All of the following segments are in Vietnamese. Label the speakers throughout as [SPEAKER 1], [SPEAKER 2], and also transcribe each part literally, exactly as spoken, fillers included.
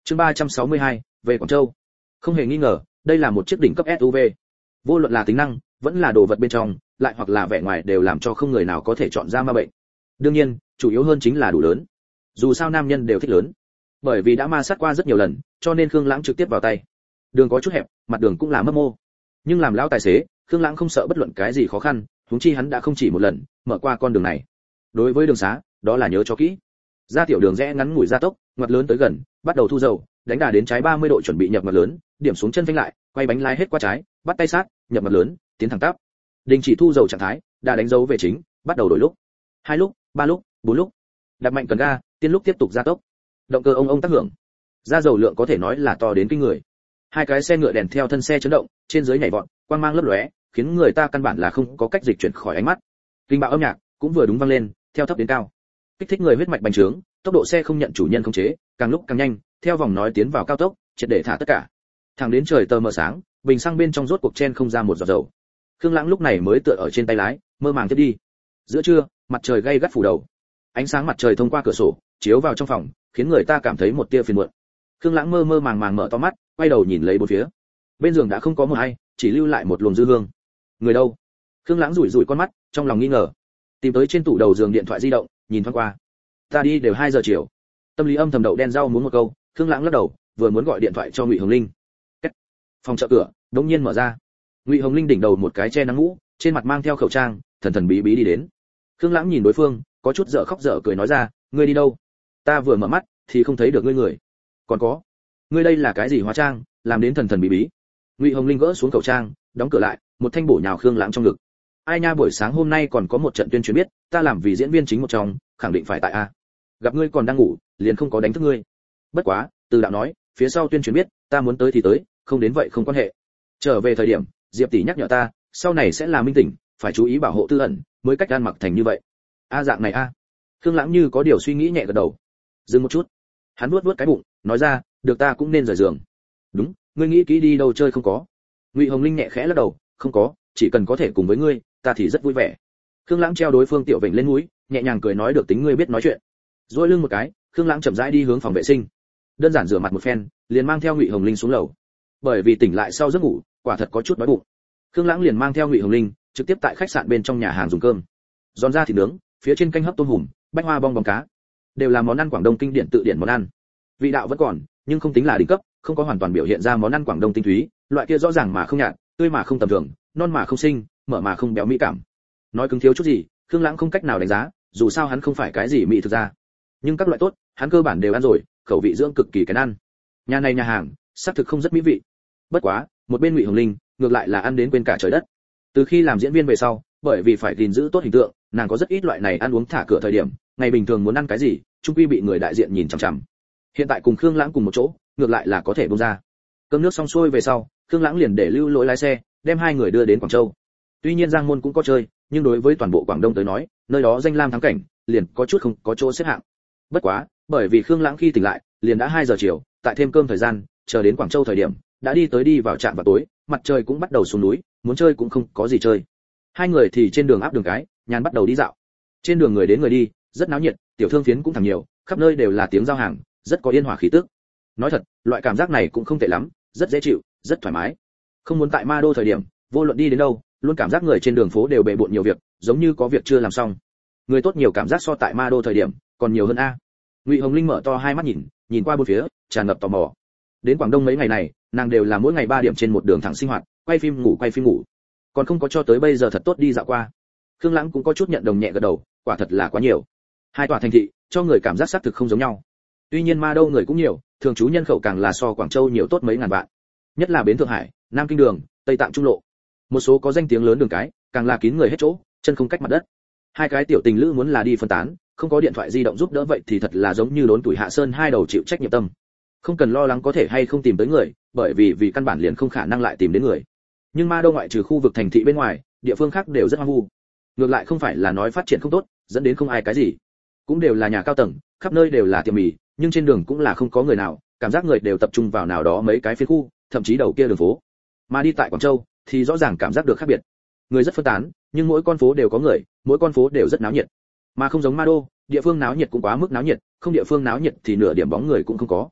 [SPEAKER 1] Chương ba trăm sáu mươi hai, về Quảng Châu. Không hề nghi ngờ, đây là một chiếc đỉnh cấp ét u vê. Vô luận là tính năng, vẫn là đồ vật bên trong, lại hoặc là vẻ ngoài đều làm cho không người nào có thể chọn ra ma bệnh. Đương nhiên, chủ yếu hơn chính là đủ lớn. Dù sao nam nhân đều thích lớn. Bởi vì đã ma sát qua rất nhiều lần, cho nên Khương Lãng trực tiếp vào tay. Đường có chút hẹp, mặt đường cũng là mấp mô. Nhưng làm lão tài xế, Khương Lãng không sợ bất luận cái gì khó khăn, huống chi hắn đã không chỉ một lần mở qua con đường này. Đối với đường xá, đó là nhớ cho kỹ. Ra tiểu đường rẽ ngắn ngủi gia tốc, ngoặt lớn tới gần, bắt đầu thu dầu, đánh đà đến trái ba mươi độ chuẩn bị nhập ngoặt lớn, điểm xuống chân phanh lại, quay bánh lái hết qua trái, bắt tay sát, nhập ngoặt lớn, tiến thẳng tắp. Đình chỉ thu dầu trạng thái, đã đánh dấu về chính, bắt đầu đổi lúc. Hai lúc, ba lúc, bốn lúc. Đạp mạnh cần ga, tiên lúc tiếp tục gia tốc. Động cơ ông ông tác hưởng. Ra dầu lượng có thể nói là to đến kinh người. Hai cái xe ngựa đèn theo thân xe chấn động, trên dưới nhảy vọt, quang mang lấp lóe, khiến người ta căn bản là không có cách dịch chuyển khỏi ánh mắt. Kinh bạo âm nhạc cũng vừa đúng vang lên, theo thấp đến cao. Kích thích người huyết mạch bành trướng, tốc độ xe không nhận chủ nhân khống chế, càng lúc càng nhanh, theo vòng nói tiến vào cao tốc, triệt để thả tất cả. Thẳng đến trời tờ mờ sáng, bình xăng bên trong rốt cuộc chen không ra một giọt dầu. Khương Lãng lúc này mới tựa ở trên tay lái, mơ màng tiếp đi. Giữa trưa, mặt trời gay gắt phủ đầu. Ánh sáng mặt trời thông qua cửa sổ, chiếu vào trong phòng, khiến người ta cảm thấy một tia phiền muộn. Khương Lãng mơ mơ màng màng mở to mắt, quay đầu nhìn lấy bốn phía. Bên giường đã không có một ai, chỉ lưu lại một luồng dư hương. Người đâu? Khương Lãng rủi rủi con mắt, trong lòng nghi ngờ. Tìm tới trên tủ đầu giường điện thoại di động, nhìn thoáng qua. Ta đi đều hai giờ chiều. Tâm lý âm thầm đậu đen rau muốn một câu, Khương Lãng lắc đầu, vừa muốn gọi điện thoại cho Ngụy Hồng Linh. Cách. Phòng chợ cửa đống nhiên mở ra. Ngụy Hồng Linh đỉnh đầu một cái che nắng mũ, trên mặt mang theo khẩu trang, thần thần bí bí đi đến. Khương Lãng nhìn đối phương, có chút dở khóc dở cười nói ra, ngươi đi đâu? Ta vừa mở mắt thì không thấy được ngươi người. Còn có, ngươi đây là cái gì hóa trang, làm đến thần thần bí bí? Ngụy Hồng Linh gỡ xuống khẩu trang, đóng cửa lại, một thanh bổ nhào Khương Lãng trong ngực. Ai nha, buổi sáng hôm nay còn có một trận tuyên truyền biết, ta làm vì diễn viên chính một trong, khẳng định phải tại a. Gặp ngươi còn đang ngủ, liền không có đánh thức ngươi. Bất quá, từ đạo nói, phía sau tuyên truyền biết, ta muốn tới thì tới, không đến vậy không quan hệ. Trở về thời điểm, Diệp tỷ nhắc nhở ta, sau này sẽ là minh tỉnh, phải chú ý bảo hộ tư ẩn, mới cách ăn mặc thành như vậy. A dạng này a. Khương Lãng như có điều suy nghĩ nhẹ gật đầu. Dừng một chút, hắn nuốt nuốt cái bụng, nói ra, được, ta cũng nên rời giường. Đúng, ngươi nghĩ kỹ đi đâu chơi không có? Ngụy Hồng Linh nhẹ khẽ lắc đầu, không có, chỉ cần có thể cùng với ngươi, ta thì rất vui vẻ. Khương Lãng treo đối phương tiểu vịnh lên mũi, nhẹ nhàng cười nói, được tính ngươi biết nói chuyện. Duỗi lưng một cái, Khương Lãng chậm rãi đi hướng phòng vệ sinh. Đơn giản rửa mặt một phen, liền mang theo Ngụy Hồng Linh xuống lầu. Bởi vì tỉnh lại sau giấc ngủ, quả thật có chút đói bụng. Khương Lãng liền mang theo Ngụy Hồng Linh, trực tiếp tại khách sạn bên trong nhà hàng dùng cơm. Giòn ra thịt nướng, phía trên canh hấp tôm hùm, bách hoa bong bóng cá, đều là món ăn Quảng Đông kinh điển tự điển món ăn. Vị đạo vẫn còn, nhưng không tính là đỉnh cấp, không có hoàn toàn biểu hiện ra món ăn Quảng Đông tinh túy, loại kia rõ ràng mà không nhạt, tươi mà không tầm thường, non mà không sinh, mở mà không béo mỹ cảm. Nói cứng thiếu chút gì, Khương Lãng không cách nào đánh giá, dù sao hắn không phải cái gì mỹ thực ra. Nhưng các loại tốt, hắn cơ bản đều ăn rồi, khẩu vị dưỡng cực kỳ cái ăn. Nhà này nhà hàng, xác thực không rất mỹ vị. Bất quá, một bên Ngụy Hồng Linh, ngược lại là ăn đến quên cả trời đất. Từ khi làm diễn viên về sau, bởi vì phải gìn giữ tốt hình tượng, nàng có rất ít loại này ăn uống thả cửa thời điểm, ngày bình thường muốn ăn cái gì, chung quy bị người đại diện nhìn chằm chằm. Hiện tại cùng Khương Lãng cùng một chỗ, ngược lại là có thể buông ra. Cơm nước xong xuôi về sau, Khương Lãng liền để Lưu Lỗi lái xe, đem hai người đưa đến Quảng Châu. Tuy nhiên Giang Môn cũng có chơi, nhưng đối với toàn bộ Quảng Đông tới nói, nơi đó danh lam thắng cảnh, liền có chút không có chỗ xếp hạng. Bất quá, bởi vì Khương Lãng khi tỉnh lại, liền đã hai giờ chiều, tại thêm cơm thời gian, chờ đến Quảng Châu thời điểm, đã đi tới đi vào trạm vào tối, mặt trời cũng bắt đầu xuống núi, muốn chơi cũng không có gì chơi. Hai người thì trên đường áp đường cái, nhàn bắt đầu đi dạo. Trên đường người đến người đi, rất náo nhiệt, tiểu thương phiến cũng thẳng nhiều, khắp nơi đều là tiếng giao hàng, rất có yên hòa khí tức. Nói thật, loại cảm giác này cũng không tệ lắm, rất dễ chịu, rất thoải mái. Không muốn tại Ma Đô thời điểm, vô luận đi đến đâu, luôn cảm giác người trên đường phố đều bề bộn nhiều việc, giống như có việc chưa làm xong. Người tốt nhiều cảm giác so tại Ma Đô thời điểm, còn nhiều hơn a. Ngụy Hồng Linh mở to hai mắt nhìn, nhìn qua bốn phía, tràn ngập tò mò. Đến Quảng Đông mấy ngày này, nàng đều là mỗi ngày ba điểm trên một đường thẳng sinh hoạt, quay phim ngủ quay phim ngủ, còn không có cho tới bây giờ thật tốt đi dạo qua. Khương Lãng cũng có chút nhận đồng nhẹ gật đầu, quả thật là quá nhiều. Hai tòa thành thị, cho người cảm giác xác thực không giống nhau. Tuy nhiên Ma Đô người cũng nhiều, thường trú nhân khẩu càng là so Quảng Châu nhiều tốt mấy ngàn vạn. Nhất là bến Thượng Hải, Nam Kinh đường, Tây Tạng Trung lộ, một số có danh tiếng lớn đường cái, càng là kín người hết chỗ, chân không cách mặt đất. Hai cái tiểu tình lữ muốn là đi phân tán, không có điện thoại di động giúp đỡ vậy thì thật là giống như đốn tuổi hạ sơn hai đầu chịu trách nhiệm tâm. Không cần lo lắng có thể hay không tìm tới người, bởi vì vì căn bản liền không khả năng lại tìm đến người. Nhưng Ma Đô ngoại trừ khu vực thành thị bên ngoài, địa phương khác đều rất hoang vu. Ngược lại không phải là nói phát triển không tốt, dẫn đến không ai cái gì, cũng đều là nhà cao tầng, khắp nơi đều là tiệm mì, nhưng trên đường cũng là không có người nào, cảm giác người đều tập trung vào nào đó mấy cái phiến khu, thậm chí đầu kia đường phố. Mà đi tại Quảng Châu thì rõ ràng cảm giác được khác biệt. Người rất phân tán, nhưng mỗi con phố đều có người, mỗi con phố đều rất náo nhiệt. Mà không giống Ma Đô, địa phương náo nhiệt cũng quá mức náo nhiệt, không địa phương náo nhiệt thì nửa điểm bóng người cũng không có.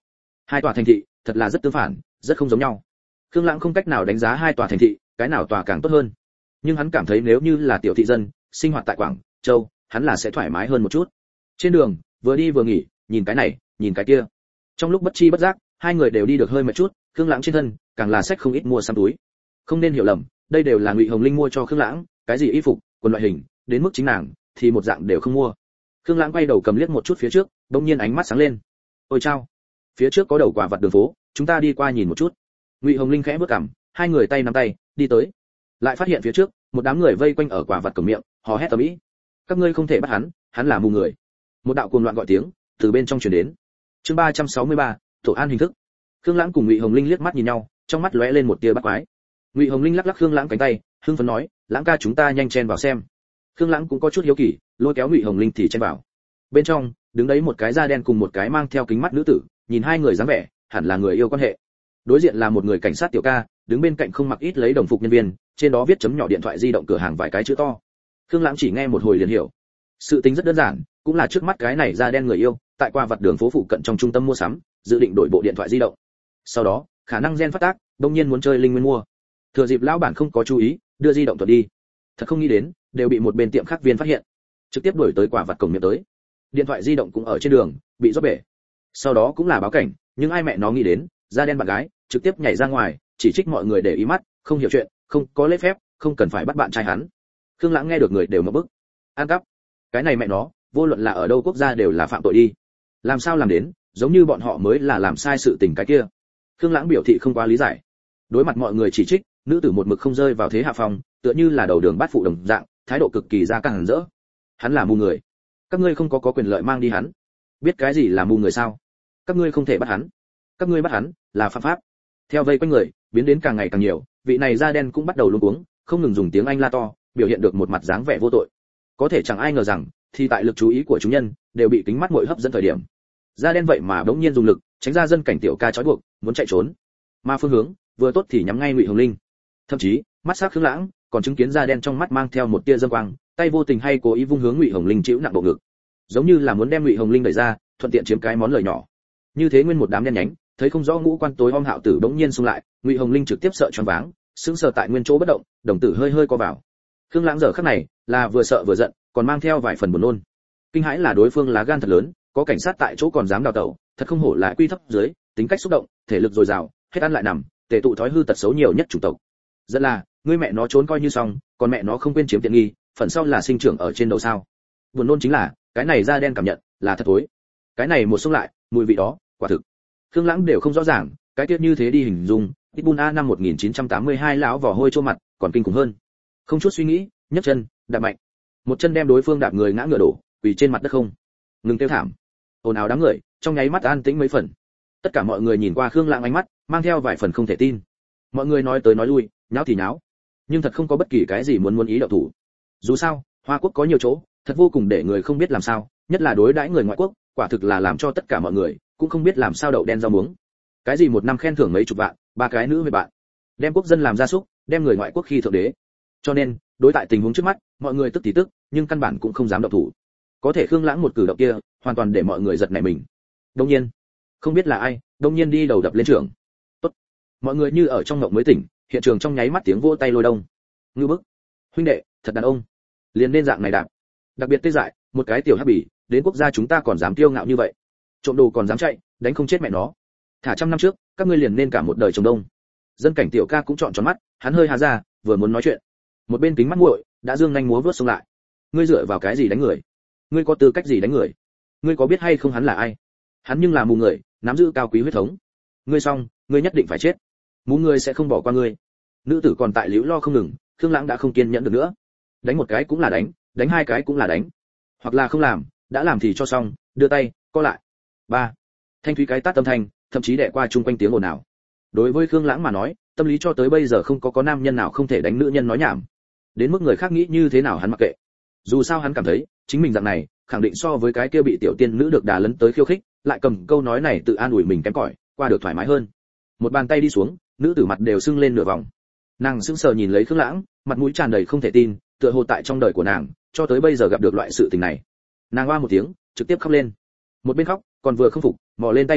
[SPEAKER 1] Hai tòa thành thị thật là rất tương phản, rất không giống nhau. Khương Lãng không cách nào đánh giá hai tòa thành thị, cái nào tòa càng tốt hơn. Nhưng hắn cảm thấy nếu như là tiểu thị dân, sinh hoạt tại Quảng Châu, hắn là sẽ thoải mái hơn một chút. Trên đường, vừa đi vừa nghỉ, nhìn cái này, nhìn cái kia. Trong lúc bất chi bất giác, hai người đều đi được hơi mệt chút, Khương Lãng trên thân càng là sách không ít mua sắm túi. Không nên hiểu lầm, đây đều là Ngụy Hồng Linh mua cho Khương Lãng, cái gì y phục, quần loại hình, đến mức chính nàng thì một dạng đều không mua. Khương Lãng quay đầu cầm liếc một chút phía trước, bỗng nhiên ánh mắt sáng lên. Ôi chao, phía trước có đầu quả vật đường phố, chúng ta đi qua nhìn một chút. Ngụy Hồng Linh khẽ bước cằm, hai người tay nắm tay, đi tới. Lại phát hiện phía trước, một đám người vây quanh ở quả vật cổng miệng, hò hét ầm ĩ. Các ngươi không thể bắt hắn, hắn là mù người. Một đạo cuồng loạn gọi tiếng từ bên trong truyền đến. Chương ba trăm sáu mươi ba, tổ an hình thức. Khương Lãng cùng Ngụy Hồng Linh liếc mắt nhìn nhau, trong mắt lóe lên một tia bắt quái. Ngụy Hồng Linh lắc lắc Khương Lãng cánh tay, hưng phấn nói, "Lãng ca chúng ta nhanh chen vào xem." Khương Lãng cũng có chút hiếu kỳ, lôi kéo Ngụy Hồng Linh thì chen vào. Bên trong, đứng đấy một cái da đen cùng một cái mang theo kính mắt nữ tử, nhìn hai người dáng vẻ, hẳn là người yêu quan hệ. Đối diện là một người cảnh sát tiểu ca, đứng bên cạnh không mặc ít lấy đồng phục nhân viên, trên đó viết chấm nhỏ điện thoại di động cửa hàng vài cái chữ to. Khương Lãng chỉ nghe một hồi liền hiểu. Sự tính rất đơn giản, cũng là trước mắt cái này da đen người yêu, tại qua vặt đường phố phụ cận trong trung tâm mua sắm, dự định đổi bộ điện thoại di động. Sau đó, khả năng gen phát tác, đương nhiên muốn chơi linh nguyên mua. Thừa dịp lão bản không có chú ý, đưa di động thuật đi. Thật không nghĩ đến, đều bị một bên tiệm khác viên phát hiện, trực tiếp đuổi tới quả vặt cổng miệng tới. Điện thoại di động cũng ở trên đường, bị rót bể. Sau đó cũng là báo cảnh, nhưng ai mẹ nó nghĩ đến, da đen bạn gái trực tiếp nhảy ra ngoài, chỉ trích mọi người để ý mắt, không hiểu chuyện, không có lễ phép, không cần phải bắt bạn trai hắn. Khương Lãng nghe được người đều ngậm bức. Ăn cắp, cái này mẹ nó, vô luận là ở đâu quốc gia đều là phạm tội đi. Làm sao làm đến, giống như bọn họ mới là làm sai sự tình cái kia. Khương Lãng biểu thị không quá lý giải. Đối mặt mọi người chỉ trích, nữ tử một mực không rơi vào thế hạ phong, tựa như là đầu đường bát phụ đồng dạng, thái độ cực kỳ ra căng rỡ. Hắn là mù người, các ngươi không có có quyền lợi mang đi hắn. Biết cái gì là mù người sao? Các ngươi không thể bắt hắn. Các ngươi bắt hắn là phạm pháp. Theo vây quanh người, biến đến càng ngày càng nhiều, vị này da đen cũng bắt đầu luống cuống, không ngừng dùng tiếng Anh la to, biểu hiện được một mặt dáng vẻ vô tội. Có thể chẳng ai ngờ rằng, thì tại lực chú ý của chúng nhân đều bị kính mắt muội hấp dẫn thời điểm, da đen vậy mà bỗng nhiên dùng lực tránh ra dân cảnh tiểu ca trói buộc, muốn chạy trốn. Mà phương hướng vừa tốt thì nhắm ngay Ngụy Hồng Linh. Thậm chí, mắt sắc Khương Lãng còn chứng kiến da đen trong mắt mang theo một tia dâm quang, tay vô tình hay cố ý vung hướng Ngụy Hồng Linh chịu nặng bộ ngực, giống như là muốn đem Ngụy Hồng Linh đẩy ra, thuận tiện chiếm cái món lời nhỏ. Như thế nguyên một đám đen nhánh, thấy không rõ ngũ quan tối om hạo tử bỗng nhiên xung lại, Ngụy Hồng Linh trực tiếp sợ choáng váng, sững sờ tại nguyên chỗ bất động, đồng tử hơi hơi co vào. Khương Lãng giờ khắc này là vừa sợ vừa giận, còn mang theo vài phần buồn nôn. Kinh hãi là đối phương lá gan thật lớn, có cảnh sát tại chỗ còn dám đào tẩu, thật không hổ là quy thấp dưới, tính cách xúc động, thể lực dồi dào, hết ăn lại nằm, tề tụ thói hư tật xấu nhiều nhất chủng tộc. Rất là, ngươi mẹ nó trốn coi như xong, còn mẹ nó không quên chiếm tiện nghi, phần sau là sinh trưởng ở trên đầu sao? Buồn nôn chính là, cái này da đen cảm nhận là thật thối. Cái này một xông lại, mùi vị đó, quả thực. Khương Lãng đều không rõ ràng, cái tiết như thế đi hình dung, Pitbull A năm một nghìn chín trăm tám mươi hai lão vỏ hôi chô mặt, còn kinh khủng hơn. Không chút suy nghĩ, nhấc chân, đạp mạnh. Một chân đem đối phương đạp người ngã ngửa đổ, quỳ trên mặt đất không. Ngừng kêu thảm. Ồn ào đám người, trong nháy mắt an tĩnh mấy phần. Tất cả mọi người nhìn qua Khương Lãng ánh mắt, mang theo vài phần không thể tin. Mọi người nói tới nói lui, nháo thì nháo, nhưng thật không có bất kỳ cái gì muốn muốn ý động thủ. Dù sao, Hoa Quốc có nhiều chỗ, thật vô cùng để người không biết làm sao, nhất là đối đãi người ngoại quốc, quả thực là làm cho tất cả mọi người cũng không biết làm sao đậu đen rau muống. Cái gì một năm khen thưởng mấy chục vạn, ba cái nữ với bạn, đem quốc dân làm gia súc, đem người ngoại quốc khi thượng đế. Cho nên, đối tại tình huống trước mắt, mọi người tức tí tức, nhưng căn bản cũng không dám động thủ. Có thể Khương Lãng một cử động kia, hoàn toàn để mọi người giật nảy mình. Đông nhiên, không biết là ai, đông nhiên đi đầu đập lên trưởng. Tốt. Mọi người như ở trong ngộng mới tỉnh, hiện trường trong nháy mắt tiếng vỗ tay lôi đông. Ngưu bức. Huynh đệ, thật đàn ông. Liền nên dạng này đạp. Đặc biệt tê dại, một cái tiểu hắc bỉ, đến quốc gia chúng ta còn dám kiêu ngạo như vậy. Trộm đồ còn dám chạy, đánh không chết mẹ nó. Thả trăm năm trước, các ngươi liền nên cả một đời trồng đông. Dân cảnh tiểu ca cũng trọn tròn mắt, hắn hơi há ra, vừa muốn nói chuyện. Một bên kính mắt muội, đã dương nhanh múa vớt xông lại. Ngươi dựa vào cái gì đánh người? Ngươi có tư cách gì đánh người? Ngươi có biết hay không hắn là ai? Hắn nhưng là mù người, nắm giữ cao quý huyết thống. Ngươi xong, ngươi nhất định phải chết. Mù người sẽ không bỏ qua ngươi. Nữ tử còn tại liễu lo không ngừng, Khương Lãng đã không kiên nhẫn được nữa. Đánh một cái cũng là đánh, đánh hai cái cũng là đánh. Hoặc là không làm, đã làm thì cho xong, đưa tay, co lại. Ba. Thanh thúy cái tát âm thanh, thậm chí đè qua chung quanh tiếng ồn ào. Đối với Khương Lãng mà nói, tâm lý cho tới bây giờ không có có nam nhân nào không thể đánh nữ nhân nói nhảm. Đến mức người khác nghĩ như thế nào hắn mặc kệ. Dù sao hắn cảm thấy, chính mình dạng này, khẳng định so với cái kia bị tiểu tiên nữ được đà lấn tới khiêu khích, lại cầm câu nói này tự an ủi mình kém cỏi, qua được thoải mái hơn. Một bàn tay đi xuống, nữ tử mặt đều sưng lên nửa vòng. Nàng sững sờ nhìn lấy Khương Lãng, mặt mũi tràn đầy không thể tin, tựa hồ tại trong đời của nàng, cho tới bây giờ gặp được loại sự tình này. Nàng oa một tiếng, trực tiếp khóc lên. Một bên khóc, còn vừa không phục, mò lên tay áo,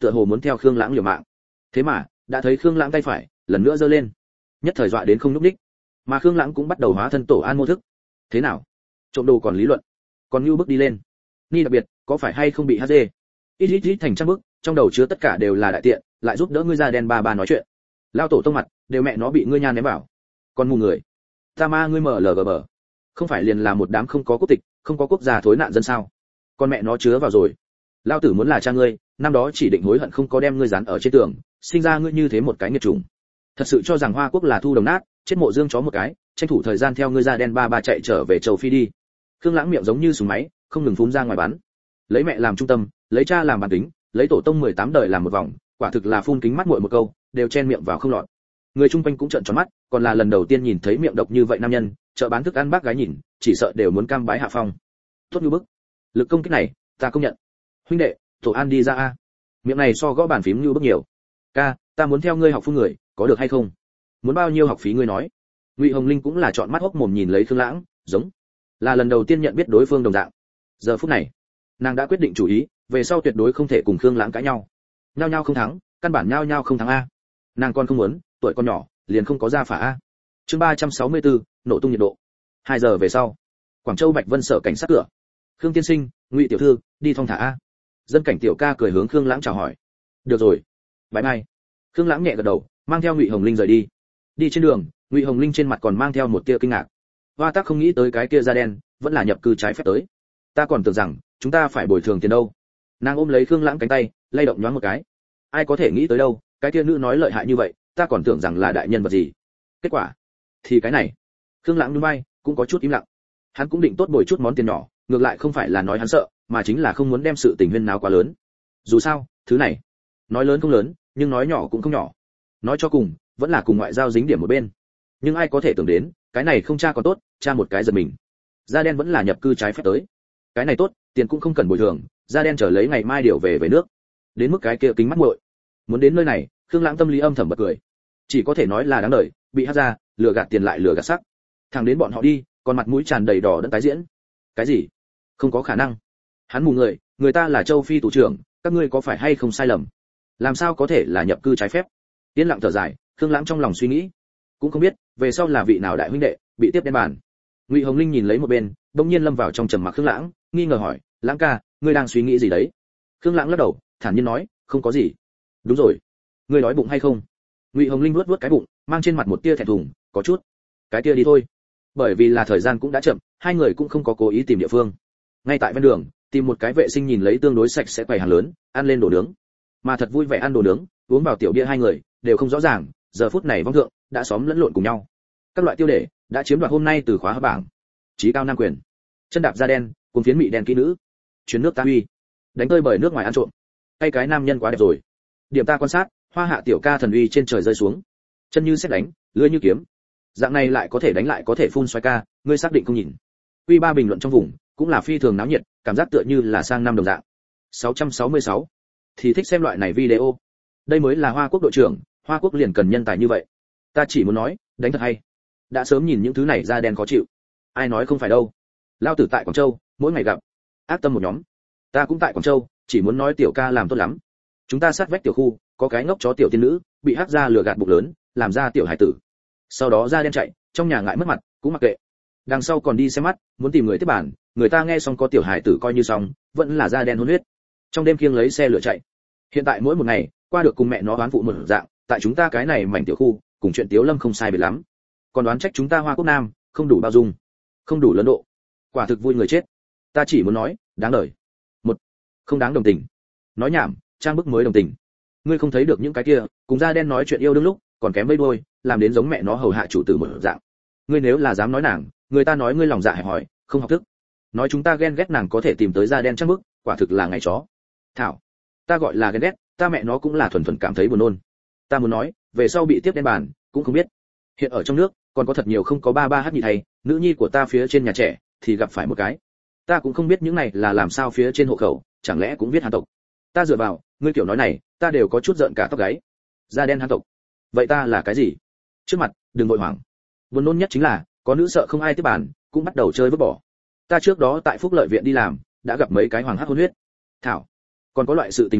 [SPEAKER 1] tựa hồ muốn theo Khương Lãng liều mạng. Thế mà, đã thấy Khương Lãng tay phải lần nữa giơ lên, nhất thời dọa đến không nhúc nhích. Mà Khương Lãng cũng bắt đầu hóa thân tổ an mô thức. Thế nào? Trộm đồ còn lý luận, còn như bước đi lên. Ni đặc biệt, có phải hay không bị hát dê? Ít ít ít thành trăm bước, trong đầu chứa tất cả đều là đại tiện, lại giúp đỡ ngươi da đen ba ba nói chuyện. Lao tổ tông mặt, đều mẹ nó bị ngươi nhan ném vào. Còn mù người. Ta ma ngươi mở lờ gờ bờ. Không phải liền là một đám không có quốc tịch, không có quốc gia thối nạn dân sao? Con mẹ nó chứa vào rồi. Lao tử muốn là cha ngươi, năm đó chỉ định hối hận không có đem ngươi dán ở trên tường, sinh ra ngươi như thế một cái nghiệt chủng. Thật sự cho rằng Hoa Quốc là thu đồng nát, chết mộ dương chó một cái, tranh thủ thời gian theo ngươi da đen ba ba chạy trở về châu Phi đi. Khương Lãng miệng giống như súng máy, không ngừng phun ra ngoài bắn. Lấy mẹ làm trung tâm, lấy cha làm bàn tính, lấy tổ tông mười tám đời làm một vòng, quả thực là phun kính mắt muội một câu, đều chen miệng vào không lọt. Người chung quanh cũng trợn tròn mắt, còn là lần đầu tiên nhìn thấy miệng độc như vậy nam nhân, chợ bán thức ăn bác gái nhìn, chỉ sợ đều muốn cam bái hạ phong. Tốt như bức. Lực công kích này, ta công nhận. Huynh đệ, tổ an đi ra a. Miệng này so gõ bàn phím như bức nhiều. Ca, ta muốn theo ngươi học phun người, có được hay không? Muốn bao nhiêu học phí ngươi nói? Ngụy Hồng Linh cũng là trọn mắt hốc mồm nhìn lấy Khương Lãng, giống là lần đầu tiên nhận biết đối phương đồng dạng. Giờ phút này, nàng đã quyết định chủ ý, về sau tuyệt đối không thể cùng Khương Lãng cãi nhau. Nhao nhao không thắng, căn bản nhao nhao không thắng a. Nàng còn không muốn, tuổi con nhỏ, liền không có ra phả a. Chương ba trăm sáu mươi tư, nổ tung nhiệt độ. Hai giờ về sau, Quảng Châu Bạch Vân sở cảnh sát cửa. Khương tiên sinh, Ngụy tiểu thư, đi thong thả a. Dân cảnh tiểu ca cười hướng Khương Lãng chào hỏi. Được rồi, bye bye. Khương Lãng nhẹ gật đầu, mang theo Ngụy Hồng Linh rời đi. Đi trên đường, Ngụy Hồng Linh trên mặt còn mang theo một tia kinh ngạc. Hoa Tác không nghĩ tới cái kia da đen, vẫn là nhập cư trái phép tới. Ta còn tưởng rằng chúng ta phải bồi thường tiền đâu. Nàng ôm lấy Khương Lãng cánh tay, lay động nhoáng một cái. Ai có thể nghĩ tới đâu, cái kia nữ nói lợi hại như vậy, ta còn tưởng rằng là đại nhân vật gì. Kết quả thì cái này. Khương Lãng nhún vai, cũng có chút im lặng. Hắn cũng định tốt bồi chút món tiền nhỏ, ngược lại không phải là nói hắn sợ, mà chính là không muốn đem sự tình huyên náo quá lớn. Dù sao, thứ này, nói lớn không lớn, nhưng nói nhỏ cũng không nhỏ. Nói cho cùng, vẫn là cùng ngoại giao dính điểm một bên. Nhưng ai có thể tưởng đến, cái này không cha còn tốt, cha một cái giật mình. Da đen vẫn là nhập cư trái phép tới. Cái này tốt, tiền cũng không cần bồi thường, da đen trở lấy ngày mai điều về về nước. Đến mức cái kia kính mắt muội. Muốn đến nơi này, Khương Lãng tâm lý âm thầm bật cười. Chỉ có thể nói là đáng đời, bị hất ra, lừa gạt tiền lại lừa gạt sắc. Thằng đến bọn họ đi, còn mặt mũi tràn đầy đỏ đẫn tái diễn. Cái gì? Không có khả năng. Hắn mù người, người ta là châu Phi thủ trưởng, các ngươi có phải hay không sai lầm? Làm sao có thể là nhập cư trái phép? Yên lặng thở dài, Khương Lãng trong lòng suy nghĩ, cũng không biết về sau là vị nào đại huynh đệ bị tiếp đen bàn. Ngụy Hồng Linh nhìn lấy một bên, bỗng nhiên lâm vào trong trầm mặc. Khương Lãng nghi ngờ hỏi, Lãng ca, ngươi đang suy nghĩ gì đấy? Khương Lãng lắc đầu, thản nhiên nói, không có gì. Đúng rồi, ngươi đói bụng hay không? Ngụy Hồng Linh nuốt nuốt cái bụng, mang trên mặt một tia thẹn thùng, có chút. Cái kia đi thôi. Bởi vì là thời gian cũng đã chậm, hai người cũng không có cố ý tìm địa phương. Ngay tại ven đường, tìm một cái vệ sinh nhìn lấy tương đối sạch sẽ quầy hàng lớn, ăn lên đồ nướng. Mà thật vui vẻ ăn đồ nướng, uống vào tiểu bia hai người đều không rõ ràng, giờ phút này vong thượng đã xóm lẫn lộn cùng nhau. Các loại tiêu đề đã chiếm đoạt hôm nay từ khóa bảng. Chí cao nam quyền, chân đạp da đen, cuốn phiến mị đen kỹ nữ, chuyến nước ta uy, đánh tơi bởi nước ngoài ăn trộm. Hay cái nam nhân quá đẹp rồi. Điểm ta quan sát, hoa hạ tiểu ca thần uy trên trời rơi xuống. Chân như sét đánh, lưỡi như kiếm. Dạng này lại có thể đánh lại có thể phun xoay ca, ngươi xác định không nhìn. Uy ba bình luận trong vùng cũng là phi thường náo nhiệt, cảm giác tựa như là sang năm đồng dạng. sáu trăm sáu mươi sáu thì thích xem loại này video. Đây mới là Hoa Quốc đội trưởng, Hoa Quốc liền cần nhân tài như vậy. Ta chỉ muốn nói, đánh thật hay. Đã sớm nhìn những thứ này da đen khó chịu. Ai nói không phải đâu. Lao tử tại Quảng Châu, mỗi ngày gặp ác tâm một nhóm. Ta cũng tại Quảng Châu, chỉ muốn nói tiểu ca làm tốt lắm. Chúng ta sát vách tiểu khu, có cái ngốc chó tiểu tiên nữ, bị hắc ra lừa gạt bụng lớn, làm ra tiểu hải tử. Sau đó da đen chạy, trong nhà ngại mất mặt, cũng mặc kệ. Đằng sau còn đi xem mắt, muốn tìm người tiếp bản, người ta nghe xong có tiểu hải tử coi như xong, vẫn là da đen hôn huyết. Trong đêm kiêng lấy xe lửa chạy. Hiện tại mỗi một ngày, qua được cùng mẹ nó oán phụ một dạng, tại chúng ta cái này mảnh tiểu khu, cùng chuyện Tiếu Lâm không sai biệt lắm. Còn đoán trách chúng ta Hoa Quốc Nam, không đủ bao dung, không đủ lớn độ. Quả thực vui người chết. Ta chỉ muốn nói, đáng đời. Một, không đáng đồng tình. Nói nhảm, trang bức mới đồng tình. Ngươi không thấy được những cái kia, cùng da đen nói chuyện yêu đương lúc, còn kém mấy đôi, làm đến giống mẹ nó hầu hạ chủ tử một dạng. Ngươi nếu là dám nói nàng, người ta nói ngươi lòng dạ hẹp hòi, không học thức. Nói chúng ta ghen ghét nàng có thể tìm tới da đen trang bức, quả thực là ngày chó. Thảo, ta gọi là ghen ghét, ta mẹ nó cũng là thuần thuần cảm thấy buồn nôn. Ta muốn nói, về sau bị tiếp đen bàn, cũng không biết. Hiện ở trong nước, còn có thật nhiều không có ba ba hát nhị thầy, nữ nhi của ta phía trên nhà trẻ, thì gặp phải một cái. Ta cũng không biết những này là làm sao phía trên hộ khẩu, chẳng lẽ cũng viết Hàn tộc. Ta dựa vào, ngươi kiểu nói này, ta đều có chút giận cả tóc gáy. Da đen Hàn tộc. Vậy ta là cái gì? Trước mặt, đừng vội hoảng. Buồn nôn nhất chính là, có nữ sợ không ai tiếp bàn, cũng bắt đầu chơi vứt bỏ. Ta trước đó tại Phúc Lợi viện đi làm, đã gặp mấy cái hoàng hắc hôn huyết. Thảo, còn có loại sự tình này,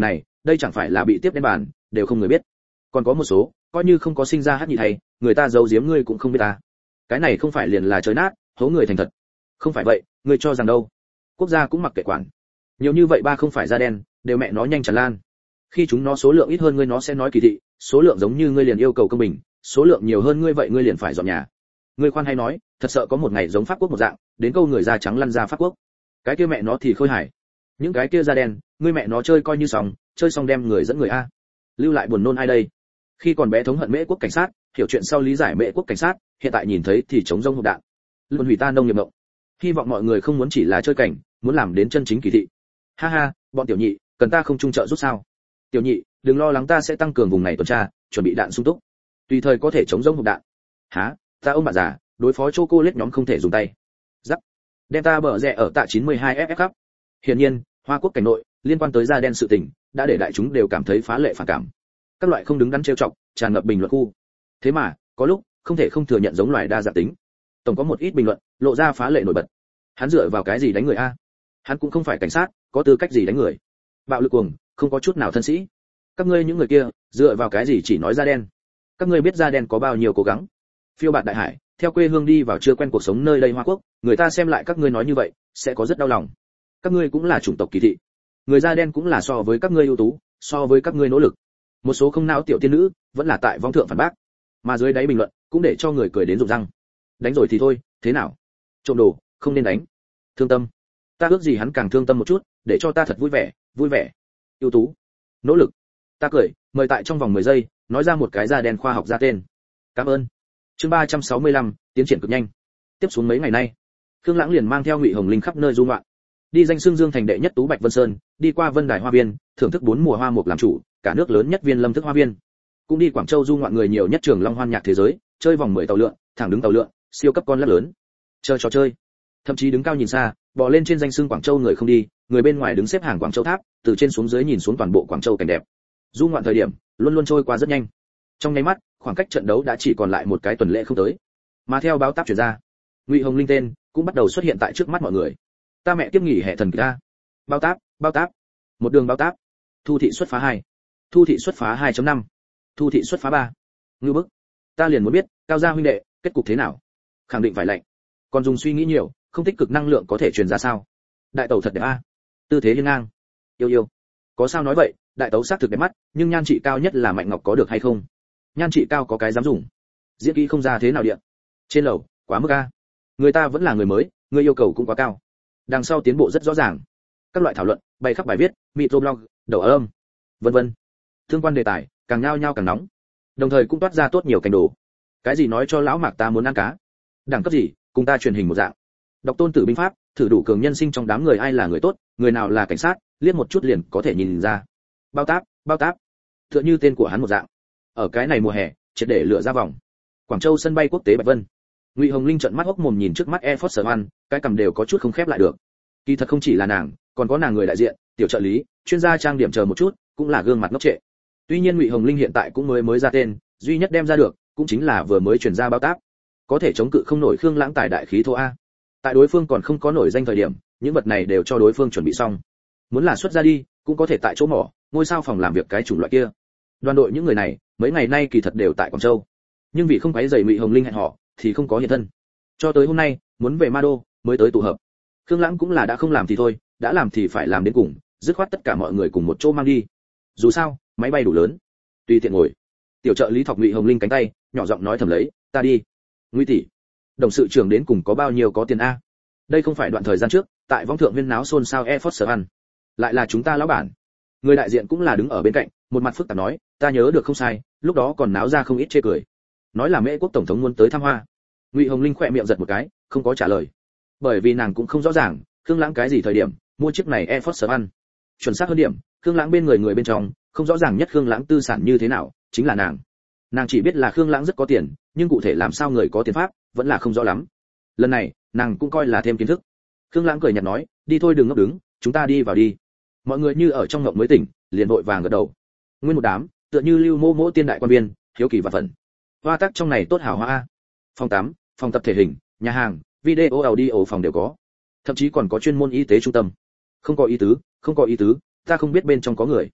[SPEAKER 1] đây chẳng phải là bị tiếp đến bàn, đều không người biết. Còn có một số, coi như không có sinh ra hắc nhị thầy, người ta giấu giếm ngươi cũng không biết ta. Cái này không phải liền là chơi nát, hố người thành thật. Không phải vậy, ngươi cho rằng đâu? Quốc gia cũng mặc kệ quản. Nhiều như vậy ba không phải da đen, đều mẹ nó nhanh tràn lan. Khi chúng nó số lượng ít hơn ngươi nó sẽ nói kỳ thị, số lượng giống như ngươi liền yêu cầu công bình, số lượng nhiều hơn ngươi vậy ngươi liền phải dọn nhà. Ngươi khoan hay nói, thật sợ có một ngày giống Pháp quốc một dạng, đến câu người da trắng lăn ra Pháp quốc. Cái kia mẹ nó thì khôi hài. Những cái kia da đen, ngươi mẹ nó chơi coi như xong, chơi xong đem người dẫn người a. Lưu lại buồn nôn ai đây? Khi còn bé thống hận Mễ quốc cảnh sát, hiểu chuyện sau lý giải Mễ quốc cảnh sát, hiện tại nhìn thấy thì chống rông hộp đạn. Luôn hủy ta nông nghiệp mộng. Hy vọng mọi người không muốn chỉ là chơi cảnh, muốn làm đến chân chính kỳ thị. Ha ha, bọn tiểu nhị, cần ta không trung trợ giúp sao? Tiểu nhị, đừng lo lắng ta sẽ tăng cường vùng này tuần tra, chuẩn bị đạn sung túc. Tùy thời có thể chống rông hộp đạn. Hả? Ta ông bà già, đối phó chocolate nhóm không thể dùng tay. Giắc. Đem ta bở rẹ ở tạ chín mươi hai ép ép khắp. Hiển nhiên, Hoa quốc cảnh nội, liên quan tới da đen sự tình, đã để đại chúng đều cảm thấy phá lệ phản cảm. Các loại không đứng đắn trêu chọc, tràn ngập bình luận khu. Thế mà, có lúc, không thể không thừa nhận giống loài đa dạng tính. Tổng có một ít bình luận, lộ ra phá lệ nổi bật. Hắn dựa vào cái gì đánh người a? Hắn cũng không phải cảnh sát, có tư cách gì đánh người? Bạo lực cuồng, không có chút nào thân sĩ. Các ngươi những người kia, dựa vào cái gì chỉ nói da đen? Các ngươi biết da đen có bao nhiêu cố gắng? Phiêu bạt đại hải, theo quê hương đi vào chưa quen cuộc sống nơi đây Hoa quốc, người ta xem lại các ngươi nói như vậy, sẽ có rất đau lòng. Các ngươi cũng là chủng tộc kỳ thị. Người da đen cũng là so với các ngươi ưu tú, so với các ngươi nỗ lực. Một số không não tiểu tiên nữ, vẫn là tại vong thượng phản bác. Mà dưới đáy bình luận, cũng để cho người cười đến rụng răng. Đánh rồi thì thôi, thế nào? Trộm đồ, không nên đánh. Thương tâm. Ta ước gì hắn càng thương tâm một chút, để cho ta thật vui vẻ, vui vẻ. Ưu tú, nỗ lực. Ta cười, mời tại trong vòng mười giây, nói ra một cái da đen khoa học ra tên. Cảm ơn. Chương ba trăm sáu mươi lăm, tiến triển cực nhanh. Tiếp xuống mấy ngày nay, Khương Lãng liền mang theo Ngụy Hồng Linh khắp nơi du ngoạn. Đi danh xưng Dương thành đệ nhất tú Bạch Vân Sơn, đi qua Vân Đài Hoa Viên, thưởng thức bốn mùa hoa mục làm chủ, cả nước lớn nhất viên lâm thức hoa viên. Cũng đi Quảng Châu du ngoạn người nhiều nhất trường Long Hoan nhạc thế giới, chơi vòng mười tàu lượn, thẳng đứng tàu lượn, siêu cấp con lát lớn. Chơi trò chơi. Thậm chí đứng cao nhìn xa, bò lên trên danh xưng Quảng Châu người không đi, người bên ngoài đứng xếp hàng Quảng Châu tháp, từ trên xuống dưới nhìn xuống toàn bộ Quảng Châu cảnh đẹp. Du ngoạn thời điểm, luôn luôn trôi qua rất nhanh. Trong nháy mắt, khoảng cách trận đấu đã chỉ còn lại một cái tuần lễ không tới. Mà theo báo táp truyền ra, Ngụy Hồng Linh tên cũng bắt đầu xuất hiện tại trước mắt mọi người. Ta mẹ tiếp nghỉ hè thần kỳ ta. Báo táp, báo táp. Một đường báo táp. Thu thị xuất phá hai. Thu thị xuất phá hai chấm năm. Thu thị xuất phá ba. Ngư bức. Ta liền muốn biết, Cao gia huynh đệ, kết cục thế nào? Khẳng định phải lạnh. Còn dùng suy nghĩ nhiều, không tích cực năng lượng có thể truyền ra sao? Đại tẩu thật đẹp a. Tư thế hiên ngang. Yêu yêu. Có sao nói vậy, đại tấu xác thực đẹp mắt, nhưng nhan trị cao nhất là Mạnh Ngọc có được hay không? Nhan trị cao có cái dám dùng. Diễn kỹ không ra thế nào điện. Trên lầu, quá mức a. Người ta vẫn là người mới, người yêu cầu cũng quá cao. Đằng sau tiến bộ rất rõ ràng. Các loại thảo luận, bày khắp bài viết, microblog, đầu âm, vân vân. Tương quan đề tài, càng nhao nhao càng nóng. Đồng thời cũng toát ra tốt nhiều cảnh đồ. Cái gì nói cho lão Mạc ta muốn ăn cá? Đẳng cấp gì, cùng ta truyền hình một dạng. Đọc tôn tử binh pháp, thử đủ cường nhân sinh trong đám người ai là người tốt, người nào là cảnh sát, liếc một chút liền có thể nhìn ra. Bao táp, bao táp. Tựa như tên của hắn một dạng. Ở cái này mùa hè, triệt để lửa ra vòng. Quảng Châu sân bay quốc tế Bạch Vân. Ngụy Hồng Linh trợn mắt hốc mồm nhìn trước mắt Air Force One, cái cằm đều có chút không khép lại được. Kỳ thật không chỉ là nàng, còn có nàng người đại diện, tiểu trợ lý, chuyên gia trang điểm chờ một chút, cũng là gương mặt ngốc trệ. Tuy nhiên Ngụy Hồng Linh hiện tại cũng mới mới ra tên, duy nhất đem ra được, cũng chính là vừa mới truyền ra bao táp. Có thể chống cự không nổi Khương Lãng tài đại khí thô a. Tại đối phương còn không có nổi danh thời điểm, những vật này đều cho đối phương chuẩn bị xong. Muốn là xuất ra đi, cũng có thể tại chỗ mỏ, ngôi sao phòng làm việc cái chủng loại kia. Đoàn đội những người này, mấy ngày nay kỳ thật đều tại Quảng Châu. Nhưng vì không quấy rầy Ngụy Hồng Linh hẹn họ, thì không có hiện thân. Cho tới hôm nay, muốn về Ma Đô, mới tới tụ hợp. Khương Lãng cũng là đã không làm thì thôi, đã làm thì phải làm đến cùng, dứt khoát tất cả mọi người cùng một chỗ mang đi. Dù sao, máy bay đủ lớn, tùy tiện ngồi. Tiểu trợ lý thọc Ngụy Hồng Linh cánh tay, nhỏ giọng nói thầm lấy, ta đi. Ngụy tỷ, đồng sự trưởng đến cùng có bao nhiêu có tiền a? Đây không phải đoạn thời gian trước, tại vong thượng viên náo xôn xao Air Force One, lại là chúng ta lão bản. Người đại diện cũng là đứng ở bên cạnh, một mặt phức tạp nói, ta nhớ được không sai, lúc đó còn náo ra không ít chê cười. Nói là Mễ quốc tổng thống muốn tới thăm Hoa. Ngụy Hồng Linh khẽ miệng giật một cái, không có trả lời. Bởi vì nàng cũng không rõ ràng, Khương Lãng cái gì thời điểm mua chiếc này Air Force One. Chuẩn xác hơn điểm, Khương Lãng bên người người bên trong, không rõ ràng nhất Khương Lãng tư sản như thế nào, chính là nàng. Nàng chỉ biết là Khương Lãng rất có tiền, nhưng cụ thể làm sao người có tiền pháp, vẫn là không rõ lắm. Lần này, nàng cũng coi là thêm kiến thức. Khương Lãng cười nhạt nói, đi thôi đừng ngốc đứng, chúng ta đi vào đi. Mọi người như ở trong ngộng mới tỉnh, liền vội vàng gật đầu. Nguyên một đám, tựa như lưu mô mỗ tiên đại quan viên, hiếu kỳ và phận. Hoa tác trong này tốt hảo hoa. Phòng tắm, phòng tập thể hình, nhà hàng, video audio phòng đều có. Thậm chí còn có chuyên môn y tế trung tâm. Không có ý tứ, không có ý tứ, ta không biết bên trong có người.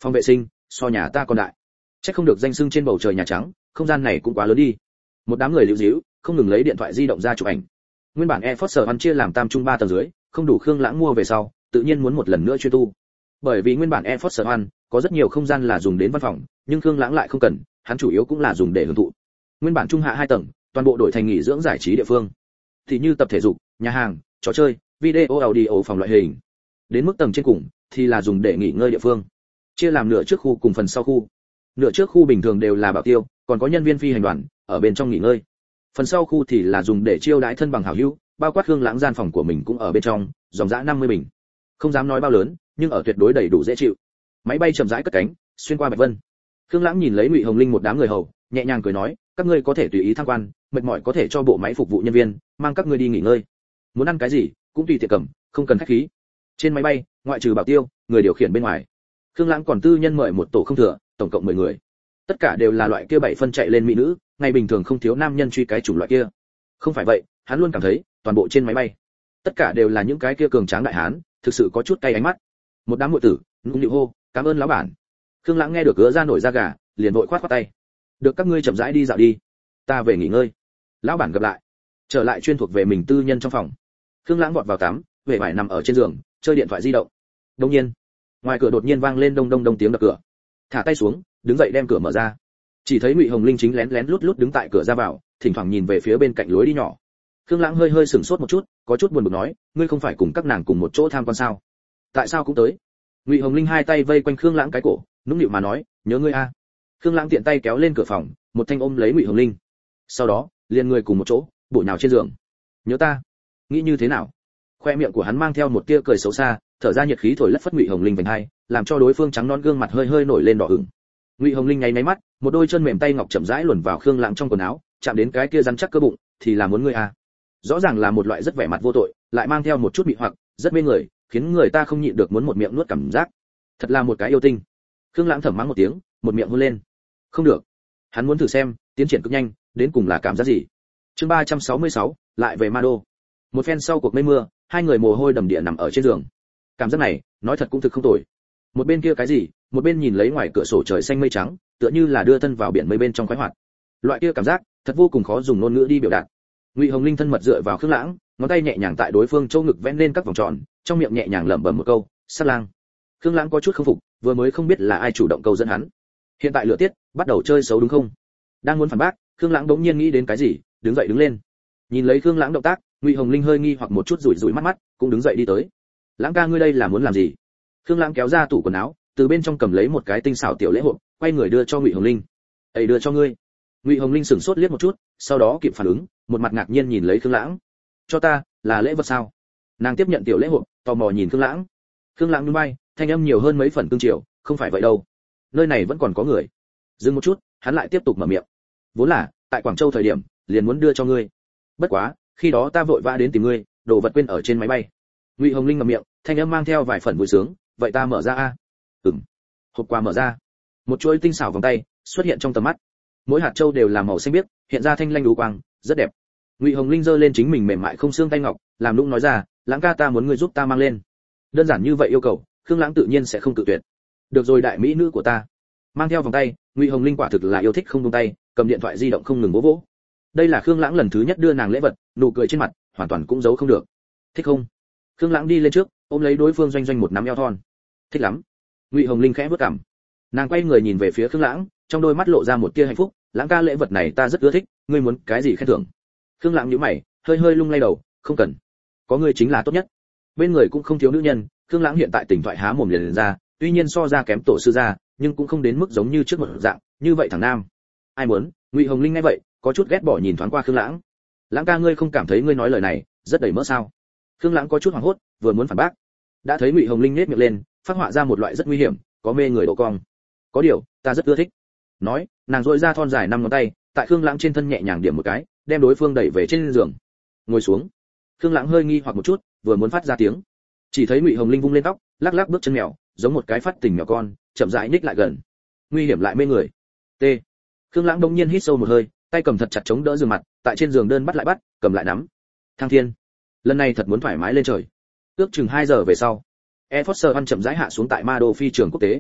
[SPEAKER 1] Phòng vệ sinh so nhà ta còn đại. Chắc không được danh xưng trên bầu trời nhà trắng, không gian này cũng quá lớn đi. Một đám người liễu díu, không ngừng lấy điện thoại di động ra chụp ảnh. Nguyên bản Air Force One chia làm tam trung ba tầng dưới, không đủ Khương Lãng mua về sau, tự nhiên muốn một lần nữa chuyên tu. Bởi vì nguyên bản Air Force One có rất nhiều không gian là dùng đến văn phòng, nhưng Khương Lãng lại không cần, hắn chủ yếu cũng là dùng để hưởng thụ. Nguyên bản trung hạ hai tầng, toàn bộ đổi thành nghỉ dưỡng giải trí địa phương. Thì như tập thể dục, nhà hàng, trò chơi, video audio phòng loại hình. Đến mức tầng trên cùng thì là dùng để nghỉ ngơi địa phương. Chia làm nửa trước khu cùng phần sau khu. Nửa trước khu bình thường đều là bảo tiêu, còn có nhân viên phi hành đoàn ở bên trong nghỉ ngơi. Phần sau khu thì là dùng để chiêu đãi thân bằng hảo hữu, bao quát Khương Lãng gian phòng của mình cũng ở bên trong, dòng dã năm mươi bình. Không dám nói bao lớn, nhưng ở tuyệt đối đầy đủ dễ chịu. Máy bay chậm rãi cất cánh, xuyên qua Bạch Vân. Khương Lãng nhìn lấy Ngụy Hồng Linh một đám người hầu, nhẹ nhàng cười nói, các ngươi có thể tùy ý tham quan, mệt mỏi có thể cho bộ máy phục vụ nhân viên mang các ngươi đi nghỉ ngơi. Muốn ăn cái gì, cũng tùy tiện cầm, không cần khách khí. Trên máy bay, ngoại trừ bảo tiêu, người điều khiển bên ngoài, Khương Lãng còn tư nhân mời một tổ không thừa, tổng cộng mười người. Tất cả đều là loại kia bảy phân chạy lên mỹ nữ, ngày bình thường không thiếu nam nhân truy cái chủng loại kia. Không phải vậy, hắn luôn cảm thấy, toàn bộ trên máy bay, tất cả đều là những cái kia cường tráng đại hán, thực sự có chút cay ánh mắt. Một đám muội tử, nũng nịu hô, cảm ơn lão bản. Khương Lãng nghe được gỡ ra nổi da gà, liền vội khoát khoát tay. Được, các ngươi chậm rãi đi dạo đi, ta về nghỉ ngơi. Lão bản gặp lại. Trở lại chuyên thuộc về mình tư nhân trong phòng. Khương Lãng vọt vào tắm, về vải nằm ở trên giường, chơi điện thoại di động. Đột nhiên, ngoài cửa đột nhiên vang lên đông đông đông tiếng đập cửa. Thả tay xuống, đứng dậy đem cửa mở ra. Chỉ thấy Ngụy Hồng Linh chính lén lén lút lút đứng tại cửa ra vào, thỉnh thoảng nhìn về phía bên cạnh lối đi nhỏ. Khương Lãng hơi hơi sửng sốt một chút, có chút buồn bực nói, ngươi không phải cùng các nàng cùng một chỗ tham quan sao? Tại sao cũng tới? Ngụy Hồng Linh hai tay vây quanh Khương Lãng cái cổ, nũng nịu mà nói, nhớ ngươi a. Khương Lãng tiện tay kéo lên cửa phòng, một thanh ôm lấy Ngụy Hồng Linh. Sau đó, liền người cùng một chỗ, bổ nhào trên giường. Nhớ ta? Nghĩ như thế nào? Khoe miệng của hắn mang theo một tia cười xấu xa, thở ra nhiệt khí thổi lất phất Ngụy Hồng Linh vành hai, làm cho đối phương trắng non gương mặt hơi hơi nổi lên đỏ ửng. Ngụy Hồng Linh nháy nháy mắt, một đôi chân mềm tay ngọc chậm rãi luồn vào Khương Lãng trong quần áo, chạm đến cái kia rắn chắc cơ bụng, thì là muốn ngươi à? Rõ ràng là một loại rất vẻ mặt vô tội, lại mang theo một chút mị hoặc, rất mê người, khiến người ta không nhịn được muốn một miệng nuốt cảm giác. Thật là một cái yêu tinh. Khương Lãng thầm mắng một tiếng, một miệng hôn lên. Không được, hắn muốn thử xem, tiến triển cực nhanh, đến cùng là cảm giác gì. Chương ba trăm sáu mươi sáu, lại về Ma Đô. Một phen sau cuộc mây mưa, hai người mồ hôi đầm địa nằm ở trên giường. Cảm giác này, nói thật cũng thực không tồi. Một bên kia cái gì, một bên nhìn lấy ngoài cửa sổ trời xanh mây trắng, tựa như là đưa thân vào biển mây bên trong khoái hoạt. Loại kia cảm giác, thật vô cùng khó dùng ngôn ngữ đi biểu đạt. Ngụy Hồng Linh thân mật dựa vào Khương Lãng, ngón tay nhẹ nhàng tại đối phương chỗ ngực vẽ lên các vòng tròn, trong miệng nhẹ nhàng lẩm bẩm một câu, "Sát lang." Khương Lãng có chút không phục, vừa mới không biết là ai chủ động câu dẫn hắn. Hiện tại lửa tiết, bắt đầu chơi xấu đúng không? Đang muốn phản bác, Khương Lãng đống nhiên nghĩ đến cái gì, đứng dậy đứng lên. Nhìn lấy Khương Lãng động tác, Ngụy Hồng Linh hơi nghi hoặc một chút rủi rủi mắt mắt, cũng đứng dậy đi tới. "Lãng ca, ngươi đây là muốn làm gì?" Khương Lãng kéo ra tủ quần áo, từ bên trong cầm lấy một cái tinh xảo tiểu lễ hộp, quay người đưa cho Ngụy Hồng Linh. "Ấy, đưa cho ngươi." Ngụy Hồng Linh sửng sốt liếc một chút, sau đó kịp phản ứng, một mặt ngạc nhiên nhìn lấy Khương Lãng. "Cho ta, là lễ vật sao?" Nàng tiếp nhận tiểu lễ hộp, tò mò nhìn Khương Lãng. Khương Lãng nhún vai, thanh âm nhiều hơn mấy phần cương triều, "Không phải vậy đâu. Nơi này vẫn còn có người." Dừng một chút, hắn lại tiếp tục mở miệng. "Vốn là, tại Quảng Châu thời điểm, liền muốn đưa cho ngươi. Bất quá, khi đó ta vội vã đến tìm ngươi, đồ vật quên ở trên máy bay." Ngụy Hồng Linh ngậm miệng, thanh âm mang theo vài phần vui sướng, "Vậy ta mở ra a." "Ừm." Hộp quà mở ra. Một chuỗi tinh xảo vòng tay xuất hiện trong tầm mắt. Mỗi hạt châu đều là màu xanh biếc, hiện ra thanh lanh đú quang, rất đẹp. Ngụy Hồng Linh giơ lên chính mình mềm mại không xương tay ngọc, làm nũng nói ra, "Lãng ca, ta muốn ngươi giúp ta mang lên." Đơn giản như vậy yêu cầu, Khương Lãng tự nhiên sẽ không cự tuyệt. "Được rồi đại mỹ nữ của ta." Mang theo vòng tay, Ngụy Hồng Linh quả thực là yêu thích không buông tay, cầm điện thoại di động không ngừng vỗ vỗ. Đây là Khương Lãng lần thứ nhất đưa nàng lễ vật, nụ cười trên mặt hoàn toàn cũng giấu không được. "Thích không?" Khương Lãng đi lên trước, ôm lấy đối phương doanh doanh một nắm eo thon. "Thích lắm." Ngụy Hồng Linh khẽ bước cằm. Nàng quay người nhìn về phía Khương Lãng, trong đôi mắt lộ ra một tia hạnh phúc, "Lãng ca, lễ vật này ta rất ưa thích, ngươi muốn cái gì khen thưởng?" Khương Lãng nhíu mày, hơi hơi lung lay đầu, "Không cần, có ngươi chính là tốt nhất." Bên người cũng không thiếu nữ nhân, Khương Lãng hiện tại tỉnh thoại há mồm liền, liền ra, tuy nhiên so ra kém tổ sư gia, nhưng cũng không đến mức giống như trước một dạng, như vậy thằng nam. Ai muốn? Ngụy Hồng Linh nghe vậy, có chút ghét bỏ nhìn thoáng qua Khương Lãng. "Lãng ca, ngươi không cảm thấy ngươi nói lời này rất đầy mỡ sao?" Khương Lãng có chút hoảng hốt, vừa muốn phản bác, đã thấy Ngụy Hồng Linh nhếch miệng lên, phát họa ra một loại rất nguy hiểm, có mê người độ cong. "Có điều, ta rất ưa thích." Nói, nàng duỗi ra thon dài năm ngón tay, tại Khương Lãng trên thân nhẹ nhàng điểm một cái, đem đối phương đẩy về trên giường. Ngồi xuống. Khương Lãng hơi nghi hoặc một chút, vừa muốn phát ra tiếng, chỉ thấy Ngụy Hồng Linh vung lên tóc, lắc lắc bước chân mèo, giống một cái phát tình mèo con, chậm rãi nhích lại gần. Nguy hiểm lại mê người. T. Khương Lãng đống nhiên hít sâu một hơi, tay cầm thật chặt chống đỡ giường mặt, tại trên giường đơn bắt lại bắt, cầm lại nắm. Thăng thiên. Lần này thật muốn thoải mái lên trời. Ước chừng hai giờ về sau, Air Force One chậm rãi hạ xuống tại Ma Đô phi trường quốc tế.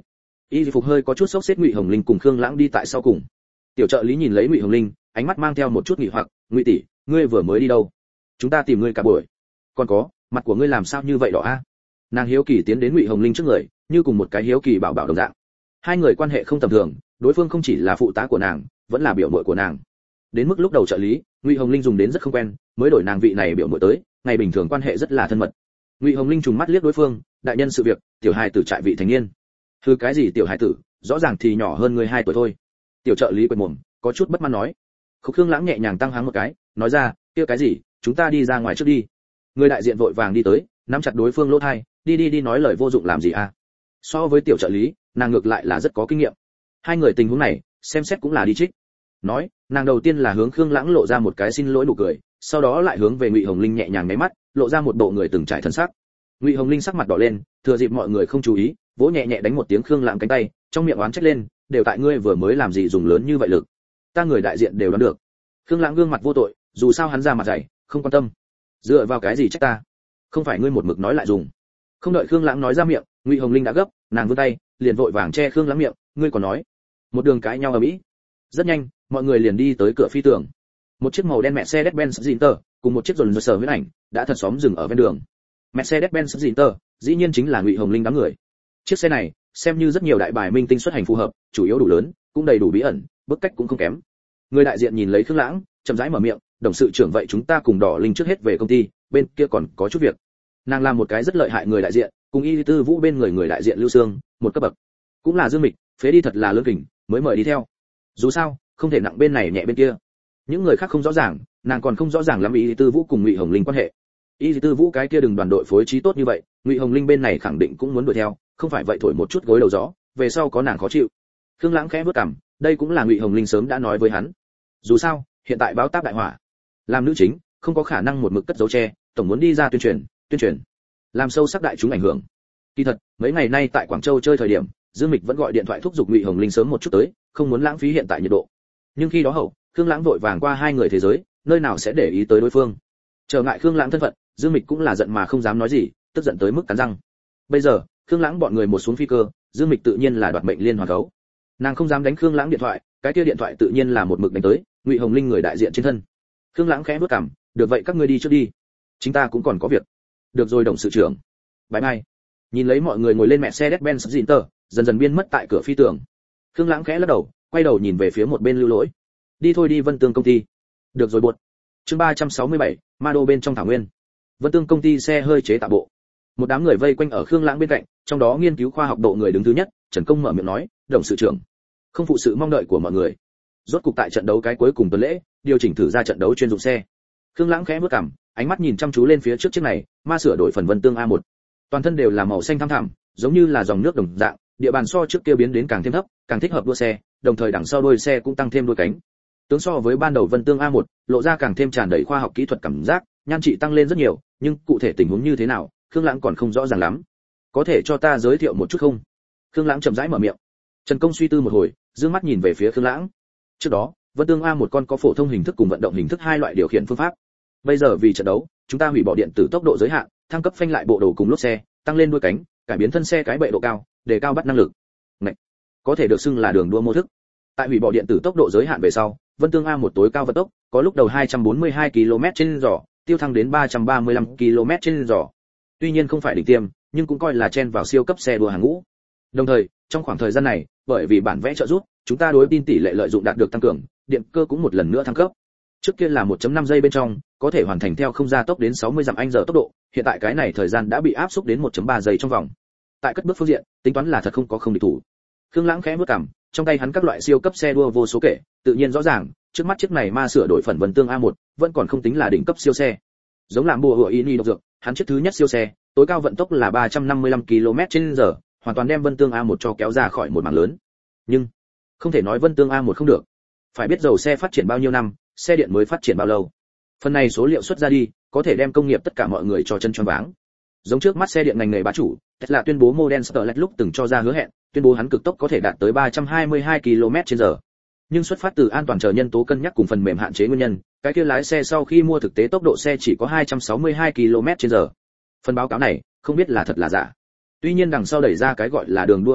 [SPEAKER 1] Y phục hơi có chút sốc xếp Ngụy Hồng Linh cùng Khương Lãng đi tại sau cùng. Tiểu trợ lý nhìn lấy Ngụy Hồng Linh, ánh mắt mang theo một chút nghi hoặc, "Ngụy tỷ, ngươi vừa mới đi đâu? Chúng ta tìm ngươi cả buổi." "Còn có, mặt của ngươi làm sao như vậy đỏ a?" Nàng hiếu kỳ tiến đến Ngụy Hồng Linh trước người, như cùng một cái hiếu kỳ bảo bảo đồng dạng. Hai người quan hệ không tầm thường, đối phương không chỉ là phụ tá của nàng, vẫn là biểu muội của nàng. Đến mức lúc đầu trợ lý, Ngụy Hồng Linh dùng đến rất không quen, mới đổi nàng vị này biểu muội tới, ngày bình thường quan hệ rất là thân mật. Ngụy Hồng Linh trùng mắt liếc đối phương, "Đại nhân sự việc, tiểu hài tử trại vị thành niên." "Hừ, cái gì tiểu hài tử, rõ ràng thì nhỏ hơn ngươi hai tuổi thôi." Tiểu trợ lý quệt mồm, có chút bất mãn nói. Khúc Khương Lãng nhẹ nhàng tăng háng một cái, nói ra, "Kia cái gì, chúng ta đi ra ngoài trước đi." Người đại diện vội vàng đi tới, nắm chặt đối phương lỗ tai, "Đi đi đi, nói lời vô dụng làm gì à?" So với tiểu trợ lý, nàng ngược lại là rất có kinh nghiệm. Hai người tình huống này, xem xét cũng là đi trích. Nói, nàng đầu tiên là hướng Khương Lãng lộ ra một cái xin lỗi nụ cười, sau đó lại hướng về Ngụy Hồng Linh nhẹ nhàng nháy mắt, lộ ra một bộ người từng trải thân sắc. Ngụy Hồng Linh sắc mặt đỏ lên, thừa dịp mọi người không chú ý, vỗ nhẹ nhẹ đánh một tiếng Khương Lãng cánh tay, trong miệng oán trách lên, "Đều tại ngươi vừa mới làm gì dùng lớn như vậy lực. Ta người đại diện đều đoán được." Khương Lãng gương mặt vô tội, dù sao hắn ra mặt dày, không quan tâm. "Dựa vào cái gì trách ta? Không phải ngươi một mực nói lại dùng." Không đợi Khương Lãng nói ra miệng, Ngụy Hồng Linh đã gấp, nàng vươn tay, liền vội vàng che Khương Lãng miệng, "Ngươi còn nói." Một đường cãi nhau ở mỹ. Rất nhanh, mọi người liền đi tới cửa phi tường. Một chiếc màu đen Mercedes-Benz Sprinter cùng một chiếc Rolls Royce huyễn ảnh đã thật xóm dừng ở ven đường. Mercedes-Benz Sprinter, dĩ nhiên chính là Ngụy Hồng Linh đám người. Chiếc xe này, xem như rất nhiều đại bài minh tinh xuất hành phù hợp, chủ yếu đủ lớn, cũng đầy đủ bí ẩn, bức cách cũng không kém. Người đại diện nhìn lấy Khương Lãng, chậm rãi mở miệng, "Đồng sự trưởng, vậy chúng ta cùng Đỏ Linh trước hết về công ty, bên kia còn có chút việc." Nàng làm một cái rất lợi hại người đại diện, cùng Y Tư Vũ bên người người đại diện Lưu Sương, một cấp bậc. Cũng là Dương Mịch, phế đi thật là lớn kình, mới mời đi theo. Dù sao, không thể nặng bên này nhẹ bên kia. Những người khác không rõ ràng, nàng còn không rõ ràng lắm Y Tư Vũ cùng Ngụy Hồng Linh quan hệ. Y Tư Vũ cái kia đừng đoàn đội phối trí tốt như vậy, Ngụy Hồng Linh bên này khẳng định cũng muốn đuổi theo, không phải vậy thổi một chút gối đầu gió, về sau có nàng khó chịu. Khương Lãng khẽ bước cằm, đây cũng là Ngụy Hồng Linh sớm đã nói với hắn. Dù sao, hiện tại báo táp đại hỏa, làm nữ chính, không có khả năng một mực cất giấu che, tổng muốn đi ra tuyên truyền, tuyên truyền, làm sâu sắc đại chúng ảnh hưởng. Kỳ thật, mấy ngày nay tại Quảng Châu chơi thời điểm, Dương Mịch vẫn gọi điện thoại thúc giục Ngụy Hồng Linh sớm một chút tới, không muốn lãng phí hiện tại nhiệt độ. Nhưng khi đó hậu, Khương Lãng vội vàng qua hai người thế giới, nơi nào sẽ để ý tới đối phương. Trở ngại Khương Lãng thân phận, Dương Mịch cũng là giận mà không dám nói gì, tức giận tới mức cắn răng. Bây giờ, Khương Lãng bọn người một xuống phi cơ, Dương Mịch tự nhiên là đoạt mệnh liên hoàn gấu. Nàng không dám đánh Khương Lãng điện thoại, cái kia điện thoại tự nhiên là một mực đánh tới Ngụy Hồng Linh người đại diện trên thân. Khương Lãng khẽ bước cằm, "Được vậy các ngươi đi trước đi, chúng ta cũng còn có việc." "Được rồi đồng sự trưởng, bye bye." Nhìn lấy mọi người ngồi lên Mercedes-Benz Sprinter, dần dần biến mất tại cửa phi tường. Khương Lãng khẽ lắc đầu, quay đầu nhìn về phía một bên Lưu Lỗi. "Đi thôi đi Vân Tương công ty." "Được rồi buột." Chương ba trăm sáu mươi bảy, Ma Đô bên trong thảo nguyên. Vân Tương công ty xe hơi chế tạo bộ. Một đám người vây quanh ở Khương Lãng bên cạnh, trong đó nghiên cứu khoa học độ người đứng thứ nhất, Trần Công mở miệng nói, "Đồng sự trưởng, không phụ sự mong đợi của mọi người. Rốt cục tại trận đấu cái cuối cùng tuần lễ, điều chỉnh thử ra trận đấu chuyên dụng xe." Khương Lãng khẽ bước cằm, ánh mắt nhìn chăm chú lên phía trước chiếc này, ma sửa đổi phần Vân Tương a một. Toàn thân đều là màu xanh thẳm thẳm, giống như là dòng nước đồng dạng, địa bàn so trước kia biến đến càng thêm thấp, càng thích hợp đua xe, đồng thời đằng sau đuôi xe cũng tăng thêm đuôi cánh. Tướng so với ban đầu Vân Tương a một, lộ ra càng thêm tràn đầy khoa học kỹ thuật cảm giác, nhan trị tăng lên rất nhiều, nhưng cụ thể tình huống như thế nào, Khương Lãng còn không rõ ràng lắm. "Có thể cho ta giới thiệu một chút không?" Khương Lãng chậm rãi mở miệng. Trần Công suy tư một hồi, dương mắt nhìn về phía Khương Lãng. Trước đó, Vân Tương a một con có phổ thông hình thức cùng vận động hình thức hai loại điều khiển phương pháp. Bây giờ vì trận đấu, chúng ta hủy bỏ điện tử tốc độ giới hạn, thăng cấp phanh lại bộ đồ cùng lốp xe, tăng lên đuôi cánh, cải biến thân xe cái bệ độ cao, đề cao bắt năng lực. Này, có thể được xưng là đường đua mô thức. Tại hủy bỏ điện tử tốc độ giới hạn về sau, Vân Tương a một tối cao vận tốc có lúc đầu hai trăm bốn mươi hai ki lô mét trên giờ, tiêu thăng đến ba trăm ba mươi lăm ki lô mét trên giờ. Tuy nhiên không phải đỉnh tiêm, nhưng cũng coi là chen vào siêu cấp xe đua hàng ngũ. Đồng thời, trong khoảng thời gian này, bởi vì bản vẽ trợ giúp, chúng ta đối tin tỷ lệ lợi dụng đạt được tăng cường, điện cơ cũng một lần nữa thăng cấp. Trước kia là một phẩy năm giây bên trong, có thể hoàn thành theo không gia tốc đến sáu mươi dặm anh giờ tốc độ, hiện tại cái này thời gian đã bị áp xúc đến một phẩy ba giây trong vòng. Tại cất bước phương diện, tính toán là thật không có không địch thủ. Khương Lãng khẽ bước cằm, trong tay hắn các loại siêu cấp xe đua vô số kể, tự nhiên rõ ràng, trước mắt chiếc này ma sửa đổi phần Vân Tương a một, vẫn còn không tính là đỉnh cấp siêu xe. Giống làm bùa hựa ini độc dược, hắn chiếc thứ nhất siêu xe, tối cao vận tốc là ba trăm năm mươi lăm ki lô mét trên giờ, hoàn toàn đem Vân Tương a một cho kéo ra khỏi một mảng lớn. Nhưng, không thể nói Vân Tương a một không được. Phải biết dầu xe phát triển bao nhiêu năm, xe điện mới phát triển bao lâu. Phần này số liệu xuất ra đi, có thể đem công nghiệp tất cả mọi người cho chân choáng váng. Giống trước mắt xe điện ngành nghề bá chủ, Tesla tuyên bố Model Starlet lúc từng cho ra hứa hẹn, tuyên bố hắn cực tốc có thể đạt tới ba trăm hai mươi hai ki lô mét trên giờ. Nhưng xuất phát từ an toàn chờ nhân tố cân nhắc cùng phần mềm hạn chế nguyên nhân, cái kia lái xe sau khi mua thực tế tốc độ xe chỉ có hai trăm sáu mươi hai ki lô mét trên giờ. Phần báo cáo này, không biết là thật là giả. Tuy nhiên đằng sau đẩy ra cái gọi là đường đua hình thức,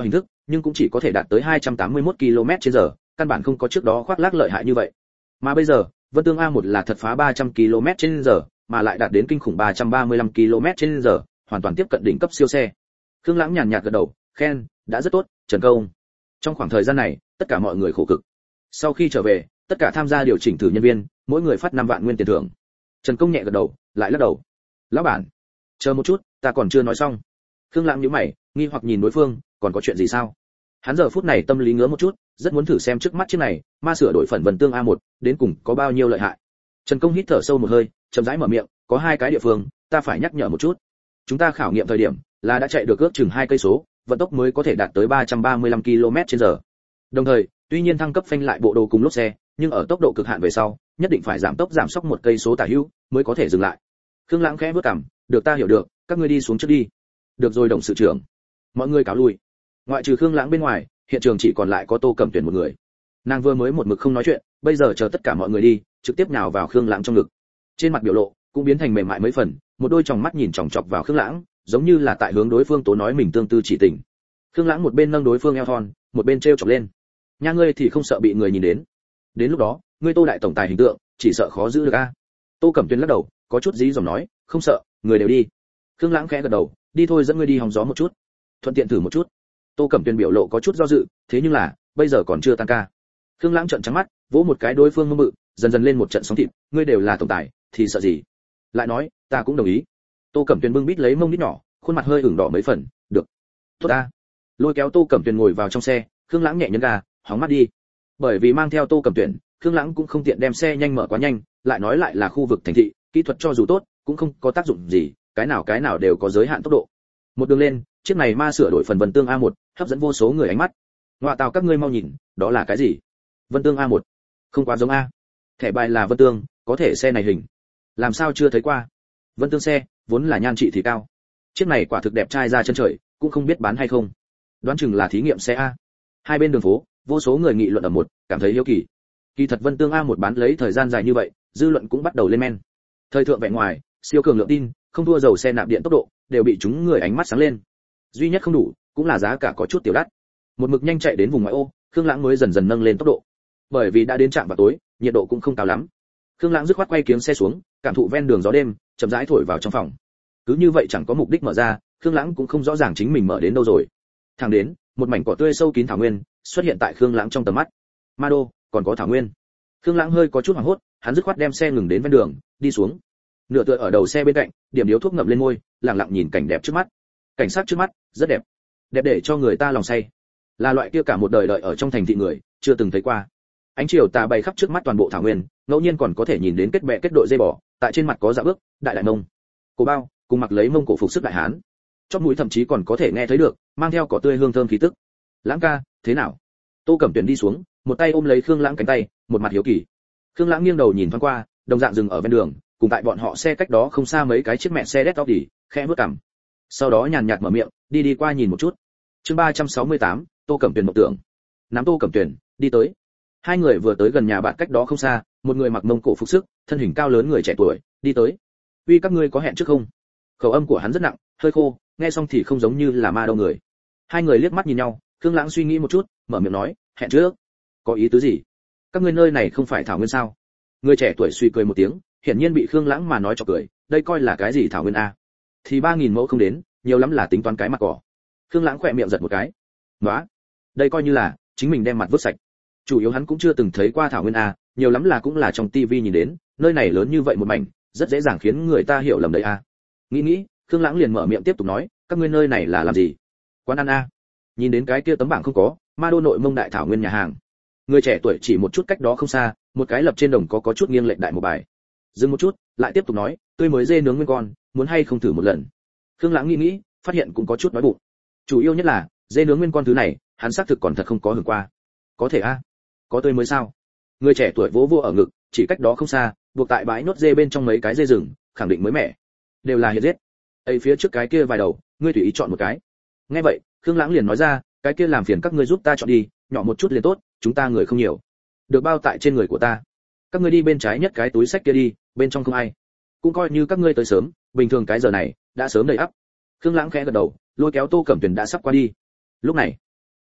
[SPEAKER 1] nhưng cũng chỉ có thể đạt tới hai trăm tám mươi mốt ki lô mét trên giờ, căn bản không có trước đó khoác lác lợi hại như vậy. Mà bây giờ, Vân Tương a một là thật phá ba trăm ki lô mét trên giờ, mà lại đạt đến kinh khủng ba trăm ba mươi lăm ki lô mét trên giờ, hoàn toàn tiếp cận đỉnh cấp siêu xe. Khương Lãng nhàn nhạt gật đầu, khen, đã rất tốt, Trần Công. Trong khoảng thời gian này, tất cả mọi người khổ cực. Sau khi trở về, tất cả tham gia điều chỉnh thử nhân viên, mỗi người phát năm vạn nguyên tiền thưởng. Trần Công nhẹ gật đầu, lại lắc đầu. Lão bản, chờ một chút, ta còn chưa nói xong. Khương Lãng nhíu mày, nghi hoặc nhìn đối phương, còn có chuyện gì sao? Hắn giờ phút này tâm lý ngứa một chút, rất muốn thử xem trước mắt chiếc này, ma sửa đổi phần Vân Tương a một, đến cùng có bao nhiêu lợi hại. Trần Công hít thở sâu một hơi, chậm rãi mở miệng, có hai cái địa phương, ta phải nhắc nhở một chút. Chúng ta khảo nghiệm thời điểm, là đã chạy được ước chừng hai cây số, vận tốc mới có thể đạt tới ba trăm ba mươi lăm ki lô mét trên giờ. Đồng thời, tuy nhiên thăng cấp phanh lại bộ đồ cùng lốp xe, nhưng ở tốc độ cực hạn về sau, nhất định phải giảm tốc giảm sóc một cây số tả hữu, mới có thể dừng lại. Khương Lãng khẽ bước cằm, được ta hiểu được, các ngươi đi xuống trước đi. Được rồi đồng sự trưởng. Mọi người cáo lui. Ngoại trừ Khương Lãng bên ngoài, hiện trường chỉ còn lại có Tô Cẩm Tuyển một người. Nàng vừa mới một mực không nói chuyện, bây giờ chờ tất cả mọi người đi, trực tiếp nhào vào Khương Lãng trong ngực. Trên mặt biểu lộ cũng biến thành mềm mại mấy phần, một đôi tròng mắt nhìn chòng chọc vào Khương Lãng, giống như là tại hướng đối phương tố nói mình tương tư chỉ tình. Khương Lãng một bên nâng đối phương eo thon, một bên trêu chọc lên. Nha ngươi thì không sợ bị người nhìn đến. Đến lúc đó, ngươi Tô đại tổng tài hình tượng, chỉ sợ khó giữ được a. Tô Cẩm Tuyên lắc đầu, có chút dí dỏm nói, không sợ, người đều đi. Khương Lãng khẽ gật đầu, đi thôi dẫn ngươi đi hóng gió một chút, thuận tiện thử một chút. Tô Cẩm Tuyên biểu lộ có chút do dự, thế nhưng là, bây giờ còn chưa tan ca. Khương Lãng trợn trắng mắt, vỗ một cái đối phương mông bự, dần dần lên một trận sóng thịt, ngươi đều là tổng tài, thì sợ gì? Lại nói, ta cũng đồng ý. Tô Cẩm Tuyên bưng bít lấy mông đít nhỏ, khuôn mặt hơi ửng đỏ mấy phần, được. Tốt a. Lôi kéo Tô Cẩm Tuyên ngồi vào trong xe, Khương Lãng nhẹ nhấn ga, hóng mắt đi. Bởi vì mang theo Tô Cẩm Tuyển, Khương Lãng cũng không tiện đem xe nhanh mở quá nhanh, lại nói lại là khu vực thành thị, kỹ thuật cho dù tốt, cũng không có tác dụng gì, cái nào cái nào đều có giới hạn tốc độ. Một đường lên, chiếc này ma sửa đổi phần Vân Tương a một, hấp dẫn vô số người ánh mắt. Ngoại tào các ngươi mau nhìn, đó là cái gì? Vân Tương a một. Không quá giống a. Thẻ bài là Vân Tương, có thể xe này hình. Làm sao chưa thấy qua? Vân Tương xe, vốn là nhan trị thì cao. Chiếc này quả thực đẹp trai ra chân trời, cũng không biết bán hay không. Đoán chừng là thí nghiệm xe a. Hai bên đường phố, vô số người nghị luận ở một, cảm thấy hiếu kỳ. Kỳ thật Vân Tương a một bán lấy thời gian dài như vậy, dư luận cũng bắt đầu lên men. Thời thượng vẻ ngoài, siêu cường lượng tin, không thua dầu xe nạp điện tốc độ, đều bị chúng người ánh mắt sáng lên. Duy nhất không đủ, cũng là giá cả có chút tiểu đắt. Một mực nhanh chạy đến vùng ngoại ô, Khương Lãng mới dần dần nâng lên tốc độ. Bởi vì đã đến trạm vào tối, nhiệt độ cũng không cao lắm. Khương Lãng dứt khoát quay kiếng xe xuống, cảm thụ ven đường gió đêm, chậm rãi thổi vào trong phòng. Cứ như vậy chẳng có mục đích mở ra, Khương Lãng cũng không rõ ràng chính mình mở đến đâu rồi. Thẳng đến, một mảnh cỏ tươi sâu kín thảo nguyên xuất hiện tại Khương Lãng trong tầm mắt. Ma đô, còn có thảo nguyên. Khương Lãng hơi có chút hoảng hốt, hắn dứt khoát đem xe ngừng đến ven đường, đi xuống. Nửa tựa ở đầu xe bên cạnh, điểm điếu thuốc ngậm lên môi, lặng lặng nhìn cảnh đẹp trước mắt. Cảnh sát trước mắt, rất đẹp. Đẹp để cho người ta lòng say. Là loại kia cả một đời đợi ở trong thành thị người, chưa từng thấy qua. Ánh chiều tà bay khắp trước mắt toàn bộ thảo nguyên, ngẫu nhiên còn có thể nhìn đến kết bè kết đội dây bò, tại trên mặt có dạ bước, đại đại mông. Cổ bao, cùng mặc lấy mông cổ phục sức đại hán. Chóp mũi thậm chí còn có thể nghe thấy được, mang theo cỏ tươi hương thơm khí tức. Lãng ca, thế nào? Tô Cẩm Tuyển đi xuống, một tay ôm lấy Khương Lãng cánh tay, một mặt hiếu kỳ. Khương Lãng nghiêng đầu nhìn thoáng qua, đồng dạng dừng ở ven đường, cùng tại bọn họ xe cách đó không xa mấy cái chiếc mẹ xe đét đi, khẽ bước cằm. Sau đó nhàn nhạt mở miệng, đi đi qua nhìn một chút. Chương ba trăm sáu mươi tám, Tô Cẩm Tuyển mộng tưởng. Nắm Tô Cẩm Tuyển, đi tới. Hai người vừa tới gần nhà bạn cách đó không xa, một người mặc mông cổ phục sức, thân hình cao lớn người trẻ tuổi, đi tới. Uy các ngươi có hẹn trước không? Khẩu âm của hắn rất nặng, hơi khô, nghe xong thì không giống như là ma đâu người. Hai người liếc mắt nhìn nhau, Khương Lãng suy nghĩ một chút, mở miệng nói, hẹn trước? Có ý tứ gì? Các ngươi nơi này không phải thảo nguyên sao? Người trẻ tuổi suy cười một tiếng, hiển nhiên bị Khương Lãng mà nói cho cười, đây coi là cái gì thảo nguyên a? Thì ba nghìn mẫu không đến, nhiều lắm là tính toán cái mặt cỏ. Khương Lãng khỏe miệng giật một cái. Nóa, đây coi như là chính mình đem mặt vứt sạch. Chủ yếu hắn cũng chưa từng thấy qua thảo nguyên a, nhiều lắm là cũng là trong tivi nhìn đến, nơi này lớn như vậy một mảnh, rất dễ dàng khiến người ta hiểu lầm đấy a. Nghĩ nghĩ, Khương Lãng liền mở miệng tiếp tục nói, các ngươi nơi này là làm gì? Quán ăn a. Nhìn đến cái kia tấm bảng không có, ma đô nội mông đại thảo nguyên nhà hàng. Người trẻ tuổi chỉ một chút cách đó không xa, một cái lập trên đồng có có chút nghiêng lệch đại một bài. Dừng một chút, lại tiếp tục nói, tươi mới dê nướng nguyên con, muốn hay không thử một lần? Khương Lãng nghĩ nghĩ, phát hiện cũng có chút đói bụng. Chủ yếu nhất là, dê nướng nguyên con thứ này, hắn xác thực còn thật không có hưởng qua. Có thể a? Có tươi mới sao? Người trẻ tuổi vỗ vỗ ở ngực, chỉ cách đó không xa, buộc tại bãi nốt dê bên trong mấy cái dê rừng, khẳng định mới mẻ. Đều là hiện giết. Ấy phía trước cái kia vài đầu, ngươi tùy ý chọn một cái. Nghe vậy, Khương Lãng liền nói ra, cái kia làm phiền các ngươi giúp ta chọn đi, nhỏ một chút liền tốt, chúng ta người không nhiều. Được bao tại trên người của ta. Các ngươi đi bên trái nhất cái túi sách kia đi, bên trong không ai. Cũng coi như các ngươi tới sớm, bình thường cái giờ này đã sớm đầy ắp. Khương Lãng khẽ gật đầu, lôi kéo Tô Cẩm Tuyển đã sắp qua đi. Lúc này,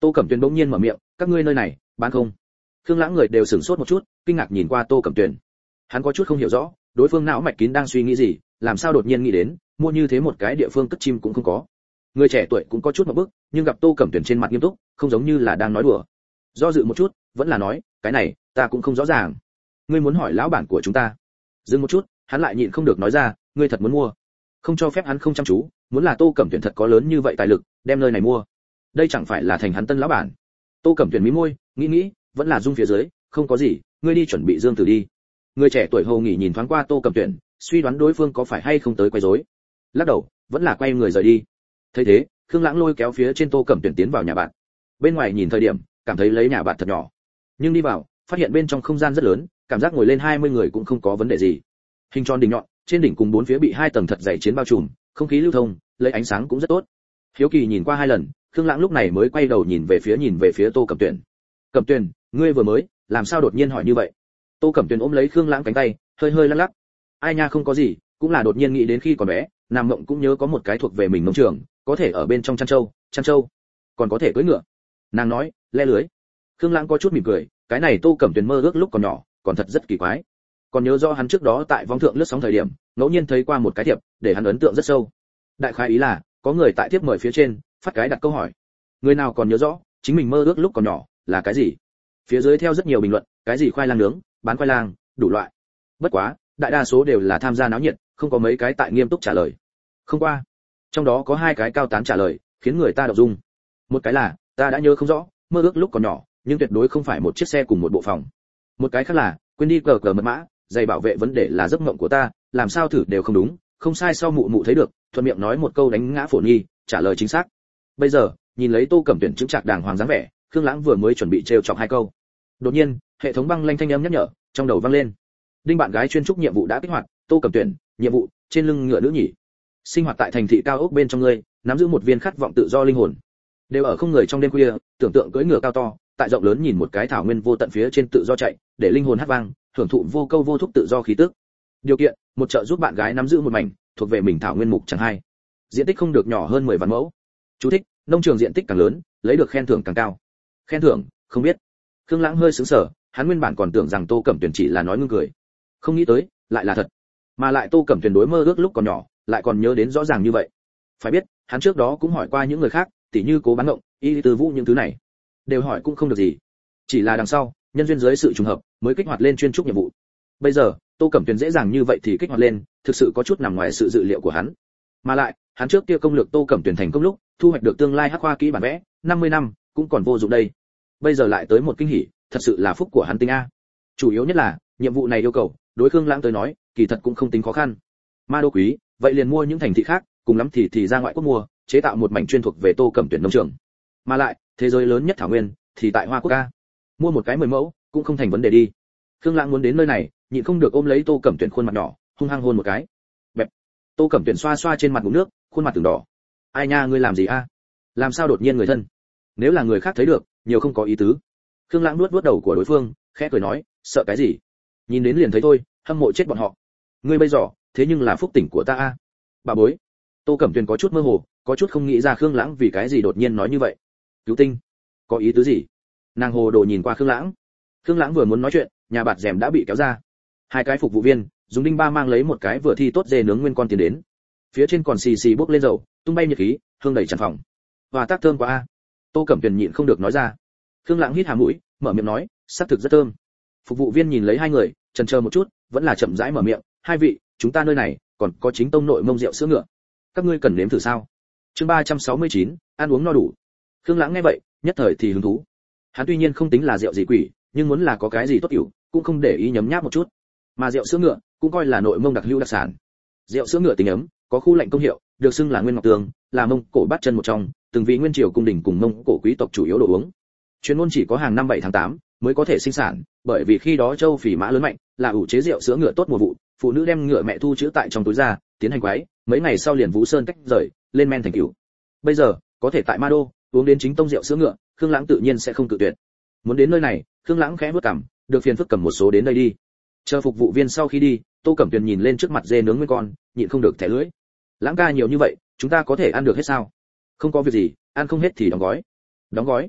[SPEAKER 1] Tô Cẩm Tuyền bỗng nhiên mở miệng, các ngươi nơi này bán không? Khương Lãng người đều sửng sốt một chút, kinh ngạc nhìn qua Tô Cẩm Tuyền. Hắn có chút không hiểu rõ, đối phương não mạch kín đang suy nghĩ gì, làm sao đột nhiên nghĩ đến mua như thế một cái địa phương cất chim cũng không có. Người trẻ tuổi cũng có chút một bức, nhưng gặp Tô Cẩm Tuyền trên mặt nghiêm túc, không giống như là đang nói đùa. Do dự một chút, vẫn là nói, cái này ta cũng không rõ ràng. Ngươi muốn hỏi lão bản của chúng ta? Dừng một chút, hắn lại nhịn không được nói ra, ngươi thật muốn mua? Không cho phép hắn không chăm chú, muốn là Tô Cẩm Tuyền thật có lớn như vậy tài lực, đem nơi này mua. Đây chẳng phải là thành hắn tân lão bản. Tô Cẩm Tuyền mí môi, nghĩ nghĩ, vẫn là rung phía dưới, không có gì, ngươi đi chuẩn bị dương tử đi. Người trẻ tuổi hồ nghỉ nhìn thoáng qua Tô Cẩm Tuyền, suy đoán đối phương có phải hay không tới quấy rối. Lắc đầu, vẫn là quay người rời đi. Thấy thế, Khương Lãng lôi kéo phía trên Tô Cẩm Tuyền tiến vào nhà bạn. Bên ngoài nhìn thời điểm, cảm thấy lấy nhà bạn thật nhỏ, nhưng đi vào, phát hiện bên trong không gian rất lớn, cảm giác ngồi lên hai mươi người cũng không có vấn đề gì. Hình tròn đỉnh nhọn, trên đỉnh cùng bốn phía bị hai tầng thật dày chiến bao trùm, không khí lưu thông, lấy ánh sáng cũng rất tốt. Hiếu kỳ nhìn qua hai lần, Khương Lãng lúc này mới quay đầu nhìn về phía nhìn về phía Tô Cẩm Tuyền. Cẩm Tuyền, ngươi vừa mới, làm sao đột nhiên hỏi như vậy? Tô Cẩm Tuyền ôm lấy Khương Lãng cánh tay, hơi hơi lắc lắc. Ai nha không có gì, cũng là đột nhiên nghĩ đến khi còn bé, Nam Mộng cũng nhớ có một cái thuộc về mình nông trường, có thể ở bên trong chăn trâu, chăn trâu, còn có thể cưỡi ngựa. Nàng nói, le lưới. Khương Lãng có chút mỉm cười, cái này Tô Cẩm Tuyền mơ ước lúc còn nhỏ, còn thật rất kỳ quái. Còn nhớ rõ hắn trước đó tại vong thượng lướt sóng thời điểm, ngẫu nhiên thấy qua một cái thiệp, để hắn ấn tượng rất sâu. Đại khái ý là, có người tại thiệp mời phía trên, phát cái đặt câu hỏi. Người nào còn nhớ rõ, chính mình mơ ước lúc còn nhỏ là cái gì? Phía dưới theo rất nhiều bình luận, cái gì khoai lang nướng, bán khoai lang, đủ loại. Bất quá, đại đa số đều là tham gia náo nhiệt, không có mấy cái tại nghiêm túc trả lời. Không qua, trong đó có hai cái cao tán trả lời, khiến người ta động dung. Một cái là, ta đã nhớ không rõ, mơ ước lúc còn nhỏ, nhưng tuyệt đối không phải một chiếc xe cùng một bộ phòng. Một cái khác là, quên đi cờ cờ mật mã, giày bảo vệ vấn đề là giấc mộng của ta, làm sao thử đều không đúng, không sai sau mụ mụ thấy được, thuận miệng nói một câu đánh ngã phổ nhi, trả lời chính xác. Bây giờ, nhìn lấy Tô Cẩm Tuyển chứng trạc đàng hoàng dáng vẻ, Khương Lãng vừa mới chuẩn bị trêu chọc hai câu. Đột nhiên, hệ thống băng lanh thanh âm nhắc nhở, trong đầu vang lên. Đinh bạn gái chuyên trúc nhiệm vụ đã kích hoạt, Tô Cẩm Tuyển, nhiệm vụ, trên lưng ngựa nữ nhỉ. Sinh hoạt tại thành thị cao ốc bên trong ngươi, nắm giữ một viên khát vọng tự do linh hồn. Đều ở không người trong đêm khuya, tưởng tượng cưỡi ngựa cao to, tại rộng lớn nhìn một cái thảo nguyên vô tận phía trên tự do chạy, để linh hồn hát vang, hưởng thụ vô câu vô thúc tự do khí tức. Điều kiện, một trợ giúp bạn gái nắm giữ một mảnh, thuộc về mình thảo nguyên mục chẳng hai. Diện tích không được nhỏ hơn mười vạn mẫu. Chú thích, nông trường diện tích càng lớn, lấy được khen thưởng càng cao. Khen thưởng, không biết. Khương Lãng hơi sững sờ, hắn nguyên bản còn tưởng rằng Tô Cẩm Tuyển chỉ là nói ngưng cười, không nghĩ tới, lại là thật. Mà lại Tô Cẩm Tuyển đối mơ ước lúc còn nhỏ, lại còn nhớ đến rõ ràng như vậy. Phải biết, hắn trước đó cũng hỏi qua những người khác, tỉ như Cố Bán Ngộng, Y Từ Vũ những thứ này, đều hỏi cũng không được gì. Chỉ là đằng sau, nhân duyên dưới sự trùng hợp, mới kích hoạt lên chuyên trúc nhiệm vụ. Bây giờ, Tô Cẩm Tuyển dễ dàng như vậy thì kích hoạt lên, thực sự có chút nằm ngoài sự dự liệu của hắn. Mà lại, hắn trước kia công lược Tô Cẩm Tuyển thành công lúc, thu hoạch được tương lai hắc khoa kỹ bản vẽ, năm mươi năm, cũng còn vô dụng đây. Bây giờ lại tới một kinh hỉ, thật sự là phúc của hắn tinh a. Chủ yếu nhất là, nhiệm vụ này yêu cầu, đối Khương Lãng tới nói, kỳ thật cũng không tính khó khăn. Ma đô quý, vậy liền mua những thành thị khác, cùng lắm thì thì ra ngoại quốc mua, chế tạo một mảnh chuyên thuộc về Tô Cẩm Tuyển nông trường. Mà lại, thế giới lớn nhất thảo nguyên thì tại Hoa Quốc a. Mua một cái mười mẫu, cũng không thành vấn đề đi. Khương Lãng muốn đến nơi này, nhịn không được ôm lấy Tô Cẩm Tuyển khuôn mặt nhỏ, hung hăng hôn một cái. Bẹp. Tô Cẩm Tuyển xoa xoa trên mặt ngụm nước, khuôn mặt từng đỏ. Ai nha, ngươi làm gì a? Làm sao đột nhiên người thân? Nếu là người khác thấy được, nhiều không có ý tứ. Khương Lãng nuốt nuốt đầu của đối phương, khẽ cười nói, sợ cái gì? Nhìn đến liền thấy thôi, hâm mộ chết bọn họ. Ngươi bây giờ, thế nhưng là phúc tỉnh của ta a. Bà bối. Tô Cẩm Tuyển có chút mơ hồ, có chút không nghĩ ra Khương Lãng vì cái gì đột nhiên nói như vậy. Cứu tinh, có ý tứ gì? Nàng hồ đồ nhìn qua Khương Lãng. Khương Lãng vừa muốn nói chuyện, nhà bạt rèm đã bị kéo ra. Hai cái phục vụ viên, dùng đinh ba mang lấy một cái vừa thi tốt dê nướng nguyên con tiền đến. Phía trên còn xì xì bốc lên dầu, tung bay nhiệt khí, hương đầy tràn phòng. Và tác thơm quá a. Tô Cẩm Tuyển nhịn không được nói ra. Khương Lãng hít hà mũi, mở miệng nói, xác thực rất thơm. Phục vụ viên nhìn lấy hai người, chần chờ một chút, vẫn là chậm rãi mở miệng, hai vị, chúng ta nơi này còn có chính tông nội mông rượu sữa ngựa, các ngươi cần nếm thử sao? Chương ba trăm sáu mươi chín, ăn uống no đủ. Khương Lãng nghe vậy, nhất thời thì hứng thú. Hắn tuy nhiên không tính là rượu gì quỷ, nhưng muốn là có cái gì tốt hữu, cũng không để ý nhấm nháp một chút. Mà rượu sữa ngựa cũng coi là nội mông đặc hữu đặc sản. Rượu sữa ngựa tính ấm, có khu lạnh công hiệu, được xưng là nguyên ngọc tường, là mông cổ bát chân một trong, từng vị nguyên triều cung đình cùng mông cổ quý tộc chủ yếu đồ uống. Chuyên môn chỉ có hàng năm bảy tháng tám mới có thể sinh sản, bởi vì khi đó châu phỉ mã lớn mạnh, là ủ chế rượu sữa ngựa tốt mùa vụ, phụ nữ đem ngựa mẹ thu trữ tại trong túi ra, tiến hành quái, mấy ngày sau liền Vũ Sơn cách rời, lên men thành cửu. Bây giờ, có thể tại Ma Đô uống đến chính tông rượu sữa ngựa, Khương Lãng tự nhiên sẽ không cự tuyệt. Muốn đến nơi này, Khương Lãng khẽ bước cằm, được phiền phức cầm một số đến đây đi. Chờ phục vụ viên sau khi đi, Tô Cẩm Tuyền nhìn lên trước mặt dê nướng nguyên con, nhịn không được thẻ lưỡi. Lãng ca nhiều như vậy, chúng ta có thể ăn được hết sao? Không có việc gì, ăn không hết thì đóng gói. Đóng gói?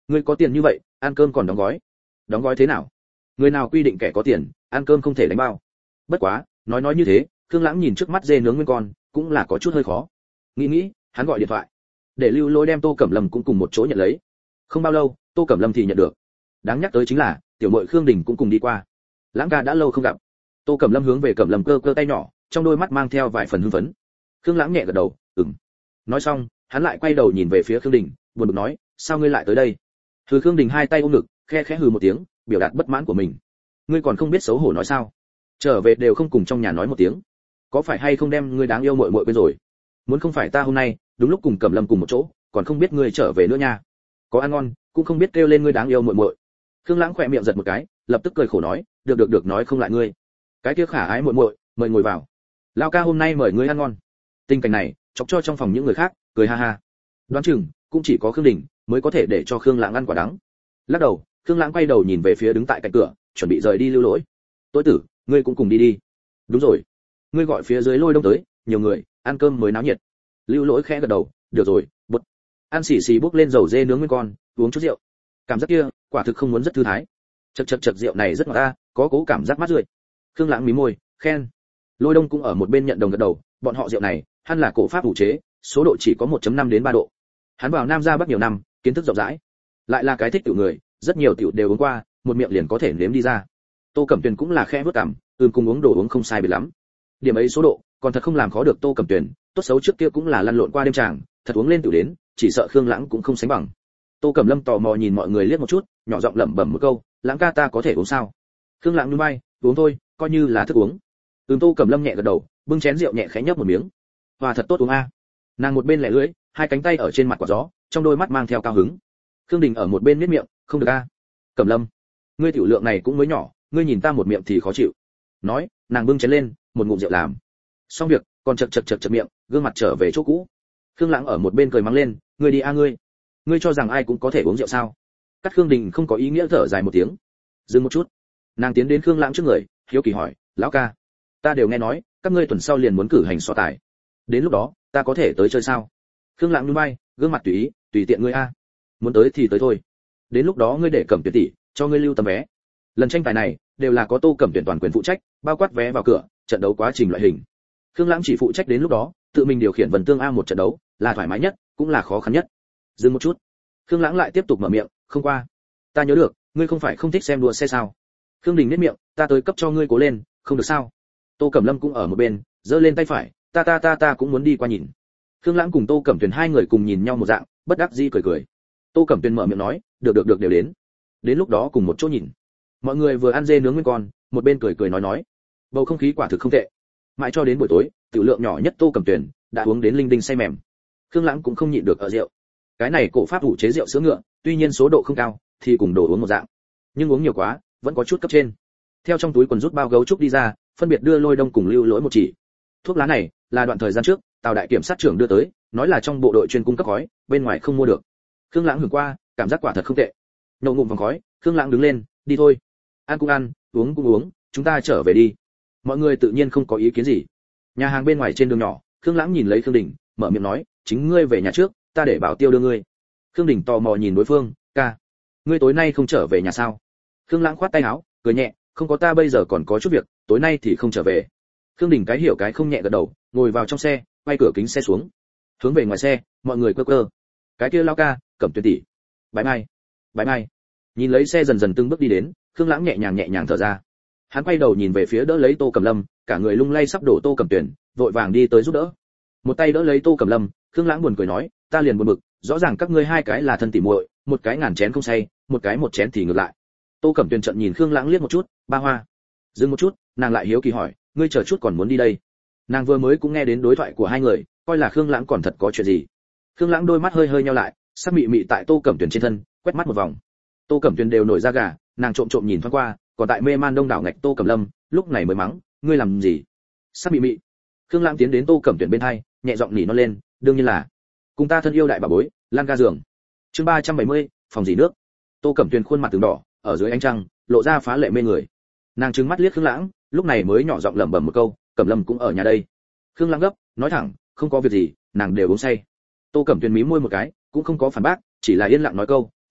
[SPEAKER 1] Ngươi có tiền như vậy, ăn cơm còn đóng gói. Đóng gói thế nào? Người nào quy định kẻ có tiền, ăn cơm không thể đánh bao. Bất quá, nói nói như thế, Khương Lãng nhìn trước mắt dê nướng nguyên con, cũng là có chút hơi khó. Nghĩ nghĩ, hắn gọi điện thoại, để Lưu Lỗi đem Tô Cẩm Lâm cũng cùng một chỗ nhận lấy. Không bao lâu, Tô Cẩm Lâm thì nhận được. Đáng nhắc tới chính là, tiểu muội Khương Đình cũng cùng đi qua. Lãng ca đã lâu không gặp. Tô Cẩm Lâm hướng về Cẩm Lâm cơ cơ tay nhỏ, trong đôi mắt mang theo vài phần hưng phấn. Khương Lãng nhẹ gật đầu, "Ừm." Nói xong, hắn lại quay đầu nhìn về phía Khương Đình, buồn bực nói, "Sao ngươi lại tới đây?" Hừ. Khương Đình hai tay ôm ngực, khe khẽ hừ một tiếng, biểu đạt bất mãn của mình. "Ngươi còn không biết xấu hổ nói sao? Trở về đều không cùng trong nhà nói một tiếng, có phải hay không đem ngươi đáng yêu muội muội quên rồi? Muốn không phải ta hôm nay đúng lúc cùng Cẩm Lâm cùng một chỗ, còn không biết ngươi trở về nữa nha. Có ăn ngon, cũng không biết kêu lên ngươi đáng yêu muội muội." Khương Lãng khỏe miệng giật một cái, lập tức cười khổ nói, "Được được được, nói không lại ngươi. Cái kia khả ái muội muội, mời ngồi vào. Lão ca hôm nay mời ngươi ăn ngon." Tình cảnh này, chọc cho trong phòng những người khác cười ha ha. Đoán chừng cũng chỉ có Khương Đình mới có thể để cho Khương Lãng ăn quả đắng. Lắc đầu, Khương Lãng quay đầu nhìn về phía đứng tại cạnh cửa, chuẩn bị rời đi Lưu Lỗi. "Tối tử, ngươi cũng cùng đi đi." "Đúng rồi, ngươi gọi phía dưới Lôi Đông tới, nhiều người, ăn cơm mới náo nhiệt." Lưu Lỗi khẽ gật đầu, "Được rồi." Bụt. Ăn xì xì bốc lên dầu dê nướng nguyên con, uống chút rượu. Cảm giác kia, quả thực không muốn rất thư thái. Chậc chậc chậc, rượu này rất ngọt ta, có cố cảm giác mát rượi. Khương Lãng mím môi, khen. Lôi Đông cũng ở một bên nhận đồng gật đầu, bọn họ rượu này, hắn là cổ pháp ủ chế, số độ chỉ có một chấm năm đến ba độ. Hắn vào Nam ra Bắc nhiều năm, kiến thức rộng rãi, lại là cái thích tiểu người, rất nhiều tiểu đều uống qua, một miệng liền có thể nếm đi ra. Tô Cẩm Tuyền cũng là khẽ vớt cằm, ừm, cùng uống đồ uống không sai biệt lắm. Điểm ấy số độ, còn thật không làm khó được Tô Cẩm Tuyền, tốt xấu trước kia cũng là lăn lộn qua đêm tràng, thật uống lên tiểu đến, chỉ sợ Khương Lãng cũng không sánh bằng. Tô Cẩm Lâm tò mò nhìn mọi người liếc một chút, nhỏ giọng lẩm bẩm một câu, "Lãng ca ta có thể uống sao?" Khương Lãng nhún vai, "Uống thôi, coi như là thức uống." Ừm. Tô Cẩm Lâm nhẹ gật đầu, bưng chén rượu nhẹ khẽ nhấp một miếng. "Hòa thật tốt uống a." Nàng một bên lẻ lưỡi, hai cánh tay ở trên mặt quả gió, trong đôi mắt mang theo cao hứng. Khương Đình ở một bên nhếch miệng, "Không được a. Cẩm Lâm, ngươi tiểu lượng này cũng mới nhỏ, ngươi nhìn ta một miệng thì khó chịu." Nói, nàng bưng chén lên, một ngụm rượu làm. Xong việc, còn chật chật chật chật miệng, gương mặt trở về chỗ cũ. Khương Lãng ở một bên cười mắng lên, "Ngươi đi a ngươi, ngươi cho rằng ai cũng có thể uống rượu sao?" Cắt Khương Đình không có ý nghĩa thở dài một tiếng. Dừng một chút, nàng tiến đến Khương Lãng trước người, hiếu kỳ hỏi, "Lão ca, ta đều nghe nói, các ngươi tuần sau liền muốn cử hành so tài. Đến lúc đó, ta có thể tới chơi sao?" Khương Lãng nhún vai, gương mặt tùy ý, "Tùy tiện ngươi a. Muốn tới thì tới thôi. Đến lúc đó ngươi để Cẩm Tuyển tỷ cho ngươi lưu tấm vé. Lần tranh tài này đều là có Tô Cẩm Tuyển toàn quyền phụ trách, bao quát vé vào cửa, trận đấu quá trình loại hình. Khương Lãng chỉ phụ trách đến lúc đó, tự mình điều khiển Vân Tương A một trận đấu, là thoải mái nhất, cũng là khó khăn nhất." Dừng một chút, Khương Lãng lại tiếp tục mở miệng, "Không qua, ta nhớ được, ngươi không phải không thích xem đua xe sao?" Khương Đình nhếch miệng, "Ta tới cấp cho ngươi cố lên, không được sao?" Tô Cẩm Lâm cũng ở một bên, giơ lên tay phải, "Ta ta ta ta cũng muốn đi qua nhìn." Khương Lãng cùng Tô Cẩm Tuyền hai người cùng nhìn nhau một dạng, bất đắc dĩ cười cười. Tô Cẩm Tuyền mở miệng nói, "Được được được, đều đến. Đến lúc đó cùng một chỗ nhìn." Mọi người vừa ăn dê nướng nguyên con, một bên cười cười nói nói. Bầu không khí quả thực không tệ. Mãi cho đến buổi tối, tiểu lượng nhỏ nhất Tô Cẩm Tuyền đã uống đến linh đinh say mềm. Khương Lãng cũng không nhịn được ở rượu. Cái này cổ pháp ủ chế rượu sữa ngựa, tuy nhiên số độ không cao, thì cùng đồ uống một dạng, nhưng uống nhiều quá, vẫn có chút cấp trên. Theo trong túi quần rút bao gấu trúc đi ra, phân biệt đưa Lôi Đông cùng Lưu Lỗi một chỉ. Thuốc lá này là đoạn thời gian trước, Tào đại kiểm sát trưởng đưa tới, nói là trong bộ đội chuyên cung cấp khói, bên ngoài không mua được. Khương Lãng hưởng qua, cảm giác quả thật không tệ. Nhổ ngụm vòng khói, Khương Lãng đứng lên, "Đi thôi. Ăn cũng ăn, uống cũng uống, chúng ta trở về đi." Mọi người tự nhiên không có ý kiến gì. Nhà hàng bên ngoài trên đường nhỏ, Khương Lãng nhìn lấy Khương Đình, mở miệng nói, "Chính ngươi về nhà trước, ta để Bảo Tiêu đưa ngươi." Khương Đình tò mò nhìn đối phương, "Ca, ngươi tối nay không trở về nhà sao?" Khương Lãng khoát tay áo, cười nhẹ, "Không có, ta bây giờ còn có chút việc, tối nay thì không trở về." Khương Đình cái hiểu cái không nhẹ gật đầu, ngồi vào trong xe, quay cửa kính xe xuống, hướng về ngoài xe, mọi người quơ quơ. "Cái kia Lão ca, Cẩm Tuyển tỷ, bái mai, bái mai." Nhìn lấy xe dần dần từng bước đi đến, Khương Lãng nhẹ nhàng nhẹ nhàng thở ra. Hắn quay đầu nhìn về phía đỡ lấy Tô Cẩm Lâm, cả người lung lay sắp đổ Tô Cẩm Tuyển, vội vàng đi tới giúp đỡ. Một tay đỡ lấy Tô Cẩm Lâm, Khương Lãng buồn cười nói, "Ta liền buồn bực, rõ ràng các ngươi hai cái là thân tỉ muội, một cái ngàn chén không say, một cái một chén thì ngược lại." Tô Cẩm Tuyển trợn nhìn Khương Lãng liếc một chút, "Ba Hoa." Dừng một chút, nàng lại hiếu kỳ hỏi, "Ngươi chờ chút còn muốn đi đây?" Nàng vừa mới cũng nghe đến đối thoại của hai người, coi là Khương Lãng còn thật có chuyện gì. Khương Lãng đôi mắt hơi hơi nheo lại, sắc mị mị tại Tô Cẩm Tuyển trên thân, quét mắt một vòng. Tô Cẩm Tuyển đều nổi da gà, nàng trộm trộm nhìn thoáng qua, còn tại mê man đông đảo ngạch Tô Cẩm Lâm, lúc này mới mắng, "Ngươi làm gì?" Sắc mị mị. Khương Lãng tiến đến Tô Cẩm Tuyển bên hai, nhẹ giọng nỉ nó lên, "Đương nhiên là cùng ta thân yêu đại bà bối, Lan ga giường." Chương ba trăm bảy mươi, phòng dì nước. Tô Cẩm Tuyển khuôn mặt từng đỏ, ở dưới ánh trăng, lộ ra phá lệ mê người. Nàng trừng mắt liếc Khương Lãng, lúc này mới nhỏ giọng lẩm bẩm một câu, "Cẩm Lâm cũng ở nhà đây." Khương Lãng gấp, nói thẳng, "Không có việc gì, nàng đều uống say." Tô Cẩm Tuyển mí môi một cái, cũng không có phản bác, chỉ là yên lặng nói câu,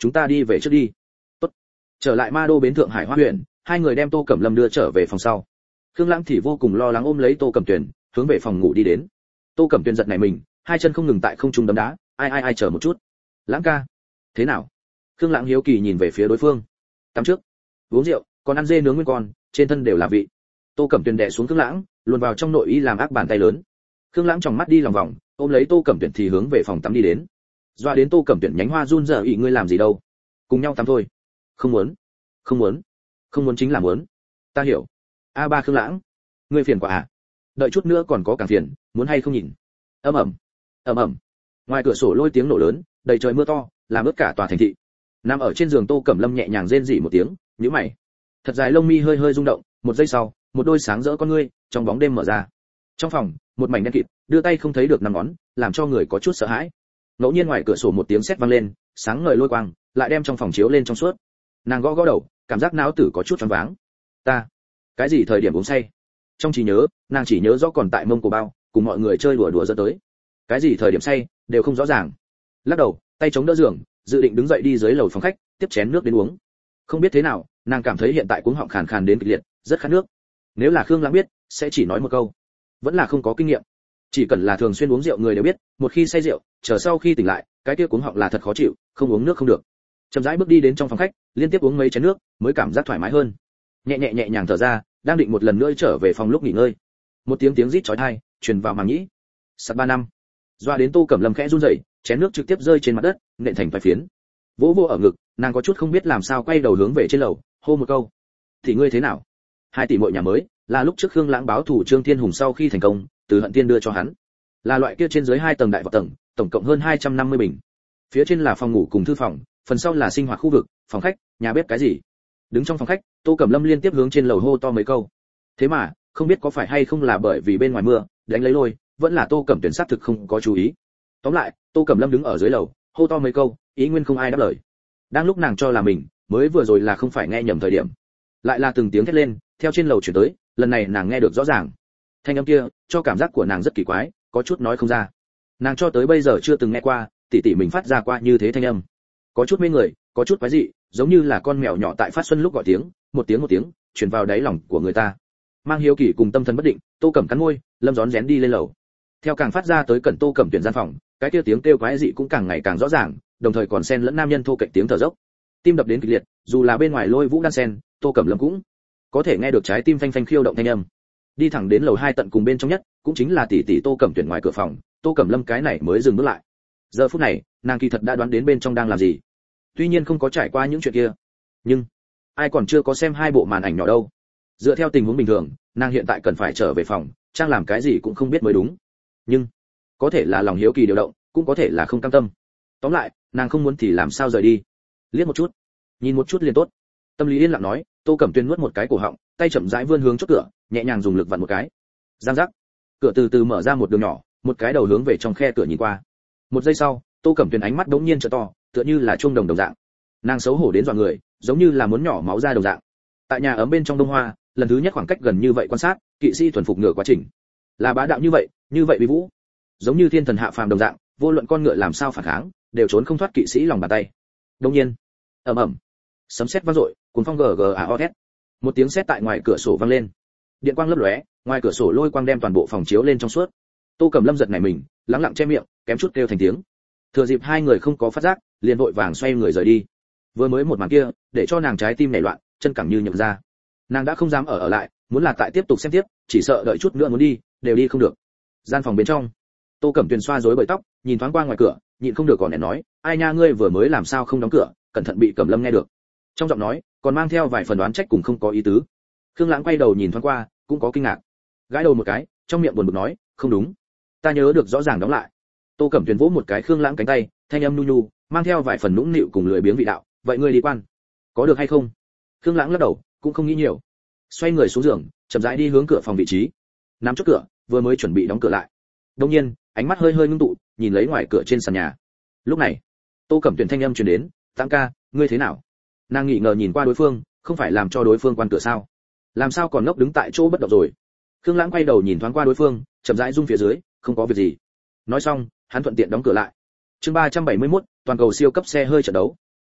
[SPEAKER 1] chúng ta đi về trước đi. Tốt. Trở lại ma đô bến Thượng Hải Hoa huyện, hai người đem Tô Cẩm Lâm đưa trở về phòng sau. Khương Lãng thì vô cùng lo lắng ôm lấy Tô Cẩm Tuyền, hướng về phòng ngủ đi đến. Tô Cẩm Tuyền giật nảy mình, hai chân không ngừng tại không trung đấm đá, ai ai ai chờ một chút. Lãng ca, thế nào? Khương Lãng hiếu kỳ nhìn về phía đối phương. Tắm trước, uống rượu, còn ăn dê nướng nguyên con, trên thân đều là vị. Tô Cẩm Tuyền đè xuống Khương Lãng, luồn vào trong nội y làm ác bàn tay lớn. Khương Lãng tròng mắt đi lòng vòng, ôm lấy Tô Cẩm Tuyền thì hướng về phòng tắm đi đến. Doa đến Tô Cẩm Tuyền nhánh hoa run rẩy, ý ngươi làm gì đâu? Cùng nhau tắm thôi. Không muốn, không muốn, không muốn chính là muốn. Ta hiểu. A ba Khương Lãng, ngươi phiền quá à? Đợi chút nữa còn có càng phiền, muốn hay không nhìn? Ầm ầm, ầm ầm. Ngoài cửa sổ lôi tiếng nổ lớn, đầy trời mưa to, làm ướt cả tòa thành thị. Nằm ở trên giường Tô Cẩm Lâm nhẹ nhàng rên rỉ một tiếng, nhíu mày. Thật dài lông mi hơi hơi rung động, một giây sau, một đôi sáng rỡ con ngươi trong bóng đêm mở ra. Trong phòng, một mảnh đen kịt, đưa tay không thấy được năm ngón, làm cho người có chút sợ hãi. Ngẫu nhiên ngoài cửa sổ một tiếng sét vang lên, sáng ngời lôi quang, lại đem trong phòng chiếu lên trong suốt. Nàng gõ gõ đầu, cảm giác não tử có chút choáng váng. Ta, cái gì thời điểm uống say? Trong trí nhớ, nàng chỉ nhớ rõ còn tại Mông Cổ Bao, cùng mọi người chơi đùa đùa dẫn tới. Cái gì thời điểm say, đều không rõ ràng. Lắc đầu, tay chống đỡ giường, dự định đứng dậy đi dưới lầu phòng khách, tiếp chén nước đến uống. Không biết thế nào, nàng cảm thấy hiện tại cuống họng khàn khàn đến kịch liệt, rất khát nước. Nếu là Khương Lãng biết, sẽ chỉ nói một câu, vẫn là không có kinh nghiệm. Chỉ cần là thường xuyên uống rượu người đều biết, một khi say rượu, chờ sau khi tỉnh lại, cái kia cuống họng là thật khó chịu, không uống nước không được. Chậm rãi bước đi đến trong phòng khách, liên tiếp uống mấy chén nước, mới cảm giác thoải mái hơn. Nhẹ nhẹ nhẹ nhàng thở ra, đang định một lần nữa trở về phòng lúc nghỉ ngơi. Một tiếng tiếng rít chói tai truyền vào màng nhĩ. Sắp ba năm. Doa đến Tô Cẩm Lâm khẽ run rẩy, chén nước trực tiếp rơi trên mặt đất, nện thành vài phiến. Vỗ vỗ ở ngực, nàng có chút không biết làm sao quay đầu hướng về trên lầu, hô một câu: "Thì ngươi thế nào?" Hai tỷ muội nhà mới, là lúc trước Khương Lãng báo thủ Trương Thiên Hùng sau khi thành công, từ Hận Tiên đưa cho hắn. Là loại kia trên dưới hai tầng đại vào tầng, tổng cộng hơn hai trăm năm mươi bình. Phía trên là phòng ngủ cùng thư phòng, phần sau là sinh hoạt khu vực, phòng khách, nhà bếp cái gì. Đứng trong phòng khách, Tô Cẩm Lâm liên tiếp hướng trên lầu hô to mấy câu. Thế mà, không biết có phải hay không là bởi vì bên ngoài mưa, đánh lấy lôi, vẫn là Tô Cẩm Tuyển xác thực không có chú ý. Tóm lại, Tô Cẩm Lâm đứng ở dưới lầu, hô to mấy câu, ý nguyên không ai đáp lời. Đang lúc nàng cho là mình, mới vừa rồi là không phải nghe nhầm thời điểm. Lại là từng tiếng thét lên, theo trên lầu chuyển tới, lần này nàng nghe được rõ ràng. Thanh âm kia, cho cảm giác của nàng rất kỳ quái, có chút nói không ra. Nàng cho tới bây giờ chưa từng nghe qua, tỷ tỷ mình phát ra qua như thế thanh âm. Có chút mê người, có chút quái dị, giống như là con mèo nhỏ tại phát xuân lúc gọi tiếng, một tiếng một tiếng, truyền vào đáy lòng của người ta. Mang hiếu kỳ cùng tâm thần bất định, Tô Cẩm cắn môi, lâm rón rén đi lên lầu. Theo càng phát ra tới cận Tô Cẩm tuyển gian phòng, cái kia tiếng kêu quái dị cũng càng ngày càng rõ ràng, đồng thời còn xen lẫn nam nhân thô kệch tiếng thở dốc. Tim đập đến kịch liệt, dù là bên ngoài lôi vũ đan sen, Tô Cẩm Lâm cũng có thể nghe được trái tim phanh phanh khiêu động thanh âm. Đi thẳng đến lầu hai tận cùng bên trong nhất, cũng chính là tỷ tỷ Tô Cẩm tuyển ngoài cửa phòng, Tô Cẩm Lâm cái này mới dừng bước lại. Giờ phút này, nàng kỳ thật đã đoán đến bên trong đang làm gì. Tuy nhiên không có trải qua những chuyện kia, nhưng ai còn chưa có xem hai bộ màn ảnh nhỏ đâu. Dựa theo tình huống bình thường, nàng hiện tại cần phải trở về phòng, trang làm cái gì cũng không biết mới đúng. Nhưng có thể là lòng hiếu kỳ điều động, cũng có thể là không cam tâm. Tóm lại, nàng không muốn thì làm sao rời đi. Liếc một chút, nhìn một chút liền tốt. Tâm lý yên lặng nói, Tô Cẩm Tuyên nuốt một cái cổ họng, tay chậm rãi vươn hướng chốt cửa, nhẹ nhàng dùng lực vặn một cái. Giang giác, cửa từ từ mở ra một đường nhỏ, một cái đầu hướng về trong khe cửa nhìn qua. Một giây sau, Tô Cẩm Tuyên ánh mắt đống nhiên trợ to, tựa như là chuông đồng đồng dạng. Nàng xấu hổ đến dọa người, giống như là muốn nhỏ máu ra đồng dạng. Tại nhà ấm bên trong Đông Hoa, lần thứ nhất khoảng cách gần như vậy quan sát, kỵ sĩ thuần phục ngựa quá trình. Là bá đạo như vậy, như vậy uy vũ. Giống như thiên thần hạ phàm đồng dạng, vô luận con ngựa làm sao phản kháng, đều trốn không thoát kỵ sĩ lòng bàn tay. Đương nhiên, ầm ầm, sấm sét vang dội, cuốn phong gờ gờ a o s. Một tiếng sét tại ngoài cửa sổ vang lên. Điện quang lấp lóe, ngoài cửa sổ lôi quang đem toàn bộ phòng chiếu lên trong suốt. Tô Cẩm Lâm giật nảy mình, lắng lặng che miệng, kém chút kêu thành tiếng. Thừa dịp hai người không có phát giác, liền vội vàng xoay người rời đi. Vừa mới một màn kia, để cho nàng trái tim nảy loạn, chân cẳng như nhậm ra. Nàng đã không dám ở ở lại, muốn là tại tiếp tục xem tiếp, chỉ sợ đợi chút nữa muốn đi, đều đi không được. Gian phòng bên trong, Tô Cẩm Tuyền xoa rối bời tóc, nhìn thoáng qua ngoài cửa, nhịn không được còn nén nói, ai nha, ngươi vừa mới làm sao không đóng cửa, cẩn thận bị Cẩm Lâm nghe được. Trong giọng nói, còn mang theo vài phần đoán trách cùng không có ý tứ. Khương Lãng quay đầu nhìn thoáng qua, cũng có kinh ngạc. Gãi đầu một cái, trong miệng buồn bực nói, không đúng, ta nhớ được rõ ràng đóng lại. Tô Cẩm Tuyền vỗ một cái Khương Lãng cánh tay, thanh âm nhu nhu, mang theo vài phần nũng nịu cùng lười biếng vị đạo, vậy ngươi đi quan, có được hay không? Khương Lãng lắc đầu, cũng không nghĩ nhiều, xoay người xuống giường, chậm rãi đi hướng cửa phòng vị trí. Nắm chốt cửa, vừa mới chuẩn bị đóng cửa lại. Đột nhiên, ánh mắt hơi hơi ngưng tụ, nhìn lấy ngoài cửa trên sàn nhà. Lúc này, Tô Cẩm Tuyền thanh âm truyền đến, "Tăng ca, ngươi thế nào?" Nàng nghi ngờ nhìn qua đối phương, không phải làm cho đối phương quan cửa sao? Làm sao còn ngốc đứng tại chỗ bất động rồi? Khương Lãng quay đầu nhìn thoáng qua đối phương, chậm rãi rung phía dưới, "Không có việc gì." Nói xong, hắn thuận tiện đóng cửa lại. Chương ba trăm bảy mươi mốt, toàn cầu siêu cấp xe hơi trận đấu.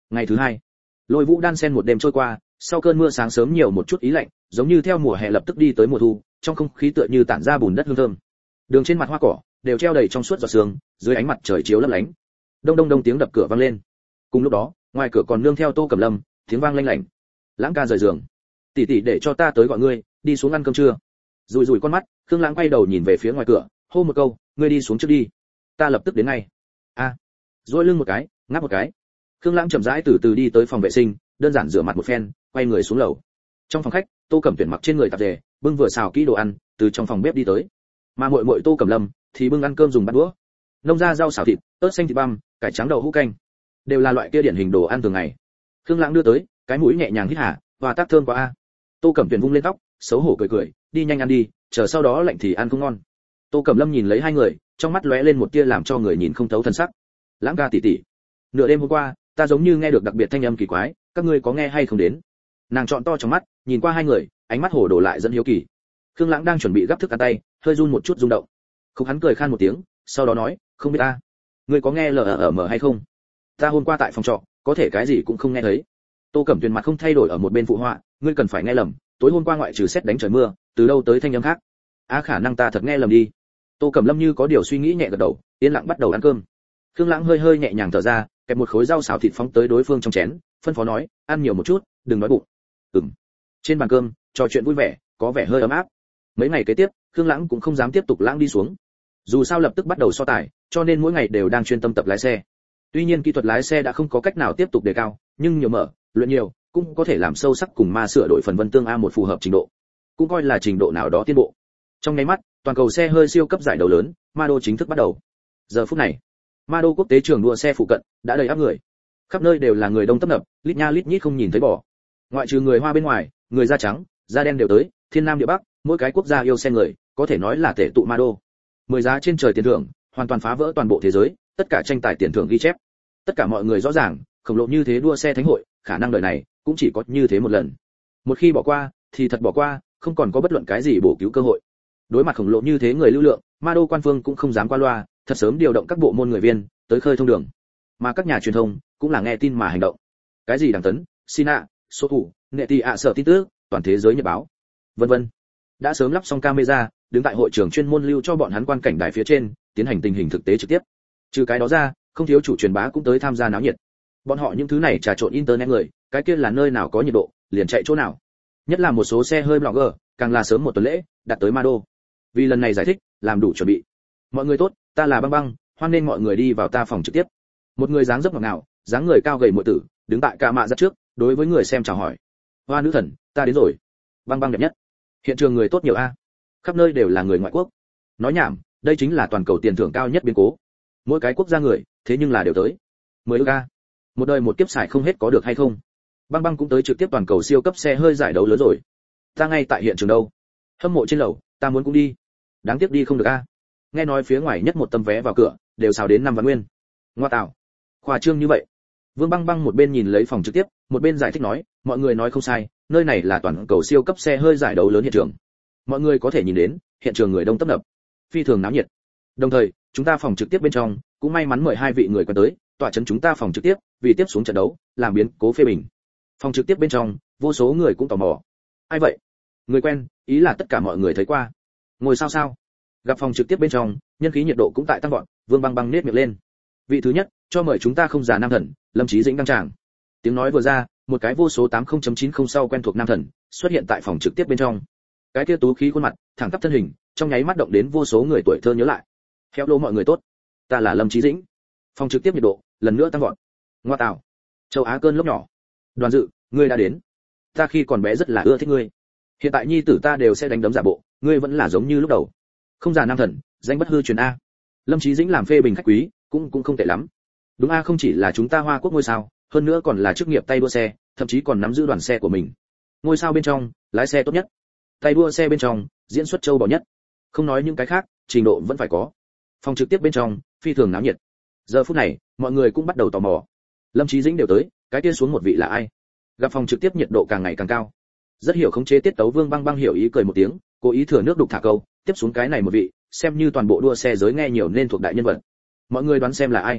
[SPEAKER 1] Ngày thứ hai, lôi vũ đan sen một đêm trôi qua, sau cơn mưa sáng sớm nhiều một chút ý lạnh, giống như theo mùa hè lập tức đi tới mùa thu, trong không khí tựa như tản ra bùn đất hương thơm. Đường trên mặt hoa cỏ đều treo đầy trong suốt giọt sương, dưới ánh mặt trời chiếu lấp lánh. Đông đông đông tiếng đập cửa vang lên. Cùng lúc đó, ngoài cửa còn nương theo Tô Cẩm Lâm, tiếng vang lanh lảnh. Lãng ca rời giường. Tỷ tỷ để cho ta tới gọi ngươi, đi xuống ăn cơm trưa. Rùi rùi con mắt, Khương Lãng quay đầu nhìn về phía ngoài cửa, hô một câu, ngươi đi xuống trước đi, ta lập tức đến ngay. A. À. Duỗi lưng một cái, ngáp một cái. Khương Lãng chậm rãi từ từ đi tới phòng vệ sinh, đơn giản rửa mặt một phen, quay người xuống lầu. Trong phòng khách, Tô Cẩm Tuyển mặc trên người tạp dề, bưng vừa xào kỹ đồ ăn, từ trong phòng bếp đi tới. Mà muội muội Tô Cẩm Lâm thì bưng ăn cơm dùng bát đũa. Nông ra rau xào thịt, ớt xanh thịt băm, cải trắng đậu hũ canh, đều là loại kia điển hình đồ ăn thường ngày. Khương Lãng đưa tới, cái mũi nhẹ nhàng hít hà, và tác thơm quá a. Tô Cẩm Tuyển vung lên tóc, xấu hổ cười cười, đi nhanh ăn đi, chờ sau đó lạnh thì ăn không ngon. Tô Cẩm Lâm nhìn lấy hai người, trong mắt lóe lên một tia làm cho người nhìn không thấu thần sắc. Lãng ca tỷ tỷ, nửa đêm hôm qua, ta giống như nghe được đặc biệt thanh âm kỳ quái, các ngươi có nghe hay không đến? Nàng trọn to trong mắt, nhìn qua hai người, ánh mắt hồ đồ lại dẫn hiếu kỳ. Khương Lãng đang chuẩn bị gấp thức ăn tay, hơi run một chút rung động. Khúc hắn cười khan một tiếng, sau đó nói, không biết ta, ngươi có nghe lờ ở mở hay không? Ta hôm qua tại phòng trọ, có thể cái gì cũng không nghe thấy. Tô Cẩm Tuyền mặt không thay đổi ở một bên phụ họa, ngươi cần phải nghe lầm, tối hôm qua ngoại trừ sét đánh trời mưa, từ đâu tới thanh âm khác? Á khả năng ta thật nghe lầm đi. Tô Cẩm Lâm như có điều suy nghĩ nhẹ gật đầu, yên lặng bắt đầu ăn cơm. Khương Lãng hơi hơi nhẹ nhàng thở ra, kẹp một khối rau xào thịt phóng tới đối phương trong chén, phân phó nói, ăn nhiều một chút, đừng nói bụng. Ừm. Trên bàn cơm, trò chuyện vui vẻ, có vẻ hơi ấm áp. Mấy ngày kế tiếp, Khương Lãng cũng không dám tiếp tục lãng đi xuống. Dù sao lập tức bắt đầu so tài, cho nên mỗi ngày đều đang chuyên tâm tập lái xe. Tuy nhiên kỹ thuật lái xe đã không có cách nào tiếp tục đề cao, nhưng nhiều mở, luyện nhiều, cũng có thể làm sâu sắc cùng ma sửa đổi phần vân tương a một phù hợp trình độ. Cũng coi là trình độ nào đó tiến bộ. Trong nháy mắt, toàn cầu xe hơi siêu cấp giải đấu lớn, Mado chính thức bắt đầu. Giờ phút này, Mado quốc tế trường đua xe phụ cận đã đầy áp người. Khắp nơi đều là người đông tấp nập, lít nha lít nhít không nhìn thấy bỏ. Ngoại trừ người Hoa bên ngoài, người da trắng, da đen đều tới, thiên nam địa bắc, mỗi cái quốc gia yêu xe người, có thể nói là tể tụ Mado. Mười giá trên trời tiền thưởng, hoàn toàn phá vỡ toàn bộ thế giới, tất cả tranh tài tiền thưởng ghi chép. Tất cả mọi người rõ ràng, khổng lồ như thế đua xe thánh hội, khả năng đời này cũng chỉ có như thế một lần. Một khi bỏ qua, thì thật bỏ qua, không còn có bất luận cái gì bổ cứu cơ hội. Đối mặt khổng lồ như thế người lưu lượng, Mado quan phương cũng không dám qua loa, thật sớm điều động các bộ môn người viên tới khơi thông đường. Mà các nhà truyền thông cũng là nghe tin mà hành động. Cái gì đằng tấn, Sina, số thủ, nghệ tỷ ạ sở tin tức, toàn thế giới nhật báo, vân vân. Đã sớm lắp xong camera, đứng tại hội trường chuyên môn lưu cho bọn hắn quan cảnh đài phía trên, tiến hành tình hình thực tế trực tiếp. Trừ cái đó ra, không thiếu chủ truyền bá cũng tới tham gia náo nhiệt. Bọn họ những thứ này trà trộn internet người, cái kia là nơi nào có nhiệt độ, liền chạy chỗ nào. Nhất là một số xe hơi blogger, càng là sớm một tuần lễ, đặt tới Mado. Vì lần này giải thích, làm đủ chuẩn bị. Mọi người tốt, ta là Băng Băng, hoan nên mọi người đi vào ta phòng trực tiếp. Một người dáng dấp ngọt ngào, dáng người cao gầy muội tử, đứng tại ca mạ rất trước, đối với người xem chào hỏi. Hoa nữ thần, ta đến rồi. Băng Băng đẹp nhất. Hiện trường người tốt nhiều a. Khắp nơi đều là người ngoại quốc. Nói nhảm, đây chính là toàn cầu tiền thưởng cao nhất biến cố. Mỗi cái quốc gia người, thế nhưng là đều tới. Mười ức a. Một đời một kiếp xài không hết có được hay không? Băng Băng cũng tới trực tiếp toàn cầu siêu cấp xe hơi giải đấu lớn rồi. Ta ngay tại hiện trường đâu. Hâm mộ trên lầu, ta muốn cũng đi. Đáng tiếc đi không được a. Nghe nói phía ngoài nhất một tấm vé vào cửa, đều xào đến năm vạn nguyên. Ngoa tạo. Khoa trương như vậy. Vương Băng Băng một bên nhìn lấy phòng trực tiếp, một bên giải thích nói, mọi người nói không sai, nơi này là toàn cầu siêu cấp xe hơi giải đấu lớn hiện trường. Mọi người có thể nhìn đến, hiện trường người đông tấp nập, phi thường náo nhiệt. Đồng thời, chúng ta phòng trực tiếp bên trong cũng may mắn mời hai vị người quen tới, tọa chấn chúng ta phòng trực tiếp, vì tiếp xuống trận đấu, làm biến cố phê bình. Phòng trực tiếp bên trong, vô số người cũng tò mò. Ai vậy? Người quen, ý là tất cả mọi người thấy qua. Ngồi sao sao? Gặp phòng trực tiếp bên trong, nhân khí nhiệt độ cũng tại tăng vọt, Vương Băng Băng nết miệng lên. Vị thứ nhất, cho mời chúng ta không già nam thần, Lâm Chí Dĩnh đăng tràng. Tiếng nói vừa ra, một cái vô số tám mươi chấm chín mươi sau quen thuộc nam thần xuất hiện tại phòng trực tiếp bên trong. Cái kia tú khí khuôn mặt, thẳng tắp thân hình, trong nháy mắt động đến vô số người tuổi thơ nhớ lại. Khéo lô mọi người tốt, ta là Lâm Chí Dĩnh. Phòng trực tiếp nhiệt độ lần nữa tăng vọt. Ngoa tạo, châu Á cơn lốc nhỏ. Đoàn Dự, ngươi đã đến. Ta khi còn bé rất là ưa thích ngươi. Hiện tại nhi tử ta đều sẽ đánh đấm giả bộ, ngươi vẫn là giống như lúc đầu. Không già nam thần, danh bất hư truyền a. Lâm Chí Dĩnh làm phê bình khách quý, cũng cũng không tệ lắm. Đúng a, không chỉ là chúng ta Hoa Quốc ngôi sao, hơn nữa còn là chức nghiệp tay đua xe, thậm chí còn nắm giữ đoàn xe của mình. Ngôi sao bên trong, lái xe tốt nhất. Tay đua xe bên trong, diễn xuất châu bò nhất. Không nói những cái khác, trình độ vẫn phải có. Phòng trực tiếp bên trong, phi thường náo nhiệt. Giờ phút này, mọi người cũng bắt đầu tò mò. Lâm Chí Dĩnh đều tới, cái kia xuống một vị là ai? Gặp phòng trực tiếp nhiệt độ càng ngày càng cao. Rất hiểu khống chế tiết tấu Vương Băng Băng hiểu ý cười một tiếng, cố ý thừa nước đục thả câu, tiếp xuống cái này một vị, xem như toàn bộ đua xe giới nghe nhiều nên thuộc đại nhân vật. Mọi người đoán xem là ai?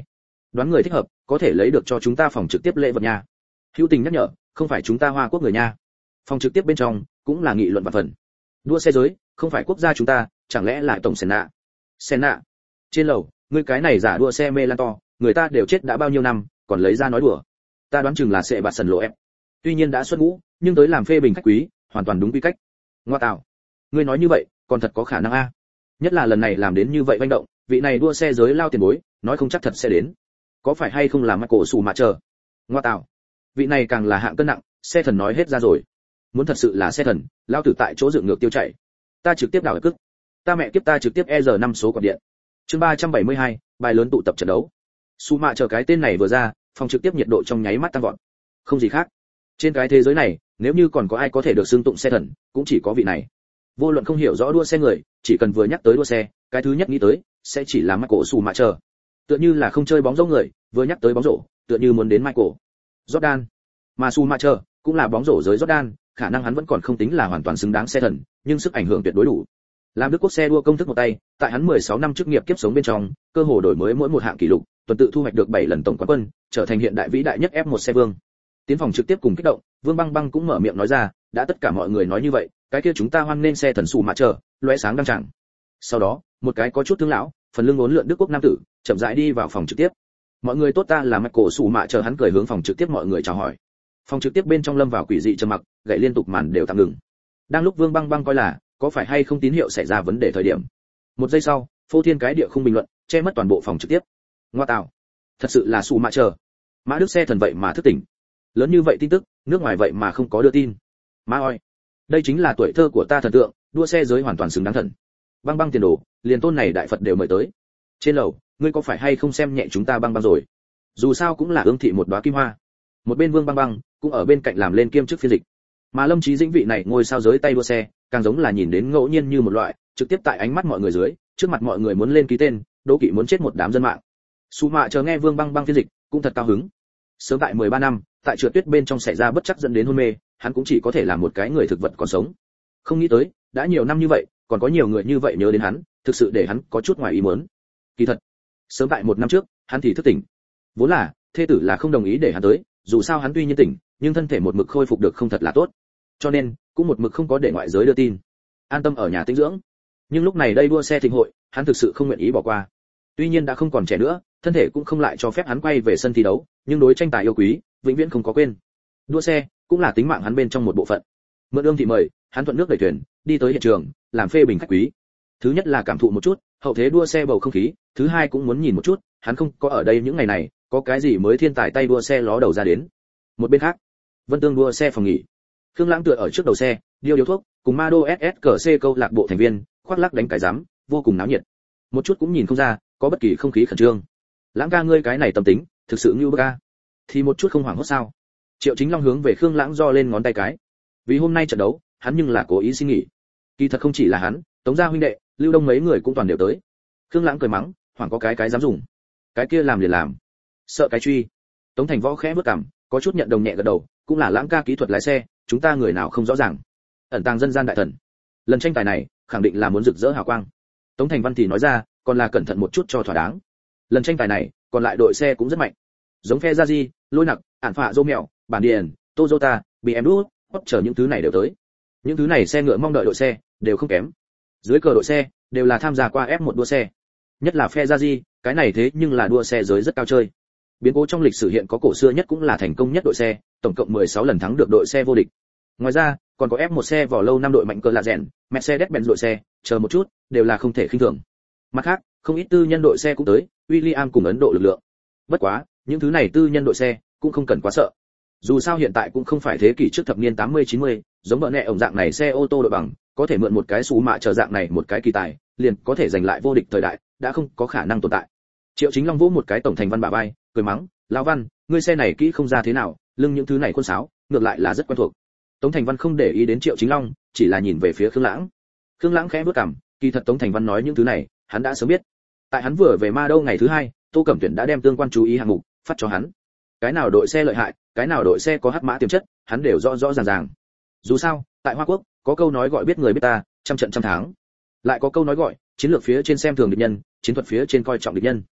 [SPEAKER 1] Đoán người thích hợp, có thể lấy được cho chúng ta phòng trực tiếp lễ vật nha. Hữu Tình nhắc nhở, không phải chúng ta Hoa Quốc người nha. Phòng trực tiếp bên trong cũng là nghị luận vạn phần. Đua xe giới, không phải quốc gia chúng ta, chẳng lẽ lại tổng Senna? Senna. Trên lầu, ngươi cái này giả đua xe mê lan to, người ta đều chết đã bao nhiêu năm, còn lấy ra nói đùa. Ta đoán chừng là sẽ bạt sần lộ em. Tuy nhiên đã xuất ngũ, nhưng tới làm phê bình khách quý, hoàn toàn đúng quy cách. Ngoa tạo. Ngươi nói như vậy, còn thật có khả năng a. Nhất là lần này làm đến như vậy manh động, vị này đua xe giới lao tiền bối, nói không chắc thật sẽ đến. Có phải hay không là Michael Schumacher? Ngoa tạo. Vị này càng là hạng cân nặng, xe thần nói hết ra rồi. Muốn thật sự là xe thần, lao tử tại chỗ dựng ngược tiêu chạy. Ta trực tiếp đảo ức. Ta mẹ kiếp ta trực tiếp e rờ năm số quạt điện. Chương ba trăm bảy mươi hai, bài lớn tụ tập trận đấu. Schumacher cái tên này vừa ra, phòng trực tiếp nhiệt độ trong nháy mắt tăng vọt. Không gì khác. Trên cái thế giới này, nếu như còn có ai có thể được xưng tụng xe thần, cũng chỉ có vị này. Vô luận không hiểu rõ đua xe người, chỉ cần vừa nhắc tới đua xe, cái thứ nhất nghĩ tới sẽ chỉ là Michael Schumacher. Tựa như là không chơi bóng rổ người, vừa nhắc tới bóng rổ, tựa như muốn đến Michael Jordan. Mà Schumacher cũng là bóng rổ giới Jordan, khả năng hắn vẫn còn không tính là hoàn toàn xứng đáng xe thần, nhưng sức ảnh hưởng tuyệt đối đủ. Làm Đức quốc xe đua công thức một tay, tại hắn mười sáu năm chức nghiệp kiếp sống bên trong, cơ hồ đổi mới mỗi một hạng kỷ lục, tuần tự thu hoạch được bảy lần tổng quán quân, trở thành hiện đại vĩ đại nhất ép một xe vương. Tiến phòng trực tiếp cùng kích động, Vương Băng Băng cũng mở miệng nói ra, đã tất cả mọi người nói như vậy, cái kia chúng ta hoan nên xe thần Schumacher, lóe sáng đăng tràng. Sau đó, một cái có chút tướng lão, phần lưng uốn lượn Đức quốc nam tử, chậm rãi đi vào phòng trực tiếp. Mọi người tốt, ta là Michael Schumacher, hắn cười hướng phòng trực tiếp mọi người chào hỏi. Phòng trực tiếp bên trong lâm vào quỷ dị trầm mặc, gậy liên tục màn đều tạm ngừng. Đang lúc Vương Băng Băng coi là có phải hay không tín hiệu xảy ra vấn đề thời điểm, một giây sau, phô thiên cái địa không bình luận, che mất toàn bộ phòng trực tiếp. Ngoa tạo, thật sự là Schumacher. Mã Đức xe thần vậy mà thức tỉnh. Lớn như vậy tin tức, nước ngoài vậy mà không có đưa tin. Má ơi, đây chính là tuổi thơ của ta thần tượng, đua xe giới hoàn toàn xứng đáng thần. Băng Băng tiền đồ, liền tôn này đại Phật đều mời tới. Trên lầu, ngươi có phải hay không xem nhẹ chúng ta Băng Băng rồi? Dù sao cũng là ương thị một đóa kim hoa. Một bên Vương Băng Băng cũng ở bên cạnh làm lên kiêm chức phiên dịch. Mà Lâm Chí Dĩnh vị này ngôi sao giới tay đua xe, càng giống là nhìn đến ngẫu nhiên như một loại, trực tiếp tại ánh mắt mọi người dưới, trước mặt mọi người muốn lên ký tên, đố kỵ muốn chết một đám dân mạng. Schumacher nghe Vương Băng Băng phiên dịch, cũng thật cao hứng. Sớm tại mười ba năm, tại trượt tuyết bên trong xảy ra bất chắc dẫn đến hôn mê, hắn cũng chỉ có thể là một cái người thực vật còn sống. Không nghĩ tới, đã nhiều năm như vậy, còn có nhiều người như vậy nhớ đến hắn, thực sự để hắn có chút ngoài ý muốn. Kỳ thật, sớm tại một năm trước, hắn thì thức tỉnh. Vốn là, thê tử là không đồng ý để hắn tới, dù sao hắn tuy nhiên tỉnh, nhưng thân thể một mực khôi phục được không thật là tốt. Cho nên, cũng một mực không có để ngoại giới đưa tin. An tâm ở nhà tĩnh dưỡng. Nhưng lúc này đây đua xe thịnh hội, hắn thực sự không nguyện ý bỏ qua. Tuy nhiên đã không còn trẻ nữa, thân thể cũng không lại cho phép hắn quay về sân thi đấu, nhưng đối tranh tài yêu quý, vĩnh viễn không có quên. Đua xe cũng là tính mạng hắn bên trong một bộ phận. Mượn ương thị mời, hắn thuận nước đẩy thuyền, đi tới hiện trường, làm phê bình khách quý. Thứ nhất là cảm thụ một chút hậu thế đua xe bầu không khí, thứ hai cũng muốn nhìn một chút, hắn không có ở đây những ngày này, có cái gì mới thiên tài tay đua xe ló đầu ra đến. Một bên khác, Vân Tương đua xe phòng nghỉ. Khương Lãng tựa ở trước đầu xe, điêu điếu thuốc, cùng Mado ét ét cờ xê câu lạc bộ thành viên, khoác lác đánh cái rắm, vô cùng náo nhiệt. Một chút cũng nhìn không ra có bất kỳ không khí khẩn trương. Lãng ca ngươi cái này tâm tính, thực sự như bức a. Thì một chút không hoảng hốt sao? Triệu Chính Long hướng về Khương Lãng giơ lên ngón tay cái. Vì hôm nay trận đấu, hắn nhưng là cố ý xin nghỉ. Kỳ thật không chỉ là hắn, Tống gia huynh đệ, Lưu Đông mấy người cũng toàn đều tới. Khương Lãng cười mắng, hoảng có cái cái dám dùng. Cái kia làm liền làm. Sợ cái truy. Tống Thành Võ khẽ bước cằm, có chút nhận đồng nhẹ gật đầu, cũng là Lãng ca kỹ thuật lái xe, chúng ta người nào không rõ ràng. Ẩn tàng dân gian đại thần. Lần tranh tài này, khẳng định là muốn rực rỡ hào quang. Tống Thành Văn thì nói ra, còn là cẩn thận một chút cho thỏa đáng. Lần tranh tài này, còn lại đội xe cũng rất mạnh. Giống phe Ferrari, Lôi Nặc, Ản Phạ Dô Mèo, Bản Điền, Toyota, bê em vê, Hot chờ những thứ này đều tới. Những thứ này xe ngựa mong đợi đội xe đều không kém. Dưới cờ đội xe đều là tham gia qua ép một đua xe. Nhất là phe Ferrari, cái này thế nhưng là đua xe giới rất cao chơi. Biến cố trong lịch sử hiện có cổ xưa nhất cũng là thành công nhất đội xe, tổng cộng mười sáu lần thắng được đội xe vô địch. Ngoài ra, còn có ép một xe vỏ lâu năm đội mạnh cỡ là rèn, Mercedes-Benz đội xe, chờ một chút, đều là không thể khinh thường. Mặt khác, không ít tư nhân đội xe cũng tới, William cùng Ấn Độ lực lượng. Bất quá, những thứ này tư nhân đội xe cũng không cần quá sợ. Dù sao hiện tại cũng không phải thế kỷ trước thập niên tám mươi chín mươi, giống bợ nẹ ổng dạng này xe ô tô đội bằng, có thể mượn một cái xú mạ chờ dạng này một cái kỳ tài, liền có thể giành lại vô địch thời đại, đã không có khả năng tồn tại. Triệu Chính Long vỗ một cái Tổng Thành Văn bả vai, cười mắng, lão Văn, ngươi xe này kỹ không ra thế nào, lưng những thứ này khuôn sáo, ngược lại là rất quen thuộc. Tống Thành Văn không để ý đến Triệu Chính Long, chỉ là nhìn về phía Khương Lãng. Khương Lãng khẽ bước cằm, kỳ thật Tống Thành Văn nói những thứ này, hắn đã sớm biết. Tại hắn vừa về Ma Đâu ngày thứ hai, Tô Cẩm Tuyển đã đem tương quan chú ý hạng mục phát cho hắn. Cái nào đội xe lợi hại, cái nào đội xe có hắc mã tiềm chất, hắn đều rõ rõ ràng ràng. Dù sao, tại Hoa Quốc, có câu nói gọi biết người biết ta, trăm trận trăm thắng. Lại có câu nói gọi, chiến lược phía trên xem thường địch nhân, chiến thuật phía trên coi trọng địch nhân.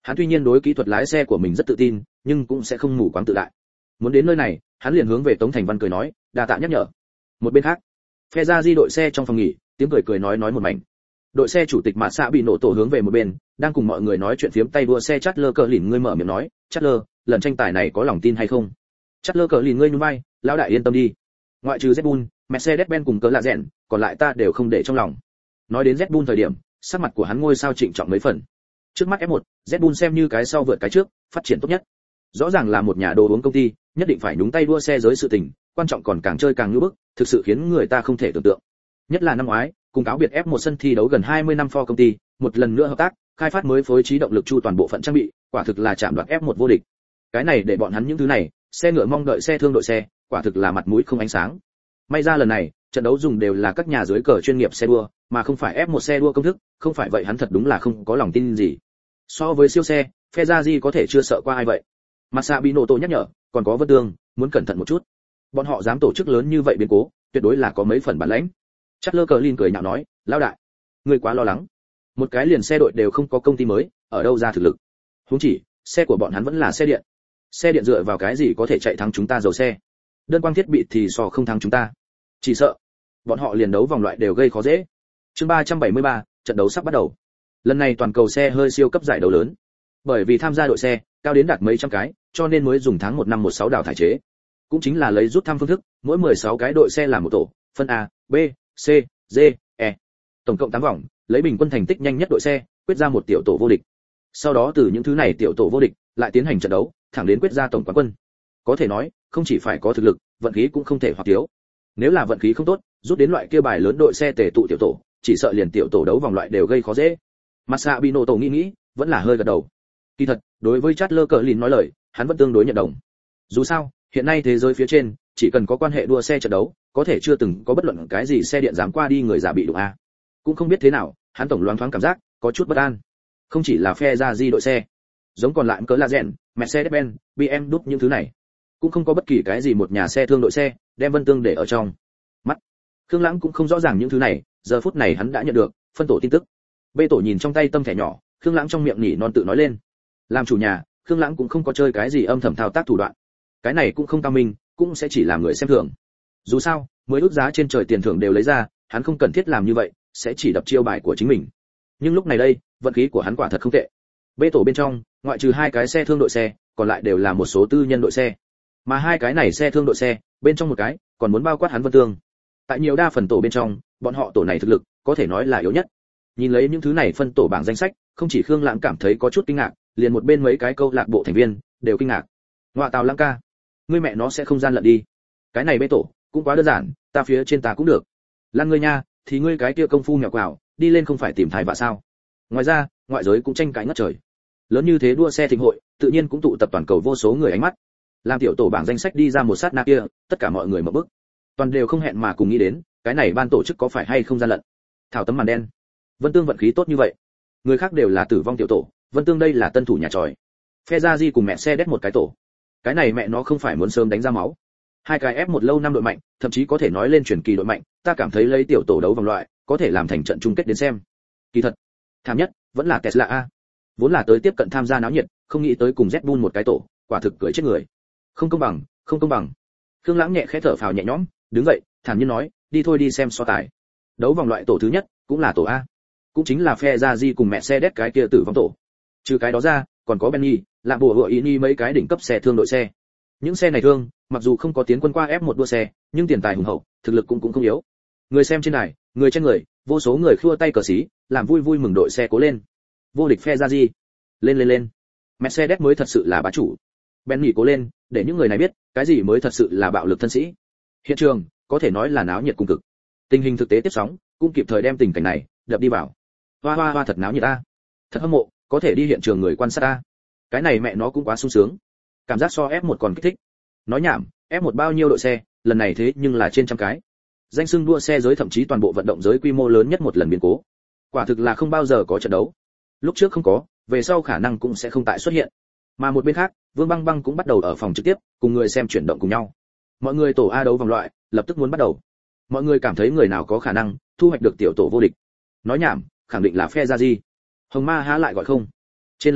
[SPEAKER 1] Hắn tuy nhiên đối kỹ thuật lái xe của mình rất tự tin, nhưng cũng sẽ không mù quáng tự đại. Muốn đến nơi này, hắn liền hướng về Tống Thành Văn cười nói, đa tạ nhắc nhở. Một bên khác, phe ra di đội xe trong phòng nghỉ, tiếng cười cười nói nói một mảnh. Đội xe chủ tịch Mã Xạ bị nổ tổ hướng về một bên, đang cùng mọi người nói chuyện phiếm tay đua xe Chatler cờ lỉnh ngươi mở miệng nói, Chatler, lần tranh tài này có lòng tin hay không? Chatler cờ lỉnh ngươi nhún vai, lão đại yên tâm đi. Ngoại trừ Red Bull, Mercedes-Benz cùng cỡ lạ rèn, còn lại ta đều không để trong lòng. Nói đến Red Bull thời điểm, sắc mặt của hắn ngôi sao trịnh trọng mấy phần. Trước mắt ép một, Red Bull xem như cái sau vượt cái trước, phát triển tốt nhất. Rõ ràng là một nhà đồ uống công ty, nhất định phải nhúng tay đua xe giới sự tình, quan trọng còn càng chơi càng ngưỡng bức, thực sự khiến người ta không thể tưởng tượng. Nhất là năm ngoái, cùng cáo biệt ép một sân thi đấu gần hai mươi năm Ford công ty, một lần nữa hợp tác, khai phát mới phối trí động lực chu toàn bộ phận trang bị, quả thực là chạm đoạt ép một vô địch. Cái này để bọn hắn những thứ này, xe ngựa mong đợi xe thương đội xe, quả thực là mặt mũi không ánh sáng. May ra lần này, trận đấu dùng đều là các nhà dưới cờ chuyên nghiệp xe đua, mà không phải ép một xe đua công thức, không phải vậy hắn thật đúng là không có lòng tin gì. So với siêu xe, Ferrari có thể chưa sợ qua ai vậy. Massa Binotto nhắc nhở, còn có Vân Tương, muốn cẩn thận một chút. Bọn họ dám tổ chức lớn như vậy biến cố, tuyệt đối là có mấy phần bản lĩnh. Chatler Clean cười nhạo nói, lão đại, ngươi quá lo lắng. Một cái liền xe đội đều không có công ty mới, ở đâu ra thực lực? Huống chỉ, xe của bọn hắn vẫn là xe điện. Xe điện dựa vào cái gì có thể chạy thắng chúng ta dầu xe? Đơn quang thiết bị thì so không thắng chúng ta. Chỉ sợ, bọn họ liền đấu vòng loại đều gây khó dễ. Chương ba trăm bảy mươi ba, trận đấu sắp bắt đầu. Lần này toàn cầu xe hơi siêu cấp giải đấu lớn. Bởi vì tham gia đội xe cao đến đạt mấy trăm cái, cho nên mới dùng tháng một năm một sáu đào thải chế. Cũng chính là lấy rút thăm phương thức, mỗi mười sáu cái đội xe làm một tổ, phân A, B, C, D, E. Tổng cộng tám vòng, lấy bình quân thành tích nhanh nhất đội xe, quyết ra một tiểu tổ vô địch. Sau đó từ những thứ này tiểu tổ vô địch, lại tiến hành trận đấu, thẳng đến quyết ra tổng quán quân. Có thể nói, không chỉ phải có thực lực, vận khí cũng không thể hoặc thiếu. Nếu là vận khí không tốt, rút đến loại kia bài lớn đội xe tề tụ tiểu tổ, chỉ sợ liền tiểu tổ đấu vòng loại đều gây khó dễ. Massa Binotto nghĩ nghĩ, vẫn là hơi gật đầu. Kỳ thật, đối với Chatler Clean nói lời, hắn vẫn tương đối nhận đồng. Dù sao, hiện nay thế giới phía trên, chỉ cần có quan hệ đua xe trận đấu, có thể chưa từng có bất luận cái gì xe điện dám qua đi người giả bị đụng a. Cũng không biết thế nào, hắn tổng loáng thoáng cảm giác có chút bất an. Không chỉ là Ferrari đội xe, giống còn lại cỡ là rèn, Mercedes-Benz, bê em vê những thứ này, cũng không có bất kỳ cái gì một nhà xe thương đội xe đem Vân Tương để ở trong mắt. Khương Lãng cũng không rõ ràng những thứ này, giờ phút này hắn đã nhận được phân tổ tin tức. Bê tổ nhìn trong tay tâm thẻ nhỏ, Khương Lãng trong miệng nhỉ non tự nói lên. Làm chủ nhà, Khương Lãng cũng không có chơi cái gì âm thầm thao tác thủ đoạn. Cái này cũng không cao minh, cũng sẽ chỉ làm người xem thường. Dù sao, mới ước giá trên trời tiền thưởng đều lấy ra, hắn không cần thiết làm như vậy, sẽ chỉ đập chiêu bài của chính mình. Nhưng lúc này đây, vận khí của hắn quả thật không tệ. Bê tổ bên trong, ngoại trừ hai cái xe thương đội xe, còn lại đều là một số tư nhân đội xe. Mà hai cái này xe thương đội xe, bên trong một cái, còn muốn bao quát hắn Vân Tương. Tại nhiều đa phần tổ bên trong, bọn họ tổ này thực lực, có thể nói là yếu nhất. Nhìn lấy những thứ này phân tổ bảng danh sách, không chỉ Khương Lãng cảm thấy có chút kinh ngạc, liền một bên mấy cái câu lạc bộ thành viên đều kinh ngạc. Ngoại tào Lãng ca, ngươi mẹ nó sẽ không gian lận đi. Cái này bê tổ, cũng quá đơn giản, ta phía trên ta cũng được. Lan ngươi nha, thì ngươi cái kia công phu mèo quào, đi lên không phải tìm thai vạ sao? Ngoài ra, ngoại giới cũng tranh cãi ngất trời. Lớn như thế đua xe thịnh hội, tự nhiên cũng tụ tập toàn cầu vô số người ánh mắt. Làm tiểu tổ bảng danh sách đi ra một sát na kia, tất cả mọi người mở bức, toàn đều không hẹn mà cùng nghĩ đến, cái này ban tổ chức có phải hay không gian lận. Thảo tấm màn đen. Vân Tương vận khí tốt như vậy, người khác đều là tử vong tiểu tổ, Vân Tương đây là tân thủ nhà tròi. Ferrari cùng mẹ xe đét một cái tổ, cái này mẹ nó không phải muốn sớm đánh ra máu. Hai cái ép một lâu năm đội mạnh, thậm chí có thể nói lên truyền kỳ đội mạnh, ta cảm thấy lấy tiểu tổ đấu vòng loại, có thể làm thành trận chung kết đến xem. Kỳ thật, thảm nhất vẫn là Tesla a. Vốn là tới tiếp cận tham gia náo nhiệt, không nghĩ tới cùng Red Bull một cái tổ, quả thực cười chết người. Không công bằng, không công bằng. Khương Lãng nhẹ khẽ thở phào nhẹ nhõm, đứng dậy, thản nhiên nói, đi thôi đi xem so tài. Đấu vòng loại tổ thứ nhất, cũng là tổ A. Cũng chính là Ferrari cùng Mercedes cái kia tử vong tổ. Trừ cái đó ra, còn có Benny, Lamborghini mấy cái đỉnh cấp xe thương đội xe. Những xe này thương, mặc dù không có tiến quân qua ép một đua xe, nhưng tiền tài hùng hậu, thực lực cũng cũng không yếu. Người xem trên đài, người trên người, vô số người khua tay cờ xí, làm vui vui mừng đội xe cố lên. Vô địch Ferrari, lên lên lên. Mercedes mới thật sự là bá chủ. Benny cố lên, để những người này biết, cái gì mới thật sự là bạo lực thân sĩ. Hiện trường, có thể nói là náo nhiệt cùng cực. Tình hình thực tế tiếp sóng, cũng kịp thời đem tình cảnh này đập đi vào. Hoa hoa hoa thật náo nhiệt a. Thật hâm mộ, có thể đi hiện trường người quan sát a. Cái này mẹ nó cũng quá sung sướng. Cảm giác so ép một còn kích thích. Nói nhảm, ép một bao nhiêu đội xe, lần này thế nhưng là trên trăm cái. Danh xưng đua xe giới thậm chí toàn bộ vận động giới quy mô lớn nhất một lần biến cố. Quả thực là không bao giờ có trận đấu. Lúc trước không có, về sau khả năng cũng sẽ không tại xuất hiện. Mà một bên khác, Vương Băng Băng cũng bắt đầu ở phòng trực tiếp, cùng người xem chuyển động cùng nhau. Mọi người tổ A đấu vòng loại, lập tức muốn bắt đầu. Mọi người cảm thấy người nào có khả năng thu hoạch được tiểu tổ vô địch. Nói nhảm, khẳng định là Ferrari. Hồng Ma há lại gọi không. Trên lầu,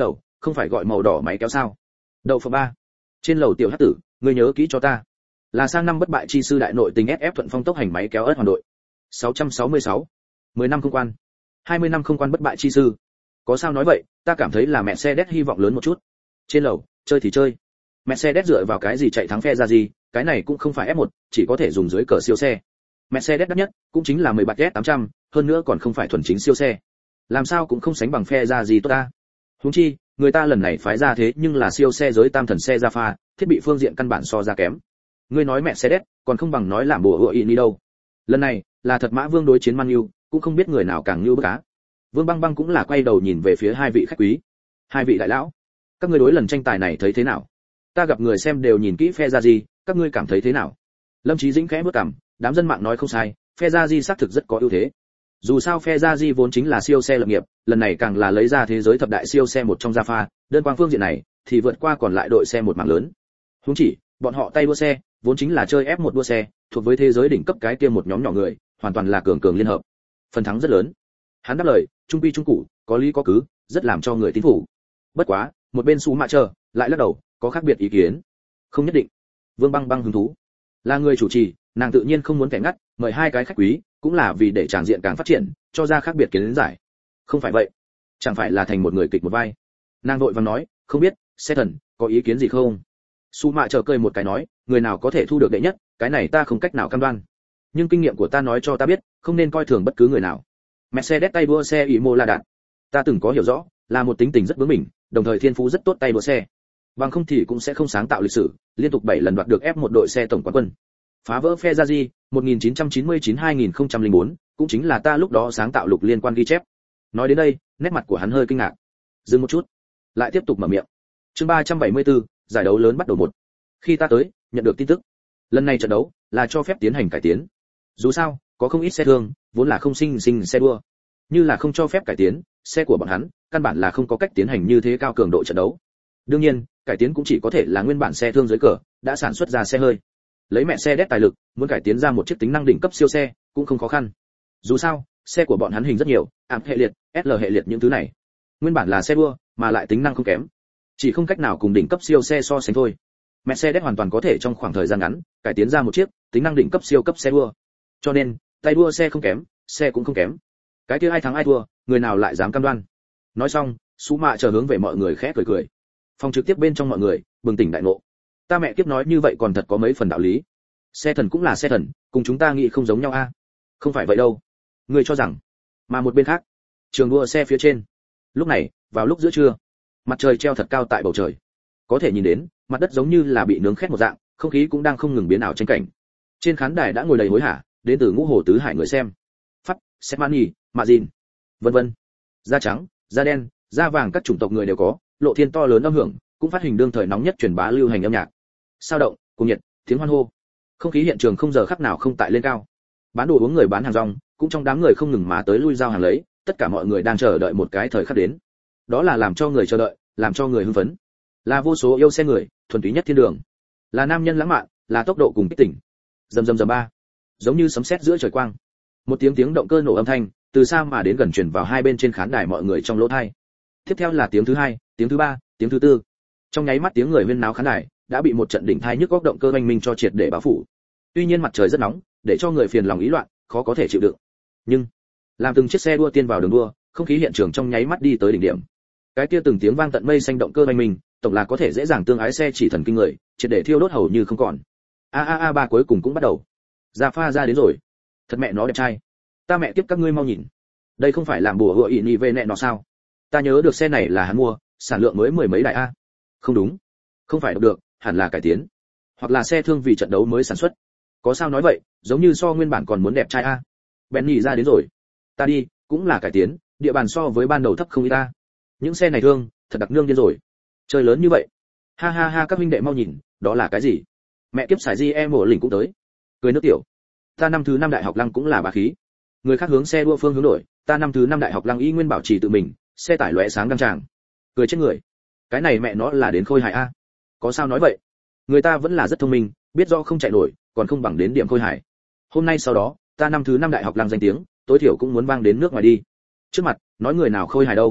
[SPEAKER 1] không phải gọi màu đỏ máy kéo sao? Đậu phộng ba. Trên lầu tiểu hắc tử, ngươi nhớ kỹ cho ta. Là sang năm bất bại chi sư đại nội tình ép ép thuận phong tốc hành máy kéo ớt hoàn đội. sáu trăm sáu mươi sáu. mười năm không quan. hai mươi năm không quan bất bại chi sư. Có sao nói vậy, ta cảm thấy là Mercedes hy vọng lớn một chút. Trên lầu, chơi thì chơi. Mercedes dựa vào cái gì chạy thắng phe ra gì, cái này cũng không phải ép một, chỉ có thể dùng dưới cờ siêu xe. Mercedes đắt nhất, cũng chính là mười bạt S tám trăm, hơn nữa còn không phải thuần chính siêu xe. Làm sao cũng không sánh bằng phe ra gì tốt ta. Huống chi, người ta lần này phái ra thế nhưng là siêu xe giới tam thần xe ra pha, thiết bị phương diện căn bản so ra kém. Ngươi nói Mercedes, còn không bằng nói làm bùa hựa ý đâu. Lần này, là thật Mã Vương đối chiến Man U, cũng không biết người nào càng như bức cá. Vương Băng Băng cũng là quay đầu nhìn về phía hai vị khách quý. Hai vị đại lão, các ngươi đối lần tranh tài này thấy thế nào? Ta gặp người xem đều nhìn kỹ phe ra gì, các ngươi cảm thấy thế nào? Lâm Chí Dĩnh khẽ bước cằm, đám dân mạng nói không sai, phe ra gì xác thực rất có ưu thế. Dù sao phe ra gì vốn chính là siêu xe lập nghiệp, lần này càng là lấy ra thế giới thập đại siêu xe một trong gia pha, đơn quang phương diện này thì vượt qua còn lại đội xe một mảng lớn. Huống chỉ, bọn họ tay đua xe, vốn chính là chơi ép một đua xe, thuộc với thế giới đỉnh cấp cái kia một nhóm nhỏ người, hoàn toàn là cường cường liên hợp. Phần thắng rất lớn. Hắn đáp lời, trung quy trung cụ, có lý có cứ, rất làm cho người tín phục. Bất quá, một bên Sú Mạ chờ, lại lắc đầu, có khác biệt ý kiến. Không nhất định. Vương Băng Băng hứng thú. Là người chủ trì, nàng tự nhiên không muốn kẻ ngắt, mời hai cái khách quý, cũng là vì để tràng diện càng phát triển, cho ra khác biệt kiến giải. Không phải vậy, chẳng phải là thành một người kịch một vai. Nàng vội vàng nói, không biết, xe thần, có ý kiến gì không? Sú Mạ chờ cười một cái nói, người nào có thể thu được đệ nhất, cái này ta không cách nào cam đoan. Nhưng kinh nghiệm của ta nói cho ta biết, không nên coi thường bất cứ người nào. Mercedes tay đua xe Imo là đạn. Ta từng có hiểu rõ, là một tính tình rất bướng bỉnh, đồng thời thiên phú rất tốt tay đua xe. Bằng không thì cũng sẽ không sáng tạo lịch sử, liên tục bảy lần đoạt được ép một đội xe tổng quán quân. Phá vỡ Ferrari, một nghìn chín trăm chín mươi chín hai nghìn không trăm lẻ bốn, cũng chính là ta lúc đó sáng tạo lục liên quan ghi chép. Nói đến đây, nét mặt của hắn hơi kinh ngạc. Dừng một chút, lại tiếp tục mở miệng. Chương ba trăm bảy mươi tư, giải đấu lớn bắt đầu một. Khi ta tới, nhận được tin tức. Lần này trận đấu là cho phép tiến hành cải tiến. Dù sao, có không ít xe thương, vốn là không sinh sinh xe đua. Như là không cho phép cải tiến, xe của bọn hắn, căn bản là không có cách tiến hành như thế cao cường độ trận đấu. Đương nhiên, cải tiến cũng chỉ có thể là nguyên bản xe thương dưới cờ, đã sản xuất ra xe hơi. Lấy mẹ xe đét tài lực, muốn cải tiến ra một chiếc tính năng đỉnh cấp siêu xe, cũng không khó khăn. Dù sao, xe của bọn hắn hình rất nhiều, ảm hệ liệt, ét lờ hệ liệt những thứ này. Nguyên bản là xe đua, mà lại tính năng không kém. Chỉ không cách nào cùng đỉnh cấp siêu xe so sánh thôi. Mercedes hoàn toàn có thể trong khoảng thời gian ngắn, cải tiến ra một chiếc tính năng đỉnh cấp siêu cấp xe đua. Cho nên, tay đua xe không kém, xe cũng không kém. Cái kia ai thắng ai thua, người nào lại dám cam đoan. Nói xong, Sú Mạ chờ hướng về mọi người khẽ cười cười. Phòng trực tiếp bên trong mọi người bừng tỉnh đại ngộ. Ta mẹ kiếp nói như vậy còn thật có mấy phần đạo lý. Xe thần cũng là xe thần, cùng chúng ta nghĩ không giống nhau a. À? Không phải vậy đâu. Người cho rằng. Mà một bên khác, trường đua xe phía trên. Lúc này, vào lúc giữa trưa, mặt trời treo thật cao tại bầu trời. Có thể nhìn đến, mặt đất giống như là bị nướng khét một dạng, không khí cũng đang không ngừng biến ảo tranh cảnh. Trên khán đài đã ngồi đầy hối hả, đến từ ngũ hồ tứ hải người xem. Pháp, Setmani, Mạ Dìn, vân vân. Da trắng, da đen, da vàng các chủng tộc người đều có, lộ thiên to lớn âm hưởng, cũng phát hình đương thời nóng nhất truyền bá lưu hành âm nhạc. Sao động, cùng nhiệt, tiếng hoan hô. Không khí hiện trường không giờ khắc nào không tại lên cao. Bán đồ uống người bán hàng rong, cũng trong đám người không ngừng mà tới lui giao hàng lấy, tất cả mọi người đang chờ đợi một cái thời khắc đến. Đó là làm cho người chờ đợi, làm cho người hưng phấn. Là vô số yêu xe người, thuần túy nhất thiên đường. Là nam nhân lãng mạn, là tốc độ cùng kích tỉnh. Rầm rầm rầm ba. Giống như sấm sét giữa trời quang. Một tiếng tiếng động cơ nổ âm thanh, từ xa mà đến gần truyền vào hai bên trên khán đài mọi người trong lỗ tai. Tiếp theo là tiếng thứ hai, tiếng thứ ba, tiếng thứ tư. Trong nháy mắt tiếng người huyên náo khán đài đã bị một trận đỉnh thai nhức góc động cơ oanh minh cho triệt để bao phủ. Tuy nhiên mặt trời rất nóng, để cho người phiền lòng ý loạn, khó có thể chịu đựng. Nhưng, làm từng chiếc xe đua tiên vào đường đua, không khí hiện trường trong nháy mắt đi tới đỉnh điểm. Cái kia từng tiếng vang tận mây xanh động cơ oanh minh, tổng là có thể dễ dàng tương ái xe chỉ thần kinh người, triệt để thiêu đốt hầu như không còn. A a a ba cuối cùng cũng bắt đầu. Ra pha ra đến rồi. Thật mẹ nó đẹp trai. Ta mẹ tiếp các ngươi mau nhìn. Đây không phải làm bùa hựa ỉ nhị về nẹ nó sao? Ta nhớ được xe này là hắn mua, sản lượng mới mười mấy đại a. Không đúng, không phải được, hẳn là cải tiến, hoặc là xe thương vì trận đấu mới sản xuất. Có sao nói vậy, giống như so nguyên bản còn muốn đẹp trai a. Benny ra đến rồi. Ta đi, cũng là cải tiến, địa bàn so với ban đầu thấp không ít ta. Những xe này thương, thật đặc nương điên rồi. Chơi lớn như vậy. Ha ha ha các huynh đệ mau nhìn, đó là cái gì? Mẹ kiếp xài gì em ổ lỉnh cũng tới. Cười nước tiểu. Ta năm thứ năm đại học lăng cũng là bá khí. Người khác hướng xe đua phương hướng đổi, ta năm thứ năm đại học lăng y nguyên bảo trì tự mình, xe tải lóe sáng đăng tràng. Cười chết người. Cái này mẹ nó là đến khôi hài a. Có sao nói vậy? Người ta vẫn là rất thông minh, biết do không chạy nổi, còn không bằng đến điểm khôi hài. Hôm nay sau đó, ta năm thứ năm đại học lăng danh tiếng, tối thiểu cũng muốn vang đến nước ngoài đi. Trước mặt, nói người nào khôi hài đâu?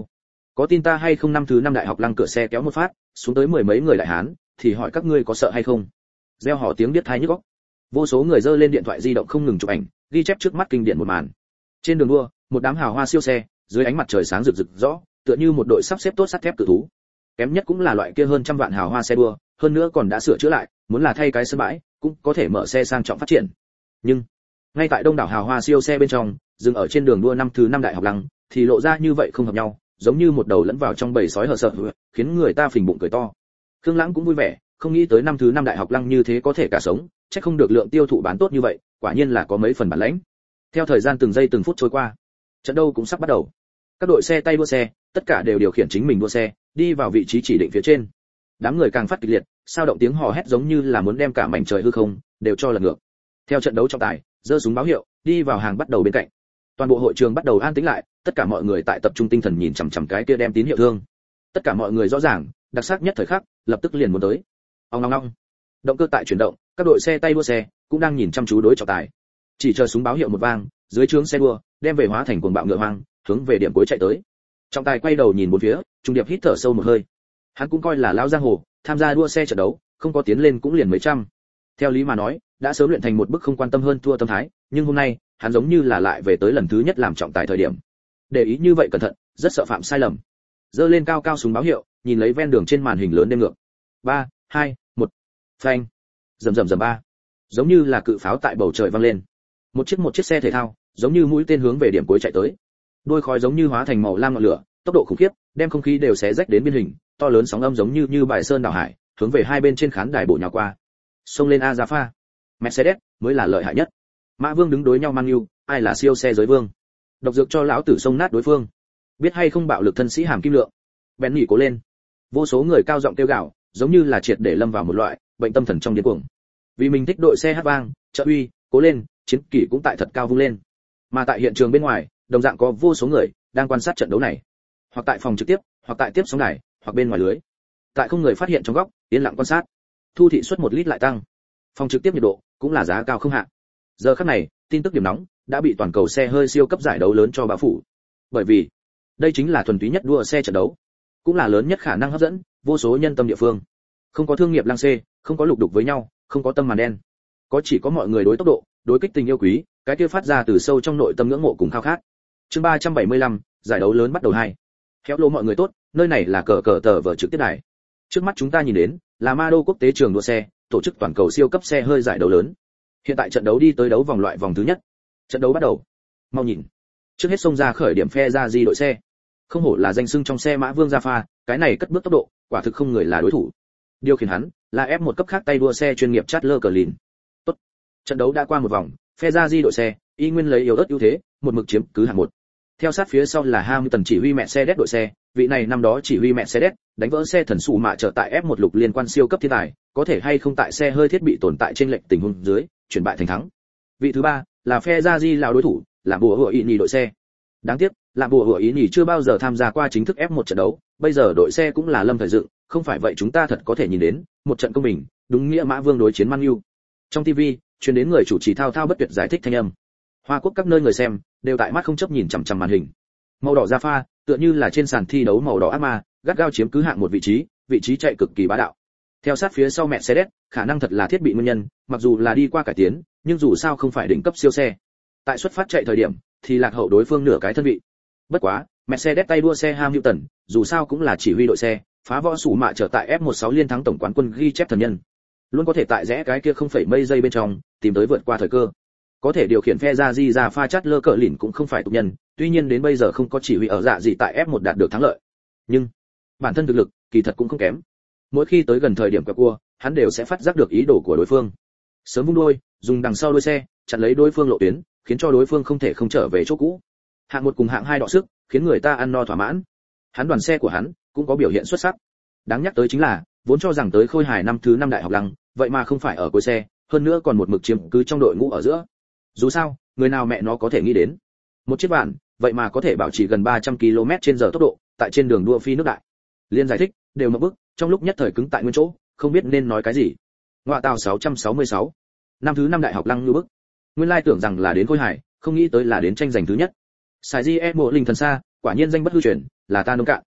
[SPEAKER 1] Có tin ta hay không, năm thứ năm đại học lăng cửa xe kéo một phát, xuống tới mười mấy người đại hán, thì hỏi các ngươi có sợ hay không. Reo hò tiếng biết tai nhức óc. Vô số người giơ lên điện thoại di động không ngừng chụp ảnh, ghi chép trước mắt kinh điển một màn. Trên đường đua, một đám hào hoa siêu xe, dưới ánh mặt trời sáng rực rực rõ, tựa như một đội sắp xếp tốt sắt thép cự thú. Kém nhất cũng là loại kia hơn trăm vạn hào hoa xe đua, hơn nữa còn đã sửa chữa lại, muốn là thay cái sân bãi, cũng có thể mở xe sang trọng phát triển. Nhưng ngay tại đông đảo hào hoa siêu xe bên trong, dừng ở trên đường đua năm thứ năm đại học lăng, thì lộ ra như vậy không hợp nhau, giống như một đầu lẫn vào trong bầy sói hờ sợ, khiến người ta phình bụng cười to. Khương Lãng cũng vui vẻ, không nghĩ tới năm thứ năm đại học lăng như thế có thể cả sống, chắc không được lượng tiêu thụ bán tốt như vậy, quả nhiên là có mấy phần bản lĩnh. Theo thời gian từng giây từng phút trôi qua, trận đấu cũng sắp bắt đầu. Các đội xe tay đua xe, tất cả đều điều khiển chính mình đua xe, đi vào vị trí chỉ định phía trên. Đám người càng phát kịch liệt, sao động tiếng hò hét giống như là muốn đem cả mảnh trời hư không đều cho lật ngược. Theo trận đấu trọng tài, giơ súng báo hiệu, đi vào hàng bắt đầu bên cạnh. Toàn bộ hội trường bắt đầu an tĩnh lại, tất cả mọi người tại tập trung tinh thần nhìn chằm chằm cái kia đem tín hiệu thương. Tất cả mọi người rõ ràng, đặc sắc nhất thời khắc, lập tức liền muốn tới. Ong ong ong. Động cơ tại chuyển động, các đội xe tay đua xe cũng đang nhìn chăm chú đối trọng tài. Chỉ chờ súng báo hiệu một vang, dưới trướng xe đua đem về hóa thành cuồng bạo ngựa hoang, hướng về điểm cuối chạy tới. Trọng tài quay đầu nhìn bốn phía, Trung Điệp hít thở sâu một hơi. Hắn cũng coi là lão giang hồ, tham gia đua xe trận đấu, không có tiến lên cũng liền mấy trăm. Theo lý mà nói, đã sớm luyện thành một bức không quan tâm hơn thua tâm thái, nhưng hôm nay, hắn giống như là lại về tới lần thứ nhất làm trọng tài thời điểm. Để ý như vậy cẩn thận, rất sợ phạm sai lầm. Giơ lên cao cao súng báo hiệu, nhìn lấy ven đường trên màn hình lớn đêm ngược. ba, hai, một. Phanh. Rầm rầm rầm ba. Giống như là cự pháo tại bầu trời vang lên. Một chiếc một chiếc xe thể thao, giống như mũi tên hướng về điểm cuối chạy tới. Đôi khói giống như hóa thành màu lam ngọn lửa, tốc độ khủng khiếp, đem không khí đều xé rách đến biên hình, to lớn sóng âm giống như như bài sơn đảo hải, hướng về hai bên trên khán đài bổ nhào qua. Xông lên a Jaffa. Mercedes mới là lợi hại nhất. Mã Vương đứng đối nhau mang yêu, ai là siêu xe giới vương? Độc dược cho lão tử xông nát đối phương. Biết hay không bạo lực thân sĩ hàm kim lượng. Bèn nhỉ cố lên. Vô số người cao giọng kêu gào, giống như là triệt để lâm vào một loại bệnh tâm thần trong điên cuồng. Vì mình thích đội xe hát vang, trợ uy, cố lên, chiến kỷ cũng tại thật cao vung lên. Mà tại hiện trường bên ngoài, đồng dạng có vô số người đang quan sát trận đấu này, hoặc tại phòng trực tiếp, hoặc tại tiếp sóng đài, hoặc bên ngoài lưới. Tại không người phát hiện trong góc, yên lặng quan sát. Thu thị suất một lít lại tăng. Phòng trực tiếp nhiệt độ cũng là giá cao không hạ. Giờ khắc này, tin tức điểm nóng đã bị toàn cầu xe hơi siêu cấp giải đấu lớn cho bao phủ. Bởi vì, đây chính là thuần túy nhất đua xe trận đấu, cũng là lớn nhất khả năng hấp dẫn vô số nhân tâm địa phương. Không có thương nghiệp lăng xê, không có lục đục với nhau, không có tâm màn đen, có chỉ có mọi người đối tốc độ, đối kích tình yêu quý, cái kia phát ra từ sâu trong nội tâm ngưỡng mộ cùng khao khát. Chương ba trăm bảy mươi lăm, giải đấu lớn bắt đầu hai. Khéo lô mọi người tốt, nơi này là cờ cờ tờ vở trực tiếp đài. Trước mắt chúng ta nhìn đến là Ma Đô quốc tế trường đua xe, tổ chức toàn cầu siêu cấp xe hơi giải đấu lớn. Hiện tại trận đấu đi tới đấu vòng loại vòng thứ nhất. Trận đấu bắt đầu. Mau nhìn. Trước hết xông ra khởi điểm phe ra di đội xe. Không hổ là danh xưng trong xe Mã Vương Jaffa, cái này cất bước tốc độ, quả thực không người là đối thủ. Điều khiển hắn là ép một cấp khác tay đua xe chuyên nghiệp Chandler Collin. Tốt. Trận đấu đã qua một vòng, phe ra di đội xe y nguyên lấy yếu ớt ưu thế, một mực chiếm cứ hạng một. Theo sát phía sau là Hamilton chỉ huy Mercedes đội xe, vị này năm đó chỉ huy Mercedes, đánh vỡ xe thần sụ mạ trở tại ép một lục liên quan siêu cấp thiên tài, có thể hay không tại xe hơi thiết bị tồn tại trên lệnh tình huống dưới, chuyển bại thành thắng. Vị thứ ba là phe ra di lão đối thủ, là bùa hựa ý nhì đội xe. Đáng tiếc, là bùa hựa ý nhì chưa bao giờ tham gia qua chính thức ép một trận đấu, bây giờ đội xe cũng là lâm thời dựng, không phải vậy chúng ta thật có thể nhìn đến một trận công bình, đúng nghĩa Mã Vương đối chiến Man U. Trong ti vi, truyền đến người chủ trì thao thao bất tuyệt giải thích thanh âm. Hoa Quốc các nơi người xem đều tại mắt không chấp nhìn chằm chằm màn hình. Màu đỏ Jaffa, tựa như là trên sàn thi đấu màu đỏ ác ma, gắt gao chiếm cứ hạng một vị trí, vị trí chạy cực kỳ bá đạo. Theo sát phía sau Mercedes, khả năng thật là thiết bị nguyên nhân, mặc dù là đi qua cải tiến, nhưng dù sao không phải đỉnh cấp siêu xe. Tại xuất phát chạy thời điểm, thì lạc hậu đối phương nửa cái thân vị. Bất quá, Mercedes tay đua xe Hamilton, dù sao cũng là chỉ huy đội xe, phá vỡ sủ mạ trở tại ép một sáu liên thắng tổng quán quân ghi chép thần nhân. Luôn có thể tại rẽ cái kia không phẩy mấy giây bên trong, tìm tới vượt qua thời cơ. Có thể điều khiển phe ra di ra pha chát lơ cờ lỉnh cũng không phải tục nhân, tuy nhiên đến bây giờ không có chỉ huy ở dạ gì tại ép một đạt được thắng lợi. Nhưng, bản thân thực lực, kỳ thật cũng không kém. Mỗi khi tới gần thời điểm quẹo cua, hắn đều sẽ phát giác được ý đồ của đối phương. Sớm vung đuôi, dùng đằng sau đuôi xe, chặn lấy đối phương lộ tuyến, khiến cho đối phương không thể không trở về chỗ cũ. Hạng một cùng hạng hai đọ sức, khiến người ta ăn no thỏa mãn. Hắn đoàn xe của hắn cũng có biểu hiện xuất sắc. Đáng nhắc tới chính là, vốn cho rằng tới Khôi Hải năm thứ năm đại học lăng, vậy mà không phải ở cuối xe, hơn nữa còn một mực chiếm cứ trong đội ngũ ở giữa. Dù sao, người nào mẹ nó có thể nghĩ đến, một chiếc vạn, vậy mà có thể bảo trì gần ba trăm ki lô mét trên giờ tốc độ, tại trên đường đua phi nước đại. Liên giải thích, đều một bước, trong lúc nhất thời cứng tại nguyên chỗ, không biết nên nói cái gì. Ngoạ tàu sáu trăm sáu mươi sáu, năm thứ năm đại học lăng như bức. Nguyên lai tưởng rằng là đến Khôi Hải, không nghĩ tới là đến tranh giành thứ nhất. Sài Di e mộ linh thần xa, quả nhiên danh bất hư truyền, là ta nông cạn.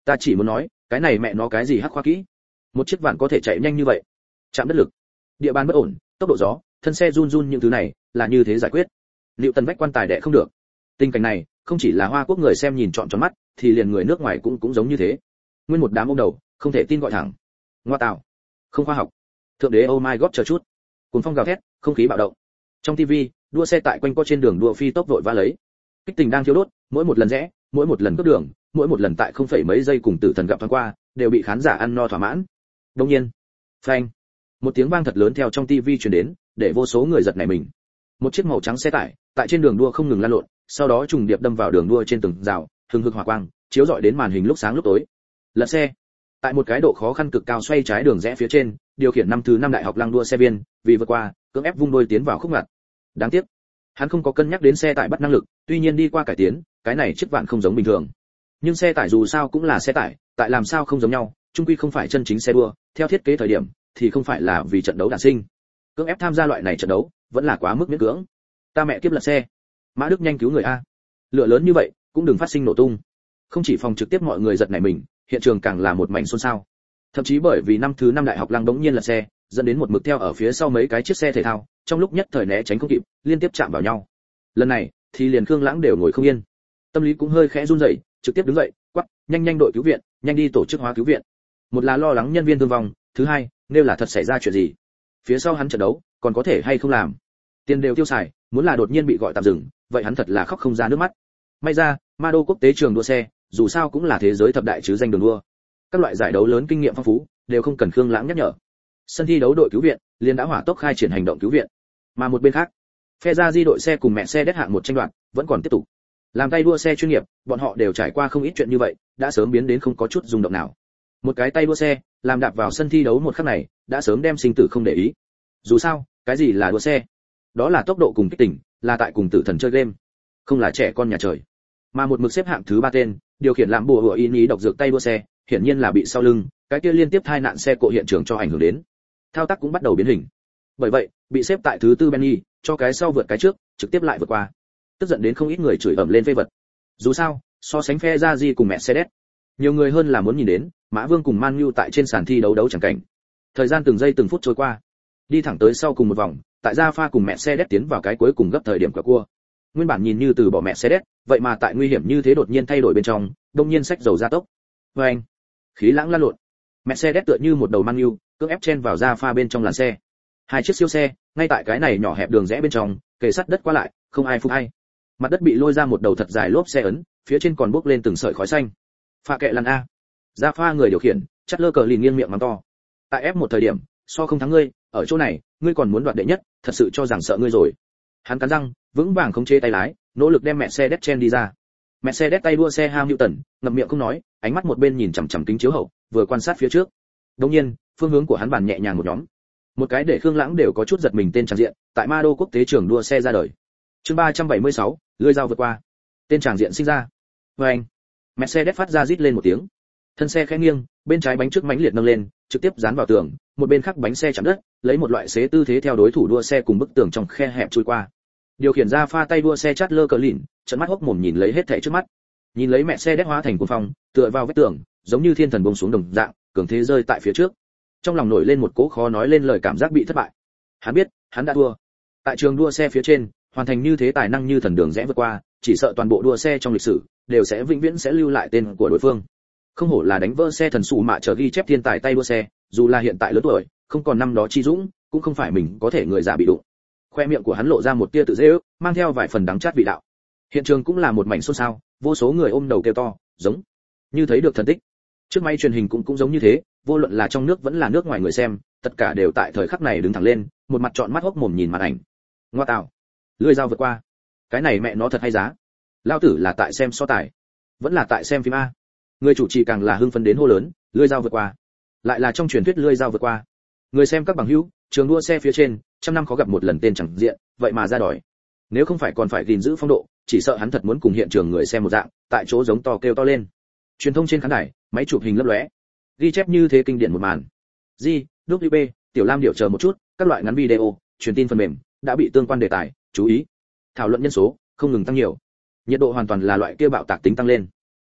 [SPEAKER 1] Ta chỉ muốn nói, cái này mẹ nó cái gì hắc khoa kỹ? Một chiếc vạn có thể chạy nhanh như vậy? Chạm đất lực, địa bàn bất ổn, tốc độ gió, thân xe run run những thứ này, là như thế giải quyết. Liệu tần vách quan tài đẻ không được. Tình cảnh này, không chỉ là Hoa Quốc người xem nhìn trọn tròn mắt, thì liền người nước ngoài cũng cũng giống như thế. Nguyên một đám ôm đầu, không thể tin gọi thẳng. Ngoa tạo, không khoa học. Thượng đế oh my god chờ chút. Cuồng phong gào thét, không khí bạo động. Trong tivi, đua xe tại quanh co trên đường đua phi tốc vội vã lấy. Kích tình đang thiêu đốt, mỗi một lần rẽ, mỗi một lần cướp đường, mỗi một lần tại không phẩy mấy giây cùng tử thần gặp thoáng qua, đều bị khán giả ăn no thỏa mãn. Đương nhiên, phanh, một tiếng vang thật lớn theo trong tivi truyền đến, để vô số người giật nảy mình. Một chiếc màu trắng xe tải tại trên đường đua không ngừng lăn lộn, sau đó trùng điệp đâm vào đường đua trên từng rào, hừng hực hỏa quang chiếu rọi đến màn hình lúc sáng lúc tối. Lật xe tại một cái độ khó khăn cực cao xoay trái đường rẽ phía trên, điều khiển năm thứ năm đại học lăng đua xe viên vì vượt qua cưỡng ép vung đôi tiến vào khúc ngặt. Đáng tiếc hắn không có cân nhắc đến xe tải bắt năng lực, tuy nhiên đi qua cải tiến, cái này chiếc vạn không giống bình thường. Nhưng xe tải dù sao cũng là xe tải, tại làm sao không giống nhau, chung quy không phải chân chính xe đua, theo thiết kế thời điểm thì không phải là vì trận đấu đản sinh. Cưỡng ép tham gia loại này trận đấu, vẫn là quá mức miễn cưỡng. Ta mẹ kiếp lật xe. Mã Đức nhanh cứu người a. Lửa lớn như vậy, cũng đừng phát sinh nổ tung. Không chỉ phòng trực tiếp mọi người giật nảy mình, hiện trường càng là một mảnh xôn xao. Thậm chí bởi vì năm thứ năm đại học lăng đống nhiên lật xe, dẫn đến một mực theo ở phía sau mấy cái chiếc xe thể thao, trong lúc nhất thời né tránh không kịp, liên tiếp chạm vào nhau. Lần này, thì liền Khương Lãng đều ngồi không yên. Tâm lý cũng hơi khẽ run rẩy, trực tiếp đứng dậy, quắc, nhanh nhanh đội cứu viện, nhanh đi tổ chức hóa cứu viện. Một là lo lắng nhân viên thương vong, thứ hai, nếu là thật xảy ra chuyện gì, phía sau hắn trận đấu, còn có thể hay không làm. Tiền đều tiêu xài, muốn là đột nhiên bị gọi tạm dừng, vậy hắn thật là khóc không ra nước mắt. May ra, Ma Đô quốc tế trường đua xe, dù sao cũng là thế giới thập đại chứ danh đường đua. Các loại giải đấu lớn kinh nghiệm phong phú, đều không cần Khương Lãng nhắc nhở. Sân thi đấu đội cứu viện, liền đã hỏa tốc khai triển hành động cứu viện. Mà một bên khác, phe ra di đội xe cùng mẹ xe đét hạng một tranh đoạt, vẫn còn tiếp tục. Làm tay đua xe chuyên nghiệp, bọn họ đều trải qua không ít chuyện như vậy, đã sớm biến đến không có chút rung động nào. Một cái tay đua xe, làm đạp vào sân thi đấu một khắc này, đã sớm đem sinh tử không để ý. Dù sao, cái gì là đua xe? Đó là tốc độ cùng kích tỉnh, là tại cùng tử thần chơi game, không là trẻ con nhà trời. Mà một mực xếp hạng thứ ba tên, điều khiển làm bùa hựa ý ý độc dược tay đua xe, hiển nhiên là bị sau lưng cái kia liên tiếp tai nạn xe cộ hiện trường cho ảnh hưởng đến. Thao tác cũng bắt đầu biến hình. Bởi vậy, bị xếp tại thứ tư Benny, cho cái sau vượt cái trước, trực tiếp lại vượt qua. Tức giận đến không ít người chửi ầm lên phê vật. Dù sao, so sánh phe Ferrari cùng Mercedes, nhiều người hơn là muốn nhìn đến Mã Vương cùng Man Nhu tại trên sàn thi đấu đấu chẳng cảnh. Thời gian từng giây từng phút trôi qua, đi thẳng tới sau cùng một vòng, tại Rafa cùng Mercedes tiến vào cái cuối cùng gấp thời điểm quả cua. Nguyên bản nhìn như từ bỏ Mercedes, vậy mà tại nguy hiểm như thế đột nhiên thay đổi bên trong, đột nhiên xách dầu ra tốc. Oeng, khí lãng lan lộn. Mercedes tựa như một đầu Man Nhu, cưỡng ép chen vào Rafa bên trong làn xe. Hai chiếc siêu xe, ngay tại cái này nhỏ hẹp đường rẽ bên trong, kề sát đất qua lại, không ai phục ai. Mặt đất bị lôi ra một đầu thật dài lốp xe ấn, phía trên còn bốc lên từng sợi khói xanh. Phạ kệ lăn a. Rafa người điều khiển, chắt lơ cờ lìn nghiêng miệng mắng to. Tại ép một thời điểm, so không thắng ngươi, ở chỗ này, ngươi còn muốn đoạt đệ nhất, thật sự cho rằng sợ ngươi rồi. Hắn cắn răng, vững vàng khống chế tay lái, nỗ lực đem Mercedes chen đi ra. Mercedes tay đua xe Hamilton, ngậm miệng không nói, ánh mắt một bên nhìn chằm chằm kính chiếu hậu, vừa quan sát phía trước. Đương nhiên, phương hướng của hắn bàn nhẹ nhàng một nhóm. Một cái để Khương Lãng đều có chút giật mình tên tràng diện, tại Ma Đô quốc tế trường đua xe ra đời. Chương ba trăm bảy mươi sáu, lưỡi dao vượt qua. Tên tràng diện sinh ra. Oeng. Mercedes phát ra rít lên một tiếng. Thân xe khẽ nghiêng, bên trái bánh trước mãnh liệt nâng lên, trực tiếp dán vào tường, một bên khác bánh xe chạm đất, lấy một loại xế tư thế theo đối thủ đua xe cùng bức tường trong khe hẹp chui qua. Điều khiển ra pha tay đua xe chát lơ cờ lìn, trợn mắt hốc mồm nhìn lấy hết thảy trước mắt. Nhìn lấy mẹ xe đét hóa thành cuồng phong, tựa vào vách tường, giống như thiên thần buông xuống đồng dạng, cường thế rơi tại phía trước. Trong lòng nổi lên một cỗ khó nói lên lời cảm giác bị thất bại. Hắn biết, hắn đã thua. Tại trường đua xe phía trên, hoàn thành như thế tài năng như thần đường rẽ vượt qua, chỉ sợ toàn bộ đua xe trong lịch sử đều sẽ vĩnh viễn sẽ lưu lại tên của đối phương. Không hổ là đánh vỡ xe thần sụ mạ trở ghi chép thiên tài tay đua xe, dù là hiện tại lớn tuổi, không còn năm đó chi dũng, cũng không phải mình có thể người già bị đụng. Khoe miệng của hắn lộ ra một tia tự giễu, mang theo vài phần đắng chát vị đạo. Hiện trường cũng là một mảnh xôn xao, vô số người ôm đầu kêu to, giống như thấy được thần tích. Trước máy truyền hình cũng cũng giống như thế, vô luận là trong nước vẫn là nước ngoài người xem, tất cả đều tại thời khắc này đứng thẳng lên, một mặt trọn mắt hốc mồm nhìn màn ảnh. Ngoa tạo, lưỡi dao vượt qua. Cái này mẹ nó thật hay giá. Lão tử là tại xem so tài, vẫn là tại xem phim a. Người chủ trì càng là hưng phấn đến hô lớn, lưỡi dao vượt qua. Lại là trong truyền thuyết lưỡi dao vượt qua. Người xem các bằng hữu, trường đua xe phía trên, trăm năm khó gặp một lần tên chẳng diện, vậy mà ra đòi. Nếu không phải còn phải gìn giữ phong độ, chỉ sợ hắn thật muốn cùng hiện trường người xem một dạng, tại chỗ giống to kêu to lên. Truyền thông trên khán đài, máy chụp hình lấp lóe, ghi chép như thế kinh điển một màn. Di, vê kép, Tiểu Lam điều chờ một chút, các loại ngắn video, truyền tin phần mềm đã bị tương quan đề tài, chú ý. Thảo luận nhân số không ngừng tăng nhiều. Nhiệt độ hoàn toàn là loại kia bạo tạc tính tăng lên.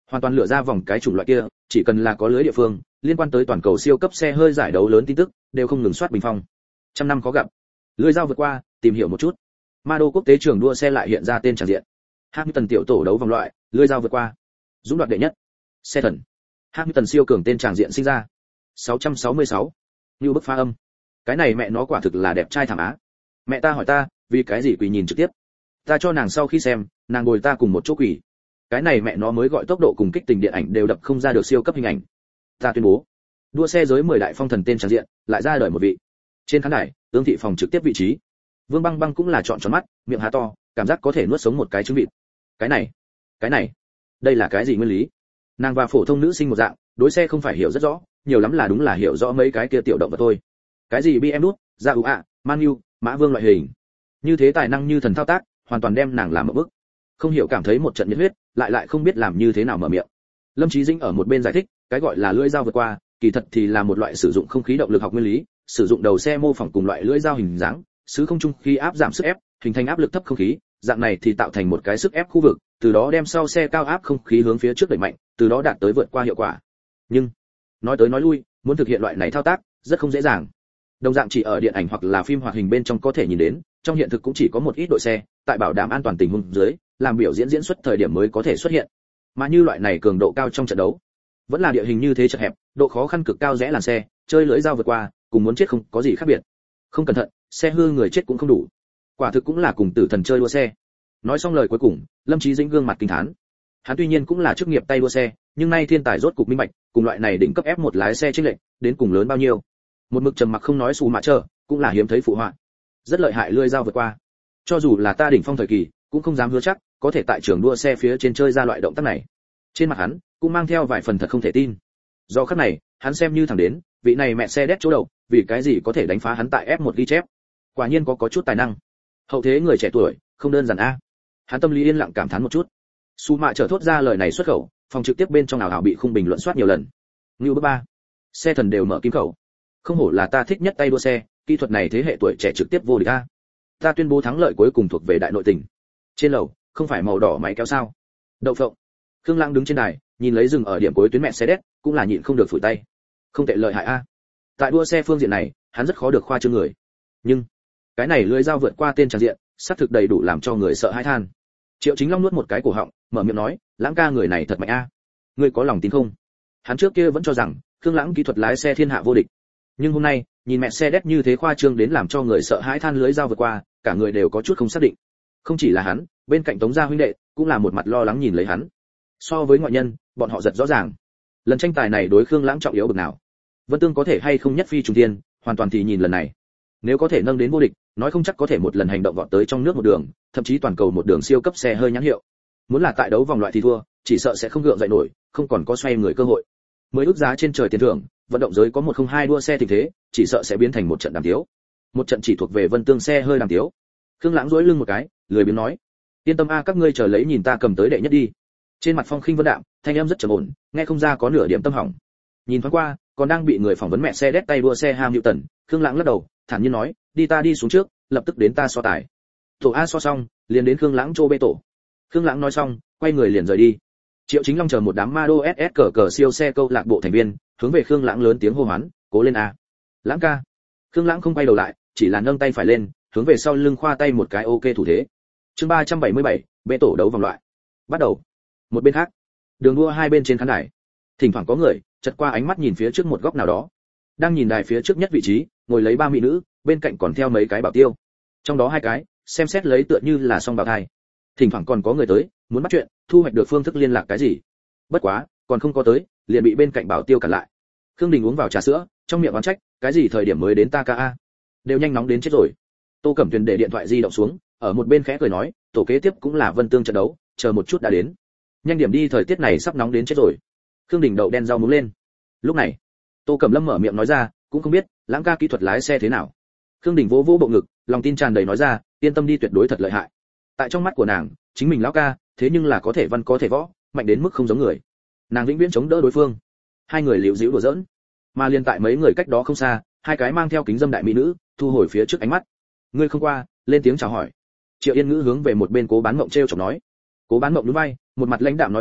[SPEAKER 1] hoàn toàn lựa ra vòng cái chủng loại kia, chỉ cần là có lưới địa phương liên quan tới toàn cầu siêu cấp xe hơi giải đấu lớn tin tức đều không ngừng soát bình phong. Trăm năm có gặp, lưới dao vượt qua, tìm hiểu một chút. Ma đô quốc tế trường đua xe lại hiện ra tên tràn diện. Hamilton tiểu tổ đấu vòng loại, lưới dao vượt qua, dũng đoạt đệ nhất. Xe thần, Hamilton siêu cường tên tràn diện sinh ra. sáu trăm sáu mươi sáu. Như bức pha âm. Cái này mẹ nó quả thực là đẹp trai thảm á. Mẹ ta hỏi ta, vì cái gì quỳ nhìn trực tiếp? Ta cho nàng sau khi xem, nàng ngồi ta cùng một chỗ quỳ. Cái này mẹ nó mới gọi tốc độ cùng kích tình điện ảnh đều đập không ra được siêu cấp hình ảnh. Ta tuyên bố, đua xe giới mười đại phong thần tên tràn diện, lại ra đời một vị. Trên khán đài, Ương Thị Phòng trực tiếp vị trí. Vương Băng Băng cũng là trọn tròn mắt, miệng há to, cảm giác có thể nuốt sống một cái trứng vịt. Cái này, cái này, đây là cái gì nguyên lý? Nàng và phổ thông nữ sinh một dạng, đối xe không phải hiểu rất rõ, nhiều lắm là đúng là hiểu rõ mấy cái kia tiểu động vật thôi. Cái gì bê em đút, Gia U ạ, Manu, Mã Vương loại hình. Như thế tài năng như thần thao tác, hoàn toàn đem nàng làm một bức. Không hiểu cảm thấy một trận nhiệt huyết, lại lại không biết làm như thế nào mở miệng. Lâm Chí Dĩnh ở một bên giải thích, cái gọi là lưỡi dao vượt qua, kỳ thật thì là một loại sử dụng không khí động lực học nguyên lý, sử dụng đầu xe mô phỏng cùng loại lưỡi dao hình dáng, xứ không trung khi áp giảm sức ép, hình thành áp lực thấp không khí, dạng này thì tạo thành một cái sức ép khu vực, từ đó đem sau xe cao áp không khí hướng phía trước đẩy mạnh, từ đó đạt tới vượt qua hiệu quả. Nhưng nói tới nói lui, muốn thực hiện loại này thao tác rất không dễ dàng. Đồng dạng chỉ ở điện ảnh hoặc là phim hoạt hình bên trong có thể nhìn đến, trong hiện thực cũng chỉ có một ít đội xe, tại bảo đảm an toàn tình huống dưới, làm biểu diễn diễn xuất thời điểm mới có thể xuất hiện. Mà như loại này cường độ cao trong trận đấu, vẫn là địa hình như thế chật hẹp, độ khó khăn cực cao rẽ làn xe, chơi lưỡi dao vượt qua, cùng muốn chết không có gì khác biệt. Không cẩn thận, xe hư người chết cũng không đủ. Quả thực cũng là cùng tử thần chơi đua xe. Nói xong lời cuối cùng, Lâm Chí Dĩnh gương mặt kinh thán. Hắn tuy nhiên cũng là chức nghiệp tay đua xe, nhưng nay thiên tài rốt cục minh bạch, cùng loại này đỉnh cấp ép một lái xe chênh lệch, đến cùng lớn bao nhiêu. Một mực trầm mặc không nói xù mạ chờ, cũng là hiếm thấy phụ họa. Rất lợi hại lưỡi dao vượt qua. Cho dù là ta đỉnh phong thời kỳ, cũng không dám hứa chắc có thể tại trường đua xe phía trên chơi ra loại động tác này. Trên mặt hắn cũng mang theo vài phần thật không thể tin. Do khắc này, hắn xem như thẳng đến, vị này mẹ xe đét chỗ đầu, vì cái gì có thể đánh phá hắn tại ép một ghi chép. Quả nhiên có có chút tài năng. Hậu thế người trẻ tuổi, không đơn giản a. Hắn tâm lý yên lặng cảm thán một chút. Su mạ trở thốt ra lời này xuất khẩu, phòng trực tiếp bên trong ảo ảo bị khung bình luận soát nhiều lần. Ngưu bước ba, xe thần đều mở kim khẩu. Không hổ là ta thích nhất tay đua xe, kỹ thuật này thế hệ tuổi trẻ trực tiếp vô địch a. Ta tuyên bố thắng lợi cuối cùng thuộc về đại nội tình. Trên lầu, không phải màu đỏ máy kéo sao? Đậu phộng. Khương Lãng đứng trên đài, nhìn lấy dừng ở điểm cuối tuyến mẹ xe đét, cũng là nhịn không được phủi tay. Không tệ lợi hại a. Tại đua xe phương diện này, hắn rất khó được khoa trương người. Nhưng, cái này lưỡi dao vượt qua tên tràn diện, xác thực đầy đủ làm cho người sợ hãi than. Triệu Chính Long nuốt một cái cổ họng, mở miệng nói, Lãng ca người này thật mạnh a. Ngươi có lòng tin không? Hắn trước kia vẫn cho rằng, Khương Lãng kỹ thuật lái xe thiên hạ vô địch. Nhưng hôm nay, nhìn mẹ xe đét như thế khoa trương đến làm cho người sợ hãi than lưỡi dao vượt qua, cả người đều có chút không xác định. Không chỉ là hắn, bên cạnh Tống gia huynh đệ cũng là một mặt lo lắng nhìn lấy hắn. So với ngoại nhân, bọn họ giật rõ ràng. Lần tranh tài này đối Khương Lãng trọng yếu bực nào. Vân Tương có thể hay không nhất phi trùng thiên, hoàn toàn thì nhìn lần này. Nếu có thể nâng đến vô địch, nói không chắc có thể một lần hành động vọt tới trong nước một đường, thậm chí toàn cầu một đường siêu cấp xe hơi nhãn hiệu. Muốn là tại đấu vòng loại thì thua, chỉ sợ sẽ không gượng dậy nổi, không còn có xoay người cơ hội. Mới ước giá trên trời tiền thưởng, vận động giới có một không hai đua xe tình thế, chỉ sợ sẽ biến thành một trận đàm tiếu. Một trận chỉ thuộc về Vân Tương xe hơi đàm tiếu. Khương Lãng duỗi lưng một cái, lười biếng nói: "Yên tâm a, các ngươi chờ lấy nhìn ta cầm tới đệ nhất đi." Trên mặt phong khinh vân đạm, thanh âm rất trầm ổn, nghe không ra có nửa điểm tâm hỏng. Nhìn thoáng qua, còn đang bị người phỏng vấn mẹ xe đét tay đua xe Hamilton, Khương Lãng lắc đầu, thản nhiên nói: "Đi ta đi xuống trước, lập tức đến ta so tài." Tổ A so xong, liền đến Khương Lãng chô bê tổ. Khương Lãng nói xong, quay người liền rời đi. Triệu Chính Long chờ một đám Mado ét ét cờ cờ siêu xe câu lạc bộ thành viên, hướng về Khương Lãng lớn tiếng hô hoán, "Cố lên a, Lãng ca." Khương Lãng không quay đầu lại, chỉ là nâng tay phải lên, hướng về sau lưng khoa tay một cái ok thủ thế. Chương ba trăm bảy mươi bảy, bê tổ đấu vòng loại. Bắt đầu. Một bên khác, đường đua hai bên trên khán đài, thỉnh thoảng có người chợt qua ánh mắt nhìn phía trước một góc nào đó. Đang nhìn đài phía trước nhất vị trí, ngồi lấy ba mỹ nữ, bên cạnh còn theo mấy cái bảo tiêu. Trong đó hai cái, xem xét lấy tựa như là song bào thai. Thỉnh thoảng còn có người tới, muốn bắt chuyện, thu hoạch được phương thức liên lạc cái gì. Bất quá, còn không có tới, liền bị bên cạnh bảo tiêu cản lại. Khương Đình uống vào trà sữa, trong miệng oán trách, cái gì thời điểm mới đến ta ca a? Đều nhanh nóng đến chết rồi. Tô Cẩm Tuyền để điện thoại di động xuống, ở một bên khẽ cười nói, tổ kế tiếp cũng là Vân Tương trận đấu, chờ một chút đã đến. Nhanh điểm đi, thời tiết này sắp nóng đến chết rồi. Khương Đình đậu đen rau muống lên. Lúc này, Tô Cẩm Lâm mở miệng nói ra, cũng không biết, Lãng ca kỹ thuật lái xe thế nào. Khương Đình vỗ vỗ bộ ngực, lòng tin tràn đầy nói ra, yên tâm đi, tuyệt đối thật lợi hại. Tại trong mắt của nàng, chính mình lão ca, thế nhưng là có thể văn có thể võ, mạnh đến mức không giống người. Nàng vĩnh viễn chống đỡ đối phương. Hai người liễu díu đùa giỡn, mà liên tại mấy người cách đó không xa, hai cái mang theo kính dâm đại mỹ nữ, thu hồi phía trước ánh mắt. Ngươi không qua, lên tiếng chào hỏi. Triệu Yên Ngữ hướng về một bên Cố Bán Mộng trêu chọc nói. Cố Bán Mộng nhún vai, một mặt lãnh đạm nói câu,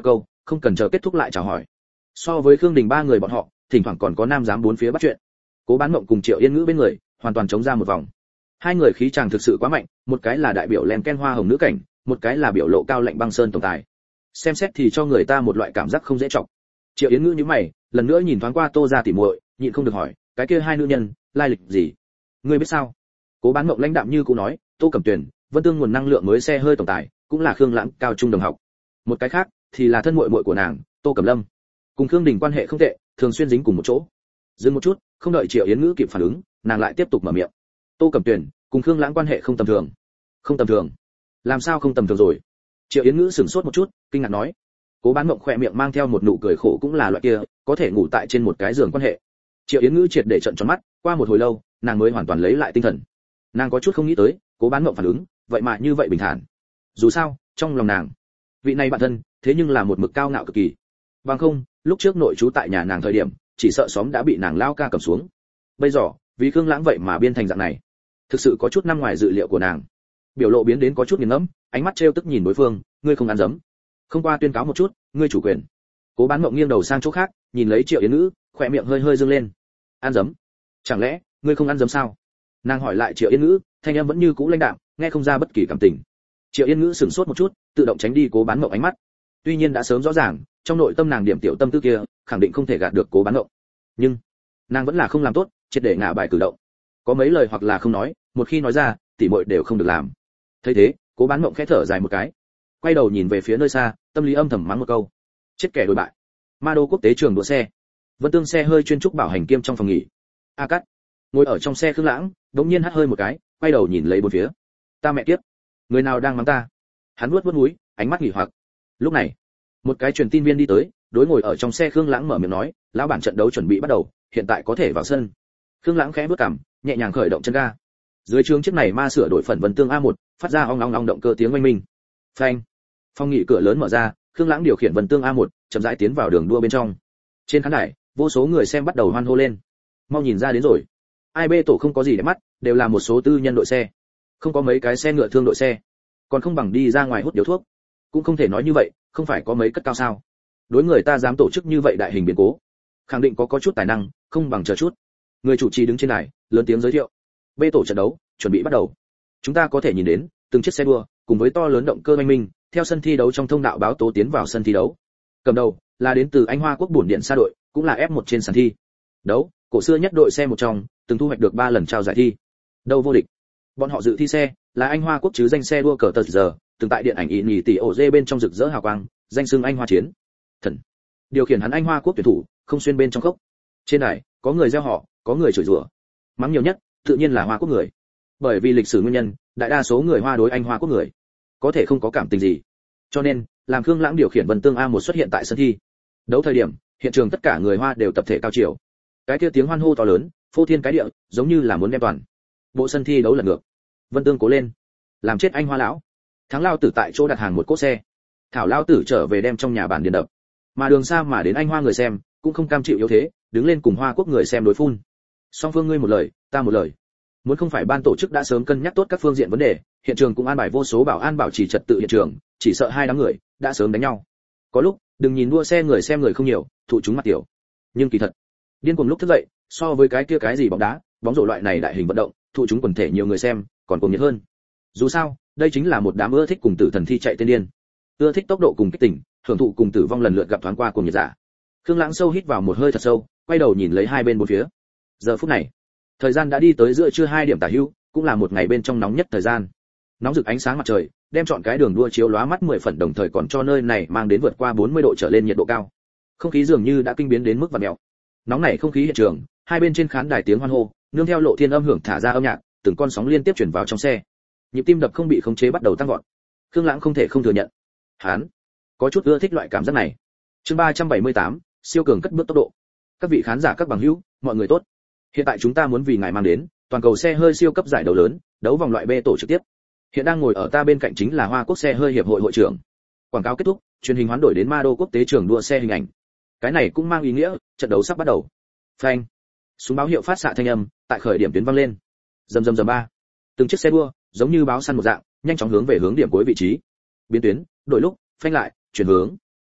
[SPEAKER 1] không cần chờ kết thúc lại chào hỏi. So với Khương Đình ba người bọn họ, thỉnh thoảng còn có nam giám bốn phía bắt chuyện. Cố Bán Mộng cùng Triệu Yên Ngữ bên người, hoàn toàn chống ra một vòng. Hai người khí chàng thực sự quá mạnh, một cái là đại biểu len ken hoa hồng nữ cảnh, một cái là biểu lộ cao lạnh băng sơn tổng tài. Xem xét thì cho người ta một loại cảm giác không dễ chọc. Triệu Yến Ngữ nhíu mày, lần nữa nhìn thoáng qua Tô gia tỉ muội, nhịn không được hỏi, cái kia hai nữ nhân, lai lịch gì? Ngươi biết sao? Cố Bán Mộng lãnh đạm như cũ nói, Tô Cẩm Tuyền, Vân Tương nguồn năng lượng mới xe hơi tổng tài, cũng là Khương Lãng cao trung đồng học. Một cái khác thì là thân muội muội của nàng, Tô Cẩm Lâm. Cùng Khương Đình quan hệ không tệ, thường xuyên dính cùng một chỗ. Dừng một chút, không đợi Triệu Yến Ngữ kịp phản ứng, nàng lại tiếp tục mở miệng. Tô Cẩm Tuyền cùng Khương Lãng quan hệ không tầm thường. Không tầm thường? Làm sao không tầm thường rồi? Triệu Yến Ngữ sửng sốt một chút, kinh ngạc nói. Cố Bán Mộng khỏe miệng mang theo một nụ cười khổ, cũng là loại kia, có thể ngủ tại trên một cái giường quan hệ. Triệu Yến Ngữ triệt để trợn tròn mắt, qua một hồi lâu, nàng mới hoàn toàn lấy lại tinh thần. Nàng có chút không nghĩ tới, Cố Bán Mộng phản ứng, vậy mà như vậy bình thản. Dù sao, trong lòng nàng, vị này bạn thân, thế nhưng là một mực cao ngạo cực kỳ. Bằng không, lúc trước nội trú tại nhà nàng thời điểm, chỉ sợ xóm đã bị nàng lao ca cầm xuống. Bây giờ, vì Khương Lãng vậy mà biên thành dạng này, thực sự có chút nằm ngoài dự liệu của nàng. Biểu lộ biến đến có chút nghiền ngẫm, ánh mắt trêu tức nhìn đối phương, ngươi không ăn dấm. Không qua tuyên cáo một chút, ngươi chủ quyền. Cố Bán Mộng nghiêng đầu sang chỗ khác, nhìn lấy Triệu Yến Ngữ, khóe miệng hơi hơi dương lên. Ăn dấm? Chẳng lẽ ngươi không ăn dấm sao? Nàng hỏi lại Triệu Yên Ngữ, thanh âm vẫn như cũ lãnh đạm, nghe không ra bất kỳ cảm tình. Triệu Yên Ngữ sửng sốt một chút, tự động tránh đi Cố Bán Mộng ánh mắt. Tuy nhiên đã sớm rõ ràng, trong nội tâm nàng điểm tiểu tâm tư kia, khẳng định không thể gạt được Cố Bán Mộng. Nhưng, nàng vẫn là không làm tốt, triệt để ngả bài cử động. Có mấy lời hoặc là không nói, một khi nói ra, tỉ muội đều không được làm. Thấy thế, Cố Bán Mộng khẽ thở dài một cái, quay đầu nhìn về phía nơi xa, tâm lý âm thầm mắng một câu: chết kẻ đồi bại. Ma đô quốc tế trường đua xe, Vân Tương xe hơi chuyên trúc bảo hành kiêm trong phòng nghỉ. A Cát ngồi ở trong xe Khương Lãng, đống nhiên hắt hơi một cái, quay đầu nhìn lấy bốn phía. Ta mẹ kiếp, người nào đang mắng ta? Hắn vuốt vuốt mũi, ánh mắt nghỉ hoặc. Lúc này, một cái truyền tin viên đi tới, đối ngồi ở trong xe Khương Lãng mở miệng nói, lão bản trận đấu chuẩn bị bắt đầu, hiện tại có thể vào sân. Khương Lãng khẽ bước cằm, nhẹ nhàng khởi động chân ga. Dưới trướng chiếc này ma sửa đổi phần Vân Tương a một, phát ra ong ong ong động cơ tiếng oanh minh. Phanh. Phòng nghỉ cửa lớn mở ra, Khương Lãng điều khiển Vân Tương a một, chậm rãi tiến vào đường đua bên trong. Trên khán đài, vô số người xem bắt đầu hoan hô lên. Mau nhìn ra đến rồi. Ai bê tổ không có gì để mắt, đều là một số tư nhân đội xe. Không có mấy cái xe ngựa thương đội xe. Còn không bằng đi ra ngoài hút điếu thuốc. Cũng không thể nói như vậy, không phải có mấy cất cao sao? Đối người ta dám tổ chức như vậy đại hình biến cố, khẳng định có có chút tài năng, không bằng chờ chút. Người chủ trì đứng trên đài, lớn tiếng giới thiệu. Bê tổ trận đấu, chuẩn bị bắt đầu. Chúng ta có thể nhìn đến, từng chiếc xe đua, cùng với to lớn động cơ oanh minh, theo sân thi đấu trong thông đạo báo tố tiến vào sân thi đấu. Cầm đầu là đến từ Anh Hoa Quốc bổn điện xa đội, cũng là ép một trên sàn thi đấu, cổ xưa nhất đội xe một trong, từng thu hoạch được ba lần trao giải thi đấu vô địch. Bọn họ dự thi xe là Anh Hoa Quốc chứ danh xe đua cờ tờ giờ, từng tại điện ảnh ý nhì tỷ ổ dê bên trong rực rỡ hào quang, danh xưng Anh Hoa chiến thần. Điều khiển hắn Anh Hoa Quốc tuyển thủ, không xuyên bên trong khốc. Trên đài, có người reo họ, có người chửi rủa. Mắng nhiều nhất, tự nhiên là Hoa Quốc người. Bởi vì lịch sử nguyên nhân, đại đa số người Hoa đối Anh Hoa Quốc người có thể không có cảm tình gì. Cho nên, làm Khương Lãng điều khiển Vân Tương a một xuất hiện tại sân thi đấu thời điểm, hiện trường tất cả người Hoa đều tập thể cao chiều. Cái kia tiếng hoan hô to lớn, phô thiên cái địa, giống như là muốn đem toàn bộ sân thi đấu lật ngược. Vân Tương cố lên, làm chết anh Hoa lão. Thắng lao tử tại chỗ đặt hàng một cỗ xe. Thảo lao tử trở về đem trong nhà bản điền đập. Mà đường xa mà đến Anh Hoa người xem, cũng không cam chịu yếu thế, đứng lên cùng Hoa Quốc người xem đối phun. Song phương ngươi một lời, ta một lời. Muốn không phải ban tổ chức đã sớm cân nhắc tốt các phương diện vấn đề, hiện trường cũng an bài vô số bảo an bảo trì trật tự hiện trường, chỉ sợ hai đám người đã sớm đánh nhau. Có lúc, đừng nhìn đua xe người xem người không nhiều, thụ chúng mặt tiểu. Nhưng kỳ thật, điên cuồng lúc thức dậy, so với cái kia cái gì bóng đá, bóng rổ loại này đại hình vận động, thụ chúng quần thể nhiều người xem, còn cuồng nhiệt hơn. Dù sao, đây chính là một đám ưa thích cùng tử thần thi chạy tên điên, ưa thích tốc độ cùng kích tỉnh, hưởng thụ cùng tử vong lần lượt gặp thoáng qua cuồng nhiệt giả. Khương Lãng sâu hít vào một hơi thật sâu, quay đầu nhìn lấy hai bên bốn phía. Giờ phút này, thời gian đã đi tới giữa trưa hai điểm tả hữu, cũng là một ngày bên trong nóng nhất thời gian. Nóng rực ánh sáng mặt trời, đem chọn cái đường đua chiếu lóa mắt mười phần, đồng thời còn cho nơi này mang đến vượt qua bốn mươi độ trở lên nhiệt độ cao. Không khí dường như đã kinh biến đến mức vặn mèo. Nóng nảy không khí hiện trường, hai bên trên khán đài tiếng hoan hô, nương theo lộ thiên âm hưởng thả ra âm nhạc, từng con sóng liên tiếp chuyển vào trong xe. Nhịp tim đập không bị khống chế bắt đầu tăng vọt. Khương Lãng không thể không thừa nhận, hắn có chút ưa thích loại cảm giác này. Chương ba trăm bảy mươi tám, siêu cường cất bước tốc độ. Các vị khán giả các bằng hữu, mọi người tốt. Hiện tại chúng ta muốn vì ngài mang đến toàn cầu xe hơi siêu cấp giải đấu lớn, đấu vòng loại B tổ trực tiếp. Hiện đang ngồi ở ta bên cạnh chính là Hoa Quốc xe hơi hiệp hội hội trưởng. Quảng cáo kết thúc, truyền hình hoán đổi đến Ma Đô quốc tế trường đua xe hình ảnh. Cái này cũng mang ý nghĩa trận đấu sắp bắt đầu. Phanh. Súng báo hiệu phát xạ thanh âm tại khởi điểm tuyến vang lên. Rầm rầm rầm ba. Từng chiếc xe đua giống như báo săn một dạng, nhanh chóng hướng về hướng điểm cuối vị trí. Biến tuyến, đổi lúc, phanh lại, chuyển hướng.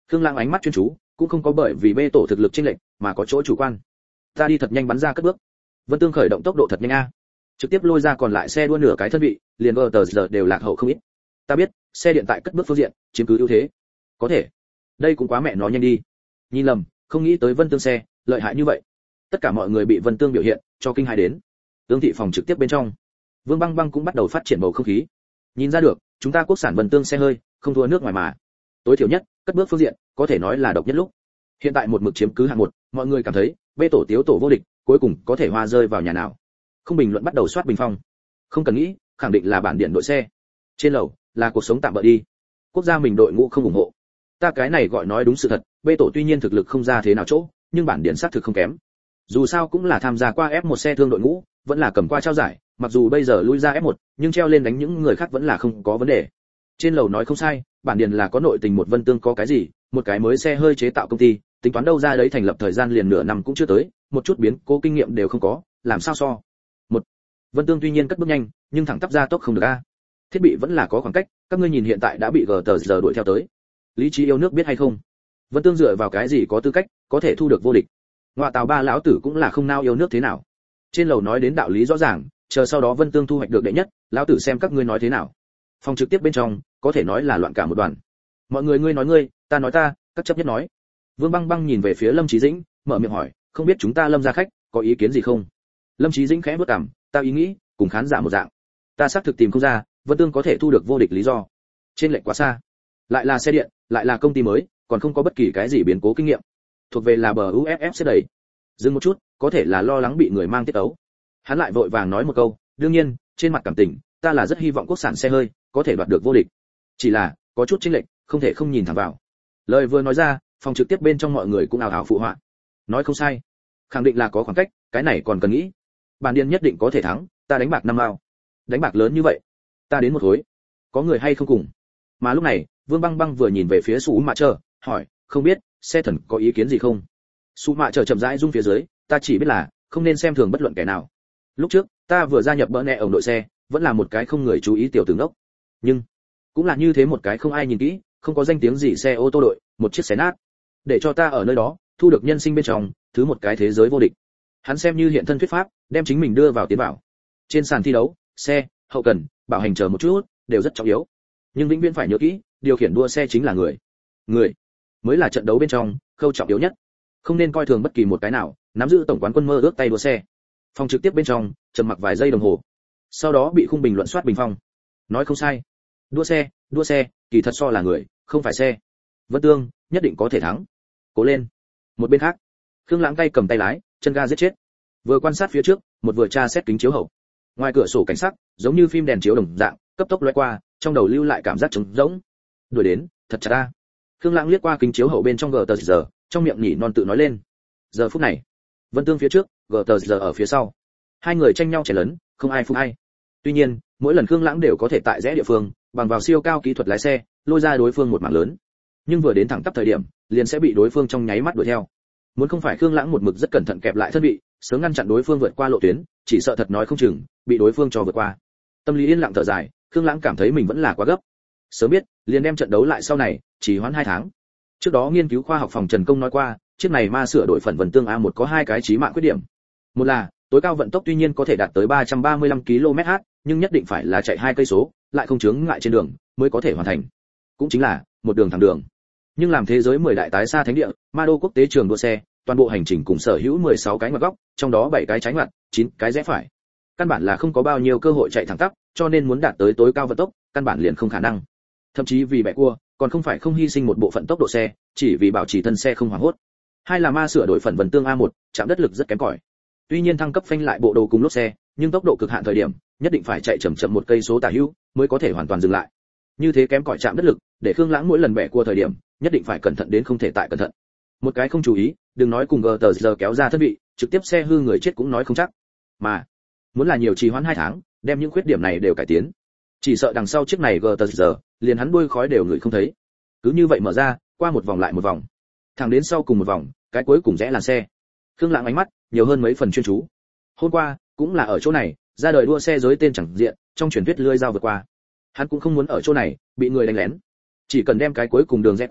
[SPEAKER 1] Khương Lãng ánh mắt chuyên chú, cũng không có bởi vì bê tổ thực lực chênh lệch mà có chỗ chủ quan. Ta đi thật nhanh bắn ra cất bước. Vân Tương khởi động tốc độ thật nhanh a, trực tiếp lôi ra còn lại xe đua nửa cái thân vị, liền vờ tờ giờ đều lạc hậu không ít. Ta biết, xe điện tại cất bước phương diện chiếm cứ ưu thế. Có thể, đây cũng quá mẹ nó nhanh đi. Nhìn lầm, không nghĩ tới Vân Tương xe lợi hại như vậy. Tất cả mọi người bị Vân Tương biểu hiện cho kinh hãi đến. Ương thị phòng trực tiếp bên trong, Vương Băng Băng cũng bắt đầu phát triển bầu không khí. Nhìn ra được, chúng ta quốc sản Vân Tương xe hơi không thua nước ngoài mà. Tối thiểu nhất, cất bước phương diện có thể nói là độc nhất lúc. Hiện tại một mực chiếm cứ hạng một, mọi người cảm thấy bê tổ tiếu tổ vô địch, cuối cùng có thể hoa rơi vào nhà nào. Không bình luận bắt đầu soát bình phong. Không cần nghĩ, khẳng định là bản điện đội xe. Trên lầu là cuộc sống tạm bỡ đi. Quốc gia mình đội ngũ không ủng hộ. Ta cái này gọi nói đúng sự thật, bê tổ tuy nhiên thực lực không ra thế nào chỗ, nhưng bản điện xác thực không kém. Dù sao cũng là tham gia qua ép một xe thương đội ngũ, vẫn là cầm qua trao giải, mặc dù bây giờ lui ra ép một, nhưng treo lên đánh những người khác vẫn là không có vấn đề. Trên lầu nói không sai, bản điện là có nội tình một Vân Tương có cái gì, một cái mới xe hơi chế tạo công ty, tính toán đâu ra đấy thành lập thời gian liền nửa năm cũng chưa tới, một chút biến cố kinh nghiệm đều không có, làm sao so. Một Vân Tương tuy nhiên cất bước nhanh, nhưng thẳng tắp ra tốc không được a. Thiết bị vẫn là có khoảng cách, các ngươi nhìn hiện tại đã bị gờ tờ giờ đuổi theo tới. Lý trí yêu nước biết hay không? Vân Tương dựa vào cái gì có tư cách có thể thu được vô địch? Ngoại tào ba lão tử cũng là không nao yêu nước thế nào. Trên lầu nói đến đạo lý rõ ràng, chờ sau đó Vân Tương thu hoạch được đệ nhất, lão tử xem các ngươi nói thế nào. Phòng trực tiếp bên trong, có thể nói là loạn cả một đoàn. Mọi người ngươi nói ngươi, ta nói ta, các chấp nhất nói. Vương Băng Băng nhìn về phía Lâm Chí Dĩnh, mở miệng hỏi, không biết chúng ta Lâm gia khách có ý kiến gì không? Lâm Chí Dĩnh khẽ bước cằm, ta ý nghĩ cùng khán giả một dạng. Ta xác thực tìm không ra, Vân Tương có thể thu được vô địch lý do. Trên lệch quá xa. Lại là xe điện, lại là công ty mới, còn không có bất kỳ cái gì biến cố kinh nghiệm. Thuộc về là bờ u ép ép xếp đẩy. Dừng một chút, có thể là lo lắng bị người mang tiết ấu. Hắn lại vội vàng nói một câu, đương nhiên, trên mặt cảm tình, ta là rất hy vọng quốc sản xe hơi có thể đoạt được vô địch. Chỉ là, có chút chênh lệch, không thể không nhìn thẳng vào. Lời vừa nói ra, phòng trực tiếp bên trong mọi người cũng ào ào phụ họa. Nói không sai, khẳng định là có khoảng cách, cái này còn cần nghĩ. Bản điên nhất định có thể thắng, ta đánh bạc năm mao. Đánh bạc lớn như vậy, ta đến một khối. Có người hay không cùng? Mà lúc này, Vương Băng Băng vừa nhìn về phía Sú Mạ Chờ, hỏi, không biết, xe thần có ý kiến gì không? Sú Mạ Chờ chậm rãi rung phía dưới, ta chỉ biết là, không nên xem thường bất luận kẻ nào. Lúc trước, ta vừa gia nhập bỡ nẹ ổng đội xe, vẫn là một cái không người chú ý tiểu tướng đốc. Nhưng, cũng là như thế một cái không ai nhìn kỹ, không có danh tiếng gì xe ô tô đội, một chiếc xé nát. Để cho ta ở nơi đó, thu được nhân sinh bên trong, thứ một cái thế giới vô địch. Hắn xem như hiện thân thuyết pháp, đem chính mình đưa vào tiến bảo. Trên sàn thi đấu, xe, hậu cần, bảo hành chờ một chút, đều rất trọng yếu. Nhưng vĩnh viễn phải nhớ kỹ, điều khiển đua xe chính là người. Người mới là trận đấu bên trong khâu trọng yếu nhất. Không nên coi thường bất kỳ một cái nào, nắm giữ tổng quán quân mơ ước tay đua xe. Phòng trực tiếp bên trong, trầm mặc vài giây đồng hồ. Sau đó bị khung bình luận soát bình phong. Nói không sai. Đua xe, đua xe, kỳ thật so là người, không phải xe. Vân Tương nhất định có thể thắng. Cố lên. Một bên khác, Khương Lãng tay cầm tay lái, chân ga giết chết. Vừa quan sát phía trước, một vừa tra xét kính chiếu hậu. Ngoài cửa sổ cảnh sắc, giống như phim đèn chiếu đồng dạng, cấp tốc lóe qua, trong đầu lưu lại cảm giác trống rỗng. Đuổi đến, thật chặt ta. Khương Lãng liếc qua kính chiếu hậu bên trong gờ tờ giờ, trong miệng nhỉ non tự nói lên. Giờ phút này, Vân Tương phía trước, gờ tờ giờ ở phía sau. Hai người tranh nhau chẻ lớn, không ai phụ ai. Tuy nhiên, mỗi lần Khương Lãng đều có thể tại rẽ địa phương, bằng vào siêu cao kỹ thuật lái xe, lôi ra đối phương một mảng lớn. Nhưng vừa đến thẳng tắp thời điểm, liền sẽ bị đối phương trong nháy mắt đuổi theo. Muốn không phải Khương Lãng một mực rất cẩn thận kẹp lại thân vị, sớm ngăn chặn đối phương vượt qua lộ tuyến, chỉ sợ thật nói không chừng bị đối phương cho vượt qua. Tâm lý yên lặng thở dài, Khương Lãng cảm thấy mình vẫn là quá gấp. Sớm biết, liền đem trận đấu lại sau này, chỉ hoãn hai tháng. Trước đó nghiên cứu khoa học phòng Trần Công nói qua, chiếc này ma sửa đổi phần Vân Tương a một có hai cái chí mạng khuyết điểm. Một là, tối cao vận tốc tuy nhiên có thể đạt tới ba trăm ba mươi lăm ki lô mét h, nhưng nhất định phải là chạy hai cây số, lại không chướng ngại trên đường, mới có thể hoàn thành. Cũng chính là một đường thẳng đường. Nhưng làm thế giới mười đại tái xa thánh địa, Ma đô quốc tế trường đua xe, toàn bộ hành trình cùng sở hữu mười sáu cái ngoặt góc, trong đó bảy cái trái ngoặt, chín cái rẽ phải. Căn bản là không có bao nhiêu cơ hội chạy thẳng tắp, cho nên muốn đạt tới tối cao vận tốc, căn bản liền không khả năng. Thậm chí vì bẻ cua, còn không phải không hy sinh một bộ phận tốc độ xe, chỉ vì bảo trì thân xe không hoảng hốt. Hai là ma sửa đổi phần Vân Tương a một, chạm đất lực rất kém cỏi. Tuy nhiên thăng cấp phanh lại bộ đồ cùng lốp xe, nhưng tốc độ cực hạn thời điểm, nhất định phải chạy chậm chậm một cây số tả hữu, mới có thể hoàn toàn dừng lại. Như thế kém cỏi chạm đất lực, để Khương Lãng mỗi lần bẻ cua thời điểm, nhất định phải cẩn thận đến không thể tại cẩn thận. Một cái không chú ý, đừng nói cùng gờ tờ giờ kéo ra thân vị, trực tiếp xe hư người chết cũng nói không chắc. Mà muốn là nhiều trì hoãn hai tháng, đem những khuyết điểm này đều cải tiến, chỉ sợ đằng sau chiếc này gờ tờ giờ, liền hắn đuôi khói đều người không thấy. Cứ như vậy mở ra, qua một vòng lại một vòng, thẳng đến sau cùng một vòng, cái cuối cùng rẽ làn xe. Khương Lãng ánh mắt nhiều hơn mấy phần chuyên chú. Hôm qua, cũng là ở chỗ này, ra đời đua xe giới tên chẳng diện, trong truyền thuyết lưỡi dao vượt qua. Hắn cũng không muốn ở chỗ này bị người đánh lén, chỉ cần đem cái cuối cùng đường rẽ qua,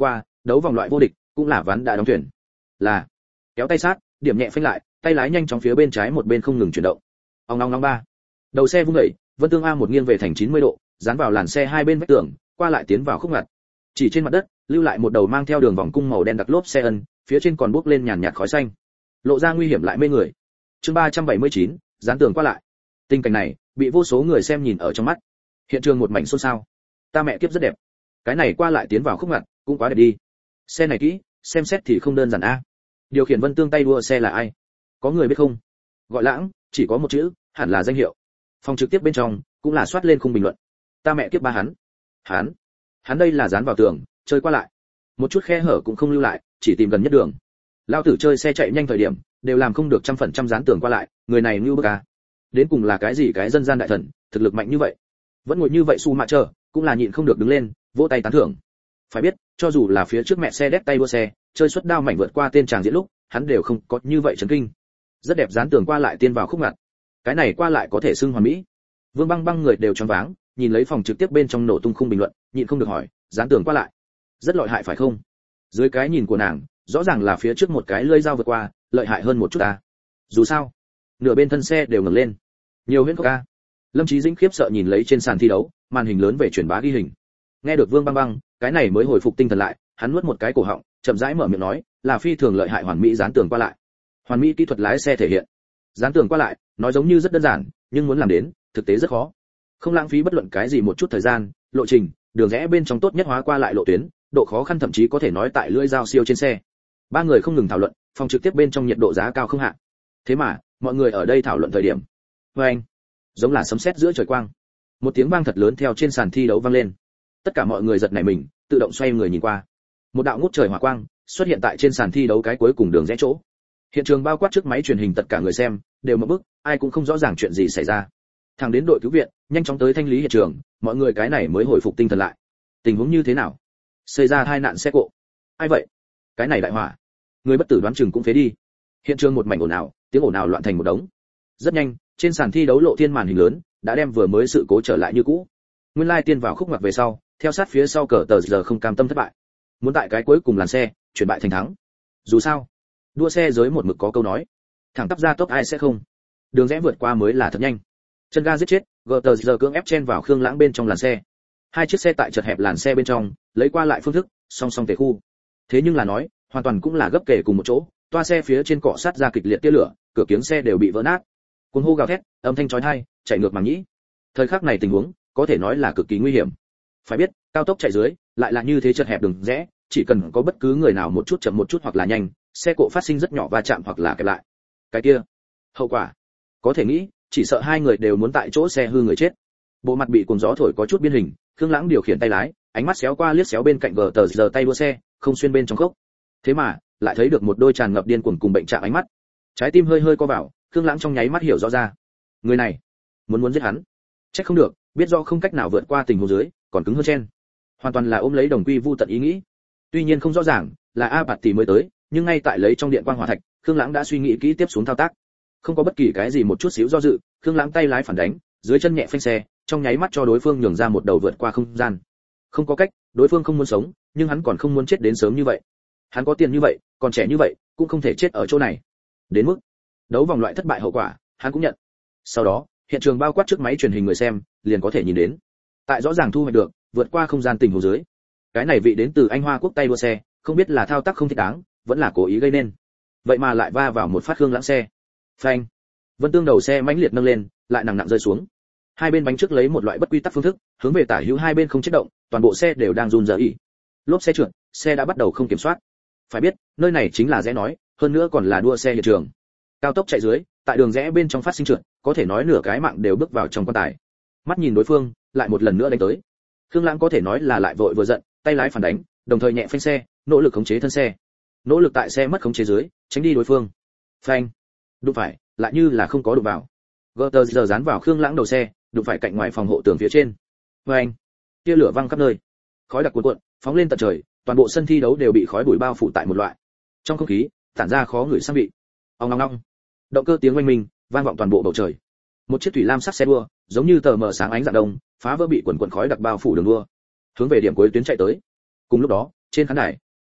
[SPEAKER 1] đấu vòng loại vô địch cũng là ván đã đóng thuyền. Là kéo tay sát, điểm nhẹ phanh lại, tay lái nhanh chóng phía bên trái một bên không ngừng chuyển động. Ong ong ong ba. Đầu xe vung đẩy, Vân Tương A một nghiêng về thành chín mươi độ, dán vào làn xe hai bên vách tường, qua lại tiến vào khúc ngặt. Chỉ trên mặt đất, lưu lại một đầu mang theo đường vòng cung màu đen đặc lốp xe ân, phía trên còn bốc lên nhàn nhạt khói xanh. Lộ ra nguy hiểm lại mê người. Chương ba trăm bảy mươi chín, dán tường qua lại. Tình cảnh này, bị vô số người xem nhìn ở trong mắt. Hiện trường một mảnh xôn xao. Ta mẹ kiếp rất đẹp. Cái này qua lại tiến vào khúc ngặt, cũng quá đẹp đi. Xe này kỹ, xem xét thì không đơn giản a. Điều khiển Vân Tương tay đua xe là ai? Có người biết không? Gọi Lãng, chỉ có một chữ, hẳn là danh hiệu. Phòng trực tiếp bên trong cũng là soát lên khung bình luận. Ta mẹ kiếp ba hắn. Hắn, hắn đây là dán vào tường, chơi qua lại. Một chút khe hở cũng không lưu lại, chỉ tìm gần nhất đường. Lao tử chơi xe chạy nhanh thời điểm, đều làm không được trăm phần trăm dán tường qua lại, người này như bức à. Đến cùng là cái gì cái dân gian đại thần, thực lực mạnh như vậy. Vẫn ngồi như vậy su mạ chờ, cũng là nhịn không được đứng lên, vỗ tay tán thưởng. Phải biết, cho dù là phía trước mẹ xe đét tay đua xe, chơi xuất đao mảnh vượt qua tên chàng diễn lúc, hắn đều không có như vậy chấn kinh. Rất đẹp dán tường qua lại tiên vào khúc ngặt. Cái này qua lại có thể xưng hoàn mỹ. Vương Băng Băng người đều choáng váng, nhìn lấy phòng trực tiếp bên trong nổ tung khung bình luận, nhịn không được hỏi, dán tường qua lại, rất lợi hại phải không? Dưới cái nhìn của nàng, rõ ràng là phía trước một cái lưỡi dao vượt qua, lợi hại hơn một chút ta. Dù sao, nửa bên thân xe đều ngẩng lên. Nhiều huyễn ca. Lâm Chí Dĩnh khiếp sợ nhìn lấy trên sàn thi đấu, màn hình lớn về truyền bá ghi hình. Nghe được Vương Băng Băng, cái này mới hồi phục tinh thần lại, hắn nuốt một cái cổ họng, chậm rãi mở miệng nói, là phi thường lợi hại hoàn mỹ dán tường qua lại. Hoàn mỹ kỹ thuật lái xe thể hiện. Dán tường qua lại, nói giống như rất đơn giản, nhưng muốn làm đến, thực tế rất khó. Không lãng phí bất luận cái gì một chút thời gian, lộ trình, đường rẽ bên trong tốt nhất hóa qua lại lộ tuyến, độ khó khăn thậm chí có thể nói tại lưỡi dao siêu trên xe. Ba người không ngừng thảo luận, phòng trực tiếp bên trong nhiệt độ giá cao không hạ. Thế mà, mọi người ở đây thảo luận thời điểm, với anh, giống là sấm sét giữa trời quang. Một tiếng vang thật lớn theo trên sàn thi đấu vang lên. Tất cả mọi người giật nảy mình, tự động xoay người nhìn qua. Một đạo ngút trời hỏa quang xuất hiện tại trên sàn thi đấu cái cuối cùng đường rẽ chỗ. Hiện trường bao quát trước máy truyền hình tất cả người xem đều mở bức, ai cũng không rõ ràng chuyện gì xảy ra. Thằng đến đội cứu viện nhanh chóng tới thanh lý hiện trường, mọi người cái này mới hồi phục tinh thần lại. Tình huống như thế nào? Xảy ra hai nạn xe cộ. Ai vậy? Cái này đại hỏa. Người bất tử đoán chừng cũng phế đi. Hiện trường một mảnh ồn ào, tiếng ồn ào loạn thành một đống. Rất nhanh, trên sàn thi đấu lộ thiên màn hình lớn đã đem vừa mới sự cố trở lại như cũ. Nguyên lai tiên vào khúc ngoặt về sau, theo sát phía sau cờ tờ giờ không cam tâm thất bại. Muốn tại cái cuối cùng làn xe, chuyển bại thành thắng. Dù sao, đua xe giới một mực có câu nói, thẳng tắp ra tốc ai sẽ không. Đường rẽ vượt qua mới là thật nhanh. Chân ga giết chết, gờ tờ giờ cưỡng ép chen vào Khương Lãng bên trong làn xe. Hai chiếc xe tại chật hẹp làn xe bên trong, lấy qua lại phương thức, song song tề khu. Thế nhưng là nói, hoàn toàn cũng là gấp kể cùng một chỗ, toa xe phía trên cọ sát ra kịch liệt tia lửa, cửa kiếng xe đều bị vỡ nát. Cuồng hô gào thét, âm thanh chói tai, chạy ngược màng nhĩ. Thời khắc này tình huống, có thể nói là cực kỳ nguy hiểm. Phải biết, cao tốc chạy dưới, lại là như thế chật hẹp đường rẽ, chỉ cần có bất cứ người nào một chút chậm một chút hoặc là nhanh, xe cộ phát sinh rất nhỏ va chạm hoặc là kẹp lại. Cái kia, hậu quả, có thể nghĩ, chỉ sợ hai người đều muốn tại chỗ xe hư người chết. Bộ mặt bị cuồng gió thổi có chút biến hình, Khương Lãng điều khiển tay lái, ánh mắt xéo qua liếc xéo bên cạnh gờ tờ giờ tay đua xe, không xuyên bên trong cốc. Thế mà, lại thấy được một đôi tràn ngập điên cuồng cùng bệnh trạng ánh mắt. Trái tim hơi hơi co vào, Khương Lãng trong nháy mắt hiểu rõ ra. Người này, muốn muốn giết hắn. Chắc không được, biết do không cách nào vượt qua tình huống dưới, còn cứng hơn chen. Hoàn toàn là ôm lấy đồng quy vu tận ý nghĩ. Tuy nhiên không rõ ràng là A Bạt tỷ mới tới, nhưng ngay tại lấy trong điện quang hỏa thạch, Khương Lãng đã suy nghĩ kỹ tiếp xuống thao tác. Không có bất kỳ cái gì một chút xíu do dự, Khương Lãng tay lái phản đánh, dưới chân nhẹ phanh xe, trong nháy mắt cho đối phương nhường ra một đầu vượt qua không gian. Không có cách, đối phương không muốn sống, nhưng hắn còn không muốn chết đến sớm như vậy. Hắn có tiền như vậy, còn trẻ như vậy, cũng không thể chết ở chỗ này. Đến mức đấu vòng loại thất bại hậu quả, hắn cũng nhận. Sau đó, hiện trường bao quát trước máy truyền hình người xem, liền có thể nhìn đến. Tại rõ ràng thu hoạch được, vượt qua không gian tình huống dưới. Cái này vị đến từ Anh Hoa quốc tay đua xe, không biết là thao tác không thích đáng, vẫn là cố ý gây nên. Vậy mà lại va vào một phát Khương Lãng xe. Phanh. Vân Tương đầu xe mãnh liệt nâng lên, lại nặng nặng rơi xuống. Hai bên bánh trước lấy một loại bất quy tắc phương thức, hướng về tả hữu hai bên không chế động, toàn bộ xe đều đang run rẩy. Lốp xe trượt, xe đã bắt đầu không kiểm soát. Phải biết, nơi này chính là rẽ nói, hơn nữa còn là đua xe hiện trường. Cao tốc chạy dưới, tại đường rẽ bên trong phát sinh trượt, có thể nói nửa cái mạng đều bước vào trong quan tài. Mắt nhìn đối phương, lại một lần nữa đánh tới. Khương Lãng có thể nói là lại vội vừa giận, tay lái phản đánh, đồng thời nhẹ phanh xe, nỗ lực khống chế thân xe. Nỗ lực tại xe mất khống chế dưới, tránh đi đối phương. Phanh. Đụng phải, lại như là không có đụng vào. Gutter giờ dán vào Khương Lãng đầu xe, đụng phải cạnh ngoài phòng hộ tường phía trên. Phanh. Tia lửa văng khắp nơi. Khói đặc cuồn cuộn, phóng lên tận trời, toàn bộ sân thi đấu đều bị khói bụi bao phủ tại một loại. Trong không khí, tản ra khó ngửi sang vị. Ong ong ong. Động cơ tiếng oanh minh, vang vọng toàn bộ bầu trời. Một chiếc thủy lam sắc xe đua, giống như tờ mờ sáng ánh dạng đông, phá vỡ bị quần quần khói đặc bao phủ đường đua, hướng về điểm cuối tuyến chạy tới. Cùng lúc đó, trên khán đài,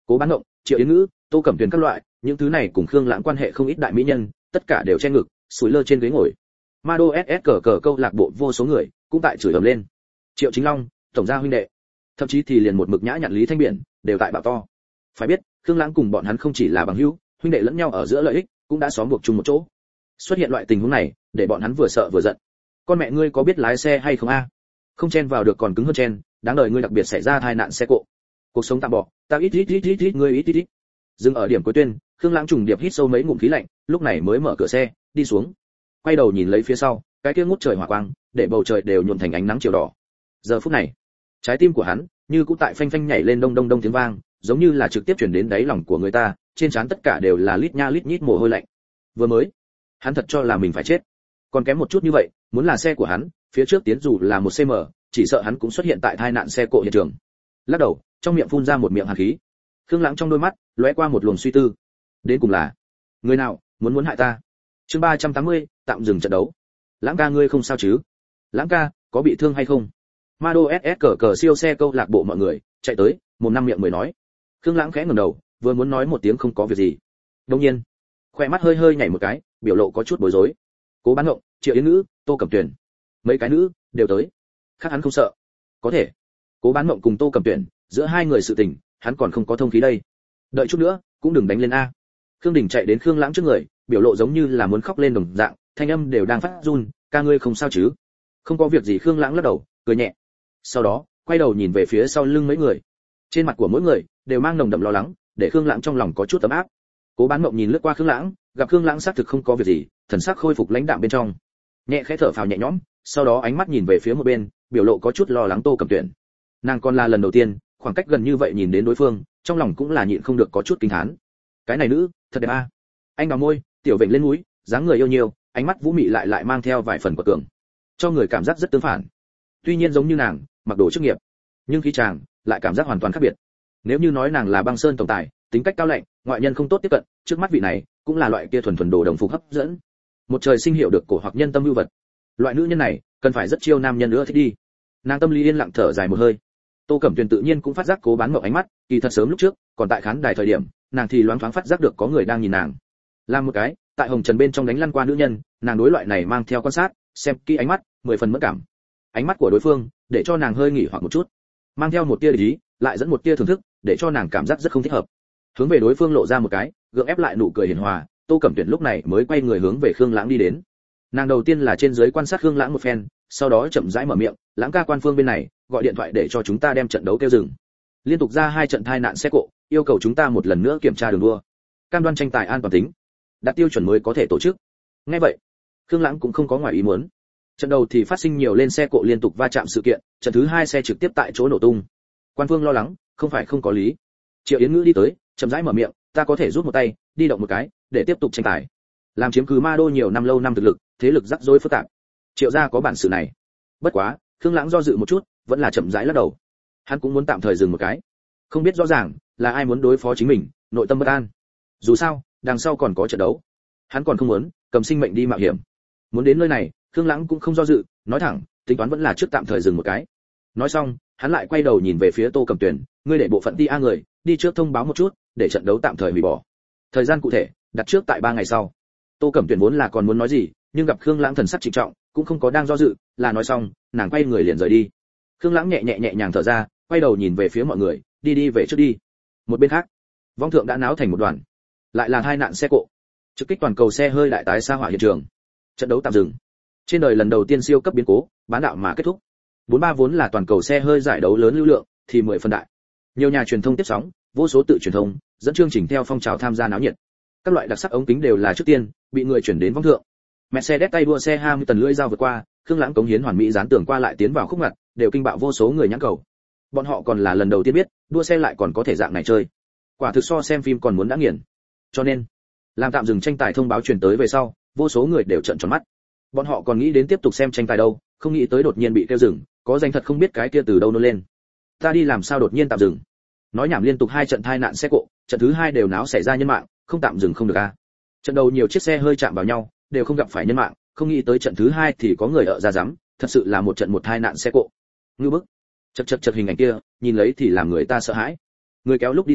[SPEAKER 1] Cố Bán Ngộng, Triệu Yến Ngữ, Tô Cẩm Tuyền các loại, những thứ này cùng Khương Lãng quan hệ không ít đại mỹ nhân, tất cả đều che ngực, sủi lơ trên ghế ngồi. Mado ét ét cờ cờ câu lạc bộ vô số người cũng tại chửi ầm lên. Triệu Chính Long, tổng gia huynh đệ, thậm chí thì liền một mực nhã nhặn Lý Thanh Biển đều tại bạo to. Phải biết, Khương Lãng cùng bọn hắn không chỉ là bằng hữu, huynh đệ lẫn nhau ở giữa lợi ích cũng đã xóm buộc chung một chỗ. Xuất hiện loại tình huống này, để bọn hắn vừa sợ vừa giận. Con mẹ ngươi có biết lái xe hay không a? Không chen vào được còn cứng hơn chen, đáng đời ngươi đặc biệt xảy ra tai nạn xe cộ. Cuộc sống tạm bọ, tao ít ít ít ít ít ngươi ít ít ít. Dừng ở điểm cuối tuyên, Khương Lãng trùng điệp hít sâu mấy ngụm khí lạnh, lúc này mới mở cửa xe, đi xuống. Quay đầu nhìn lấy phía sau, cái kia ngút trời hỏa quang, để bầu trời đều nhuộm thành ánh nắng chiều đỏ. Giờ phút này, trái tim của hắn như cũng tại phanh phanh nhảy lên đông đông đông tiếng vang, giống như là trực tiếp truyền đến đáy lòng của người ta, trên trán tất cả đều là lít nha lít nhít mồ hôi lạnh. Vừa mới, hắn thật cho là mình phải chết. Còn kém một chút như vậy, muốn là xe của hắn, phía trước tiến dù là một xăng ti mét, chỉ sợ hắn cũng xuất hiện tại tai nạn xe cộ hiện trường. Lắc đầu, trong miệng phun ra một miệng hàn khí. Khương Lãng trong đôi mắt lóe qua một luồng suy tư. Đến cùng là người nào muốn muốn hại ta? Chương ba trăm tám mươi, tạm dừng trận đấu. Lãng ca ngươi không sao chứ? Lãng ca, có bị thương hay không? Mado ét ét cờ cờ siêu xe câu lạc bộ mọi người chạy tới, một năm miệng mới nói. Khương Lãng khẽ ngẩng đầu, vừa muốn nói một tiếng không có việc gì. Đột nhiên, khóe mắt hơi hơi nhảy một cái, biểu lộ có chút bối rối. Cố Bán Ngộng, Triệu Yến Ngữ, Tô Cẩm Tuyền, mấy cái nữ đều tới. Khác hắn không sợ. Có thể. Cố Bán Ngộng cùng Tô Cẩm Tuyền, giữa hai người sự tình, hắn còn không có thông khí đây. Đợi chút nữa, cũng đừng đánh lên a. Khương Đình chạy đến Khương Lãng trước người, biểu lộ giống như là muốn khóc lên đồng dạng, thanh âm đều đang phát run, ca ngươi không sao chứ? Không có việc gì. Khương Lãng lắc đầu, cười nhẹ. Sau đó, quay đầu nhìn về phía sau lưng mấy người. Trên mặt của mỗi người đều mang nồng đậm lo lắng, để Khương Lãng trong lòng có chút ấm áp. Cố Bán Ngộng nhìn lướt qua Khương Lãng, gặp Khương Lãng xác thực không có việc gì, thần sắc khôi phục lãnh đạm bên trong. Nhẹ khẽ thở phào nhẹ nhõm, sau đó ánh mắt nhìn về phía một bên, biểu lộ có chút lo lắng Tô Cẩm Tuyền. Nàng còn là lần đầu tiên, khoảng cách gần như vậy nhìn đến đối phương, trong lòng cũng là nhịn không được có chút kinh thán. Cái này nữ, thật đẹp a. Anh đào môi, tiểu vểnh lên mũi, dáng người yêu nhiều, ánh mắt vũ mị lại lại mang theo vài phần quật cường, cho người cảm giác rất tương phản. Tuy nhiên giống như nàng, mặc đồ chức nghiệp, nhưng khí chàng lại cảm giác hoàn toàn khác biệt. Nếu như nói nàng là băng sơn tổng tài, tính cách cao lạnh, ngoại nhân không tốt tiếp cận, trước mắt vị này cũng là loại kia thuần thuần đồ đồng phục hấp dẫn. Một trời sinh hiểu được cổ hoặc nhân tâm ưu vật. Loại nữ nhân này, cần phải rất chiêu nam nhân nữa thích đi. Nàng tâm lý yên lặng thở dài một hơi. Tô Cẩm Tuyền tự nhiên cũng phát giác Cố Bán Ngộng ánh mắt, kỳ thật sớm lúc trước, còn tại khán đài thời điểm, nàng thì loáng thoáng phát giác được có người đang nhìn nàng. Làm một cái, tại hồng trần bên trong đánh lăn qua nữ nhân, nàng đối loại này mang theo quan sát, xem kỹ ánh mắt, mười phần mẫn cảm. Ánh mắt của đối phương, để cho nàng hơi nghỉ hoặc một chút, mang theo một tia ý, lại dẫn một tia thưởng thức, để cho nàng cảm giác rất không thích hợp. Hướng về đối phương lộ ra một cái, gượng ép lại nụ cười hiền hòa, Tô Cẩm Tuyền lúc này mới quay người hướng về Khương Lãng đi đến. Nàng đầu tiên là trên dưới quan sát Khương Lãng một phen, sau đó chậm rãi mở miệng, "Lãng ca, quan phương bên này gọi điện thoại để cho chúng ta đem trận đấu kêu dừng. Liên tục ra hai trận tai nạn xe cộ, yêu cầu chúng ta một lần nữa kiểm tra đường đua, cam đoan tranh tài an toàn tính, đạt tiêu chuẩn mới có thể tổ chức." Nghe vậy, Khương Lãng cũng không có ngoài ý muốn. Trận đầu thì phát sinh nhiều lên xe cộ liên tục va chạm sự kiện, trận thứ hai xe trực tiếp tại chỗ nổ tung. Quan phương lo lắng, không phải không có lý. Triệu Yến Ngữ đi tới, chậm rãi mở miệng, "Ta có thể rút một tay, đi động một cái, để tiếp tục tranh tài." Làm chiếm cứ ma đô nhiều năm lâu năm thực lực, thế lực rắc rối phức tạp. Triệu gia có bản sự này. Bất quá, Khương Lãng do dự một chút, vẫn là chậm rãi lắc đầu. Hắn cũng muốn tạm thời dừng một cái. Không biết rõ ràng là ai muốn đối phó chính mình, nội tâm bất an. Dù sao, đằng sau còn có trận đấu. Hắn còn không muốn cầm sinh mệnh đi mạo hiểm. Muốn đến nơi này, Khương Lãng cũng không do dự, nói thẳng, tính toán vẫn là trước tạm thời dừng một cái. Nói xong, hắn lại quay đầu nhìn về phía Tô Cẩm Tuyền, "Ngươi để bộ phận ti a người đi trước thông báo một chút, để trận đấu tạm thời hủy bỏ. Thời gian cụ thể đặt trước tại ba ngày sau." Tô Cẩm Tuyền vốn là còn muốn nói gì, nhưng gặp Khương Lãng thần sắc trịnh trọng, cũng không có đang do dự, là nói xong, nàng quay người liền rời đi. Khương Lãng nhẹ nhẹ nhẹ nhàng thở ra, quay đầu nhìn về phía mọi người, "Đi đi về trước đi." Một bên khác, vong thượng đã náo thành một đoàn, lại là hai nạn xe cộ, trực kích toàn cầu xe hơi đại tái xa hỏa hiện trường. Trận đấu tạm dừng. Trên đời lần đầu tiên siêu cấp biến cố, bán đạo mà kết thúc. bốn ba vốn là toàn cầu xe hơi giải đấu lớn lưu lượng, thì mười phần đại. Nhiều nhà truyền thông tiếp sóng, vô số tự truyền thông, dẫn chương trình theo phong trào tham gia náo nhiệt. Các loại đặc sắc ống kính đều là trước tiên bị người chuyển đến vong thượng. Mercedes tay đua xe Hamilton lưỡi dao vượt qua, Khương Lãng cống hiến hoàn mỹ dán tường qua lại tiến vào khúc ngặt, đều kinh bạo vô số người nhãn cầu. Bọn họ còn là lần đầu tiên biết, đua xe lại còn có thể dạng này chơi. Quả thực so xem phim còn muốn đã nghiền. Cho nên, làm tạm dừng tranh tài thông báo truyền tới về sau, vô số người đều trợn tròn mắt. Bọn họ còn nghĩ đến tiếp tục xem tranh tài đâu, không nghĩ tới đột nhiên bị kêu dừng, có danh thật không biết cái kia từ đâu nôn lên. Ta đi làm sao đột nhiên tạm dừng? Nói nhảm liên tục hai trận tai nạn xe cộ, trận thứ hai đều náo xảy ra nhân mạng, không tạm dừng không được a. Trận đầu nhiều chiếc xe hơi chạm vào nhau, đều không gặp phải nhân mạng, không nghĩ tới trận thứ hai thì có người ở ra dám, thật sự là một trận một tai nạn xe cộ. Ngư bức. Chật chật chật hình ảnh kia, nhìn lấy thì làm người ta sợ hãi. Người kéo lúc đi ra,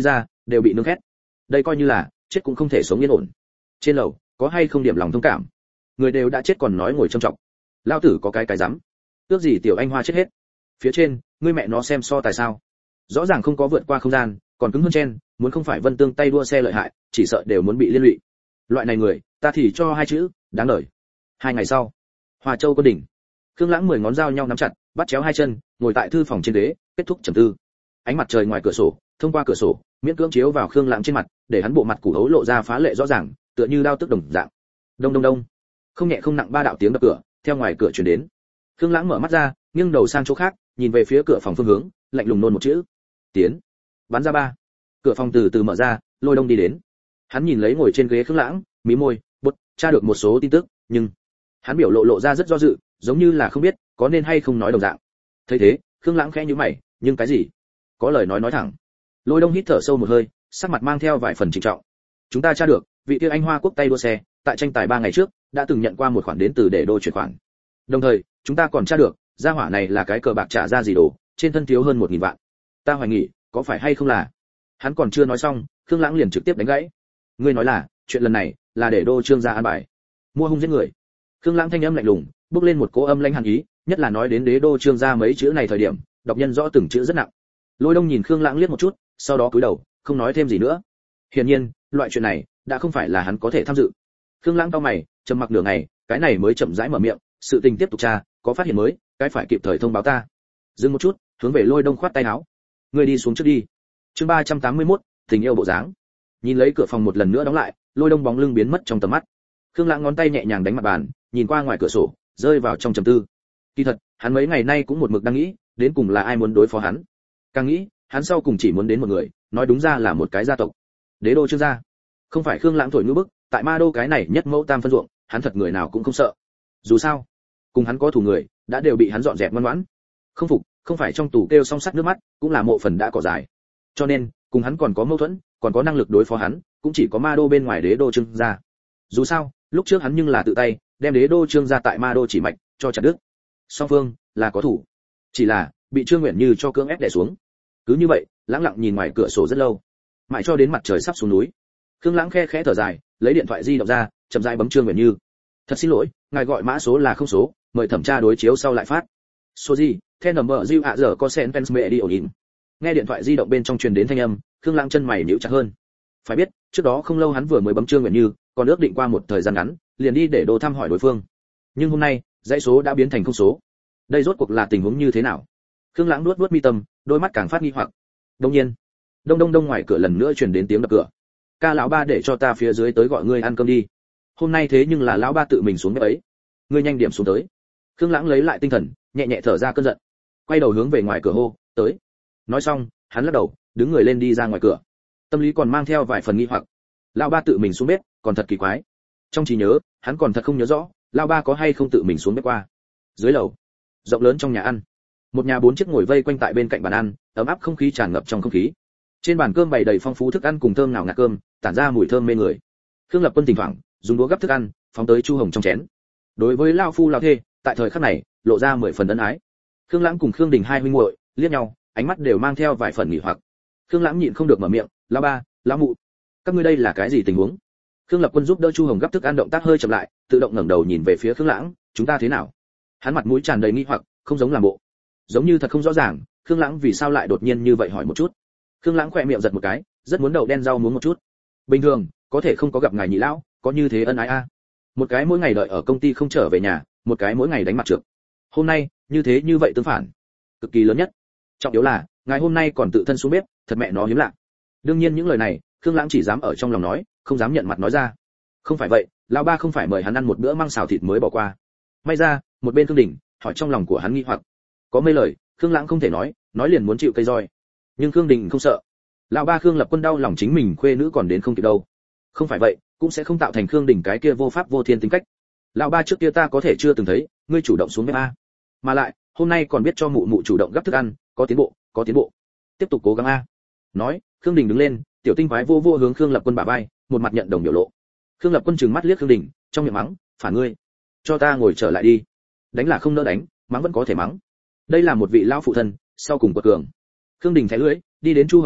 [SPEAKER 1] đều bị nương khét. Đây coi như là chết cũng không thể sống yên ổn. Trên lầu có hay không điểm lòng thông cảm? Người đều đã chết còn nói ngồi trông trọng. Lao tử có cái cái dám. Ước gì tiểu anh hoa chết hết. Phía trên, ngươi mẹ nó xem so tài sao? Rõ ràng không có vượt qua không gian, còn cứng hơn chen, muốn không phải Vân Tương tay đua xe lợi hại, chỉ sợ đều muốn bị liên lụy. Loại này người, ta thì cho hai chữ, đáng đời. Hai ngày sau, Hòa Châu quân đỉnh. Khương Lãng mười ngón dao nhau nắm chặt, bắt chéo hai chân, ngồi tại thư phòng trên ghế, kết thúc trầm tư. Ánh mặt trời ngoài cửa sổ, thông qua cửa sổ, miễn cưỡng chiếu vào Khương Lãng trên mặt, để hắn bộ mặt củ hấu lộ ra phá lệ rõ ràng, tựa như đao tức đồng dạng. Đông đông đông. Không nhẹ không nặng ba đạo tiếng đập cửa, theo ngoài cửa truyền đến. Khương Lãng mở mắt ra, nghiêng đầu sang chỗ khác, nhìn về phía cửa phòng phương hướng, lạnh lùng nôn một chữ: "Tiến." Bắn ra ba. Cửa phòng từ từ mở ra, Lôi Đông đi đến. Hắn nhìn lấy ngồi trên ghế Khương Lãng, mí môi, bút, tra được một số tin tức, nhưng hắn biểu lộ lộ ra rất do dự, giống như là không biết có nên hay không nói đồng dạng. Thấy thế, Khương Lãng khẽ nhíu mày, nhưng cái gì? Có lời nói nói thẳng. Lôi Đông hít thở sâu một hơi, sắc mặt mang theo vài phần trịnh trọng. Chúng ta tra được, vị kia anh Hoa Quốc tay đua xe, tại tranh tài ba ngày trước, đã từng nhận qua một khoản đến từ để đô chuyển khoản. Đồng thời, chúng ta còn tra được, gia hỏa này là cái cờ bạc trả ra gì đồ, trên thân thiếu hơn một nghìn vạn. Ta hoài nghi, có phải hay không là? Hắn còn chưa nói xong, Khương Lãng liền trực tiếp đánh gãy. Ngươi nói là, chuyện lần này là để đô trương gia an bài, mua hung giết người. Khương Lãng thanh âm lạnh lùng, bước lên một cỗ âm lãnh hàn ý, nhất là nói đến đế đô trương gia mấy chữ này thời điểm, đọc nhân rõ từng chữ rất nặng. Lôi Đông nhìn Khương Lãng liếc một chút, sau đó cúi đầu, không nói thêm gì nữa. Hiển nhiên, loại chuyện này đã không phải là hắn có thể tham dự. Khương Lãng cau mày, trầm mặc nửa ngày, cái này mới chậm rãi mở miệng, sự tình tiếp tục tra, có phát hiện mới, cái phải kịp thời thông báo ta. Dừng một chút, hướng về Lôi Đông khoát tay áo. Ngươi đi xuống trước đi. Chương ba trăm tám mươi mốt, tình yêu bộ dáng. Nhìn lấy cửa phòng một lần nữa đóng lại, Lôi Đông bóng lưng biến mất trong tầm mắt. Khương Lãng ngón tay nhẹ nhàng đánh mặt bàn, nhìn qua ngoài cửa sổ, rơi vào trong trầm tư. Kỳ thật, hắn mấy ngày nay cũng một mực đang nghĩ, đến cùng là ai muốn đối phó hắn. Càng nghĩ, hắn sau cùng chỉ muốn đến một người, nói đúng ra là một cái gia tộc. Đế đô Trương gia. Không phải Khương Lãng thổi ngữ bức, tại Ma đô cái này nhất mẫu tam phân ruộng, hắn thật người nào cũng không sợ. Dù sao, cùng hắn có thủ người, đã đều bị hắn dọn dẹp ngoan ngoãn. Không phục, không phải trong tù kêu song sắt nước mắt, cũng là mộ phần đã cỏ dài. Cho nên, cùng hắn còn có mâu thuẫn, còn có năng lực đối phó hắn, cũng chỉ có Ma đô bên ngoài đế đô Trương gia. Dù sao, lúc trước hắn nhưng là tự tay đem đế đô Trương gia tại Ma đô chỉ mạch cho chặt đứt. Song phương là có thủ, chỉ là bị Trương Nguyện Như cho cưỡng ép đè xuống. Cứ như vậy, Lãng lặng nhìn ngoài cửa sổ rất lâu, mãi cho đến mặt trời sắp xuống núi. Khương Lãng khe khẽ thở dài, lấy điện thoại di động ra, chậm rãi bấm Trương Nguyện Như. Thật xin lỗi, ngài gọi mã số là không số, mời thẩm tra đối chiếu sau lại phát. Số gì? Theo number Diu ạ giờ có sen pens mẹ đi ổn in. Nghe điện thoại di động bên trong truyền đến thanh âm, Khương Lãng chân mày nhíu chặt hơn. Phải biết, trước đó không lâu hắn vừa mới bấm Trương Nguyện Như, còn ước định qua một thời gian ngắn, liền đi để đồ thăm hỏi đối phương. Nhưng hôm nay, dãy số đã biến thành không số. Đây rốt cuộc là tình huống như thế nào? Khương Lãng nuốt nuốt mi tâm, đôi mắt càng phát nghi hoặc. Đương nhiên, đông đông đông ngoài cửa lần nữa truyền đến tiếng đập cửa. Ca lão ba để cho ta phía dưới tới gọi ngươi ăn cơm đi. Hôm nay thế nhưng là lão ba tự mình xuống bếp ấy. Ngươi nhanh điểm xuống tới. Khương Lãng lấy lại tinh thần, nhẹ nhẹ thở ra cơn giận, quay đầu hướng về ngoài cửa hô, tới. Nói xong, hắn lắc đầu, đứng người lên đi ra ngoài cửa. Tâm lý còn mang theo vài phần nghi hoặc. Lão ba tự mình xuống bếp, còn thật kỳ quái. Trong trí nhớ, hắn còn thật không nhớ rõ, lão ba có hay không tự mình xuống bếp qua. Dưới lầu, rộng lớn trong nhà ăn, một nhà bốn chiếc ngồi vây quanh tại bên cạnh bàn ăn, ấm áp không khí tràn ngập trong không khí. Trên bàn cơm bày đầy phong phú thức ăn cùng thơm nào ngạt cơm, tản ra mùi thơm mê người. Khương Lập Quân thỉnh thoảng dùng đũa gắp thức ăn, phóng tới Chu Hồng trong chén. Đối với lão phu lão thê, tại thời khắc này, lộ ra mười phần ân ái. Khương Lãng cùng Khương Đình hai huynh muội liếc nhau, ánh mắt đều mang theo vài phần nghỉ hoặc. Khương Lãng nhịn không được mở miệng, "Lão ba, lão mụ, các ngươi đây là cái gì tình huống?" Khương Lập Quân giúp đỡ Chu Hồng gắp thức ăn động tác hơi chậm lại, tự động ngẩng đầu nhìn về phía Khương Lãng, "Chúng ta thế nào?" Hắn mặt mũi tràn đầy nghi hoặc, không giống làm bộ, giống như thật không rõ ràng, Khương Lãng vì sao lại đột nhiên như vậy hỏi một chút. Khương Lãng khẽ miệng giật một cái, rất muốn đậu đen rau muống một chút. Bình thường, có thể không có gặp ngài nhị lão, có như thế ân ái a. Một cái mỗi ngày đợi ở công ty không trở về nhà, một cái mỗi ngày đánh mặt trược. Hôm nay, như thế như vậy tương phản, cực kỳ lớn nhất. Trọng yếu là, ngài hôm nay còn tự thân xuống bếp, thật mẹ nó hiếm lạ. Đương nhiên những lời này, Khương Lãng chỉ dám ở trong lòng nói, không dám nhận mặt nói ra. Không phải vậy, lão ba không phải mời hắn ăn một bữa măng xào thịt mới bỏ qua. May ra, một bên Khương Đình, hỏi trong lòng của hắn nghi hoặc. Có mấy lời, Khương Lãng không thể nói, nói liền muốn chịu cây roi. Nhưng Khương Đình không sợ. Lão ba Khương Lập Quân đau lòng chính mình khuê nữ còn đến không kịp đâu. Không phải vậy, cũng sẽ không tạo thành Khương Đình cái kia vô pháp vô thiên tính cách. Lão ba trước kia ta có thể chưa từng thấy, ngươi chủ động xuống bếp a. Mà lại, hôm nay còn biết cho mụ mụ chủ động gấp thức ăn, có tiến bộ, có tiến bộ. Tiếp tục cố gắng a. Nói, Khương Đình đứng lên, tiểu tinh quái vô vô hướng Khương Lập Quân bả vai, một mặt nhận đồng biểu lộ. Khương Lập Quân trừng mắt liếc Khương Đình, trong miệng mắng, phản ngươi, cho ta ngồi trở lại đi. Đánh là không nỡ đánh, mắng vẫn có thể mắng. Đây là một vị lão phụ thân, sau cùng quật cường. Khương Đình thẻ lưỡi, đi đến Chu Hồng bên cạnh,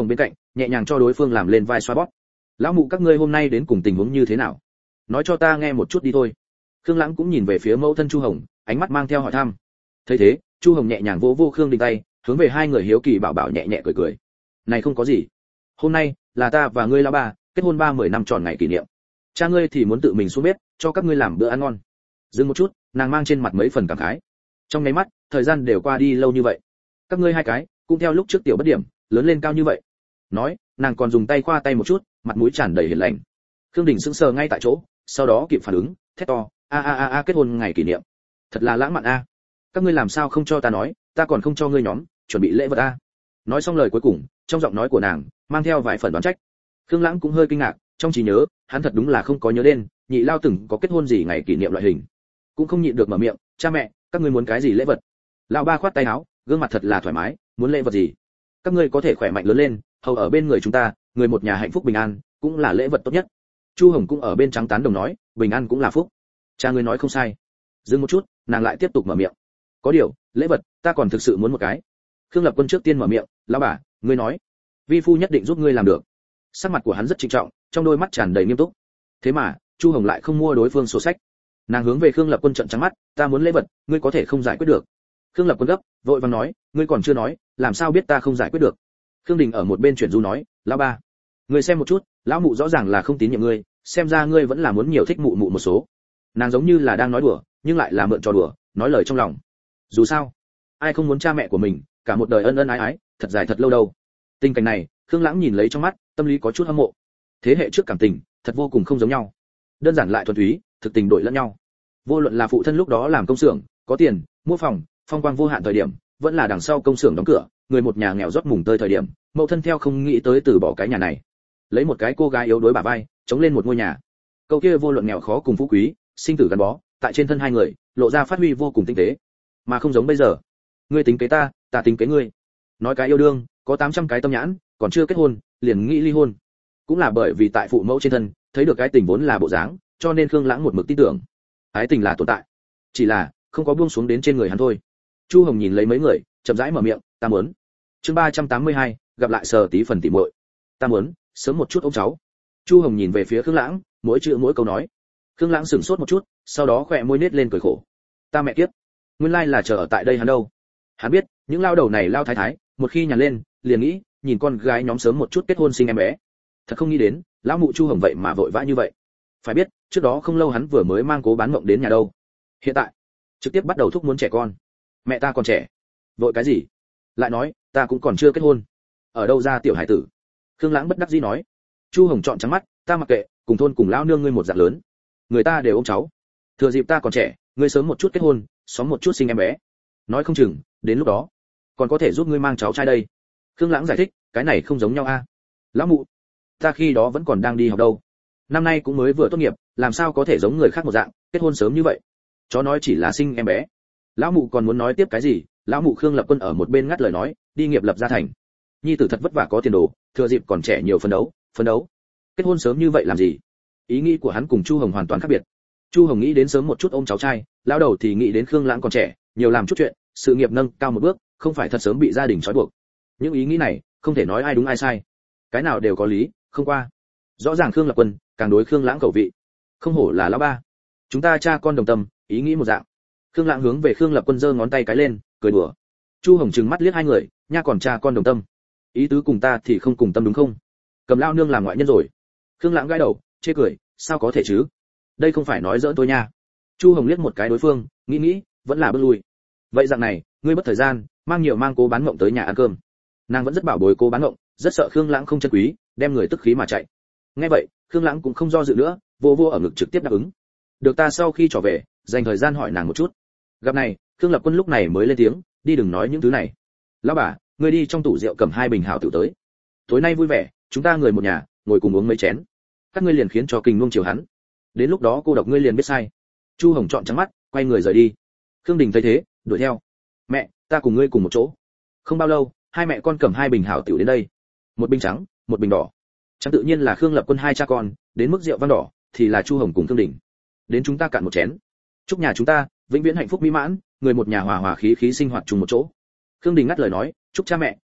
[SPEAKER 1] nhẹ nhàng cho đối phương làm lên vai xoa bóp. Lão mụ các ngươi hôm nay đến cùng tình huống như thế nào? Nói cho ta nghe một chút đi thôi. Khương Lãng cũng nhìn về phía mẫu thân Chu Hồng, ánh mắt mang theo hỏi thăm. Thấy thế, Chu Hồng nhẹ nhàng vỗ vỗ Khương Đình tay, hướng về hai người hiếu kỳ bảo bảo nhẹ nhẹ cười cười. Này không có gì. Hôm nay là ta và ngươi lão bà kết hôn ba mươi năm tròn ngày kỷ niệm. Cha ngươi thì muốn tự mình xuống bếp cho các ngươi làm bữa ăn ngon. Dừng một chút, nàng mang trên mặt mấy phần cảm khái. Trong nháy mắt, thời gian đều qua đi lâu như vậy. Các ngươi hai cái cũng theo lúc trước tiểu bất điểm, lớn lên cao như vậy. Nói, nàng còn dùng tay khoa tay một chút, mặt mũi tràn đầy hiền lành. Khương Đình sững sờ ngay tại chỗ, sau đó kịp phản ứng, thét to, a a a a kết hôn ngày kỷ niệm. Thật là lãng mạn a. Các ngươi làm sao không cho ta nói, ta còn không cho ngươi nhóm chuẩn bị lễ vật a. Nói xong lời cuối cùng, trong giọng nói của nàng mang theo vài phần đoán trách. Khương Lãng cũng hơi kinh ngạc, trong trí nhớ, hắn thật đúng là không có nhớ đến, nhị lao từng có kết hôn gì ngày kỷ niệm loại hình. Cũng không nhịn được mở miệng, cha mẹ, các ngươi muốn cái gì lễ vật? Lão ba khoát tay áo, gương mặt thật là thoải mái, muốn lễ vật gì? Các ngươi có thể khỏe mạnh lớn lên, hầu ở bên người chúng ta, người một nhà hạnh phúc bình an, cũng là lễ vật tốt nhất. Chu Hồng cũng ở bên trắng tán đồng nói, bình an cũng là phúc. Cha ngươi nói không sai. Dừng một chút, nàng lại tiếp tục mở miệng. Có điều, lễ vật, ta còn thực sự muốn một cái. Khương Lập Quân trước tiên mở miệng, lão bà, ngươi nói, vi phu nhất định giúp ngươi làm được. Sắc mặt của hắn rất trịnh trọng, trong đôi mắt tràn đầy nghiêm túc. Thế mà, Chu Hồng lại không mua đối phương sổ sách. Nàng hướng về Khương Lập Quân trợn trắng mắt, ta muốn lễ vật, ngươi có thể không giải quyết được. Khương Lập Quân gấp, vội vàng nói, ngươi còn chưa nói, làm sao biết ta không giải quyết được? Khương Đình ở một bên chuyển du nói, lão ba, ngươi xem một chút, lão mụ rõ ràng là không tín nhiệm ngươi, xem ra ngươi vẫn là muốn nhiều thích mụ mụ một số. Nàng giống như là đang nói đùa, nhưng lại là mượn trò đùa, nói lời trong lòng. Dù sao, ai không muốn cha mẹ của mình, cả một đời ân ân ái ái, thật dài thật lâu đâu. Tình cảnh này, Khương Lãng nhìn lấy trong mắt, tâm lý có chút hâm mộ. Thế hệ trước cảm tình, thật vô cùng không giống nhau. Đơn giản lại thuần túy, thực tình đổi lẫn nhau. Vô luận là phụ thân lúc đó làm công xưởng, có tiền, mua phòng, phong quang vô hạn thời điểm, vẫn là đằng sau công xưởng đóng cửa, người một nhà nghèo rót mùng tơi thời điểm, mẫu thân theo không nghĩ tới từ bỏ cái nhà này, lấy một cái cô gái yếu đuối bả vai, chống lên một ngôi nhà. Câu kia vô luận nghèo khó cùng phú quý, sinh tử gắn bó, tại trên thân hai người, lộ ra phát huy vô cùng tinh tế, mà không giống bây giờ. Ngươi tính kế ta, ta tính kế ngươi. Nói cái yêu đương, có tám trăm cái tâm nhãn, còn chưa kết hôn, liền nghĩ ly hôn. Cũng là bởi vì tại phụ mẫu trên thân, thấy được cái tình vốn là bộ dáng, cho nên Khương Lãng một mực tin tưởng, ái tình là tồn tại, chỉ là không có buông xuống đến trên người hắn thôi. Chu Hồng nhìn lấy mấy người, chậm rãi mở miệng, ta muốn. Chương ba trăm tám mươi hai, gặp lại Sở Tí phần tỉ muội. Ta muốn sớm một chút ông cháu. Chu Hồng nhìn về phía Khương Lãng, mỗi chữ mỗi câu nói. Khương Lãng sững sốt một chút, sau đó khỏe môi nết lên cười khổ. Ta mẹ kiếp, nguyên lai là chờ ở tại đây hắn đâu. Hắn biết, những lao đầu này lao thái thái, một khi nhàn lên, liền nghĩ, nhìn con gái nhóm sớm một chút kết hôn sinh em bé. Thật không nghĩ đến, lão mụ Chu Hồng vậy mà vội vã như vậy. Phải biết, trước đó không lâu hắn vừa mới mang Cố Bán Mộng đến nhà đâu. Hiện tại, trực tiếp bắt đầu thúc muốn trẻ con. Mẹ ta còn trẻ, vội cái gì? Lại nói, ta cũng còn chưa kết hôn. Ở đâu ra tiểu hải tử? Khương Lãng bất đắc dĩ nói. Chu Hồng trọn trắng mắt, ta mặc kệ, cùng thôn cùng lão nương ngươi một dạng lớn. Người ta đều ôm cháu. Thừa dịp ta còn trẻ, ngươi sớm một chút kết hôn, xóm một chút sinh em bé. Nói không chừng, đến lúc đó, còn có thể giúp ngươi mang cháu trai đây. Khương Lãng giải thích, cái này không giống nhau a. Lão mụ, ta khi đó vẫn còn đang đi học đâu. Năm nay cũng mới vừa tốt nghiệp, làm sao có thể giống người khác một dạng, kết hôn sớm như vậy. Chó nói chỉ là sinh em bé. Lão mụ còn muốn nói tiếp cái gì, lão mụ Khương Lập Quân ở một bên ngắt lời nói, đi nghiệp lập gia thành. Nhi tử thật vất vả có tiền đồ, thừa dịp còn trẻ nhiều phấn đấu, phấn đấu. Kết hôn sớm như vậy làm gì? Ý nghĩ của hắn cùng Chu Hồng hoàn toàn khác biệt. Chu Hồng nghĩ đến sớm một chút ôm cháu trai, lão đầu thì nghĩ đến Khương Lãng còn trẻ, nhiều làm chút chuyện, sự nghiệp nâng cao một bước, không phải thật sớm bị gia đình trói buộc. Những ý nghĩ này, không thể nói ai đúng ai sai, cái nào đều có lý, không qua. Rõ ràng Khương Lập Quân càng đối Khương Lãng cầu vị, không hổ là lão ba. Chúng ta cha con đồng tâm, ý nghĩ một dạng. Khương Lãng hướng về Khương Lập Quân giơ ngón tay cái lên, cười đùa. Chu Hồng trừng mắt liếc hai người, nha còn cha con đồng tâm, ý tứ cùng ta thì không cùng tâm đúng không? Cầm lao nương làm ngoại nhân rồi. Khương Lãng gãi đầu, chê cười, sao có thể chứ? Đây không phải nói giỡn tôi nha. Chu Hồng liếc một cái đối phương, nghĩ nghĩ, vẫn là bước lui. Vậy dạng này, ngươi mất thời gian, mang nhiều mang Cố Bán Mộng tới nhà ăn cơm. Nàng vẫn rất bảo bối Cố Bán Mộng, rất sợ Khương Lãng không chân quý, đem người tức khí mà chạy. Nghe vậy, Khương Lãng cũng không do dự nữa, vô vô ở ngực trực tiếp đáp ứng. Được, ta sau khi trở về, dành thời gian hỏi nàng một chút. Gặp này, Khương Lập Quân lúc này mới lên tiếng, đi đừng nói những thứ này. Lão bà, ngươi đi trong tủ rượu cầm hai bình hảo tiểu tới. Tối nay vui vẻ, chúng ta người một nhà, ngồi cùng uống mấy chén. Các ngươi liền khiến cho kình nuông chiều hắn. Đến lúc đó cô độc ngươi liền biết sai. Chu Hồng trọn trắng mắt, quay người rời đi. Khương Đình thấy thế, đuổi theo. Mẹ, ta cùng ngươi cùng một chỗ. Không bao lâu, hai mẹ con cầm hai bình hảo tiểu đến đây. Một bình trắng, một bình đỏ. Chẳng tự nhiên là Khương Lập Quân hai cha con, đến mức rượu vang đỏ thì là Chu Hồng cùng Khương Đình. Đến chúng ta cạn một chén. Chúc nhà chúng ta vĩnh viễn hạnh phúc mỹ mãn, người một nhà hòa hòa khí khí sinh hoạt chung một chỗ. Khương Đình ngắt lời nói, chúc cha mẹ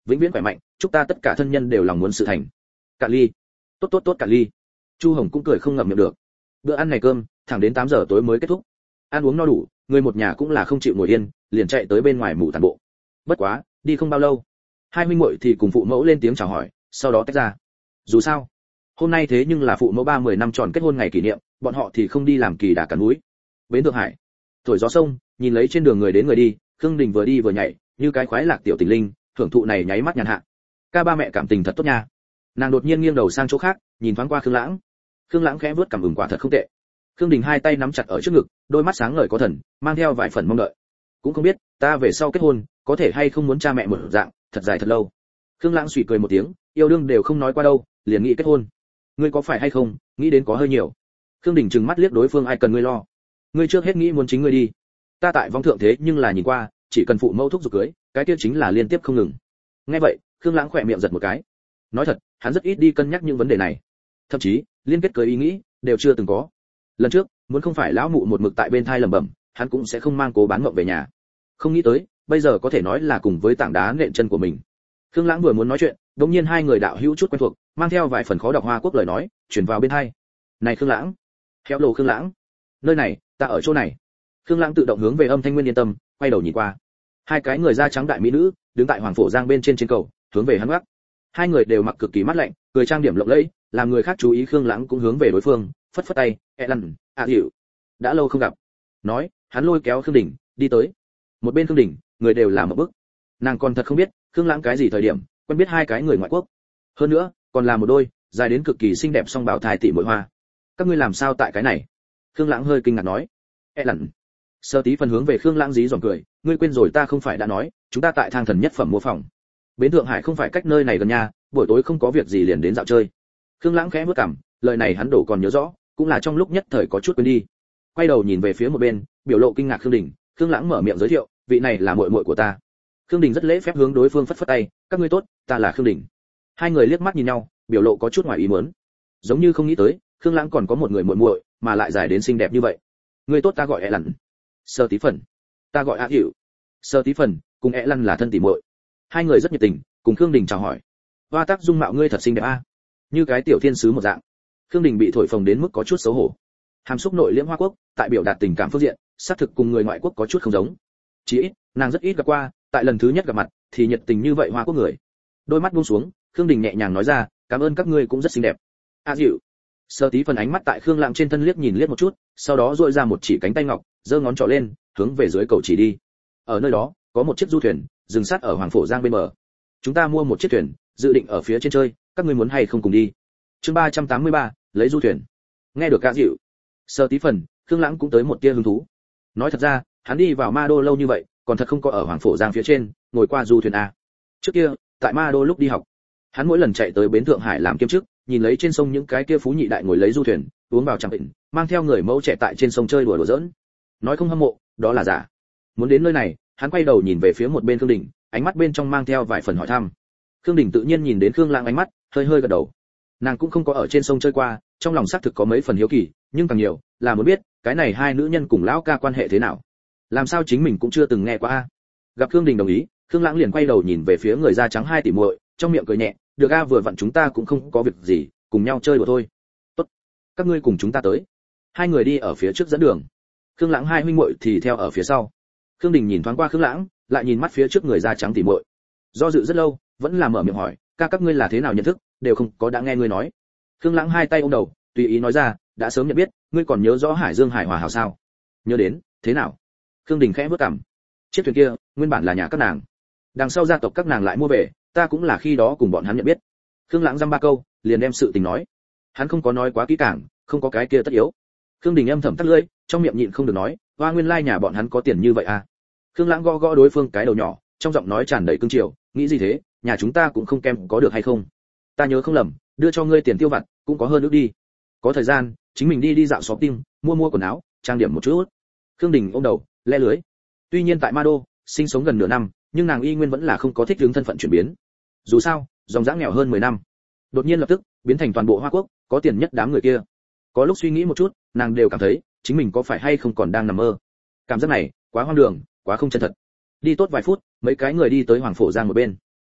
[SPEAKER 1] vĩnh viễn khỏe mạnh, chúc ta tất cả thân nhân đều lòng muốn sự thành. Cạn ly. Tốt tốt tốt cạn ly. Chu Hồng cũng cười không ngậm miệng được. Bữa ăn này cơm thẳng đến tám giờ tối mới kết thúc. Ăn uống no đủ, người một nhà cũng là không chịu ngồi yên, liền chạy tới bên ngoài mù tản bộ. Bất quá, đi không bao lâu, hai huynh muội thì cùng phụ mẫu lên tiếng chào hỏi, sau đó tách ra. Dù sao, hôm nay thế nhưng là phụ mẫu ba mươi năm tròn kết hôn ngày kỷ niệm, bọn họ thì không đi làm kỳ đà cắn núi. Bến Thượng Hải, thổi gió sông, nhìn lấy trên đường người đến người đi, Khương Đình vừa đi vừa nhảy, như cái khoái lạc tiểu tình linh, thưởng thụ này nháy mắt nhàn hạ. Ca ba mẹ cảm tình thật tốt nha. Nàng đột nhiên nghiêng đầu sang chỗ khác, nhìn thoáng qua Khương Lãng. Khương Lãng khẽ vuốt cằm ửng quả thật không tệ. Khương Đình hai tay nắm chặt ở trước ngực, đôi mắt sáng ngời có thần, mang theo vài phần mong đợi. Cũng không biết, ta về sau kết hôn, có thể hay không muốn cha mẹ một dạng, thật dài thật lâu. Khương Lãng suy cười một tiếng, yêu đương đều không nói qua đâu, liền nghĩ kết hôn. Ngươi có phải hay không, nghĩ đến có hơi nhiều. Khương Đình trừng mắt liếc đối phương, ai cần ngươi lo. Ngươi trước hết nghĩ muốn chính ngươi đi. Ta tại vong thượng thế nhưng là nhìn qua, chỉ cần phụ mẫu thúc giục cưới, cái kia chính là liên tiếp không ngừng. Nghe vậy, Khương Lãng khỏe miệng giật một cái. Nói thật, hắn rất ít đi cân nhắc những vấn đề này. Thậm chí, liên kết cưới ý nghĩ đều chưa từng có. Lần trước, muốn không phải lão mụ một mực tại bên thai lẩm bẩm, hắn cũng sẽ không mang Cố Bán Mộng về nhà. Không nghĩ tới, bây giờ có thể nói là cùng với tảng đá nện chân của mình. Khương Lãng vừa muốn nói chuyện, đột nhiên hai người đạo hữu chút quen thuộc, mang theo vài phần khó đọc Hoa Quốc lời nói, truyền vào bên tai. "Này Khương Lãng, khéo lồ Khương Lãng, nơi này, ta ở chỗ này." Khương Lãng tự động hướng về âm thanh nguyên yên tâm, quay đầu nhìn qua. Hai cái người da trắng đại mỹ nữ, đứng tại Hoàng Phổ Giang bên trên trên cầu, hướng về hắn gác. Hai người đều mặc cực kỳ mát lạnh, cười trang điểm lộng lẫy, làm người khác chú ý. Khương Lãng cũng hướng về đối phương, phất phất tay, "E lăn, à hiểu, đã lâu không gặp." Nói, hắn lôi kéo Khương Đình, đi tới. Một bên Khương Đình, người đều là một bức. Nàng còn thật không biết, Khương Lãng cái gì thời điểm quen biết hai cái người ngoại quốc. Hơn nữa, còn là một đôi, dài đến cực kỳ xinh đẹp song bảo thai tỷ muội hoa. Các ngươi làm sao tại cái này? Khương Lãng hơi kinh ngạc nói. E lẩn. Sơ Tí phần hướng về Khương Lãng dí dỏm cười, ngươi quên rồi ta không phải đã nói, chúng ta tại Thang Thần Nhất Phẩm mua phòng. Bến Thượng Hải không phải cách nơi này gần nhà, buổi tối không có việc gì liền đến dạo chơi. Khương Lãng khẽ bước cằm, lời này hắn đổ còn nhớ rõ, cũng là trong lúc nhất thời có chút quên đi. Quay đầu nhìn về phía một bên, biểu lộ kinh ngạc Khương Đình, Khương Lãng mở miệng giới thiệu, vị này là muội muội của ta. Khương Đình rất lễ phép hướng đối phương phất phất tay, các ngươi tốt, ta là Khương Đình. Hai người liếc mắt nhìn nhau, biểu lộ có chút ngoài ý muốn, giống như không nghĩ tới, Khương Lãng còn có một người muội muội, mà lại dài đến xinh đẹp như vậy. Ngươi tốt, ta gọi E Lăn. Sơ Tí phần. Ta gọi A Hiểu. Sơ Tí phần, cùng E Lăn là thân tỉ muội. Hai người rất nhiệt tình, cùng Khương Đình chào hỏi. Hoa tác dung mạo ngươi thật xinh đẹp a, như cái tiểu thiên sứ một dạng. Khương Đình bị thổi phồng đến mức có chút xấu hổ. Hàm xúc nội liễm Hoa Quốc, tại biểu đạt tình cảm phương diện, xác thực cùng người ngoại quốc có chút không giống. Chỉ ít, nàng rất ít gặp qua, tại lần thứ nhất gặp mặt, thì nhiệt tình như vậy Hoa Quốc người. Đôi mắt buông xuống, Khương Đình nhẹ nhàng nói ra, cảm ơn các ngươi cũng rất xinh đẹp. A Dịu. Sơ Tí phần ánh mắt tại Khương Lãng trên thân liếc nhìn liếc một chút, sau đó duỗi ra một chỉ cánh tay ngọc, giơ ngón trỏ lên, hướng về dưới cầu chỉ đi. Ở nơi đó, có một chiếc du thuyền, dừng sát ở Hoàng Phổ Giang bên bờ. Chúng ta mua một chiếc thuyền, dự định ở phía trên chơi, các ngươi muốn hay không cùng đi? Chương ba trăm tám mươi ba, lấy du thuyền. Nghe được A Dịu, Sơ Tí phần, Khương Lãng cũng tới một tia hứng thú. Nói thật ra, hắn đi vào Ma Đô lâu như vậy, còn thật không có ở Hoàng Phổ Giang phía trên ngồi qua du thuyền a. Trước kia, tại Ma Đô lúc đi học, hắn mỗi lần chạy tới bến Thượng Hải làm kiêm chức, nhìn lấy trên sông những cái kia phú nhị đại ngồi lấy du thuyền, uống vào chẳng định, mang theo người mẫu trẻ tại trên sông chơi đùa đùa giỡn. Nói không hâm mộ, đó là giả. Muốn đến nơi này, hắn quay đầu nhìn về phía một bên Khương Đình, ánh mắt bên trong mang theo vài phần hỏi thăm. Khương Đình tự nhiên nhìn đến Khương Lãng ánh mắt, hơi hơi gật đầu. Nàng cũng không có ở trên sông chơi qua, trong lòng xác thực có mấy phần hiếu kỳ, nhưng càng nhiều là muốn biết, cái này hai nữ nhân cùng lão ca quan hệ thế nào. Làm sao chính mình cũng chưa từng nghe qua a. Gặp Khương Đình đồng ý, Khương Lãng liền quay đầu nhìn về phía người da trắng hai tỷ muội, trong miệng cười nhẹ, được a, vừa vặn chúng ta cũng không có việc gì, cùng nhau chơi đùa thôi. Tốt, các ngươi cùng chúng ta tới. Hai người đi ở phía trước dẫn đường, Khương Lãng hai huynh muội thì theo ở phía sau. Khương Đình nhìn thoáng qua Khương Lãng, lại nhìn mắt phía trước người da trắng tỷ muội, do dự rất lâu, vẫn là mở miệng hỏi, ca các ngươi là thế nào nhận thức, đều không có đã nghe ngươi nói. Khương Lãng hai tay ôm đầu, tùy ý nói ra, đã sớm nhận biết, ngươi còn nhớ rõ Hải Dương Hải Hòa hảo sao? Nhớ đến, thế nào? Khương Đình khẽ bước cằm. Chiếc thuyền kia, nguyên bản là nhà các nàng. Đằng sau gia tộc các nàng lại mua về, ta cũng là khi đó cùng bọn hắn nhận biết. Khương Lãng dăm ba câu, liền đem sự tình nói. Hắn không có nói quá kỹ càng, không có cái kia tất yếu. Khương Đình âm thầm tắt lưỡi, trong miệng nhịn không được nói, hoa nguyên lai nhà bọn hắn có tiền như vậy à? Khương Lãng gõ gõ đối phương cái đầu nhỏ, trong giọng nói tràn đầy cương triều, nghĩ gì thế, nhà chúng ta cũng không kém có được hay không? Ta nhớ không lầm, đưa cho ngươi tiền tiêu vặt, cũng có hơn nữa đi. Có thời gian, chính mình đi đi dạo shopping, mua mua quần áo, trang điểm một chút. Khương Đình ôm đầu, le lưới. Tuy nhiên tại Ma Đô, sinh sống gần nửa năm, nhưng nàng y nguyên vẫn là không có thích ứng thân phận chuyển biến. Dù sao, dòng dã nghèo hơn mười năm, đột nhiên lập tức biến thành toàn bộ Hoa Quốc có tiền nhất đám người kia. Có lúc suy nghĩ một chút, nàng đều cảm thấy chính mình có phải hay không còn đang nằm mơ. Cảm giác này quá hoang đường, quá không chân thật. Đi tốt vài phút, mấy cái người đi tới Hoàng Phổ Giang một bên.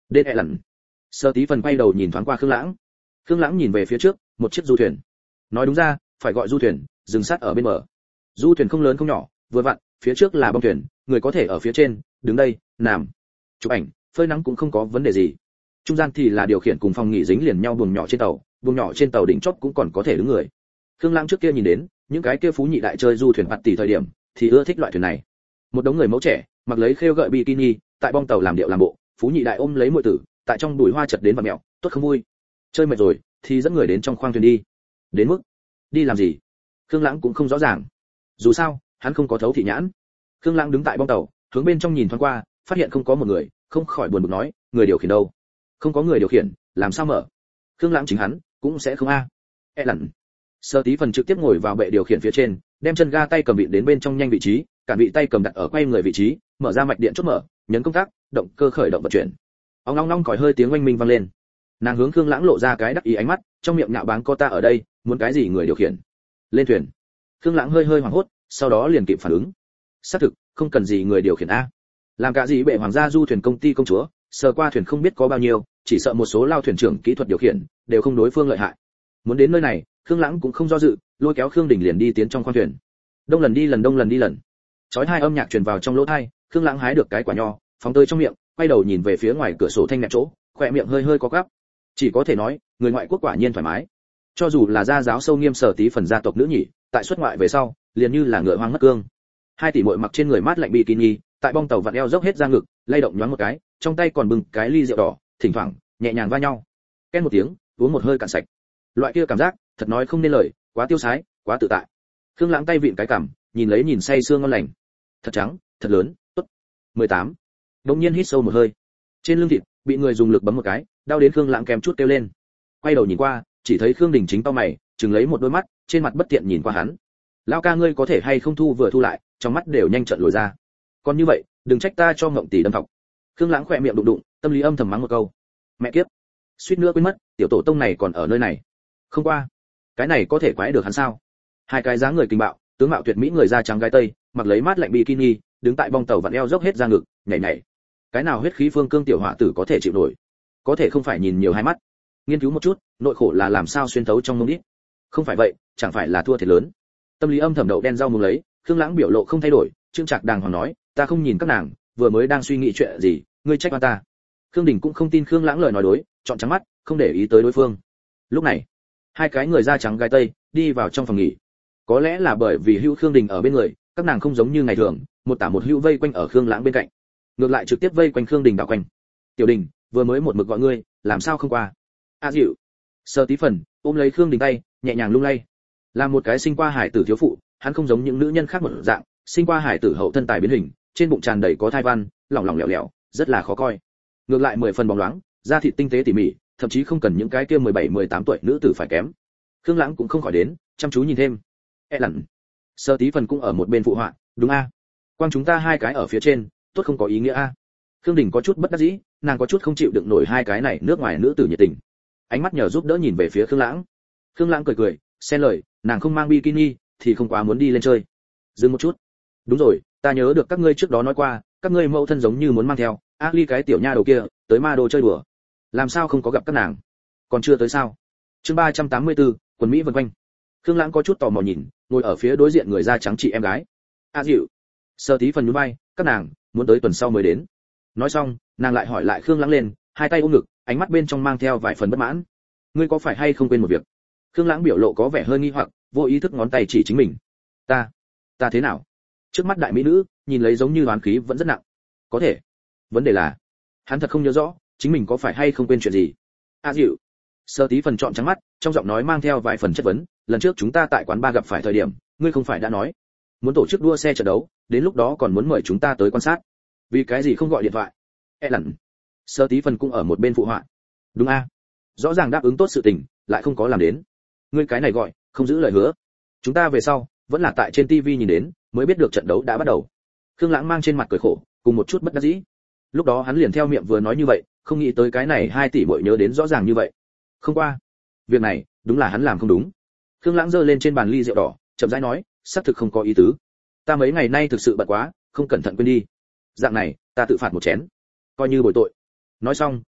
[SPEAKER 1] Đến e lặn. Sơ Tí Phần quay đầu nhìn thoáng qua Khương Lãng. Khương Lãng nhìn về phía trước, một chiếc du thuyền. Nói đúng ra, phải gọi du thuyền, dừng sát ở bên bờ. Du thuyền không lớn không nhỏ, vừa vặn, phía trước là bong thuyền, người có thể ở phía trên, đứng đây, nằm, chụp ảnh, phơi nắng cũng không có vấn đề gì. Trung gian thì là điều khiển cùng phòng nghỉ dính liền nhau buồng nhỏ trên tàu, buồng nhỏ trên tàu đỉnh chót cũng còn có thể đứng người. Khương Lãng trước kia nhìn đến, những cái kia phú nhị đại chơi du thuyền bạt tỷ thời điểm, thì ưa thích loại thuyền này. Một đống người mẫu trẻ, mặc lấy khêu gợi bikini, tại bong tàu làm điệu làm bộ, phú nhị đại ôm lấy muội tử, tại trong bụi hoa chật đến và mẹo, tốt không vui. Chơi mệt rồi, thì dẫn người đến trong khoang thuyền đi. Đến mức đi làm gì? Khương Lãng cũng không rõ ràng. Dù sao, hắn không có thấu thị nhãn. Khương Lãng đứng tại bong tàu, hướng bên trong nhìn thoáng qua, phát hiện không có một người, không khỏi buồn bực nói, người điều khiển đâu? Không có người điều khiển, làm sao mở? Khương Lãng chính hắn cũng sẽ không a. E lặn. Sơ Tí Phần trực tiếp ngồi vào bệ điều khiển phía trên, đem chân ga tay cầm vịn đến bên trong nhanh vị trí, cả vị tay cầm đặt ở quay người vị trí, mở ra mạch điện chốt mở, nhấn công tắc, động cơ khởi động vận chuyển. Ong ong ong còi hơi tiếng oanh minh vang lên. Nàng hướng Khương Lãng lộ ra cái đắc ý ánh mắt, trong miệng nhạo báng có ta ở đây, muốn cái gì người điều khiển? Lên thuyền. Khương Lãng hơi hơi hoảng hốt, sau đó liền kịp phản ứng. Xác thực, không cần gì người điều khiển a. Làm cả gì bệ hoàng gia du thuyền công ty công chúa, sờ qua thuyền không biết có bao nhiêu, chỉ sợ một số lao thuyền trưởng kỹ thuật điều khiển đều không đối phương lợi hại. Muốn đến nơi này, Khương Lãng cũng không do dự, lôi kéo Khương Đình liền đi tiến trong khoang thuyền. Đông lần đi lần đông lần đi lần. Chói hai âm nhạc truyền vào trong lỗ tai, Khương Lãng hái được cái quả nho, phóng tới trong miệng, quay đầu nhìn về phía ngoài cửa sổ thanh nẹp chỗ, khóe miệng hơi hơi có gắp. Chỉ có thể nói, người ngoại quốc quả nhiên thoải mái. Cho dù là gia giáo sâu nghiêm Sở Tí Phần gia tộc nữ nhỉ, tại xuất ngoại về sau, liền như là ngựa hoang mất cương. Hai tỷ muội mặc trên người mát lạnh bikini, tại bong tàu vặn eo dốc hết ra ngực, lay động nhoáng một cái, trong tay còn bưng cái ly rượu đỏ, thỉnh thoảng nhẹ nhàng va nhau. Ken một tiếng, uống một hơi cạn sạch. Loại kia cảm giác, thật nói không nên lời, quá tiêu sái, quá tự tại. Khương Lãng tay vịn cái cằm, nhìn lấy nhìn say sương ngon lành. Thật trắng, thật lớn, tốt. mười tám. Đống nhiên hít sâu một hơi. Trên lưng thịt, bị người dùng lực bấm một cái, đau đến Khương Lãng kèm chút kêu lên. Quay đầu nhìn qua, chỉ thấy Khương Đình chính to mày, chừng lấy một đôi mắt, trên mặt bất tiện nhìn qua hắn. Lão ca ngươi có thể hay không thu vừa thu lại, trong mắt đều nhanh trợn lồi ra. Còn như vậy, đừng trách ta cho ngộng tỷ đâm thọc. Khương Lãng khỏe miệng đụng đụng, tâm lý âm thầm mắng một câu. Mẹ kiếp, suýt nữa quên mất, tiểu tổ tông này còn ở nơi này. Không qua, cái này có thể quái được hắn sao? Hai cái dáng người kinh bạo, tướng mạo tuyệt mỹ người da trắng gái tây, mặc lấy mát lạnh bikini, đứng tại bong tàu vặn eo dốc hết ra ngực, nhảy nhảy. Cái nào huyết khí phương cương tiểu hỏa tử có thể chịu nổi? Có thể không phải nhìn nhiều hai mắt, nghiên cứu một chút, nội khổ là làm sao xuyên thấu trong mông đít. Không phải vậy, chẳng phải là thua thiệt lớn. Tâm lý âm thầm đậu đen rau muống lấy, Khương Lãng biểu lộ không thay đổi, trương trạc đàng hoàng nói, ta không nhìn các nàng, vừa mới đang suy nghĩ chuyện gì, ngươi trách oan ta. Khương Đình cũng không tin Khương Lãng lời nói đối, chọn trắng mắt, không để ý tới đối phương. Lúc này, hai cái người da trắng gái tây đi vào trong phòng nghỉ. Có lẽ là bởi vì Hữu Khương Đình ở bên người, các nàng không giống như ngày thường, một tả một hữu vây quanh ở Khương Lãng bên cạnh. Ngược lại trực tiếp vây quanh Khương Đình đảo quanh. Tiểu Đình, vừa mới một mực gọi ngươi, làm sao không qua? A Dịu. Sơ Tí Phần ôm lấy Khương Đình tay, nhẹ nhàng lung lay. Là một cái sinh qua hải tử thiếu phụ, hắn không giống những nữ nhân khác một dạng, sinh qua hải tử hậu thân tài biến hình, trên bụng tràn đầy có thai văn, lỏng lỏng lẻo lẻo, rất là khó coi. Ngược lại mười phần bóng loáng, da thịt tinh tế tỉ mỉ, thậm chí không cần những cái kia mười bảy mười tám tuổi nữ tử phải kém. Khương Lãng cũng không khỏi đến, chăm chú nhìn thêm. E lặn. Sơ Tí Phần cũng ở một bên phụ họa, đúng a. Quang chúng ta hai cái ở phía trên, tốt không có ý nghĩa a. Khương Đình có chút bất đắc dĩ, nàng có chút không chịu đựng nổi hai cái này nước ngoài nữ tử nhiệt tình. Ánh mắt nhờ giúp đỡ nhìn về phía Khương Lãng. Khương Lãng cười cười, xen lời, nàng không mang bikini thì không quá muốn đi lên chơi. Dừng một chút. Đúng rồi, ta nhớ được các ngươi trước đó nói qua, các ngươi mẫu thân giống như muốn mang theo A Ly cái tiểu nha đầu kia tới ma đô chơi đùa. Làm sao không có gặp các nàng? Còn chưa tới sao? Chương ba trăm tám mươi tư, quần mỹ vần quanh. Khương Lãng có chút tò mò nhìn, ngồi ở phía đối diện người da trắng chị em gái. A Dịu. Sơ Tí Phần nhún vai, các nàng muốn tới tuần sau mới đến. Nói xong, nàng lại hỏi lại Khương Lãng lên, hai tay ôm ngực, ánh mắt bên trong mang theo vài phần bất mãn. Ngươi có phải hay không quên một việc? Khương Lãng biểu lộ có vẻ hơi nghi hoặc, vô ý thức ngón tay chỉ chính mình. Ta, ta thế nào? Trước mắt đại mỹ nữ, nhìn lấy giống như oán khí vẫn rất nặng. Có thể. Vấn đề là, hắn thật không nhớ rõ, chính mình có phải hay không quên chuyện gì. A Dịu. Sơ Tí Phần trọn trắng mắt, trong giọng nói mang theo vài phần chất vấn, lần trước chúng ta tại quán bar gặp phải thời điểm, ngươi không phải đã nói muốn tổ chức đua xe trận đấu, đến lúc đó còn muốn mời chúng ta tới quan sát. Vì cái gì không gọi điện thoại? E lặn. Sơ Tí Phần cũng ở một bên phụ họa. Đúng a. Rõ ràng đáp ứng tốt sự tình, lại không có làm đến. Ngươi cái này gọi không giữ lời hứa. Chúng ta về sau vẫn là tại trên tivi nhìn đến, mới biết được trận đấu đã bắt đầu. Khương Lãng mang trên mặt cười khổ, cùng một chút bất đắc dĩ. Lúc đó hắn liền theo miệng vừa nói như vậy, không nghĩ tới cái này hai tỷ muội nhớ đến rõ ràng như vậy. Không qua, việc này đúng là hắn làm không đúng. Khương Lãng giơ lên trên bàn ly rượu đỏ, chậm rãi nói, xác thực không có ý tứ. Ta mấy ngày nay thực sự bận quá, không cẩn thận quên đi. Dạng này, ta tự phạt một chén, coi như bồi tội. Nói xong,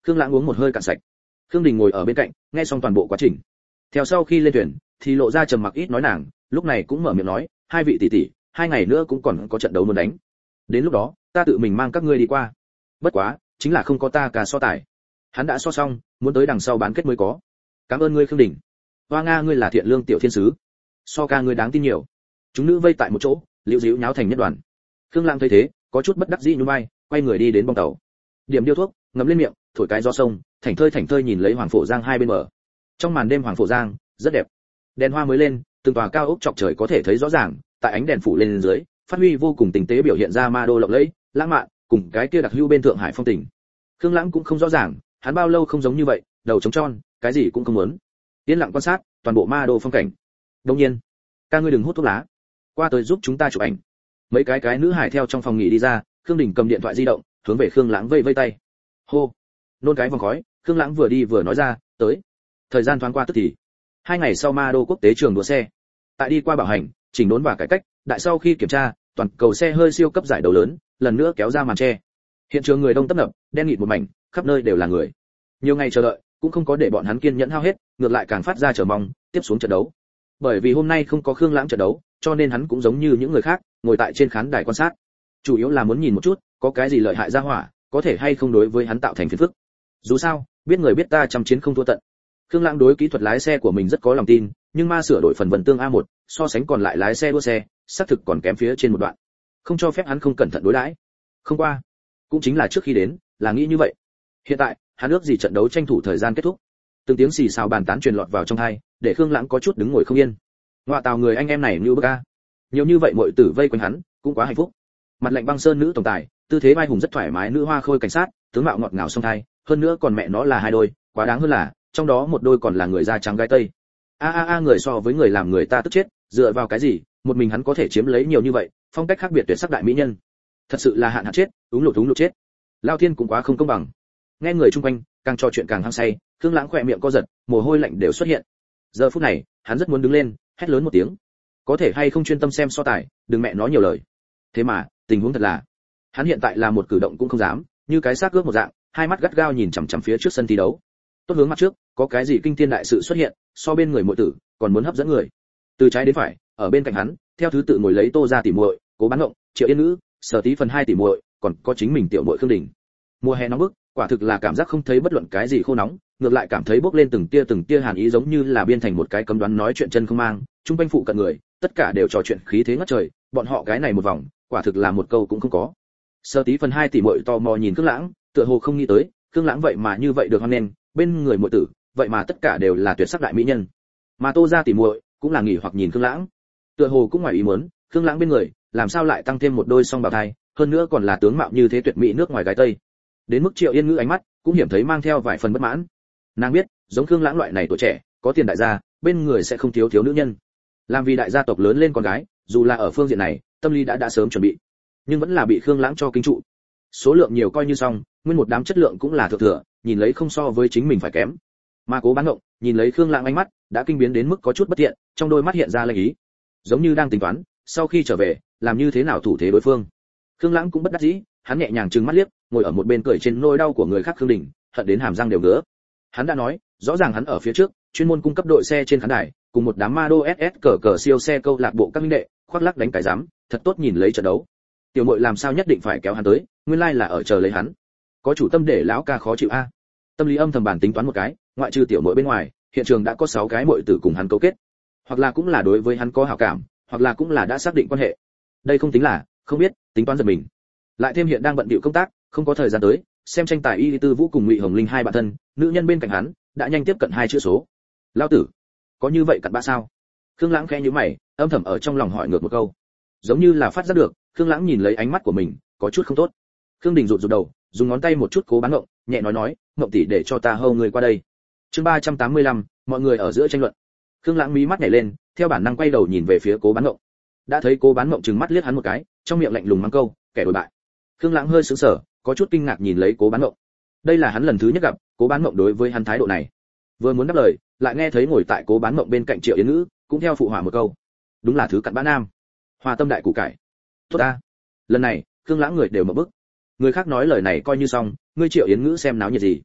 [SPEAKER 1] Khương Lãng uống một hơi cạn sạch. Khương Đình ngồi ở bên cạnh, nghe xong toàn bộ quá trình. Theo sau khi lên thuyền, thì lộ ra trầm mặc ít nói nàng, lúc này cũng mở miệng nói, hai vị tỷ tỷ, hai ngày nữa cũng còn có trận đấu muốn đánh. Đến lúc đó, ta tự mình mang các ngươi đi qua. Bất quá, chính là không có ta cả so tài. Hắn đã so xong, muốn tới đằng sau bán kết mới có. Cảm ơn ngươi Khương Đình. Hoa Nga ngươi là thiện lương tiểu thiên sứ. So ca ngươi đáng tin nhiều. Chúng nữ vây tại một chỗ, liễu díu nháo thành nhất đoàn. Khương Lãng thấy thế, có chút bất đắc dĩ nhún vai, quay người đi đến bong tàu. Điểm điếu thuốc, ngậm lên miệng, thổi cái gió sông, thảnh thơi thảnh thơi nhìn lấy Hoàng Phổ Giang hai bên bờ. Trong màn đêm Hoàng Phổ Giang rất đẹp. Đèn hoa mới lên, từng tòa cao ốc chọc trời có thể thấy rõ ràng, tại ánh đèn phủ lên dưới, phát huy vô cùng tinh tế biểu hiện ra ma đô lộng lẫy, lãng mạn, cùng cái kia đặc hữu bên Thượng Hải phong tình. Khương Lãng cũng không rõ ràng, hắn bao lâu không giống như vậy, đầu trống tròn, cái gì cũng không muốn. Yên lặng quan sát toàn bộ ma đô phong cảnh. Đương nhiên, ca ngươi đừng hút thuốc lá, qua tới giúp chúng ta chụp ảnh. Mấy cái cái nữ hải theo trong phòng nghỉ đi ra, Khương Đình cầm điện thoại di động, hướng về Khương Lãng vây vây tay. Hô, nôn cái vòng khói, Khương Lãng vừa đi vừa nói ra, tới. Thời gian thoáng qua tức thì. Hai ngày sau ma đô quốc tế trường đua xe. Tại đi qua bảo hành, chỉnh đốn và cải cách, đại sau khi kiểm tra, toàn cầu xe hơi siêu cấp giải đấu lớn, lần nữa kéo ra màn che. Hiện trường người đông tấp nập, đen nghịt một mảnh, khắp nơi đều là người. Nhiều ngày chờ đợi, cũng không có để bọn hắn kiên nhẫn hao hết, ngược lại càng phát ra chờ mong, tiếp xuống trận đấu. Bởi vì hôm nay không có Khương Lãng trận đấu, cho nên hắn cũng giống như những người khác, ngồi tại trên khán đài quan sát. Chủ yếu là muốn nhìn một chút, có cái gì lợi hại ra hỏa, có thể hay không đối với hắn tạo thành phiền phức. Dù sao, biết người biết ta trăm chiến không thua tận. Khương Lãng đối kỹ thuật lái xe của mình rất có lòng tin, nhưng ma sửa đổi phần vần tương a một, so sánh còn lại lái xe đua xe, xác thực còn kém phía trên một đoạn. Không cho phép hắn không cẩn thận đối đãi. Không qua, cũng chính là trước khi đến, là nghĩ như vậy. Hiện tại, hắn ước gì trận đấu tranh thủ thời gian kết thúc. Từng tiếng xì xào bàn tán truyền lọt vào trong tai, để Khương Lãng có chút đứng ngồi không yên. Ngoại tào người anh em này như bức a. Nhiều như vậy muội tử vây quanh hắn, cũng quá hạnh phúc. Mặt lạnh băng sơn nữ tổng tài, tư thế vai hùng rất thoải mái, nữ hoa khôi cảnh sát, tướng mạo ngọt ngào song thai, hơn nữa còn mẹ nó là hai đôi, quá đáng hơn là, trong đó một đôi còn là người da trắng gái tây. A a a người so với người làm người ta tức chết, dựa vào cái gì, một mình hắn có thể chiếm lấy nhiều như vậy, phong cách khác biệt tuyệt sắc đại mỹ nhân. Thật sự là hạn hạn chết, úng lụt úng lụt chết. Lao thiên cũng quá không công bằng. Nghe người chung quanh càng trò chuyện càng hăng say, Khương Lãng khỏe miệng co giật, mồ hôi lạnh đều xuất hiện. Giờ phút này, hắn rất muốn đứng lên, hét lớn một tiếng. Có thể hay không chuyên tâm xem so tài, đừng mẹ nói nhiều lời. Thế mà, tình huống thật là, hắn hiện tại là một cử động cũng không dám, như cái xác ướp một dạng, hai mắt gắt gao nhìn chằm chằm phía trước sân thi đấu. Tốt hướng mặt trước, có cái gì kinh thiên đại sự xuất hiện, so bên người muội tử, còn muốn hấp dẫn người. Từ trái đến phải, ở bên cạnh hắn, theo thứ tự ngồi lấy Tô gia tỷ muội, Cố Bán Ngộng, Triệu Yên Ngữ, Sở Tí phần hai tỷ muội, còn có chính mình tiểu muội Khương Đình. Mùa hè nóng bức, quả thực là cảm giác không thấy bất luận cái gì khô nóng, ngược lại cảm thấy bốc lên từng tia từng tia hàn ý, giống như là biên thành một cái cấm đoán nói chuyện chân không mang, trung quanh phụ cận người, tất cả đều trò chuyện khí thế ngất trời, bọn họ cái này một vòng, quả thực là một câu cũng không có. Sở Tí phần hai tỷ muội tò mò nhìn Khương Lãng, tựa hồ không nghĩ tới, Khương Lãng vậy mà như vậy được hoan nghênh, bên người muội tử, vậy mà tất cả đều là tuyệt sắc đại mỹ nhân. Mà Tô gia tỷ muội cũng là nghỉ hoặc nhìn Khương Lãng, tựa hồ cũng ngoài ý muốn, Khương Lãng bên người, làm sao lại tăng thêm một đôi song bào thai, hơn nữa còn là tướng mạo như thế tuyệt mỹ nước ngoài gái tây. Đến mức Triệu Yên Ngữ ánh mắt cũng hiểm thấy mang theo vài phần bất mãn. Nàng biết, giống Khương Lãng loại này tuổi trẻ, có tiền đại gia, bên người sẽ không thiếu thiếu nữ nhân. Làm vì đại gia tộc lớn lên con gái, dù là ở phương diện này, tâm lý đã đã sớm chuẩn bị, nhưng vẫn là bị Khương Lãng cho kinh trụ. Số lượng nhiều coi như xong, nguyên một đám chất lượng cũng là thừa thừa, nhìn lấy không so với chính mình phải kém. Mà Cố Bán Ngộng, nhìn lấy Khương Lãng ánh mắt, đã kinh biến đến mức có chút bất tiện, trong đôi mắt hiện ra lệnh ý, giống như đang tính toán, sau khi trở về, làm như thế nào thủ thế đối phương. Khương Lãng cũng bất đắc dĩ, hắn nhẹ nhàng trừng mắt liếc, ngồi ở một bên cười trên nỗi đau của người khác Khương Đình, hận đến hàm răng đều ngứa. Hắn đã nói, rõ ràng hắn ở phía trước, chuyên môn cung cấp đội xe trên khán đài, cùng một đám ma đô ét ét cờ cờ siêu xe câu lạc bộ các minh đệ, khoác lác đánh cái dám, thật tốt nhìn lấy trận đấu. Tiểu muội làm sao nhất định phải kéo hắn tới, nguyên lai là ở chờ lấy hắn. Có chủ tâm để lão ca khó chịu a. Tâm lý âm thầm bản tính toán một cái, ngoại trừ tiểu muội bên ngoài, hiện trường đã có sáu cái muội tử cùng hắn cấu kết. Hoặc là cũng là đối với hắn có hảo cảm, hoặc là cũng là đã xác định quan hệ. Đây không tính là, không biết, tính toán giật mình. Lại thêm hiện đang bận bịu công tác, không có thời gian tới xem tranh tài Y Tư Vũ cùng Ngụy Hồng Linh hai bạn thân, nữ nhân bên cạnh hắn đã nhanh tiếp cận hai chữ số. Lão tử, có như vậy cặn bã sao? Khương Lãng khẽ nhíu mày, âm thầm ở trong lòng hỏi ngược một câu. Giống như là phát giác được, Khương Lãng nhìn lấy ánh mắt của mình, có chút không tốt. Khương Đình rụt rụt đầu, dùng ngón tay một chút Cố Bán Ngộng, nhẹ nói nói, "Ngộng tỷ để cho ta hâu người qua đây." Chương ba trăm tám mươi lăm, mọi người ở giữa tranh luận. Khương Lãng mí mắt nhảy lên, theo bản năng quay đầu nhìn về phía Cố Bán Ngộng. Đã thấy Cố Bán Ngộng trừng mắt liếc hắn một cái, trong miệng lạnh lùng mắng câu, "Kẻ đổi bại." Khương Lãng hơi sững sờ, có chút kinh ngạc nhìn lấy Cố Bán Ngộng. Đây là hắn lần thứ nhất gặp Cố Bán Ngộng đối với hắn thái độ này. Vừa muốn đáp lời, lại nghe thấy ngồi tại Cố Bán Ngộng bên cạnh Triệu Yến Ngữ, cũng theo phụ họa một câu. Đúng là thứ cặn bã nam. Hòa tâm đại củ cải. Tốt a. Lần này, Khương Lãng người đều mở bức. Người khác nói lời này coi như xong, ngươi Triệu Yến Ngữ xem náo nhiệt gì?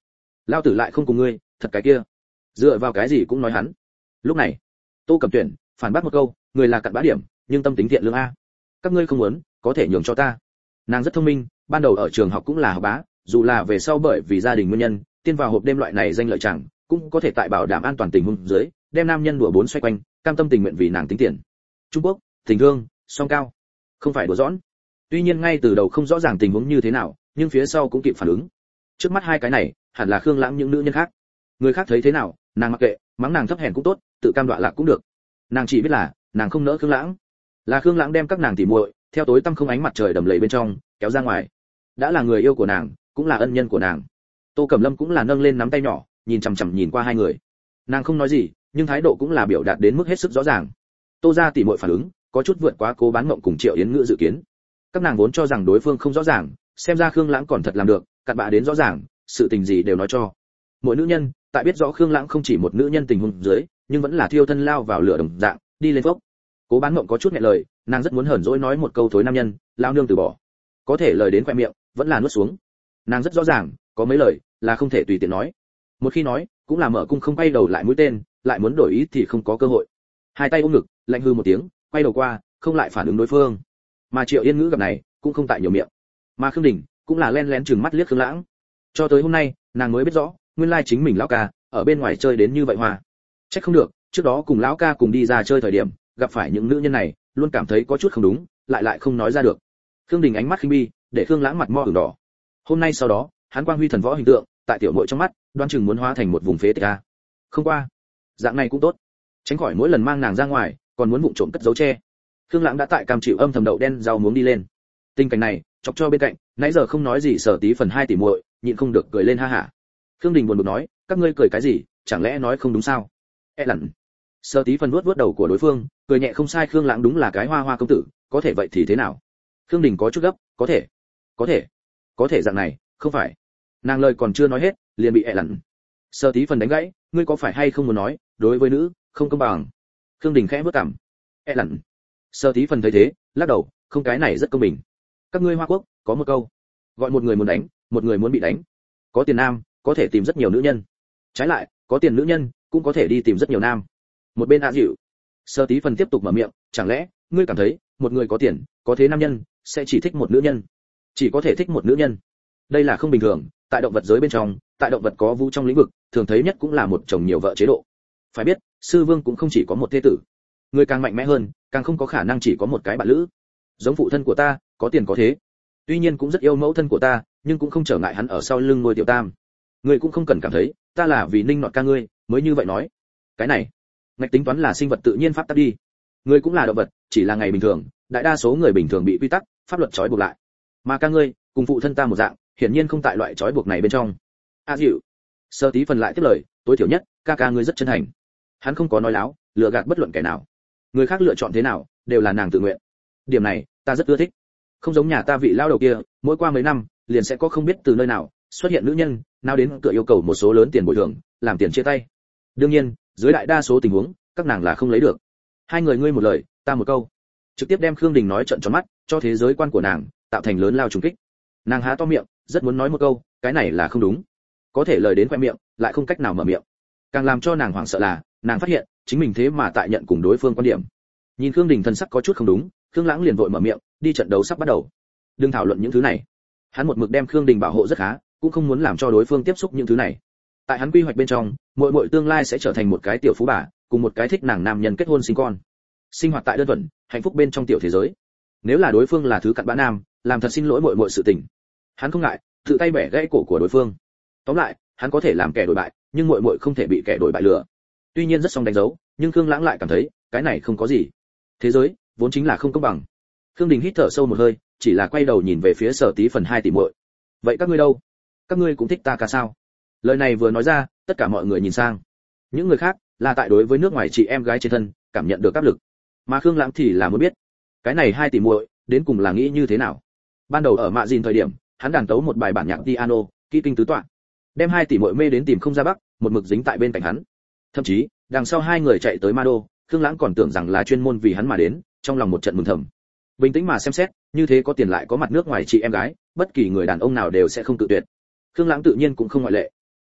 [SPEAKER 1] Lao tử lại không cùng ngươi, thật cái kia. Dựa vào cái gì cũng nói hắn. Lúc này, Tô Cẩm Tuyển phản bác một câu, người là cặn bã điểm, nhưng tâm tính thiện lương a. Các ngươi không muốn, có thể nhường cho ta. Nàng rất thông minh, ban đầu ở trường học cũng là học bá, dù là về sau bởi vì gia đình nguyên nhân, tiên vào hộp đêm loại này danh lợi chẳng, cũng có thể tại bảo đảm an toàn tình huống dưới, đem nam nhân đùa bốn xoay quanh, cam tâm tình nguyện vì nàng tính tiền. Trung Quốc, tình thương, song cao, không phải đùa giỡn. Tuy nhiên ngay từ đầu không rõ ràng tình huống như thế nào, nhưng phía sau cũng kịp phản ứng. Trước mắt hai cái này, hẳn là Khương Lãng những nữ nhân khác. Người khác thấy thế nào, nàng mặc kệ, mắng nàng thấp hèn cũng tốt, tự cam đoạ lạc cũng được. Nàng chỉ biết là, nàng không nỡ Khương Lãng. Là Khương Lãng đem các nàng tỉ muội, theo tối tăm không ánh mặt trời đầm lầy bên trong, kéo ra ngoài. Đã là người yêu của nàng, cũng là ân nhân của nàng. Tô Cẩm Lâm cũng là nâng lên nắm tay nhỏ, nhìn chằm chằm nhìn qua hai người. Nàng không nói gì, nhưng thái độ cũng là biểu đạt đến mức hết sức rõ ràng. Tô gia tỉ muội phản ứng, có chút vượt quá Cố Bán Mộng cùng Triệu Yến Ngữ dự kiến. Các nàng vốn cho rằng đối phương không rõ ràng, xem ra Khương Lãng còn thật làm được, cặn bã đến rõ ràng, sự tình gì đều nói cho. Mỗi nữ nhân, tại biết rõ Khương Lãng không chỉ một nữ nhân tình huống dưới, nhưng vẫn là thiêu thân lao vào lửa đồng dạng, đi lên phốc. Cố Bán Mộng có chút nghẹn lời, nàng rất muốn hờn dỗi nói một câu thối nam nhân, lao nương từ bỏ. Có thể lời đến quẹt miệng, vẫn là nuốt xuống. Nàng rất rõ ràng, có mấy lời là không thể tùy tiện nói. Một khi nói, cũng là mở cung không quay đầu lại mũi tên, lại muốn đổi ý thì không có cơ hội. Hai tay ôm ngực, lạnh hư một tiếng, quay đầu qua, không lại phản ứng đối phương. Mà Triệu Yên Ngữ gặp này, cũng không tại nhiều miệng. Mà Khương Đình cũng là len lén trừng mắt liếc Khương Lãng. Cho tới hôm nay, nàng mới biết rõ, nguyên lai chính mình lão ca ở bên ngoài chơi đến như vậy hòa. Trách không được, trước đó cùng lão ca cùng đi ra chơi thời điểm, gặp phải những nữ nhân này, luôn cảm thấy có chút không đúng, lại lại không nói ra được. Khương Đình ánh mắt khinh bi, để Khương Lãng mặt mo ửng đỏ. Hôm nay sau đó, hắn quang huy thần võ hình tượng, tại tiểu muội trong mắt, đoan chừng muốn hóa thành một vùng phế tích a. Không qua, dạng này cũng tốt, tránh khỏi mỗi lần mang nàng ra ngoài, còn muốn vụng trộm cất giấu che. Khương Lãng đã tại cam chịu âm thầm đậu đen rau muống đi lên. Tình cảnh này, chọc cho bên cạnh, nãy giờ không nói gì Sở Tí phần hai tỷ muội, nhịn không được cười lên ha hả. Khương Đình buồn bực nói, các ngươi cười cái gì, chẳng lẽ nói không đúng sao? E lẩn. Sở Tí phần vuốt vuốt đầu của đối phương, cười nhẹ không sai, Khương Lãng đúng là cái hoa hoa công tử, có thể vậy thì thế nào? Khương Đình có chút gấp, có thể, có thể, có thể dạng này, không phải. Nàng lời còn chưa nói hết, liền bị E lẩn. Sở Tí phần đánh gãy, ngươi có phải hay không muốn nói, đối với nữ, không công bằng. Khương Đình khẽ bước cằm. E lẩn. Sở Tí phần thấy thế, lắc đầu, không, cái này rất công bình. Các ngươi Hoa Quốc có một câu, gọi một người muốn đánh, một người muốn bị đánh. Có tiền nam, có thể tìm rất nhiều nữ nhân. Trái lại, có tiền nữ nhân, cũng có thể đi tìm rất nhiều nam. Một bên A Dịu. Sở Tí phần tiếp tục mở miệng, chẳng lẽ ngươi cảm thấy, một người có tiền, có thế nam nhân, sẽ chỉ thích một nữ nhân? Chỉ có thể thích một nữ nhân. Đây là không bình thường, tại động vật giới bên trong, tại động vật có vũ trong lĩnh vực, thường thấy nhất cũng là một chồng nhiều vợ chế độ. Phải biết, sư vương cũng không chỉ có một thế tử. Người càng mạnh mẽ hơn, càng không có khả năng chỉ có một cái bạn lữ. Giống phụ thân của ta, có tiền có thế, tuy nhiên cũng rất yêu mẫu thân của ta, nhưng cũng không trở ngại hắn ở sau lưng nuôi tiểu tam. Ngươi cũng không cần cảm thấy ta là vì ninh nọt ca ngươi mới như vậy nói. Cái này, ngạch tính toán là sinh vật tự nhiên pháp tắc đi. Ngươi cũng là động vật, chỉ là ngày bình thường, đại đa số người bình thường bị quy tắc, pháp luật trói buộc lại. Mà ca ngươi, cùng phụ thân ta một dạng, hiển nhiên không tại loại trói buộc này bên trong. A Dịu. Sơ Tí phần lại tiếp lời, tối thiểu nhất, ca ca ngươi rất chân thành. Hắn không có nói láo, lừa gạt bất luận kẻ nào. Người khác lựa chọn thế nào, đều là nàng tự nguyện. Điểm này, ta rất ưa thích. Không giống nhà ta vị lao đầu kia, mỗi qua mấy năm, liền sẽ có không biết từ nơi nào xuất hiện nữ nhân, nào đến cửa yêu cầu một số lớn tiền bồi thường, làm tiền chia tay. Đương nhiên, dưới đại đa số tình huống, các nàng là không lấy được. Hai người ngươi một lời, ta một câu, trực tiếp đem Khương Đình nói trợn tròn mắt, cho thế giới quan của nàng tạo thành lớn lao trùng kích. Nàng há to miệng, rất muốn nói một câu, cái này là không đúng. Có thể lời đến khoe miệng, lại không cách nào mở miệng. Càng làm cho nàng hoảng sợ là, nàng phát hiện, chính mình thế mà tại nhận cùng đối phương quan điểm. Nhìn Khương Đình thân sắc có chút không đúng, Khương Lãng liền vội mở miệng, đi trận đấu sắp bắt đầu. Đừng thảo luận những thứ này. Hắn một mực đem Khương Đình bảo hộ rất khá, cũng không muốn làm cho đối phương tiếp xúc những thứ này. Tại hắn quy hoạch bên trong, muội muội tương lai sẽ trở thành một cái tiểu phú bà, cùng một cái thích nàng nam nhân kết hôn sinh con. Sinh hoạt tại đơn thuần, hạnh phúc bên trong tiểu thế giới. Nếu là đối phương là thứ cặn bã nam, làm thật xin lỗi muội muội sự tình. Hắn không ngại, tự tay bẻ gãy cổ của đối phương. Tóm lại, hắn có thể làm kẻ đổi bại, nhưng muội muội không thể bị kẻ đổi bại lừa. Tuy nhiên rất song đánh dấu, nhưng Khương Lãng lại cảm thấy, cái này không có gì. Thế giới vốn chính là không công bằng. Khương Đình hít thở sâu một hơi, chỉ là quay đầu nhìn về phía Sở Tí phần hai tỷ muội. Vậy các ngươi đâu? Các ngươi cũng thích ta ca sao? Lời này vừa nói ra, tất cả mọi người nhìn sang. Những người khác là tại đối với nước ngoài chị em gái trên thân cảm nhận được áp lực, mà Khương Lãng thì là muốn biết, cái này hai tỷ muội đến cùng là nghĩ như thế nào. Ban đầu ở Mạ Dìn thời điểm, hắn đàn tấu một bài bản nhạc piano, kỹ kinh tứ tọa, đem hai tỷ muội mê đến tìm không ra bắc, một mực dính tại bên cạnh hắn. Thậm chí, đằng sau hai người chạy tới Ma Đô, Khương Lãng còn tưởng rằng là chuyên môn vì hắn mà đến, trong lòng một trận mừng thầm. Bình tĩnh mà xem xét, như thế có tiền lại có mặt nước ngoài chị em gái, bất kỳ người đàn ông nào đều sẽ không tự tuyệt. Khương Lãng tự nhiên cũng không ngoại lệ.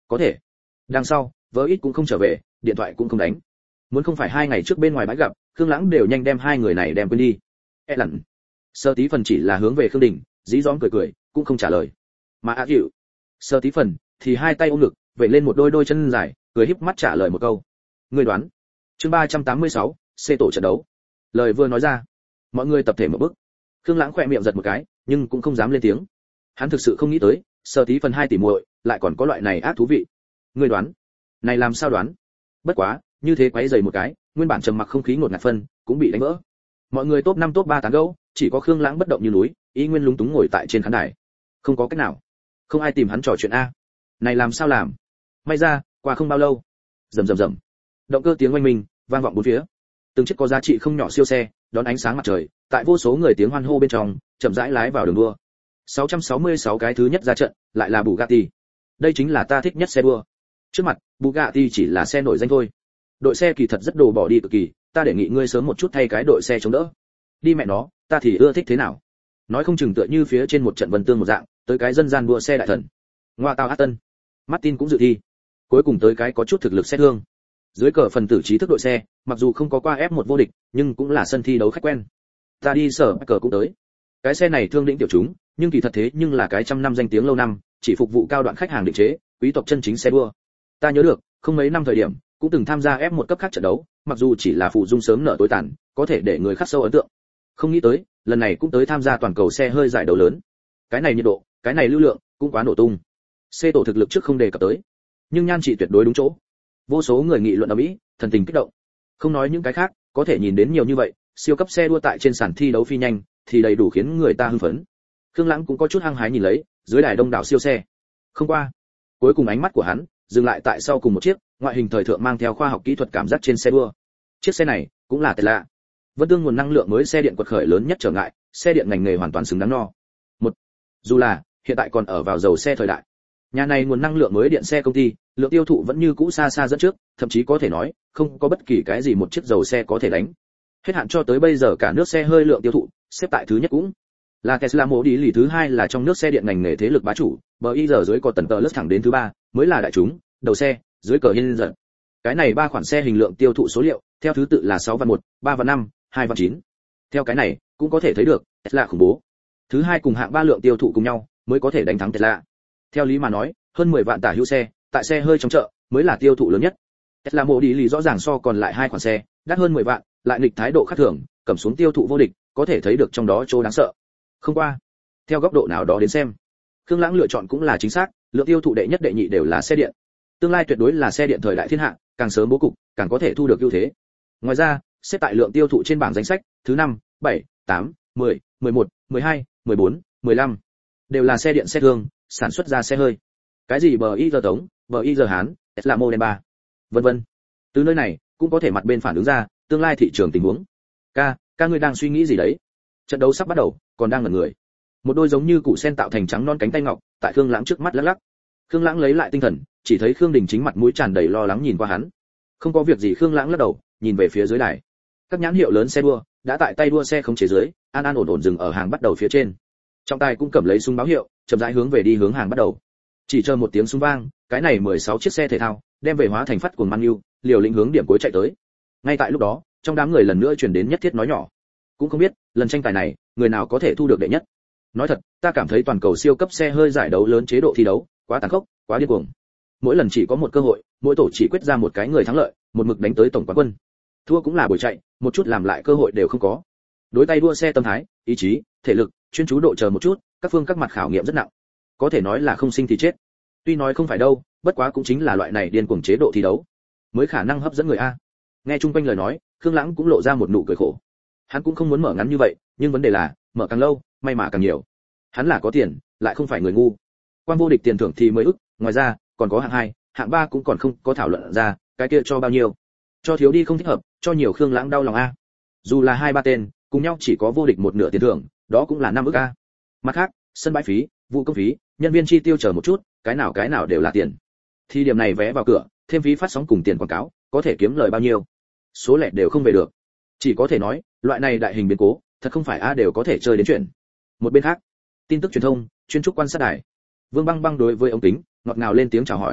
[SPEAKER 1] Có thể. Đằng sau, vợ ít cũng không trở về, điện thoại cũng không đánh. Muốn không phải hai ngày trước bên ngoài bãi gặp, Khương Lãng đều nhanh đem hai người này đem quên đi. E lặn. Sơ Tí Phần chỉ là hướng về Khương Đình, dí dỏm cười cười, cũng không trả lời. Mà A Dịu, Sơ Tí Phần thì hai tay ôm ngực, vẩy lên một đôi đôi chân dài, cười híp mắt trả lời một câu. Ngươi đoán. Chương ba trăm tám mươi sáu, C tổ trận đấu. Lời vừa nói ra, mọi người tập thể một bước. Khương Lãng khẽ miệng giật một cái, nhưng cũng không dám lên tiếng. Hắn thực sự không nghĩ tới, Sơ Tí Phần hai tỷ muội lại còn có loại này ác thú vị. Ngươi đoán? Này làm sao đoán? Bất quá, như thế quấy rầy một cái, nguyên bản trầm mặc không khí ngột ngạt phân cũng bị đánh vỡ. Mọi người top năm top ba tán gẫu, chỉ có Khương Lãng bất động như núi, ý nguyên lúng túng ngồi tại trên khán đài. Không có cách nào, không ai tìm hắn trò chuyện a. Này làm sao làm? May ra, qua không bao lâu, rầm rầm rầm, động cơ tiếng oanh minh vang vọng bốn phía. Từng chiếc có giá trị không nhỏ siêu xe, đón ánh sáng mặt trời, tại vô số người tiếng hoan hô bên trong, chậm rãi lái vào đường đua. sáu trăm sáu mươi sáu cái thứ nhất ra trận, lại là Bugatti. Đây chính là ta thích nhất xe đua. Trước mặt, Bugatti chỉ là xe nổi danh thôi. Đội xe kỳ thật rất đồ bỏ đi cực kỳ, ta đề nghị ngươi sớm một chút thay cái đội xe chống đỡ. Đi mẹ nó, ta thì ưa thích thế nào? Nói không chừng tựa như phía trên một trận vân tương một dạng, tới cái dân gian đua xe đại thần. Ngoa tao Aston. Martin cũng dự thi. Cuối cùng tới cái có chút thực lực xe thương. Dưới cờ phần tử trí thức đội xe, mặc dù không có qua ép một vô địch, nhưng cũng là sân thi đấu khách quen. Ta đi sở cờ cũng tới. Cái xe này thương đỉnh tiểu chúng, nhưng kỳ thật thế nhưng là cái trăm năm danh tiếng lâu năm, chỉ phục vụ cao đoạn khách hàng định chế, quý tộc chân chính xe đua. Ta nhớ được, không mấy năm thời điểm, cũng từng tham gia ép một cấp khác trận đấu, mặc dù chỉ là phụ dung sớm nợ tối tàn, có thể để người khắc sâu ấn tượng. Không nghĩ tới, lần này cũng tới tham gia toàn cầu xe hơi giải đấu lớn. Cái này nhiệt độ, cái này lưu lượng, cũng quá nổ tung. C tổ thực lực trước không đề cập tới, nhưng nhan trị tuyệt đối đúng chỗ. Vô số người nghị luận ở Mỹ, thần tình kích động. Không nói những cái khác, có thể nhìn đến nhiều như vậy, siêu cấp xe đua tại trên sàn thi đấu phi nhanh, thì đầy đủ khiến người ta hưng phấn. Khương Lãng cũng có chút hăng hái nhìn lấy, dưới đài đông đảo siêu xe. Không qua, cuối cùng ánh mắt của hắn dừng lại tại sau cùng một chiếc, ngoại hình thời thượng mang theo khoa học kỹ thuật cảm giác trên xe đua. Chiếc xe này cũng là Tesla. Vân tương nguồn năng lượng mới xe điện quật khởi lớn nhất trở ngại, xe điện ngành nghề hoàn toàn xứng đáng no. Một, dù là hiện tại còn ở vào dầu xe thời đại, nhà này nguồn năng lượng mới điện xe công ty, lượng tiêu thụ vẫn như cũ xa xa dẫn trước, thậm chí có thể nói, không có bất kỳ cái gì một chiếc dầu xe có thể đánh. Hết hạn cho tới bây giờ cả nước xe hơi lượng tiêu thụ, xếp tại thứ nhất cũng là Tesla Model Y, thứ hai là trong nước xe điện ngành nghề thế lực bá chủ, bờ y giờ dưới có tần tờ lướt thẳng đến thứ ba, mới là đại chúng, đầu xe, dưới cờ nhân dân. Cái này ba khoản xe hình lượng tiêu thụ số liệu, theo thứ tự là sáu vạn một, ba vạn năm, hai vạn chín. Theo cái này, cũng có thể thấy được, Tesla khủng bố. Thứ hai cùng hạng ba lượng tiêu thụ cùng nhau, mới có thể đánh thắng Tesla. Theo lý mà nói, hơn mười vạn tả hữu xe, tại xe hơi trong chợ, mới là tiêu thụ lớn nhất. Tesla Model Y rõ ràng so còn lại hai khoản xe, đắt hơn mười vạn, lại nghịch thái độ khác thường, cầm xuống tiêu thụ vô địch, có thể thấy được trong đó chỗ đáng sợ. Không qua, theo góc độ nào đó đến xem, Khương Lãng lựa chọn cũng là chính xác, lượng tiêu thụ đệ nhất đệ nhị đều là xe điện. Tương lai tuyệt đối là xe điện thời đại thiên hạ, càng sớm bố cục, càng có thể thu được ưu thế. Ngoài ra, xếp tại lượng tiêu thụ trên bảng danh sách, thứ năm, bảy, tám, mười, mười một, mười hai, mười bốn, mười lăm đều là xe điện xe thương, sản xuất ra xe hơi. Cái gì bờ y giờ Tống, bờ y giờ Hán, Tesla Model ba, vân vân. Từ nơi này, cũng có thể mặt bên phản ứng ra tương lai thị trường tình huống. Ca, ca ngươi đang suy nghĩ gì đấy? Trận đấu sắp bắt đầu, còn đang ngẩn người. Một đôi giống như củ sen tạo thành trắng non cánh tay ngọc, tại Khương Lãng trước mắt lắc lắc. Khương Lãng lấy lại tinh thần, chỉ thấy Khương Đình chính mặt mũi tràn đầy lo lắng nhìn qua hắn. Không có việc gì, Khương Lãng lắc đầu, nhìn về phía dưới đài. Các nhãn hiệu lớn xe đua đã tại tay đua xe khống chế dưới, an an ổn ổn dừng ở hàng bắt đầu phía trên. Trong tay cũng cầm lấy súng báo hiệu, chậm rãi hướng về đi hướng hàng bắt đầu. Chỉ chờ một tiếng súng vang, cái này mười sáu chiếc xe thể thao đem về hóa thành phát cuồng mang lưu, liều lĩnh hướng điểm cuối chạy tới. Ngay tại lúc đó, trong đám người lần nữa truyền đến nhất thiết nói nhỏ. Cũng không biết, lần tranh tài này, người nào có thể thu được đệ nhất. Nói thật, ta cảm thấy toàn cầu siêu cấp xe hơi giải đấu lớn chế độ thi đấu, quá tàn khốc, quá điên cuồng. Mỗi lần chỉ có một cơ hội, mỗi tổ chỉ quyết ra một cái người thắng lợi, một mực đánh tới tổng quán quân. Thua cũng là buổi chạy, một chút làm lại cơ hội đều không có. Đối tay đua xe tâm thái, ý chí, thể lực, chuyên chú độ chờ một chút, các phương các mặt khảo nghiệm rất nặng. Có thể nói là không sinh thì chết. Tuy nói không phải đâu, bất quá cũng chính là loại này điên cuồng chế độ thi đấu, mới khả năng hấp dẫn người a. Nghe chung quanh lời nói, Khương Lãng cũng lộ ra một nụ cười khổ. Hắn cũng không muốn mở ngắn như vậy, nhưng vấn đề là, mở càng lâu, may mà càng nhiều. Hắn là có tiền, lại không phải người ngu. Quan vô địch tiền thưởng thì mới ức, ngoài ra, còn có hạng hai, hạng ba cũng còn không có thảo luận ra, cái kia cho bao nhiêu? Cho thiếu đi không thích hợp, cho nhiều Khương Lãng đau lòng a. Dù là hai ba tên, cùng nhau chỉ có vô địch một nửa tiền thưởng, đó cũng là năm ức a. Mặt khác, sân bãi phí, vụ công phí, nhân viên chi tiêu chờ một chút, cái nào cái nào đều là tiền. Thì điểm này vé vào cửa, thêm phí phát sóng cùng tiền quảng cáo, có thể kiếm lời bao nhiêu? Số lẻ đều không về được. Chỉ có thể nói, loại này đại hình biến cố, thật không phải a đều có thể chơi đến chuyện. Một bên khác, tin tức truyền thông, chuyên trúc quan sát đài. Vương Băng Băng đối với ống kính, ngọt ngào lên tiếng chào hỏi.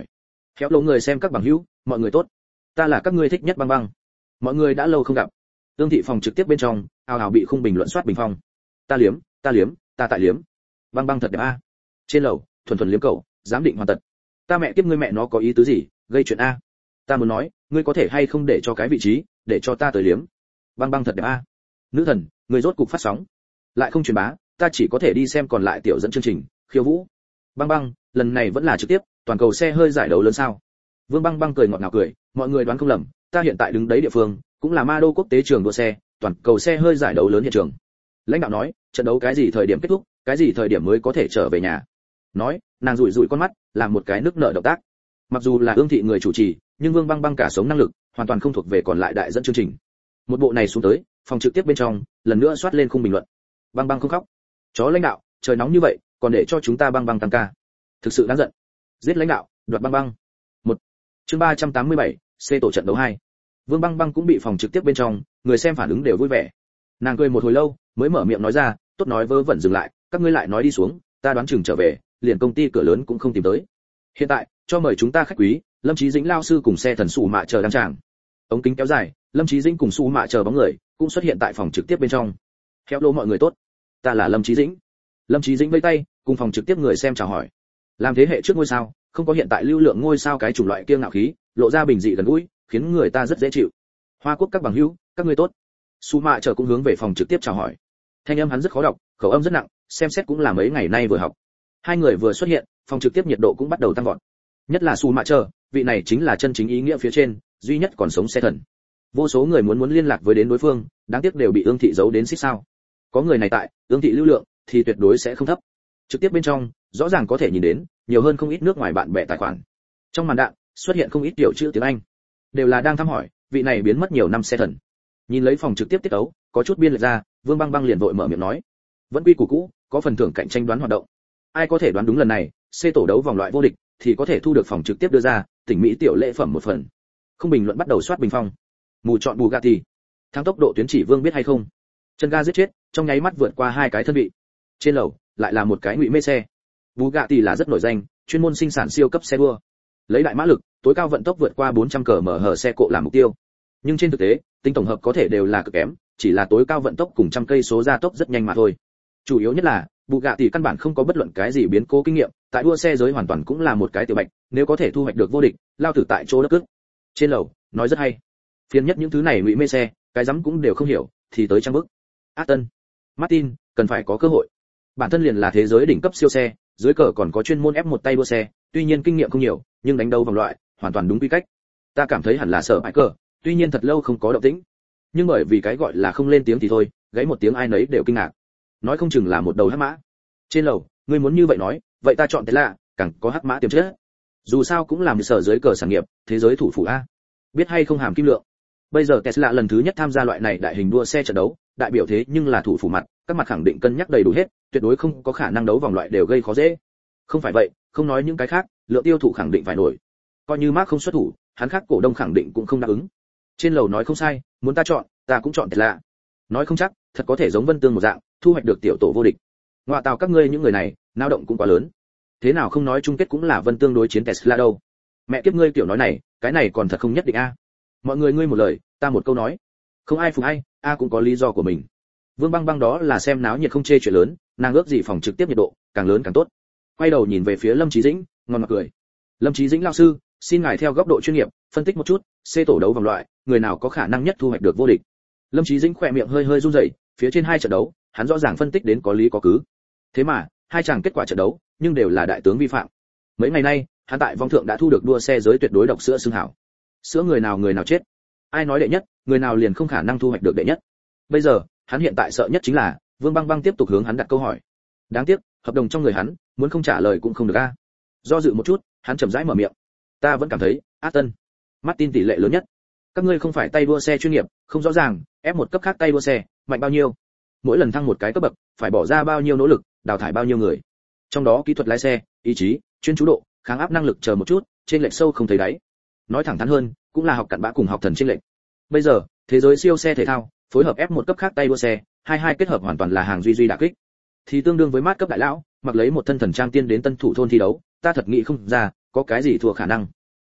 [SPEAKER 1] Khéo lỗ người xem các bằng hữu, mọi người tốt. Ta là các ngươi thích nhất Băng Băng. Mọi người đã lâu không gặp. Ương thị phòng trực tiếp bên trong, ào ào bị khung bình luận soát bình phong. Ta liếm, ta liếm, ta tại liếm. Băng Băng thật đẹp a. Trên lầu, thuần thuần liếm cậu, giám định hoàn tật. Ta mẹ kiếp ngươi mẹ nó có ý tứ gì, gây chuyện a. Ta muốn nói, ngươi có thể hay không để cho cái vị trí, để cho ta tới liếm. Băng Băng thật đẹp a. Nữ thần, người rốt cục phát sóng. Lại không truyền bá, ta chỉ có thể đi xem còn lại tiểu dẫn chương trình, khiêu vũ. Băng Băng, lần này vẫn là trực tiếp, toàn cầu xe hơi giải đấu lớn sao? Vương Băng Băng cười ngọt ngào cười, mọi người đoán không lầm, ta hiện tại đứng đấy địa phương, cũng là Ma Đô quốc tế trường đua xe, toàn cầu xe hơi giải đấu lớn hiện trường. Lãnh đạo nói, trận đấu cái gì thời điểm kết thúc, cái gì thời điểm mới có thể trở về nhà. Nói, nàng rủi rủi con mắt, làm một cái nước nở động tác. Mặc dù là Ương thị người chủ trì, nhưng Vương Băng Băng cả sống năng lực, hoàn toàn không thuộc về còn lại đại dẫn chương trình. Một bộ này xuống tới, phòng trực tiếp bên trong, lần nữa soát lên khung bình luận. Băng Băng không khóc. Chó lãnh đạo, trời nóng như vậy, còn để cho chúng ta Băng Băng tăng ca. Thực sự đáng giận. Giết lãnh đạo, đoạt Băng Băng. Một. Chương ba trăm tám mươi bảy, C tổ trận đấu hai. Vương Băng Băng cũng bị phòng trực tiếp bên trong, người xem phản ứng đều vui vẻ. Nàng cười một hồi lâu, mới mở miệng nói ra, tốt nói vớ vẩn dừng lại, các ngươi lại nói đi xuống, ta đoán chừng trở về, liền công ty cửa lớn cũng không tìm tới. Hiện tại, cho mời chúng ta khách quý, Lâm Chí Dĩnh lao sư cùng xe thần sủ mạ chờ đăng tràng. Ống kính kéo dài, Lâm Chí Dĩnh cùng sủ mạ chờ bóng người, cũng xuất hiện tại phòng trực tiếp bên trong. Khéo lô mọi người tốt, ta là Lâm Chí Dĩnh. Lâm Chí Dĩnh vẫy tay, cùng phòng trực tiếp người xem chào hỏi. Làm thế hệ trước ngôi sao, không có hiện tại lưu lượng ngôi sao cái chủng loại kia ngạo khí, lộ ra bình dị gần gũi, khiến người ta rất dễ chịu. Hoa Quốc các bằng hữu, các ngươi tốt. Su Mạ chờ cũng hướng về phòng trực tiếp chào hỏi. Thanh âm hắn rất khó đọc, khẩu âm rất nặng, xem xét cũng là mấy ngày nay vừa học. Hai người vừa xuất hiện, phòng trực tiếp nhiệt độ cũng bắt đầu tăng vọt. Nhất là Su Mạ chờ, vị này chính là chân chính ý nghĩa phía trên, duy nhất còn sống xe thần. Vô số người muốn muốn liên lạc với đến đối phương, đáng tiếc đều bị Ương thị giấu đến xích sao. Có người này tại, Ương thị lưu lượng thì tuyệt đối sẽ không thấp. Trực tiếp bên trong, rõ ràng có thể nhìn đến, nhiều hơn không ít nước ngoài bạn bè tài khoản. Trong màn đạn, xuất hiện không ít tiểu chữ tiếng Anh, đều là đang thăm hỏi, vị này biến mất nhiều năm xe thần. Nhìn lấy phòng trực tiếp tiết ấu, có chút biên lệch ra, Vương Băng Băng liền vội mở miệng nói, vẫn quy củ cũ, có phần thưởng cạnh tranh đoán hoạt động. Ai có thể đoán đúng lần này, C tổ đấu vòng loại vô địch, thì có thể thu được phòng trực tiếp đưa ra, tỉnh Mỹ tiểu lễ phẩm một phần. Không bình luận bắt đầu soát bình phong. Mù chọn Bugatti. Thắng tốc độ tuyến chỉ Vương biết hay không? Chân ga giết chết, trong nháy mắt vượt qua hai cái thân vị. Trên lầu, lại là một cái ngụy mê xe. Bugatti là rất nổi danh, chuyên môn sinh sản siêu cấp xe đua. Lấy đại mã lực, tối cao vận tốc vượt qua bốn trăm ki lô mét/h xe cộ làm mục tiêu. Nhưng trên thực tế, tính tổng hợp có thể đều là cực kém, chỉ là tối cao vận tốc cùng trăm cây số gia tốc rất nhanh mà thôi. Chủ yếu nhất là, Bugatti căn bản không có bất luận cái gì biến cố kinh nghiệm, tại đua xe giới hoàn toàn cũng là một cái tiểu bạch, nếu có thể thu hoạch được vô địch, lao tử tại chỗ đất cước. Trên lầu, nói rất hay. Phiền nhất những thứ này ngụy mê xe, cái dám cũng đều không hiểu, thì tới trang bức. Aston Martin, cần phải có cơ hội. Bản thân liền là thế giới đỉnh cấp siêu xe, dưới cờ còn có chuyên môn ép một tay đua xe, tuy nhiên kinh nghiệm không nhiều, nhưng đánh đấu vòng loại, hoàn toàn đúng quy cách. Ta cảm thấy hẳn là sợ bãi cờ, tuy nhiên thật lâu không có động tĩnh. Nhưng bởi vì cái gọi là không lên tiếng thì thôi, gáy một tiếng ai nấy đều kinh ngạc. Nói không chừng là một đầu hắc mã. Trên lầu, ngươi muốn như vậy nói, vậy ta chọn Tesla, càng có hắc mã tiềm chất. Dù sao cũng làm sở dưới cờ sản nghiệp, thế giới thủ phủ a. Biết hay không hàm kim lượng. Bây giờ Tesla lần thứ nhất tham gia loại này đại hình đua xe trận đấu, đại biểu thế nhưng là thủ phủ mặt, các mặt khẳng định cân nhắc đầy đủ hết, tuyệt đối không có khả năng đấu vòng loại đều gây khó dễ. Không phải vậy, không nói những cái khác, lượng tiêu thụ khẳng định phải nổi. Coi như Mark không xuất thủ, hắn khác cổ đông khẳng định cũng không đáp ứng. Trên lầu nói không sai, muốn ta chọn, ta cũng chọn Tesla. Nói không chắc, thật có thể giống Vân Tương một dạng, thu hoạch được tiểu tổ vô địch. Ngoại tào các ngươi những người này, nao động cũng quá lớn. Thế nào không nói chung kết cũng là Vân Tương đối chiến Tesla đâu. Mẹ kiếp ngươi kiểu nói này, cái này còn thật không nhất định a. Mọi người ngươi một lời, ta một câu nói. Không ai phục ai, a cũng có lý do của mình. Vương Băng Băng đó là xem náo nhiệt không chê chuyện lớn, nàng ước gì phòng trực tiếp nhiệt độ càng lớn càng tốt. Quay đầu nhìn về phía Lâm Chí Dĩnh, ngon ngọt cười. Lâm Chí Dĩnh lão sư, xin ngài theo góc độ chuyên nghiệp, phân tích một chút, C tổ đấu vòng loại, người nào có khả năng nhất thu hoạch được vô địch. Lâm Chí Dĩnh khỏe miệng hơi hơi run rẩy, phía trên hai trận đấu, hắn rõ ràng phân tích đến có lý có cứ. Thế mà, hai chàng kết quả trận đấu, nhưng đều là đại tướng vi phạm. Mấy ngày nay, hắn tại vòng thượng đã thu được đua xe giới tuyệt đối độc sữa xưng hảo. Sữa người nào người nào chết. Ai nói đệ nhất, người nào liền không khả năng thu hoạch được đệ nhất. Bây giờ, hắn hiện tại sợ nhất chính là Vương Băng Băng tiếp tục hướng hắn đặt câu hỏi. Đáng tiếc, hợp đồng trong người hắn, muốn không trả lời cũng không được a. Do dự một chút, hắn chậm rãi mở miệng. Ta vẫn cảm thấy, Aston Martin tỷ lệ lớn nhất. Các ngươi không phải tay đua xe chuyên nghiệp, không rõ ràng, ép một cấp khác tay đua xe, mạnh bao nhiêu. Mỗi lần thăng một cái cấp bậc, phải bỏ ra bao nhiêu nỗ lực, đào thải bao nhiêu người. Trong đó kỹ thuật lái xe, ý chí, chuyên chú độ, kháng áp năng lực chờ một chút, trên lệch sâu không thấy đáy. Nói thẳng thắn hơn, cũng là học cặn bã cùng học thần trên lệch. Bây giờ, thế giới siêu xe thể thao, phối hợp ép một cấp khác tay đua xe, hai hai kết hợp hoàn toàn là hàng duy duy đả kích. Thì tương đương với mát cấp đại lão, mặc lấy một thân thần trang tiên đến tân thủ thôn thi đấu, ta thật nghĩ không ra, có cái gì thua khả năng.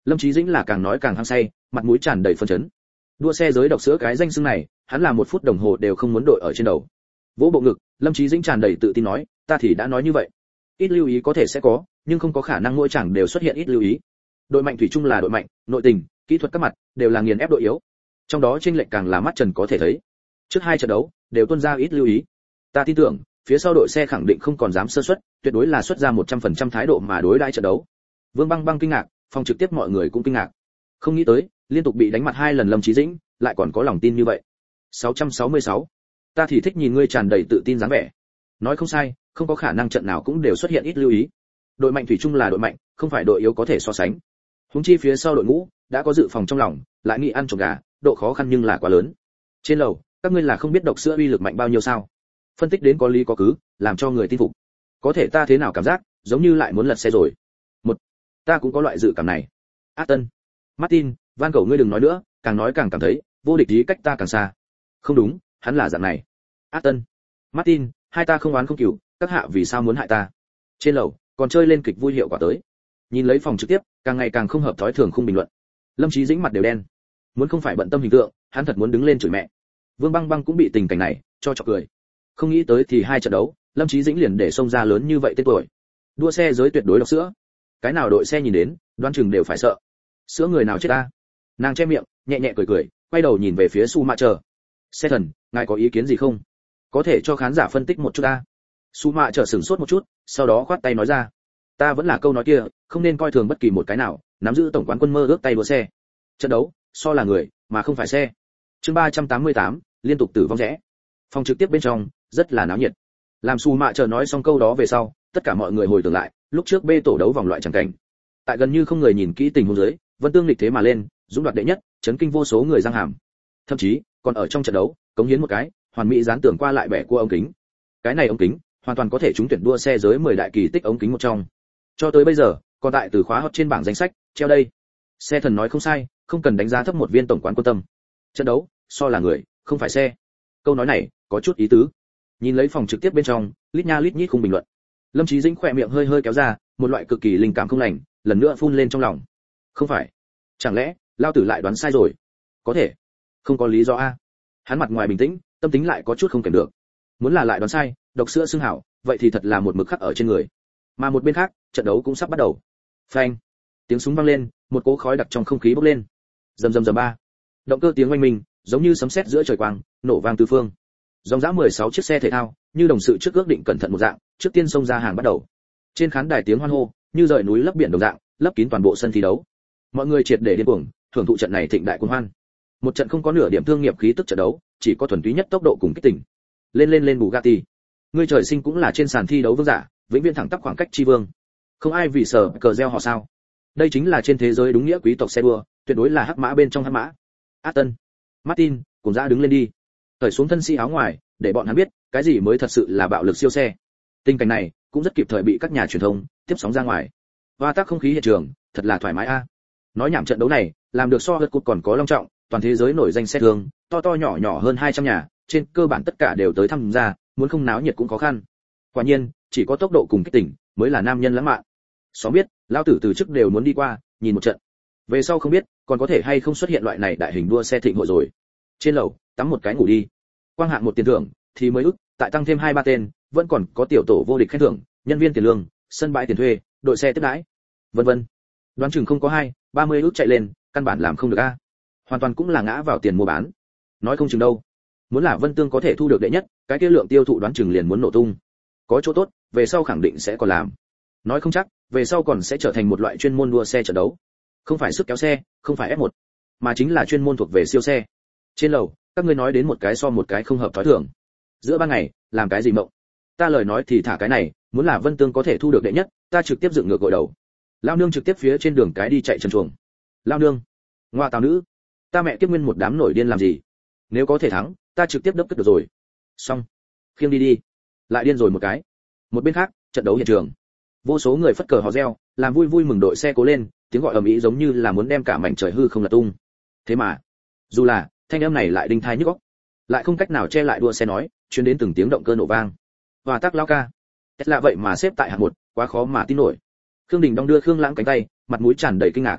[SPEAKER 1] Lâm Chí Dĩnh là càng nói càng hăng say, mặt mũi tràn đầy phấn chấn. Đua xe giới độc sữa cái danh xưng này, hắn là một phút đồng hồ đều không muốn đội ở trên đầu. Vỗ bộ ngực, Lâm Chí Dĩnh tràn đầy tự tin nói, ta thì đã nói như vậy. Ít lưu ý có thể sẽ có, nhưng không có khả năng mỗi chẳng đều xuất hiện ít lưu ý. Đội mạnh thủy chung là đội mạnh, nội tình, kỹ thuật các mặt đều là nghiền ép đội yếu. Trong đó chênh lệch càng là mắt trần có thể thấy. Trước hai trận đấu đều tuân ra ít lưu ý. Ta tin tưởng, phía sau đội xe khẳng định không còn dám sơ suất, tuyệt đối là xuất ra một trăm phần trăm thái độ mà đối đãi trận đấu. Vương Băng Băng kinh ngạc, phòng trực tiếp mọi người cũng kinh ngạc. Không nghĩ tới, liên tục bị đánh mặt hai lần Lâm Chí Dĩnh, lại còn có lòng tin như vậy. sáu trăm sáu mươi sáu. Ta thì thích nhìn ngươi tràn đầy tự tin dáng vẻ. Nói không sai, không có khả năng trận nào cũng đều xuất hiện ít lưu ý. Đội mạnh thủy chung là đội mạnh, không phải đội yếu có thể so sánh. Huống chi phía sau đội ngũ đã có dự phòng trong lòng, lại nghĩ ăn trộm gà, độ khó khăn nhưng là quá lớn. Trên lầu, các ngươi là không biết độc sữa uy lực mạnh bao nhiêu sao? Phân tích đến có lý có cứ, làm cho người tin phục. Có thể ta thế nào cảm giác, giống như lại muốn lật xe rồi. Một, ta cũng có loại dự cảm này. Aston, Martin, van cầu ngươi đừng nói nữa, càng nói càng cảm thấy vô địch ý cách ta càng xa. Không đúng, hắn là dạng này. Aston, Martin, hai ta không oán không cừu, các hạ vì sao muốn hại ta? Trên lầu, còn chơi lên kịch vui hiệu quả tới. Nhìn lấy phòng trực tiếp, càng ngày càng không hợp thói thường không bình luận. Lâm Chí Dĩnh mặt đều đen. Muốn không phải bận tâm hình tượng, hắn thật muốn đứng lên chửi mẹ. Vương Băng Băng cũng bị tình cảnh này cho chọc cười. Không nghĩ tới thì hai trận đấu, Lâm Chí Dĩnh liền để xông ra lớn như vậy tên tuổi. Đua xe giới tuyệt đối độc sữa. Cái nào đội xe nhìn đến, đoán chừng đều phải sợ. Sữa người nào chết ta? Nàng che miệng, nhẹ nhẹ cười cười, quay đầu nhìn về phía Su Mạ Chờ. Xe thần, ngài có ý kiến gì không? Có thể cho khán giả phân tích một chút ta. Su Mạ Chờ sửng sốt một chút, sau đó khoát tay nói ra. Ta vẫn là câu nói kia, không nên coi thường bất kỳ một cái nào, nắm giữ tổng quán quân mơ ước tay đua xe. Trận đấu, so là người, mà không phải xe. Chương ba trăm tám mươi tám, liên tục tử vong rẽ. Phòng trực tiếp bên trong rất là náo nhiệt. Làm Su Mạ Chờ nói xong câu đó về sau, tất cả mọi người hồi tưởng lại, lúc trước bê tổ đấu vòng loại chẳng cảnh. Tại gần như không người nhìn kỹ tình huống dưới, Vân Tương lịch thế mà lên, dũng đoạt đệ nhất, chấn kinh vô số người răng hàm. Thậm chí, còn ở trong trận đấu, cống hiến một cái, hoàn mỹ dán tưởng qua lại bẻ của ống kính. Cái này ống kính, hoàn toàn có thể trúng tuyển đua xe giới mười đại kỳ tích ống kính một trong. Cho tới bây giờ, còn tại từ khóa hot trên bảng danh sách, treo đây. Xe thần nói không sai, không cần đánh giá thấp một viên tổng quán quân tâm. Trận đấu, so là người, không phải xe. Câu nói này, có chút ý tứ. Nhìn lấy phòng trực tiếp bên trong, lít nha lít nhít không bình luận. Lâm Chí Dĩnh khỏe miệng hơi hơi kéo ra, một loại cực kỳ linh cảm không lành, lần nữa phun lên trong lòng. Không phải, chẳng lẽ lao tử lại đoán sai rồi? Có thể, không có lý do a. Hắn mặt ngoài bình tĩnh, tâm tính lại có chút không kềm được. Muốn là lại đoán sai, độc sữa xương hảo, vậy thì thật là một mực khắc ở trên người. Mà một bên khác, trận đấu cũng sắp bắt đầu. Phanh, tiếng súng vang lên, một cỗ khói đặc trong không khí bốc lên. Rầm rầm rầm ba, động cơ tiếng oanh minh, giống như sấm sét giữa trời quang, nổ vang tứ phương. Dòng dã mười sáu chiếc xe thể thao, như đồng sự trước ước định cẩn thận một dạng, trước tiên xông ra hàng bắt đầu. Trên khán đài tiếng hoan hô, như rời núi lấp biển đồng dạng, lấp kín toàn bộ sân thi đấu. Mọi người triệt để điên cuồng, thưởng thụ trận này thịnh đại cuồng hoan. Một trận không có nửa điểm thương nghiệp khí tức trận đấu, chỉ có thuần túy nhất tốc độ cùng kích tỉnh. Lên lên lên Bugatti. Ngươi trời sinh cũng là trên sàn thi đấu vương giả, vĩnh viễn thẳng tắp khoảng cách chi vương. Không ai vì sở cờ gieo họ sao? Đây chính là trên thế giới đúng nghĩa quý tộc xe đua, tuyệt đối là hắc mã bên trong hắc mã. Aston, Martin, cùng ra đứng lên đi. Cởi xuống thân sĩ áo ngoài, để bọn hắn biết, cái gì mới thật sự là bạo lực siêu xe. Tình cảnh này cũng rất kịp thời bị các nhà truyền thông tiếp sóng ra ngoài. Và tác không khí hiện trường, thật là thoải mái a. Nói nhảm trận đấu này, làm được so với cột còn có long trọng, toàn thế giới nổi danh xe thương, to to nhỏ nhỏ hơn hai trăm nhà, trên cơ bản tất cả đều tới tham gia, muốn không náo nhiệt cũng khó khăn. Quả nhiên, chỉ có tốc độ cùng kích tỉnh mới là nam nhân lãng mạn. Xóm biết, lão tử từ trước đều muốn đi qua, nhìn một trận. Về sau không biết, còn có thể hay không xuất hiện loại này đại hình đua xe thịnh hội rồi. Trên lầu, tắm một cái ngủ đi. Quang hạng một tiền thưởng, thì mới ức, tại tăng thêm hai ba tên, vẫn còn có tiểu tổ vô địch khen thưởng, nhân viên tiền lương, sân bãi tiền thuê, đội xe tiếp đãi, vân vân. Đoán chừng không có hai, ba mươi ức chạy lên, căn bản làm không được a. Hoàn toàn cũng là ngã vào tiền mua bán. Nói không chừng đâu. Muốn là Vân Tương có thể thu được đệ nhất, cái kia lượng tiêu thụ đoán chừng liền muốn nổ tung. Có chỗ tốt, về sau khẳng định sẽ còn làm. Nói không chắc, về sau còn sẽ trở thành một loại chuyên môn đua xe trận đấu. Không phải sức kéo xe, không phải ép một, mà chính là chuyên môn thuộc về siêu xe. Trên lầu, các ngươi nói đến một cái so một cái không hợp thói thường. Giữa ban ngày, làm cái gì mộng? Ta lời nói thì thả cái này, muốn là Vân Tương có thể thu được đệ nhất, ta trực tiếp dựng ngược gội đầu. Lao nương trực tiếp phía trên đường cái đi chạy chân chuồng. Lao nương, ngoa tào nữ, ta mẹ kiếp nguyên một đám nổi điên làm gì? Nếu có thể thắng, ta trực tiếp đấp cất được rồi. Xong, khiêng đi đi. Lại điên rồi một cái. Một bên khác, trận đấu hiện trường. Vô số người phất cờ hò reo, làm vui vui mừng đội xe cố lên, tiếng gọi ầm ĩ giống như là muốn đem cả mảnh trời hư không lật tung. Thế mà, dù là thanh âm này lại đinh tai nhức óc, lại không cách nào che lại đua xe nói, truyền đến từng tiếng động cơ nổ vang. Và tắc lao ca, Tesla vậy mà xếp tại hạng một, quá khó mà tin nổi. Khương Đình đong đưa Khương Lãng cánh tay, mặt mũi tràn đầy kinh ngạc.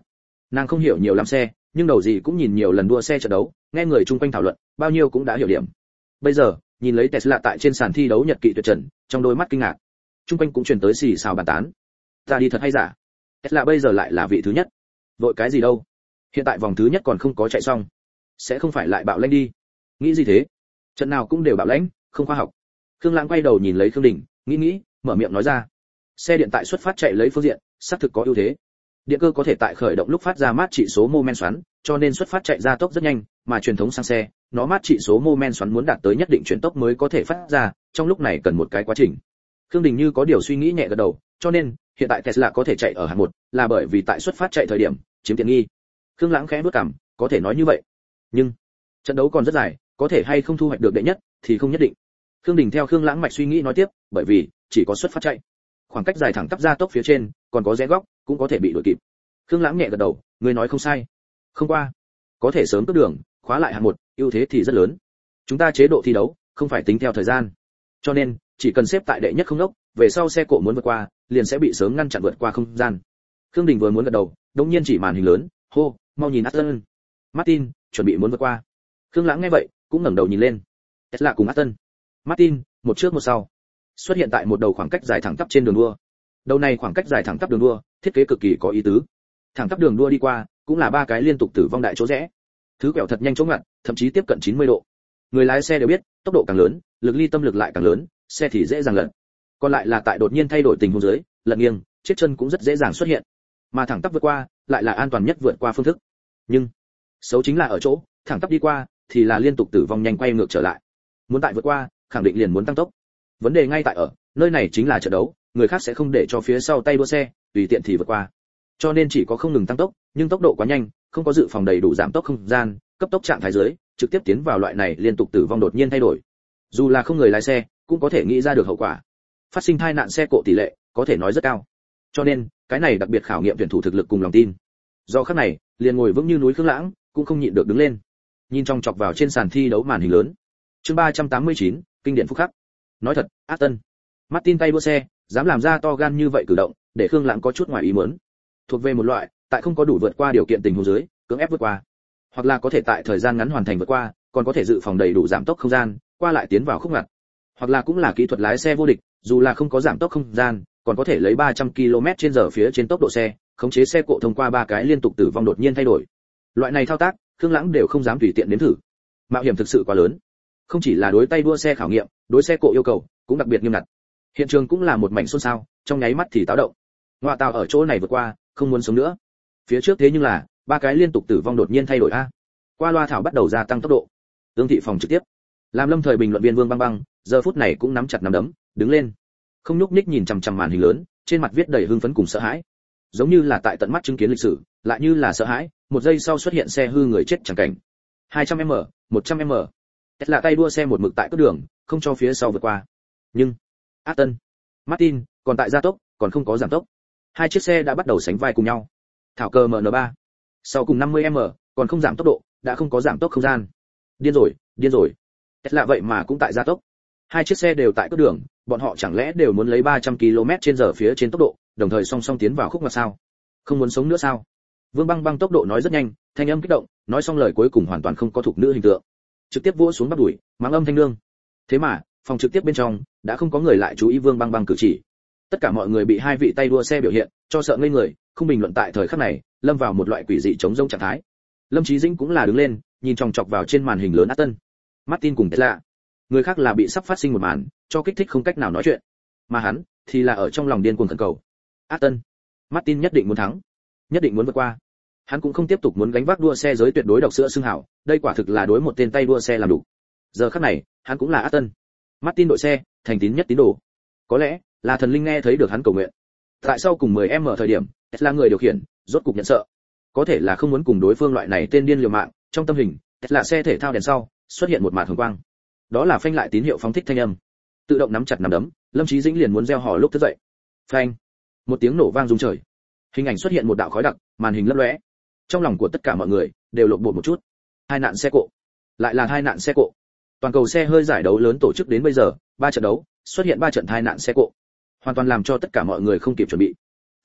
[SPEAKER 1] Nàng không hiểu nhiều lắm xe, nhưng đầu gì cũng nhìn nhiều lần đua xe trận đấu, nghe người chung quanh thảo luận, bao nhiêu cũng đã hiểu điểm. Bây giờ, nhìn lấy Tesla tại trên sàn thi đấu nhật kỵ tuyệt trần, trong đôi mắt kinh ngạc. Chung quanh cũng truyền tới xì xào bàn tán. Ta đi thật hay giả? Tesla bây giờ lại là vị thứ nhất. Vội cái gì đâu? Hiện tại vòng thứ nhất còn không có chạy xong, sẽ không phải lại bạo lãnh đi? Nghĩ gì thế? Trận nào cũng đều bạo lãnh, không khoa học. Khương Lãng quay đầu nhìn lấy Khương Đình, nghĩ nghĩ, mở miệng nói ra. Xe điện tại xuất phát chạy lấy phương diện, xác thực có ưu thế. Điện cơ có thể tại khởi động lúc phát ra mát trị số mô men xoắn, cho nên xuất phát chạy ra tốc rất nhanh, mà truyền thống sang xe, nó mát trị số mô men xoắn muốn đạt tới nhất định chuyển tốc mới có thể phát ra, trong lúc này cần một cái quá trình. Khương Đình như có điều suy nghĩ nhẹ gật đầu, cho nên hiện tại Tesla có thể chạy ở hạng một, là bởi vì tại xuất phát chạy thời điểm chiếm tiện nghi. Khương Lãng khẽ bước cằm, có thể nói như vậy. Nhưng trận đấu còn rất dài, có thể hay không thu hoạch được đệ nhất thì không nhất định. Khương Đình theo Khương Lãng mạch suy nghĩ nói tiếp, bởi vì chỉ có xuất phát chạy, khoảng cách dài thẳng tắp ra tốc phía trên, còn có rẽ góc, cũng có thể bị đuổi kịp. Khương Lãng nhẹ gật đầu, người nói không sai. Không qua, có thể sớm cướp đường, khóa lại hạng một, ưu thế thì rất lớn. Chúng ta chế độ thi đấu không phải tính theo thời gian, cho nên chỉ cần xếp tại đệ nhất không đốc, về sau xe cộ muốn vượt qua, liền sẽ bị sớm ngăn chặn vượt qua không gian. Khương Đình vừa muốn gật đầu, đột nhiên chỉ màn hình lớn, hô, mau nhìn Aston Martin, chuẩn bị muốn vượt qua. Khương Lãng nghe vậy, cũng ngẩng đầu nhìn lên. Tesla cùng Aston Martin, một trước một sau, xuất hiện tại một đầu khoảng cách dài thẳng tắp trên đường đua. Đầu này khoảng cách dài thẳng tắp đường đua, thiết kế cực kỳ có ý tứ. Thẳng tắp đường đua đi qua, cũng là ba cái liên tục tử vong đại chỗ rẽ. Thứ quẹo thật nhanh chóng ngặt, thậm chí tiếp cận chín mươi độ. Người lái xe đều biết, tốc độ càng lớn, lực ly tâm lực lại càng lớn, xe thì dễ dàng lật. Còn lại là tại đột nhiên thay đổi tình huống dưới, lật nghiêng, chết chân cũng rất dễ dàng xuất hiện. Mà thẳng tắp vượt qua, lại là an toàn nhất vượt qua phương thức. Nhưng xấu chính là ở chỗ, thẳng tắp đi qua thì là liên tục tử vong nhanh quay ngược trở lại. Muốn tại vượt qua, khẳng định liền muốn tăng tốc. Vấn đề ngay tại ở, nơi này chính là trận đấu, người khác sẽ không để cho phía sau tay đua xe tùy tiện thì vượt qua. Cho nên chỉ có không ngừng tăng tốc, nhưng tốc độ quá nhanh, không có dự phòng đầy đủ giảm tốc không gian, cấp tốc trạng thái dưới, trực tiếp tiến vào loại này liên tục tử vong đột nhiên thay đổi. Dù là không người lái xe, cũng có thể nghĩ ra được hậu quả. Phát sinh tai nạn xe cộ tỷ lệ có thể nói rất cao. Cho nên, cái này đặc biệt khảo nghiệm tuyển thủ thực lực cùng lòng tin. Do khắc này, liền ngồi vững như núi Khương Lãng, cũng không nhịn được đứng lên. Nhìn trong chọc vào trên sàn thi đấu màn hình lớn. Chương ba trăm tám mươi chín, kinh điển phúc khắc. Nói thật, Aston Martin tay đua xe, dám làm ra to gan như vậy cử động, để Khương Lãng có chút ngoài ý muốn. Thuộc về một loại, tại không có đủ vượt qua điều kiện tình huống dưới, cưỡng ép vượt qua, hoặc là có thể tại thời gian ngắn hoàn thành vượt qua, còn có thể dự phòng đầy đủ giảm tốc không gian, qua lại tiến vào khúc ngặt. Hoặc là cũng là kỹ thuật lái xe vô địch, dù là không có giảm tốc không gian, còn có thể lấy ba trăm ki lô mét trên giờ phía trên tốc độ xe, khống chế xe cộ thông qua ba cái liên tục tử vong đột nhiên thay đổi. Loại này thao tác, Khương Lãng đều không dám tùy tiện nếm thử. Mạo hiểm thực sự quá lớn. Không chỉ là đối tay đua xe khảo nghiệm, đối xe cộ yêu cầu cũng đặc biệt nghiêm ngặt. Hiện trường cũng là một mảnh xôn xao, trong nháy mắt thì táo động. Ngoa tào ở chỗ này vượt qua, không muốn sống nữa. Phía trước thế nhưng là ba cái liên tục tử vong đột nhiên thay đổi a. Qua loa thảo bắt đầu gia tăng tốc độ. Ương thị phòng trực tiếp. Làm lâm thời bình luận viên Vương Băng Băng, giờ phút này cũng nắm chặt nắm đấm, đứng lên. Không nhúc nhích nhìn chằm chằm màn hình lớn, trên mặt viết đầy hưng phấn cùng sợ hãi. Giống như là tại tận mắt chứng kiến lịch sử, lại như là sợ hãi, một giây sau xuất hiện xe hư người chết chẳng cảnh. hai trăm mét, một trăm mét. Tesla tay đua xe một mực tại cướp đường, không cho phía sau vượt qua. Nhưng Aston Martin còn tại gia tốc, còn không có giảm tốc. Hai chiếc xe đã bắt đầu sánh vai cùng nhau. Thảo cờ em en ba. Sau cùng năm mươi mét, còn không giảm tốc độ, đã không có giảm tốc không gian. Điên rồi, điên rồi. Tesla vậy mà cũng tại gia tốc. Hai chiếc xe đều tại cướp đường, bọn họ chẳng lẽ đều muốn lấy ba trăm ki lô mét trên giờ phía trên tốc độ, đồng thời song song tiến vào khúc ngoặt sao? Không muốn sống nữa sao? Vương Băng Băng tốc độ nói rất nhanh, thanh âm kích động, nói xong lời cuối cùng hoàn toàn không có thuộc nữ hình tượng. Trực tiếp vỗ xuống bắt đuổi, mắng âm thanh nương. Thế mà, phòng trực tiếp bên trong đã không có người lại chú ý Vương Băng Băng cử chỉ. Tất cả mọi người bị hai vị tay đua xe biểu hiện cho sợ ngây người, không bình luận tại thời khắc này, lâm vào một loại quỷ dị chống rông trạng thái. Lâm Chí Dĩnh cũng là đứng lên, nhìn chòng chọc vào trên màn hình lớn Aston Martin cùng Tesla. Người khác là bị sắp phát sinh một màn, cho kích thích không cách nào nói chuyện, mà hắn thì là ở trong lòng điên cuồng khẩn cầu. Aston Martin nhất định muốn thắng, nhất định muốn vượt qua. Hắn cũng không tiếp tục muốn gánh vác đua xe giới tuyệt đối độc sữa xưng hảo, đây quả thực là đối một tên tay đua xe làm đủ. Giờ khắc này, hắn cũng là Aston Martin đội xe, thành tín nhất tín đồ. Có lẽ là thần linh nghe thấy được hắn cầu nguyện. Tại sau cùng mười mét thời điểm, Tesla người điều khiển rốt cục nhận sợ. Có thể là không muốn cùng đối phương loại này tên điên liều mạng, trong tâm hình, Tesla xe thể thao đèn sau xuất hiện một màn hồng quang. Đó là phanh lại tín hiệu phóng thích thanh âm. Tự động nắm chặt nắm đấm, Lâm Chí Dĩnh liền muốn reo hò lúc thức dậy. Phanh! Một tiếng nổ vang rung trời. Hình ảnh xuất hiện một đạo khói đặc, màn hình lấp lóe. Trong lòng của tất cả mọi người đều lộn bột một chút. Hai nạn xe cộ, lại là hai nạn xe cộ. Toàn cầu xe hơi giải đấu lớn tổ chức đến bây giờ, ba trận đấu, xuất hiện ba trận hai nạn xe cộ. Hoàn toàn làm cho tất cả mọi người không kịp chuẩn bị.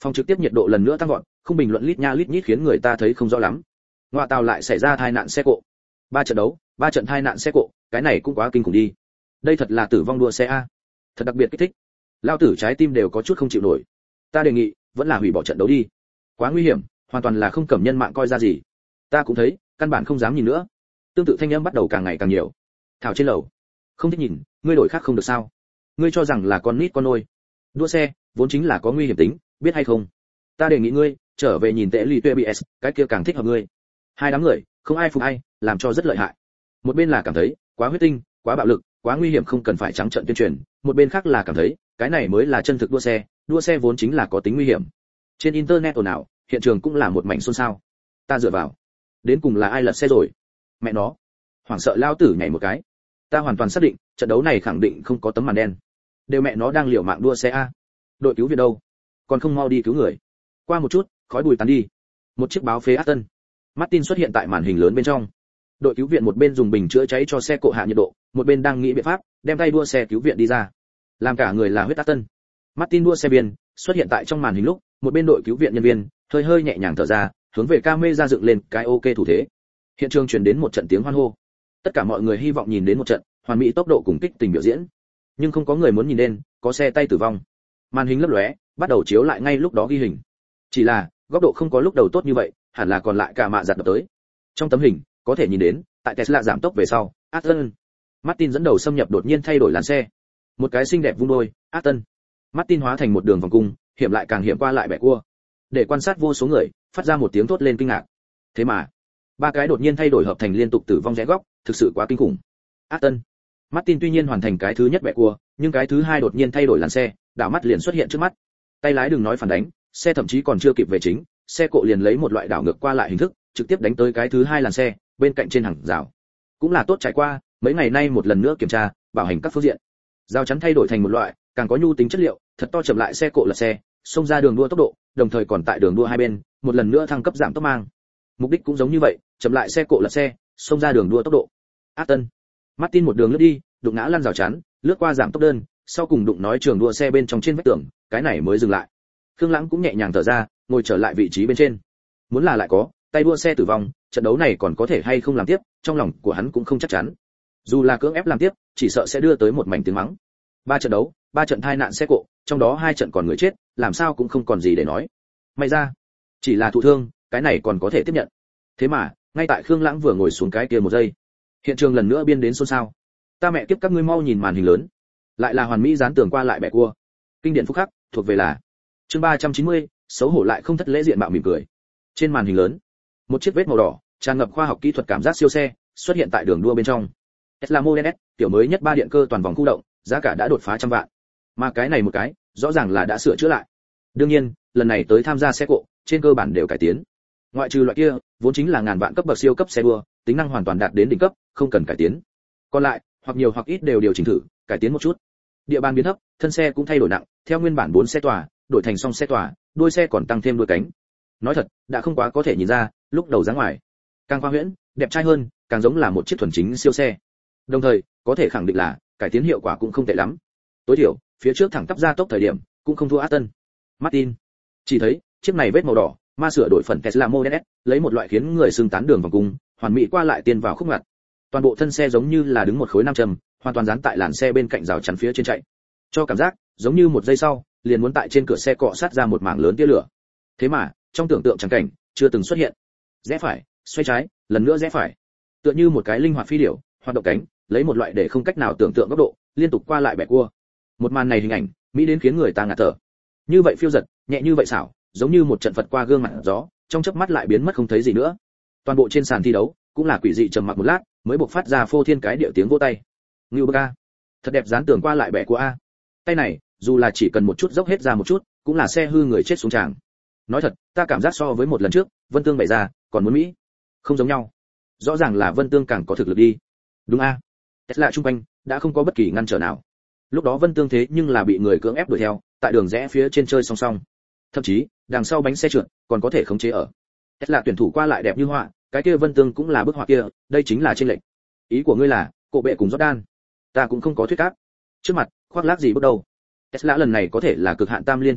[SPEAKER 1] Phòng trực tiếp nhiệt độ lần nữa tăng vọt, không bình luận lít nha lít nhít khiến người ta thấy không rõ lắm. Ngoại tàu lại xảy ra tai nạn xe cộ. Ba trận đấu, ba trận tai nạn xe cộ, cái này cũng quá kinh khủng đi. Đây thật là tử vong đua xe a. Thật đặc biệt kích thích. Lao tử trái tim đều có chút không chịu nổi. Ta đề nghị, vẫn là hủy bỏ trận đấu đi. Quá nguy hiểm, hoàn toàn là không cầm nhân mạng coi ra gì. Ta cũng thấy, căn bản không dám nhìn nữa. Tương tự thanh âm bắt đầu càng ngày càng nhiều. Thảo trên lầu, không thích nhìn, ngươi đổi khác không được sao? Ngươi cho rằng là con nít con nôi? Đua xe, vốn chính là có nguy hiểm tính, biết hay không? Ta đề nghị ngươi trở về nhìn tệ lì tuệ bê ét, cái kia càng thích hợp ngươi. Hai đám người, không ai phục ai, làm cho rất lợi hại. Một bên là cảm thấy quá huyết tinh, quá bạo lực, quá nguy hiểm không cần phải trắng trợn tuyên truyền, một bên khác là cảm thấy cái này mới là chân thực đua xe, đua xe vốn chính là có tính nguy hiểm. Trên internet ồn ào, hiện trường cũng là một mảnh xôn xao. Ta dựa vào, đến cùng là ai lật xe rồi? Mẹ nó, hoảng sợ lao tử nhảy một cái. Ta hoàn toàn xác định, trận đấu này khẳng định không có tấm màn đen. Đều mẹ nó đang liều mạng đua xe a. Đội cứu viện đâu? Còn không mau đi cứu người. Qua một chút, khói bụi tán đi. Một chiếc báo phế Aston Martin xuất hiện tại màn hình lớn bên trong. Đội cứu viện một bên dùng bình chữa cháy cho xe cộ hạ nhiệt độ, một bên đang nghĩ biện pháp đem tay đua xe cứu viện đi ra. Làm cả người là huyết Aston Martin đua xe biên xuất hiện tại trong màn hình lúc, một bên đội cứu viện nhân viên hơi hơi nhẹ nhàng thở ra, hướng về camera dựng lên cái ok thủ thế. Hiện trường truyền đến một trận tiếng hoan hô. Tất cả mọi người hy vọng nhìn đến một trận hoàn mỹ tốc độ cùng kích tình biểu diễn, nhưng không có người muốn nhìn đến có xe tay tử vong. Màn hình lấp lóe, bắt đầu chiếu lại ngay lúc đó ghi hình. Chỉ là góc độ không có lúc đầu tốt như vậy, hẳn là còn lại cả mạ giật đập tới. Trong tấm hình có thể nhìn đến, tại Tesla giảm tốc về sau, Aston Martin dẫn đầu xâm nhập đột nhiên thay đổi làn xe. Một cái xinh đẹp vung đôi, Aston Martin hóa thành một đường vòng cung, hiểm lại càng hiểm qua lại bẻ cua. Để quan sát vô số người, phát ra một tiếng thốt lên kinh ngạc. Thế mà, ba cái đột nhiên thay đổi hợp thành liên tục tử vong rẽ góc, thực sự quá kinh khủng. Aston Martin tuy nhiên hoàn thành cái thứ nhất bẻ cua, nhưng cái thứ hai đột nhiên thay đổi làn xe, đảo mắt liền xuất hiện trước mắt. Tay lái đừng nói phản đánh, xe thậm chí còn chưa kịp về chính, xe cộ liền lấy một loại đảo ngược qua lại hình thức, trực tiếp đánh tới cái thứ hai làn xe, bên cạnh trên hàng rào. Cũng là tốt trải qua, mấy ngày nay một lần nữa kiểm tra, bảo hành các phương diện. Rào chắn thay đổi thành một loại, càng có nhu tính chất liệu, thật to chậm lại xe cộ lật xe, xông ra đường đua tốc độ, đồng thời còn tại đường đua hai bên, một lần nữa thăng cấp giảm tốc mang. Mục đích cũng giống như vậy, chậm lại xe cộ lật xe, xông ra đường đua tốc độ. Aston Martin một đường lướt đi, đụng ngã lăn rào chắn, lướt qua giảm tốc đơn, sau cùng đụng nói trường đua xe bên trong trên vách tường, cái này mới dừng lại. Khương Lãng cũng nhẹ nhàng thở ra, ngồi trở lại vị trí bên trên. Muốn là lại có tay đua xe tử vong, trận đấu này còn có thể hay không làm tiếp, trong lòng của hắn cũng không chắc chắn. Dù là cưỡng ép làm tiếp, chỉ sợ sẽ đưa tới một mảnh tiếng mắng. Ba trận đấu, ba trận tai nạn xe cộ, trong đó hai trận còn người chết, làm sao cũng không còn gì để nói. May ra, chỉ là thụ thương, cái này còn có thể tiếp nhận. Thế mà, ngay tại Khương Lãng vừa ngồi xuống cái kia một giây, hiện trường lần nữa biên đến xôn xao. Ta mẹ kiếp các ngươi mau nhìn màn hình lớn, lại là hoàn mỹ dán tường qua lại bẻ cua. Kinh điển phúc khắc, thuộc về là chương ba trăm chín mươi, xấu hổ lại không thất lễ diện mạo mỉm cười. Trên màn hình lớn, một chiếc vết màu đỏ, tràn ngập khoa học kỹ thuật cảm giác siêu xe, xuất hiện tại đường đua bên trong. Tesla Model S, tiểu mới nhất ba điện cơ toàn vòng khu động, giá cả đã đột phá trăm vạn. Mà cái này một cái, rõ ràng là đã sửa chữa lại. Đương nhiên, lần này tới tham gia xe cộ, trên cơ bản đều cải tiến. Ngoại trừ loại kia, vốn chính là ngàn vạn cấp bậc siêu cấp xe đua, tính năng hoàn toàn đạt đến đỉnh cấp, không cần cải tiến. Còn lại, hoặc nhiều hoặc ít đều điều chỉnh thử, cải tiến một chút. Địa bàn biến thấp, thân xe cũng thay đổi nặng, theo nguyên bản bốn xe tòa, đổi thành song xe tòa, đuôi xe còn tăng thêm đuôi cánh. Nói thật, đã không quá có thể nhìn ra, lúc đầu dáng ngoài, càng khoa huyễn, đẹp trai hơn, càng giống là một chiếc thuần chính siêu xe. Đồng thời, có thể khẳng định là cải tiến hiệu quả cũng không tệ lắm. Tối thiểu, phía trước thẳng tắp ra tốc thời điểm, cũng không thua Aston Martin. Chỉ thấy, chiếc này vết màu đỏ, ma sửa đổi phần Tesla Model S, lấy một loại khiến người sưng tán đường vòng cung, hoàn mỹ qua lại tiên vào khúc ngoặt. Toàn bộ thân xe giống như là đứng một khối nam châm, hoàn toàn dán tại làn xe bên cạnh rào chắn phía trên chạy. Cho cảm giác, giống như một giây sau, liền muốn tại trên cửa xe cọ sát ra một mảng lớn tia lửa. Thế mà, trong tưởng tượng chẳng cảnh, chưa từng xuất hiện. Rẽ phải, xoay trái, lần nữa rẽ phải. Tựa như một cái linh hoạt phi điểu, hoạt động cánh, lấy một loại để không cách nào tưởng tượng góc độ, liên tục qua lại bẻ cua. Một màn này hình ảnh, mỹ đến khiến người ta ngạt thở. Như vậy phiêu giật, nhẹ như vậy xảo, giống như một trận Phật qua gương mặt gió, trong chớp mắt lại biến mất không thấy gì nữa. Toàn bộ trên sàn thi đấu, cũng là quỷ dị trầm mặc một lát, mới bộc phát ra phô thiên cái điệu tiếng vỗ tay. Ngưu bơ ca, thật đẹp dán tường qua lại bẻ của a. Tay này, dù là chỉ cần một chút dốc hết ra một chút, cũng là xe hư người chết xuống tràng. Nói thật, ta cảm giác so với một lần trước, Vân Tương bày ra, còn muốn mỹ. Không giống nhau. Rõ ràng là Vân Tương càng có thực lực đi. Đúng a. Tesla trung quanh đã không có bất kỳ ngăn trở nào. Lúc đó Vân Tương thế nhưng là bị người cưỡng ép đuổi theo, tại đường rẽ phía trên chơi song song. Thậm chí, đằng sau bánh xe trượt, còn có thể khống chế ở. Tesla tuyển thủ qua lại đẹp như họa, cái kia Vân Tương cũng là bức họa kia, đây chính là trên lệnh. Ý của ngươi là, cổ bệ cùng Jordan. Ta cũng không có thuyết áp. Trước mặt, khoác lác gì bước đầu. Tesla lần này có thể là cực hạn tam liên chống ngặt,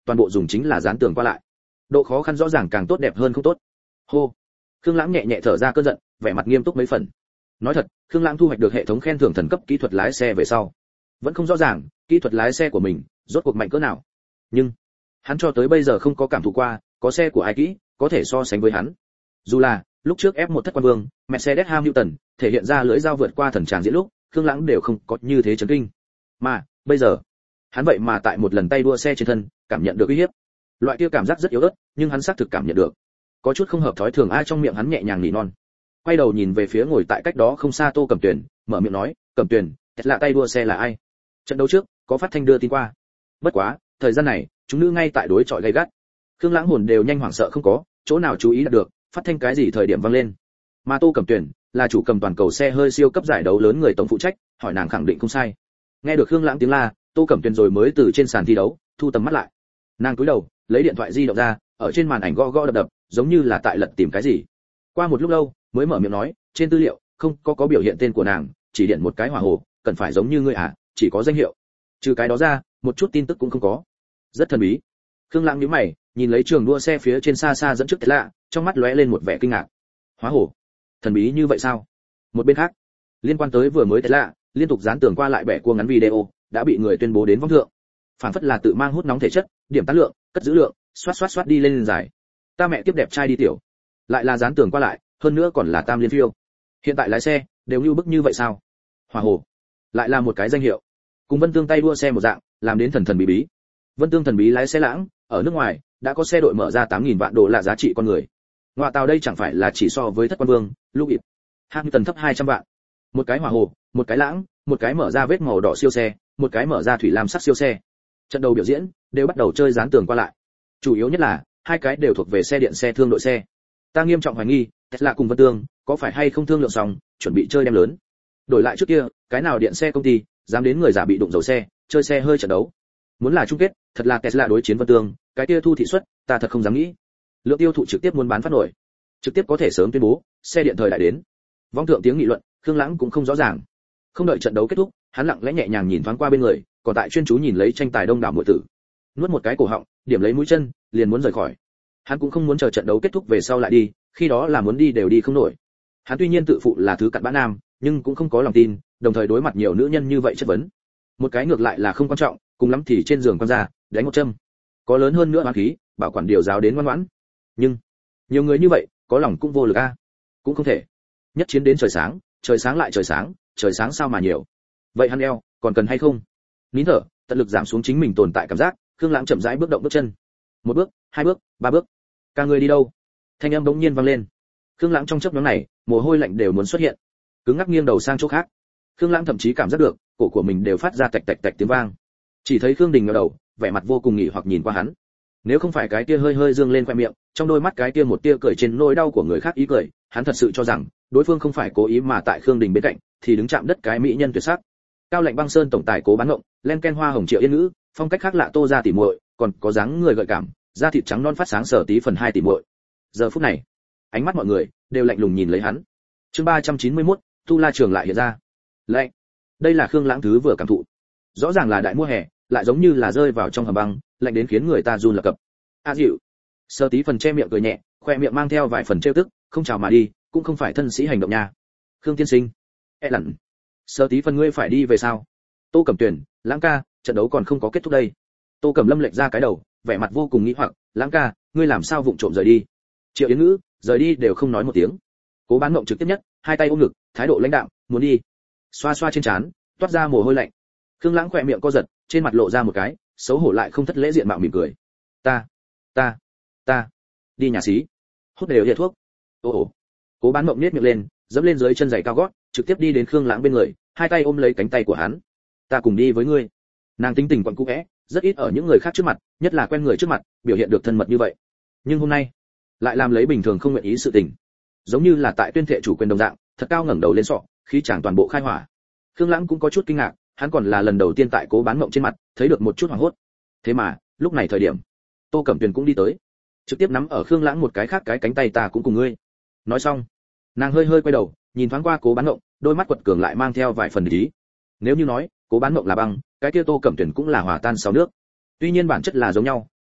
[SPEAKER 1] toàn bộ dùng chính là dán tường qua lại. Độ khó khăn rõ ràng càng tốt đẹp hơn không tốt. Hô. Khương Lãng nhẹ nhẹ thở ra cơn giận, vẻ mặt nghiêm túc mấy phần. Nói thật, Khương Lãng thu hoạch được hệ thống khen thưởng thần cấp kỹ thuật lái xe về sau, vẫn không rõ ràng kỹ thuật lái xe của mình rốt cuộc mạnh cỡ nào. Nhưng hắn cho tới bây giờ không có cảm thụ qua, có xe của ai kỹ có thể so sánh với hắn. Dù là lúc trước ép một thất quan vương, Mercedes Hamilton thể hiện ra lưỡi dao vượt qua thần tràng diễn lúc, Khương Lãng đều không có như thế chấn kinh. Mà bây giờ, hắn vậy mà tại một lần tay đua xe trên thân cảm nhận được uy hiếp. Loại kia cảm giác rất yếu ớt, nhưng hắn xác thực cảm nhận được. Có chút không hợp thói thường, ai trong miệng hắn nhẹ nhàng nỉ non. Quay đầu nhìn về phía ngồi tại cách đó không xa Tô Cẩm Tuyền, mở miệng nói, "Cẩm Tuyền, Tesla tay đua xe là ai?" Trận đấu trước có phát thanh đưa tin qua. Bất quá, thời gian này, chúng nữ ngay tại đối chọi gay gắt. Khương Lãng hồn đều nhanh hoảng sợ không có, chỗ nào chú ý được, phát thanh cái gì thời điểm vang lên. Mà Tô Cẩm Tuyền là chủ cầm toàn cầu xe hơi siêu cấp giải đấu lớn người tổng phụ trách, hỏi nàng khẳng định không sai. Nghe được Khương Lãng tiếng la, Tô Cẩm Tuyền rồi mới từ trên sàn thi đấu thu tầm mắt lại. Nàng cúi đầu, lấy điện thoại di động ra, ở trên màn ảnh gõ gõ đập đập, giống như là tại lật tìm cái gì. Qua một lúc lâu, mới mở miệng nói, trên tư liệu không có có biểu hiện tên của nàng, chỉ điện một cái hỏa hồ, cần phải giống như ngươi à, chỉ có danh hiệu. Trừ cái đó ra, một chút tin tức cũng không có. Rất thần bí. Khương Lãng nhíu mày, nhìn lấy trường đua xe phía trên xa xa dẫn trước Tesla, trong mắt lóe lên một vẻ kinh ngạc. Hỏa hồ? Thần bí như vậy sao? Một bên khác, liên quan tới vừa mới Tesla, liên tục dán tường qua lại bẻ cua ngắn video, đã bị người tuyên bố đến vong thượng. Phản phất là tự mang hút nóng thể chất, điểm tán lượng, cất giữ lượng, xoát xoát xoát đi lên lên dài. Ta mẹ tiếp đẹp trai đi tiểu. Lại là dán tường qua lại, hơn nữa còn là tam liên phiêu. Hiện tại lái xe đều như bức như vậy sao? Hỏa hồ, lại là một cái danh hiệu. Cùng Vân Tương tay đua xe một dạng, làm đến thần thần bí bí. Vân Tương thần bí lái xe lãng, ở nước ngoài đã có xe đội mở ra tám nghìn vạn đô la giá trị con người. Ngoại tàu đây chẳng phải là chỉ so với thất quan vương, Louis Hamilton thấp hai trăm vạn. Một cái hỏa hồ, một cái lãng, một cái mở ra vết màu đỏ siêu xe, một cái mở ra thủy lam sắc siêu xe. Trận đầu biểu diễn đều bắt đầu chơi dán tường qua lại. Chủ yếu nhất là hai cái đều thuộc về xe điện xe thương đội xe. Ta nghiêm trọng hoài nghi, Tesla cùng Vân Tương có phải hay không thương lượng xong, chuẩn bị chơi đem lớn. Đổi lại trước kia, cái nào điện xe công ty dám đến người giả bị đụng dầu xe, chơi xe hơi trận đấu. Muốn là chung kết, thật là Tesla đối chiến Vân Tương, cái kia thu thị suất, ta thật không dám nghĩ. Lượng tiêu thụ trực tiếp muốn bán phát nổi, trực tiếp có thể sớm tuyên bố, xe điện thời đại đến. Vong thượng tiếng nghị luận, Khương Lãng cũng không rõ ràng. Không đợi trận đấu kết thúc, hắn lặng lẽ nhẹ nhàng nhìn thoáng qua bên người, còn tại chuyên chú nhìn lấy tranh tài đông đảo muội tử. Nuốt một cái cổ họng, điểm lấy mũi chân, liền muốn rời khỏi. Hắn cũng không muốn chờ trận đấu kết thúc về sau lại đi, khi đó là muốn đi đều đi không nổi. Hắn tuy nhiên tự phụ là thứ cặn bã nam, nhưng cũng không có lòng tin, đồng thời đối mặt nhiều nữ nhân như vậy chất vấn. Một cái ngược lại là không quan trọng, cùng lắm thì trên giường con ra, đánh một châm. Có lớn hơn nữa oán khí, bảo quản điều giáo đến ngoan ngoãn. Nhưng, nhiều người như vậy, có lòng cũng vô lực a. Cũng không thể. Nhất chiến đến trời sáng, trời sáng lại trời sáng, trời sáng sao mà nhiều. Vậy hắn eo, còn cần hay không? Nín thở, tận lực giảm xuống chính mình tồn tại cảm giác, Khương Lãng chậm rãi bước động bước chân. Một bước, hai bước, ba bước. Cả người đi đâu? Thanh âm bỗng nhiên vang lên. Khương Lãng trong chớp nhoáng này, mồ hôi lạnh đều muốn xuất hiện. Cứng ngắc nghiêng đầu sang chỗ khác. Khương Lãng thậm chí cảm giác được, cổ của mình đều phát ra tạch tạch tạch tiếng vang. Chỉ thấy Khương Đình ngẩng đầu, vẻ mặt vô cùng nghỉ hoặc nhìn qua hắn. Nếu không phải cái kia hơi hơi dương lên khoe miệng, trong đôi mắt cái kia một tia cười trên nỗi đau của người khác ý cười, hắn thật sự cho rằng đối phương không phải cố ý mà tại Khương Đình bên cạnh, thì đứng chạm đất cái mỹ nhân tuyệt sắc. Cao Lạnh Băng Sơn tổng tài Cố Bán Ngộng, len ken hoa hồng Triệu Yên Ngữ, phong cách khác lạ Tô gia tỉ muội, còn có dáng người gợi cảm, da thịt trắng non phát sáng Sở Tí phần hai tỉ muội. Giờ phút này, ánh mắt mọi người đều lạnh lùng nhìn lấy hắn. Chương ba trăm chín mươi mốt, Tu La Trường lại hiện ra. Lạnh. Đây là Khương Lãng thứ vừa cảm thụ. Rõ ràng là đại mùa hè, lại giống như là rơi vào trong hầm băng, lạnh đến khiến người ta run lập cập. A dịu. Sở Tí phần che miệng cười nhẹ, khoe miệng mang theo vài phần trêu tức, không chào mà đi, cũng không phải thân sĩ hành động nha. Khương tiên sinh. E lặn. Sở Tí phần ngươi phải đi về sao? Tô Cẩm Tuyền, Lãng ca, trận đấu còn không có kết thúc đây. Tô Cẩm Lâm lệch ra cái đầu, vẻ mặt vô cùng nghi hoặc, Lãng ca, ngươi làm sao vụng trộm rời đi? Triệu Yến Ngữ, rời đi đều không nói một tiếng. Cố Bán Ngộng trực tiếp nhất, hai tay ôm ngực, thái độ lãnh đạm, muốn đi. Xoa xoa trên trán, toát ra mồ hôi lạnh. Khương Lãng khỏe miệng co giật, trên mặt lộ ra một cái, xấu hổ lại không thất lễ diện mạo mỉm cười. Ta, ta, ta, đi nhà xí, hút đều hiệu thuốc. Ồ ồ. Cố Bán Ngộng nhếch miệng lên, dẫm lên dưới chân giày cao gót, trực tiếp đi đến Khương Lãng bên người, hai tay ôm lấy cánh tay của hắn. Ta cùng đi với ngươi. Nàng tính tình quặn cũ é, rất ít ở những người khác trước mặt, nhất là quen người trước mặt, biểu hiện được thân mật như vậy. Nhưng hôm nay, lại làm lấy bình thường không nguyện ý sự tình, giống như là tại tuyên thệ chủ quyền đồng dạng, thật cao ngẩng đầu lên sọ, khí chàng toàn bộ khai hỏa. Khương Lãng cũng có chút kinh ngạc, hắn còn là lần đầu tiên tại Cố Bán Ngộng trên mặt thấy được một chút hoảng hốt. Thế mà, lúc này thời điểm, Tô Cẩm Tuyền cũng đi tới, trực tiếp nắm ở Khương Lãng một cái khác cái cánh tay, ta cũng cùng ngươi. Nói xong, nàng hơi hơi quay đầu, nhìn thoáng qua Cố Bán Ngộng, đôi mắt quật cường lại mang theo vài phần ý. Nếu như nói, Cố Bán Ngộng là băng, cái kia Tô Cẩm Tuyền cũng là hòa tan sau nước. Tuy nhiên bản chất là giống nhau,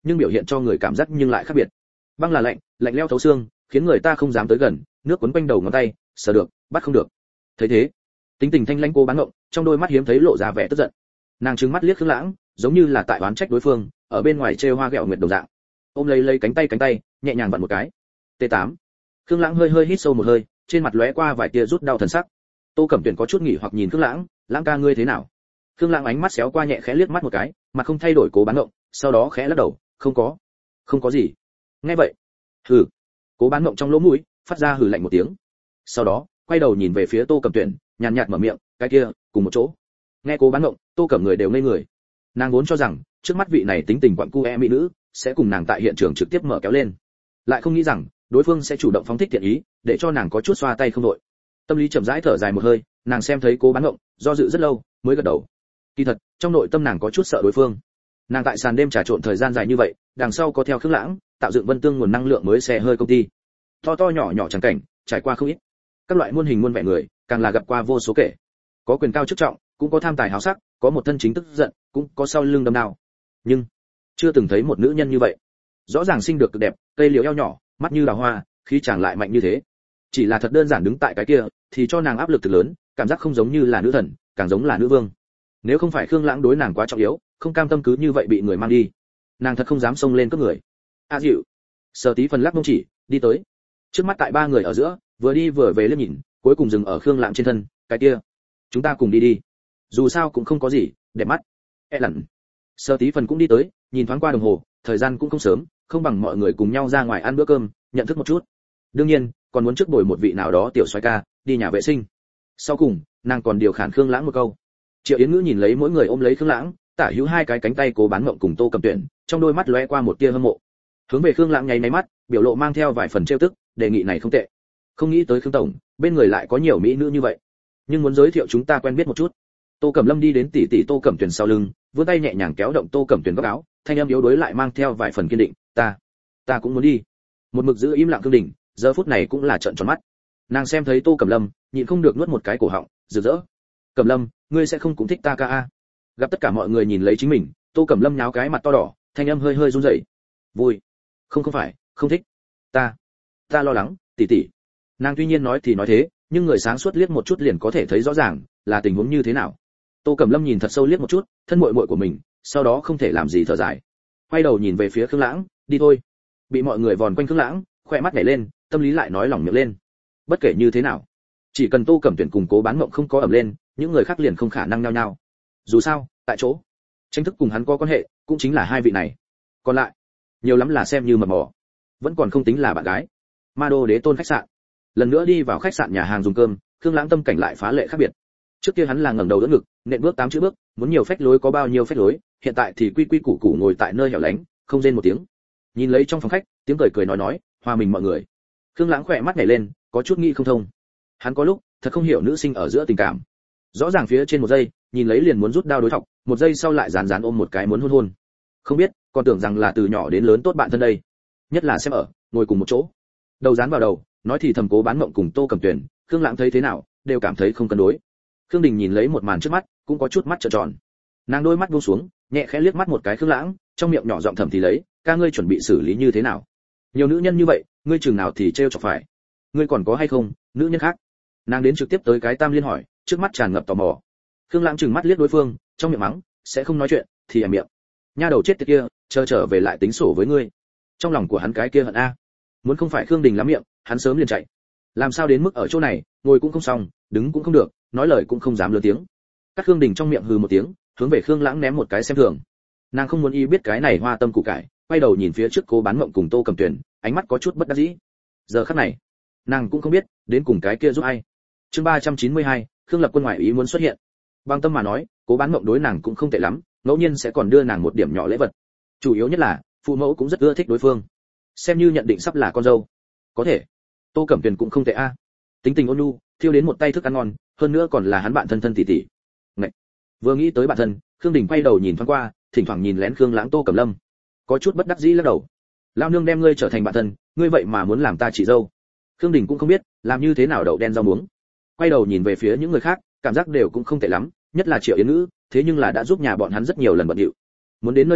[SPEAKER 1] nhưng biểu hiện cho người cảm giác nhưng lại khác biệt. Băng là lạnh, lạnh lẽo thấu xương, khiến người ta không dám tới gần, nước cuốn quanh đầu ngón tay, sờ được, bắt không được. Thấy thế, tính tình thanh lãnh cô bán ngộng, trong đôi mắt hiếm thấy lộ ra vẻ tức giận. Nàng trừng mắt liếc Khương Lãng, giống như là tại oán trách đối phương, ở bên ngoài trêu hoa ghẹo nguyệt đồng dạng. Ôm lấy lấy cánh tay cánh tay, nhẹ nhàng vặn một cái. T tám. Khương Lãng hơi hơi hít sâu một hơi, trên mặt lóe qua vài tia rút đau thần sắc. Tô Cẩm Tuyển có chút nghỉ hoặc nhìn Khương Lãng, "Lãng ca ngươi thế nào?" Khương Lãng ánh mắt xéo qua nhẹ khẽ liếc mắt một cái, mặt không thay đổi cố bán ngộng, sau đó khẽ lắc đầu, "Không có, không có gì." Nghe vậy, hừ. Cố bán ngộng trong lỗ mũi phát ra hừ lạnh một tiếng. Sau đó, quay đầu nhìn về phía Tô Cẩm Tuyển, nhàn nhạt mở miệng, "Cái kia, cùng một chỗ." Nghe cố bán ngộng, Tô Cẩm người đều ngây người. Nàng vốn cho rằng, trước mắt vị này tính tình quặn cu e mỹ nữ, sẽ cùng nàng tại hiện trường trực tiếp mở kéo lên. Lại không nghĩ rằng, đối phương sẽ chủ động phóng thích thiện ý, để cho nàng có chút xoa tay không đội. Tâm lý chậm rãi thở dài một hơi, nàng xem thấy cố bán ngộng, do dự rất lâu, mới gật đầu. Kỳ thật, trong nội tâm nàng có chút sợ đối phương. Nàng tại sàn đêm trà trộn thời gian dài như vậy, đằng sau có theo Khương Lãng, tạo dựng Vân Tương nguồn năng lượng mới xe hơi công ty. To to nhỏ nhỏ chẳng cảnh, trải qua không ít. Các loại muôn hình muôn vẻ người, càng là gặp qua vô số kể. Có quyền cao chức trọng, cũng có tham tài háo sắc, có một thân chính tức giận, cũng có sau lưng đâm đao. Nhưng chưa từng thấy một nữ nhân như vậy. Rõ ràng xinh được cực đẹp, cây liễu eo nhỏ, mắt như đào hoa, khí chàng lại mạnh như thế. Chỉ là thật đơn giản đứng tại cái kia, thì cho nàng áp lực thực lớn, cảm giác không giống như là nữ thần, càng giống là nữ vương. Nếu không phải Khương Lãng đối nàng quá trọng yếu, không cam tâm cứ như vậy bị người mang đi, nàng thật không dám xông lên cướp người. A dịu. Sở Tí Phần lắc mông chỉ, đi tới. Trước mắt tại ba người ở giữa, vừa đi vừa về liếc nhìn, cuối cùng dừng ở Khương Lãng trên thân, cái kia, chúng ta cùng đi đi. Dù sao cũng không có gì, đẹp mắt. E lẩn. Sở Tí Phần cũng đi tới, nhìn thoáng qua đồng hồ, thời gian cũng không sớm, không bằng mọi người cùng nhau ra ngoài ăn bữa cơm, nhận thức một chút. Đương nhiên, còn muốn trước bồi một vị nào đó tiểu soái ca, đi nhà vệ sinh. Sau cùng, nàng còn điều khản Khương Lãng một câu. Triệu Yến Ngữ nhìn lấy mỗi người ôm lấy Khương Lãng, tả hữu hai cái cánh tay cố bán ngộng cùng Tô Cẩm Tuyển, trong đôi mắt lóe qua một tia hâm mộ. Hướng về Khương Lãng nháy nháy mắt, biểu lộ mang theo vài phần trêu tức, đề nghị này không tệ. Không nghĩ tới Khương tổng, bên người lại có nhiều mỹ nữ như vậy. Nhưng muốn giới thiệu chúng ta quen biết một chút. Tô Cẩm Lâm đi đến tỷ tỷ Tô Cẩm Tuyển sau lưng, vươn tay nhẹ nhàng kéo động Tô Cẩm Tuyển góc áo, thanh âm yếu đuối lại mang theo vài phần kiên định, "Ta, ta cũng muốn đi." Một mực giữ im lặng Khương Đình, giờ phút này cũng là trợn tròn mắt. Nàng xem thấy Tô Cẩm Lâm, nhịn không được nuốt một cái cổ họng, rực rỡ. "Cẩm Lâm, ngươi sẽ không cũng thích ta ca a?" Gặp tất cả mọi người nhìn lấy chính mình, Tô Cẩm Lâm nháo cái mặt to đỏ, thanh âm hơi hơi run rẩy. "Vui." "Không không phải, không thích. Ta, ta lo lắng, tỷ tỷ." Nàng tuy nhiên nói thì nói thế, nhưng người sáng suốt liếc một chút liền có thể thấy rõ ràng là tình huống như thế nào. Tô Cẩm Lâm nhìn thật sâu liếc một chút, thân muội muội của mình, sau đó không thể làm gì thở dài. Quay đầu nhìn về phía Khương Lãng, "Đi thôi." Bị mọi người vòn quanh Khương Lãng, khóe mắt nhảy lên, tâm lý lại nói lỏng miệng lên. Bất kể như thế nào, chỉ cần Tô Cẩm Tuyển cùng cố bán ngộng không có ẩm lên, những người khác liền không khả năng nhao nhao. Dù sao, tại chỗ, tranh thức cùng hắn có quan hệ, cũng chính là hai vị này. Còn lại, nhiều lắm là xem như mập mỏ, vẫn còn không tính là bạn gái. Ma Đô Đế Tôn khách sạn. Lần nữa đi vào khách sạn nhà hàng dùng cơm, Khương Lãng tâm cảnh lại phá lệ khác biệt. Trước kia hắn là ngẩng đầu đỡ ngực, nện bước tám chữ bước, muốn nhiều phách lối có bao nhiêu phách lối, hiện tại thì quy quy củ củ ngồi tại nơi hẻo lánh, không rên một tiếng. Nhìn lấy trong phòng khách, tiếng cười cười nói nói, hòa mình mọi người. Khương Lãng khỏe mắt nhảy lên, có chút nghi không thông. Hắn có lúc thật không hiểu nữ sinh ở giữa tình cảm. Rõ ràng phía trên một giây, nhìn lấy liền muốn rút đao đối thọc, một giây sau lại dán dán ôm một cái muốn hôn hôn. Không biết, còn tưởng rằng là từ nhỏ đến lớn tốt bạn thân đây. Nhất là xem ở, ngồi cùng một chỗ. Đầu dán vào đầu, nói thì thầm cố bán mộng cùng Tô Cẩm Tuyển, Khương Lãng thấy thế nào, đều cảm thấy không cân đối. Khương Đình nhìn lấy một màn trước mắt, cũng có chút mắt trợn tròn. Nàng đôi mắt buông xuống, nhẹ khẽ liếc mắt một cái Khương Lãng, trong miệng nhỏ giọng thầm thì lấy, "Ca ngươi chuẩn bị xử lý như thế nào? Nhiều nữ nhân như vậy, ngươi chừng nào thì trêu chọc phải? Ngươi còn có hay không nữ nhân khác?" Nàng đến trực tiếp tới cái tam liên hỏi, trước mắt tràn ngập tò mò. Khương Lãng trừng mắt liếc đối phương, trong miệng mắng, "Sẽ không nói chuyện thì ẻm miệng. Nha đầu chết tiệt kia, chờ trở về lại tính sổ với ngươi." Trong lòng của hắn cái kia hận a. Muốn không phải Khương Đình lắm miệng, hắn sớm liền chạy. Làm sao đến mức ở chỗ này, ngồi cũng không xong, đứng cũng không được, nói lời cũng không dám lớn tiếng. Các Khương Đình trong miệng hừ một tiếng, hướng về Khương Lãng ném một cái xem thường. Nàng không muốn y biết cái này hoa tâm củ cải, quay đầu nhìn phía trước Cố Bán Mộng cùng Tô Cẩm Tuyển, ánh mắt có chút bất đắc dĩ. Giờ khắc này, nàng cũng không biết đến cùng cái kia giúp ai. Chương ba trăm chín mươi hai, Khương Lập Quân ngoại ý muốn xuất hiện. Bằng tâm mà nói, Cố Bán Mộng đối nàng cũng không tệ lắm, ngẫu nhiên sẽ còn đưa nàng một điểm nhỏ lễ vật. Chủ yếu nhất là, phụ mẫu cũng rất ưa thích đối phương. Xem như nhận định sắp là con dâu. Có thể. Tô Cẩm Tuyển cũng không tệ a. Tính tình ôn nhu, thiêu đến một tay thức ăn ngon, hơn nữa còn là hắn bạn thân thân tỷ tỷ. Ngậy. Vừa nghĩ tới bạn thân, Khương Đình quay đầu nhìn thoáng qua, thỉnh thoảng nhìn lén Khương Lãng Tô Cẩm Lâm. Có chút bất đắc dĩ lắc đầu. Lão nương đem ngươi trở thành bạn thân, ngươi vậy mà muốn làm ta chị dâu. Khương Đình cũng không biết làm như thế nào đậu đen rau muống. Quay đầu nhìn về phía những người khác, cảm giác đều cũng không tệ lắm, nhất là Triệu Yến Ngữ, thế nhưng là đã giúp nhà bọn hắn rất nhiều lần bận rộn. Muốn đến nơi này,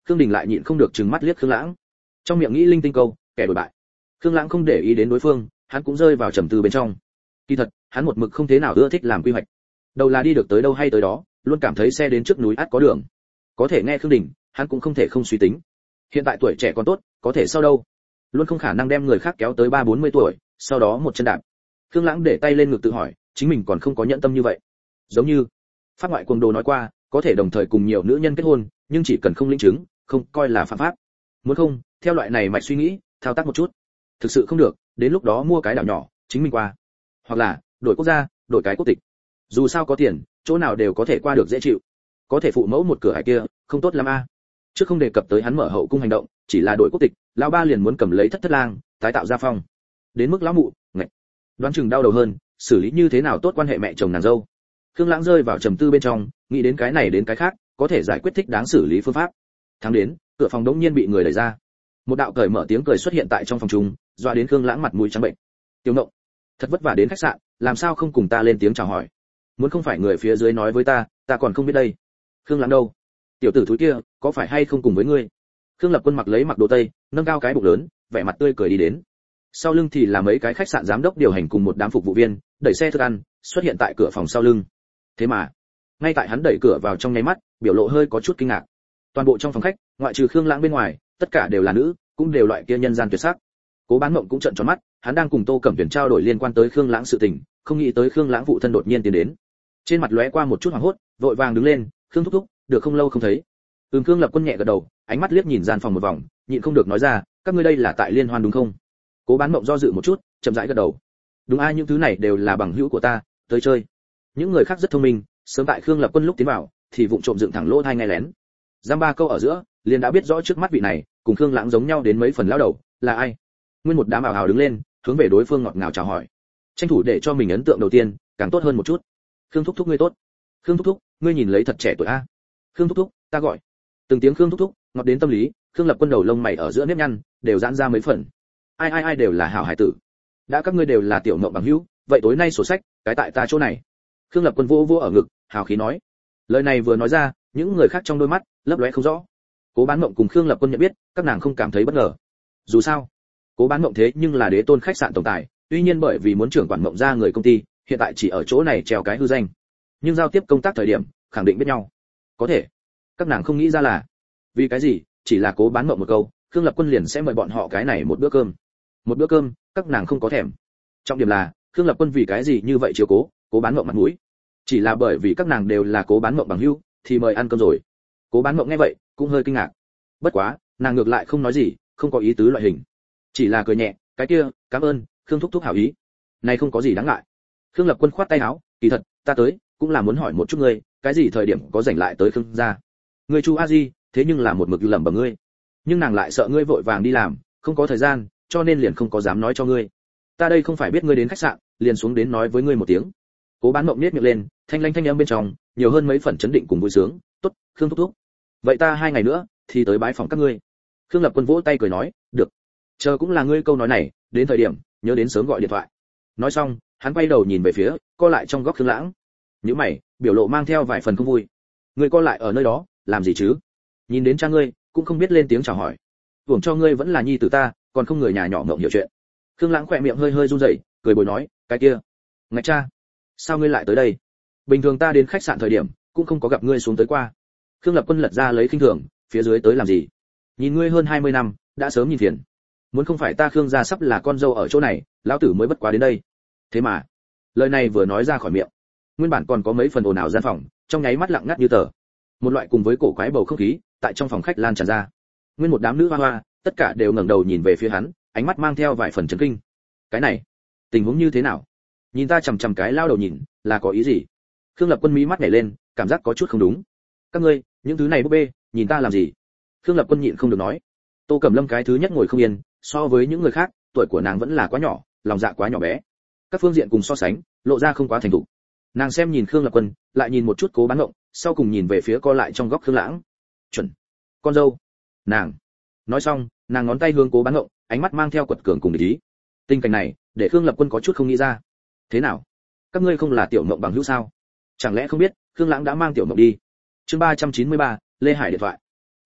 [SPEAKER 1] Khương Đình lại nhịn không được trừng mắt liếc Khương Lãng, trong miệng nghĩ linh tinh câu, kẻ đổi bại. Khương Lãng không để ý đến đối phương, hắn cũng rơi vào trầm tư bên trong. Kỳ thật, hắn một mực không thế nào ưa thích làm quy hoạch. Đầu là đi được tới đâu hay tới đó, luôn cảm thấy xe đến trước núi ắt có đường. Có thể nghe Khương Đình, hắn cũng không thể không suy tính. Hiện tại tuổi trẻ còn tốt, có thể sau đâu? Luôn không khả năng đem người khác kéo tới ba bốn mươi tuổi, sau đó một chân đạp. Khương Lãng để tay lên ngực tự hỏi, chính mình còn không có nhẫn tâm như vậy. Giống như Pháp ngoại cuồng đồ nói qua, có thể đồng thời cùng nhiều nữ nhân kết hôn, nhưng chỉ cần không linh chứng, không coi là phạm pháp. Muốn không, theo loại này mạch suy nghĩ, thao tác một chút. Thực sự không được, đến lúc đó mua cái đảo nhỏ, chính mình qua. Hoặc là, đổi quốc gia, đổi cái quốc tịch. Dù sao có tiền, chỗ nào đều có thể qua được dễ chịu. Có thể phụ mẫu một cửa hải kia, không tốt lắm a. Trước không đề cập tới hắn mở hậu cung hành động, chỉ là đổi quốc tịch, lão ba liền muốn cầm lấy thất thất lang, tái tạo gia phong. Đến mức lão mụ, ngạch, đoán chừng đau đầu hơn, xử lý như thế nào tốt quan hệ mẹ chồng nàng dâu. Khương Lãng rơi vào trầm tư bên trong, nghĩ đến cái này đến cái khác, có thể giải quyết thích đáng xử lý phương pháp. Tháng đến, cửa phòng đống nhiên bị người đẩy ra. Một đạo cởi mở tiếng cười xuất hiện tại trong phòng chúng, dọa đến Khương Lãng mặt mũi trắng bệnh. Tiểu Ngộng, thật vất vả đến khách sạn, làm sao không cùng ta lên tiếng chào hỏi? Muốn không phải người phía dưới nói với ta, ta còn không biết đây. Khương Lãng đâu? Tiểu tử thúi kia, có phải hay không cùng với ngươi? Khương Lập Quân mặc lấy mặc đồ tây, nâng cao cái bụng lớn, vẻ mặt tươi cười đi đến. Sau lưng thì là mấy cái khách sạn giám đốc điều hành cùng một đám phục vụ viên, đẩy xe thức ăn, xuất hiện tại cửa phòng sau lưng. Thế mà, ngay tại hắn đẩy cửa vào trong nháy mắt, biểu lộ hơi có chút kinh ngạc. Toàn bộ trong phòng khách, ngoại trừ Khương Lãng bên ngoài, tất cả đều là nữ, cũng đều loại kia nhân gian tuyệt sắc. Cố Bán Mộng cũng trợn tròn mắt, hắn đang cùng Tô Cẩm Tuyển trao đổi liên quan tới Khương Lãng sự tình, không nghĩ tới Khương Lãng phụ thân đột nhiên tiến đến. Trên mặt lóe qua một chút hoảng hốt, vội vàng đứng lên, "Khương thúc thúc, được không lâu không thấy." Ừm, Khương Lập Quân nhẹ gật đầu, ánh mắt liếc nhìn gian phòng một vòng, nhịn không được nói ra, "Các ngươi đây là tại liên hoan đúng không?" Cố Bán Mộng do dự một chút, chậm rãi gật đầu. "Đúng, ai những thứ này đều là bằng hữu của ta, tới chơi." Những người khác rất thông minh, sớm tại Khương Lập Quân lúc tiến vào, thì vụng trộm dựng thẳng lỗ tai nghe lén. Giam ba câu ở giữa, liền đã biết rõ trước mắt vị này, cùng Khương Lãng giống nhau đến mấy phần lão đầu, là ai. Nguyên một đám ảo hào đứng lên, hướng về đối phương ngọt ngào chào hỏi. Tranh thủ để cho mình ấn tượng đầu tiên càng tốt hơn một chút. "Khương thúc thúc ngươi tốt." "Khương thúc thúc, ngươi nhìn lấy thật trẻ tuổi a." "Khương thúc thúc, ta gọi." Từng tiếng Khương thúc thúc, ngọt đến tâm lý, Khương Lập Quân đầu lông mày ở giữa nếp nhăn, đều giãn ra mấy phần. Ai ai ai đều là hảo hải tử. Đã các ngươi đều là tiểu mộng bằng hữu, vậy tối nay sổ sách, cái tại ta chỗ này. Khương Lập Quân vô vô ở ngực, hào khí nói. Lời này vừa nói ra, những người khác trong đôi mắt lấp lóe không rõ. Cố Bán Mộng cùng Khương Lập Quân nhận biết, các nàng không cảm thấy bất ngờ. Dù sao, Cố Bán Mộng thế nhưng là đế tôn khách sạn tổng tài, tuy nhiên bởi vì muốn trưởng quản mộng ra người công ty, hiện tại chỉ ở chỗ này treo cái hư danh. Nhưng giao tiếp công tác thời điểm, khẳng định biết nhau. Có thể, các nàng không nghĩ ra là vì cái gì, chỉ là Cố Bán Mộng một câu, Khương Lập Quân liền sẽ mời bọn họ cái này một bữa cơm. Một bữa cơm, các nàng không có thèm. Trọng điểm là, Khương Lập Quân vì cái gì như vậy chiếu cố Cố Bán Mộng mặt mũi. Chỉ là bởi vì các nàng đều là Cố Bán Mộng bằng hữu, thì mời ăn cơm rồi. Cố Bán Mộng nghe vậy, cũng hơi kinh ngạc. Bất quá, nàng ngược lại không nói gì, không có ý tứ loại hình. Chỉ là cười nhẹ, cái kia, cảm ơn, Khương thúc thúc hảo ý. Này không có gì đáng ngại. Khương Lập Quân khoát tay áo, kỳ thật, ta tới, cũng là muốn hỏi một chút ngươi, cái gì thời điểm có rảnh lại tới Khương gia. Ngươi Chu A Di, thế nhưng là một mực lẩm bẩm ngươi. Nhưng nàng lại sợ ngươi vội vàng đi làm, không có thời gian, cho nên liền không có dám nói cho ngươi. Ta đây không phải biết ngươi đến khách sạn, liền xuống đến nói với ngươi một tiếng. Cố Bán Mộng nhếch miệng lên, thanh lanh thanh âm bên trong, nhiều hơn mấy phần chấn định cùng vui sướng. Tốt, Khương thúc thúc. Vậy ta hai ngày nữa thì tới bái phòng các ngươi. Khương Lập Quân vỗ tay cười nói, được. Chờ cũng là ngươi câu nói này, đến thời điểm nhớ đến sớm gọi điện thoại. Nói xong, hắn quay đầu nhìn về phía, co lại trong góc Khương Lãng. Nhíu mày, biểu lộ mang theo vài phần không vui. Ngươi co lại ở nơi đó, làm gì chứ? Nhìn đến cha ngươi, cũng không biết lên tiếng chào hỏi. Hưởng cho ngươi vẫn là nhi tử ta, còn không người nhà nhỏ ngậm hiểu chuyện. Khương Lãng khỏe miệng hơi hơi run rẩy, cười bồi nói, cái kia, ngạch cha, sao ngươi lại tới đây? Bình thường ta đến khách sạn thời điểm, cũng không có gặp ngươi xuống tới qua. Khương Lập Quân lật ra lấy khinh thường, phía dưới tới làm gì? Nhìn ngươi hơn hai mươi năm, đã sớm nhìn phiền. Muốn không phải ta Khương gia sắp là con dâu ở chỗ này, lão tử mới bất quá đến đây. Thế mà, lời này vừa nói ra khỏi miệng, nguyên bản còn có mấy phần ồn ào gian phòng, trong nháy mắt lặng ngắt như tờ. Một loại cùng với cổ quái bầu không khí, tại trong phòng khách lan tràn ra. Nguyên một đám nữ hoa hoa, tất cả đều ngẩng đầu nhìn về phía hắn, ánh mắt mang theo vài phần chấn kinh. Cái này, tình huống như thế nào? Nhìn ta chằm chằm cái lao đầu nhìn, là có ý gì? Khương Lập Quân mí mắt nhảy lên, cảm giác có chút không đúng. Các ngươi, những thứ này búp bê, nhìn ta làm gì? Khương Lập Quân nhịn không được nói. Tô Cẩm Lâm cái thứ nhất ngồi không yên, so với những người khác, tuổi của nàng vẫn là quá nhỏ, lòng dạ quá nhỏ bé. Các phương diện cùng so sánh, lộ ra không quá thành thục. Nàng xem nhìn Khương Lập Quân, lại nhìn một chút Cố Bán Mộng, sau cùng nhìn về phía co lại trong góc Khương Lãng. Chuẩn, con dâu. Nàng. Nói xong, nàng ngón tay hướng Cố Bán Mộng, ánh mắt mang theo quật cường cùng địch ý. Tình cảnh này, để Khương Lập Quân có chút không nghĩ ra. Thế nào? Các ngươi không là tiểu mộng bằng hữu sao? Chẳng lẽ không biết, Khương Lãng đã mang tiểu mộng đi? Chương ba trăm chín mươi ba, Lê Hải điện thoại.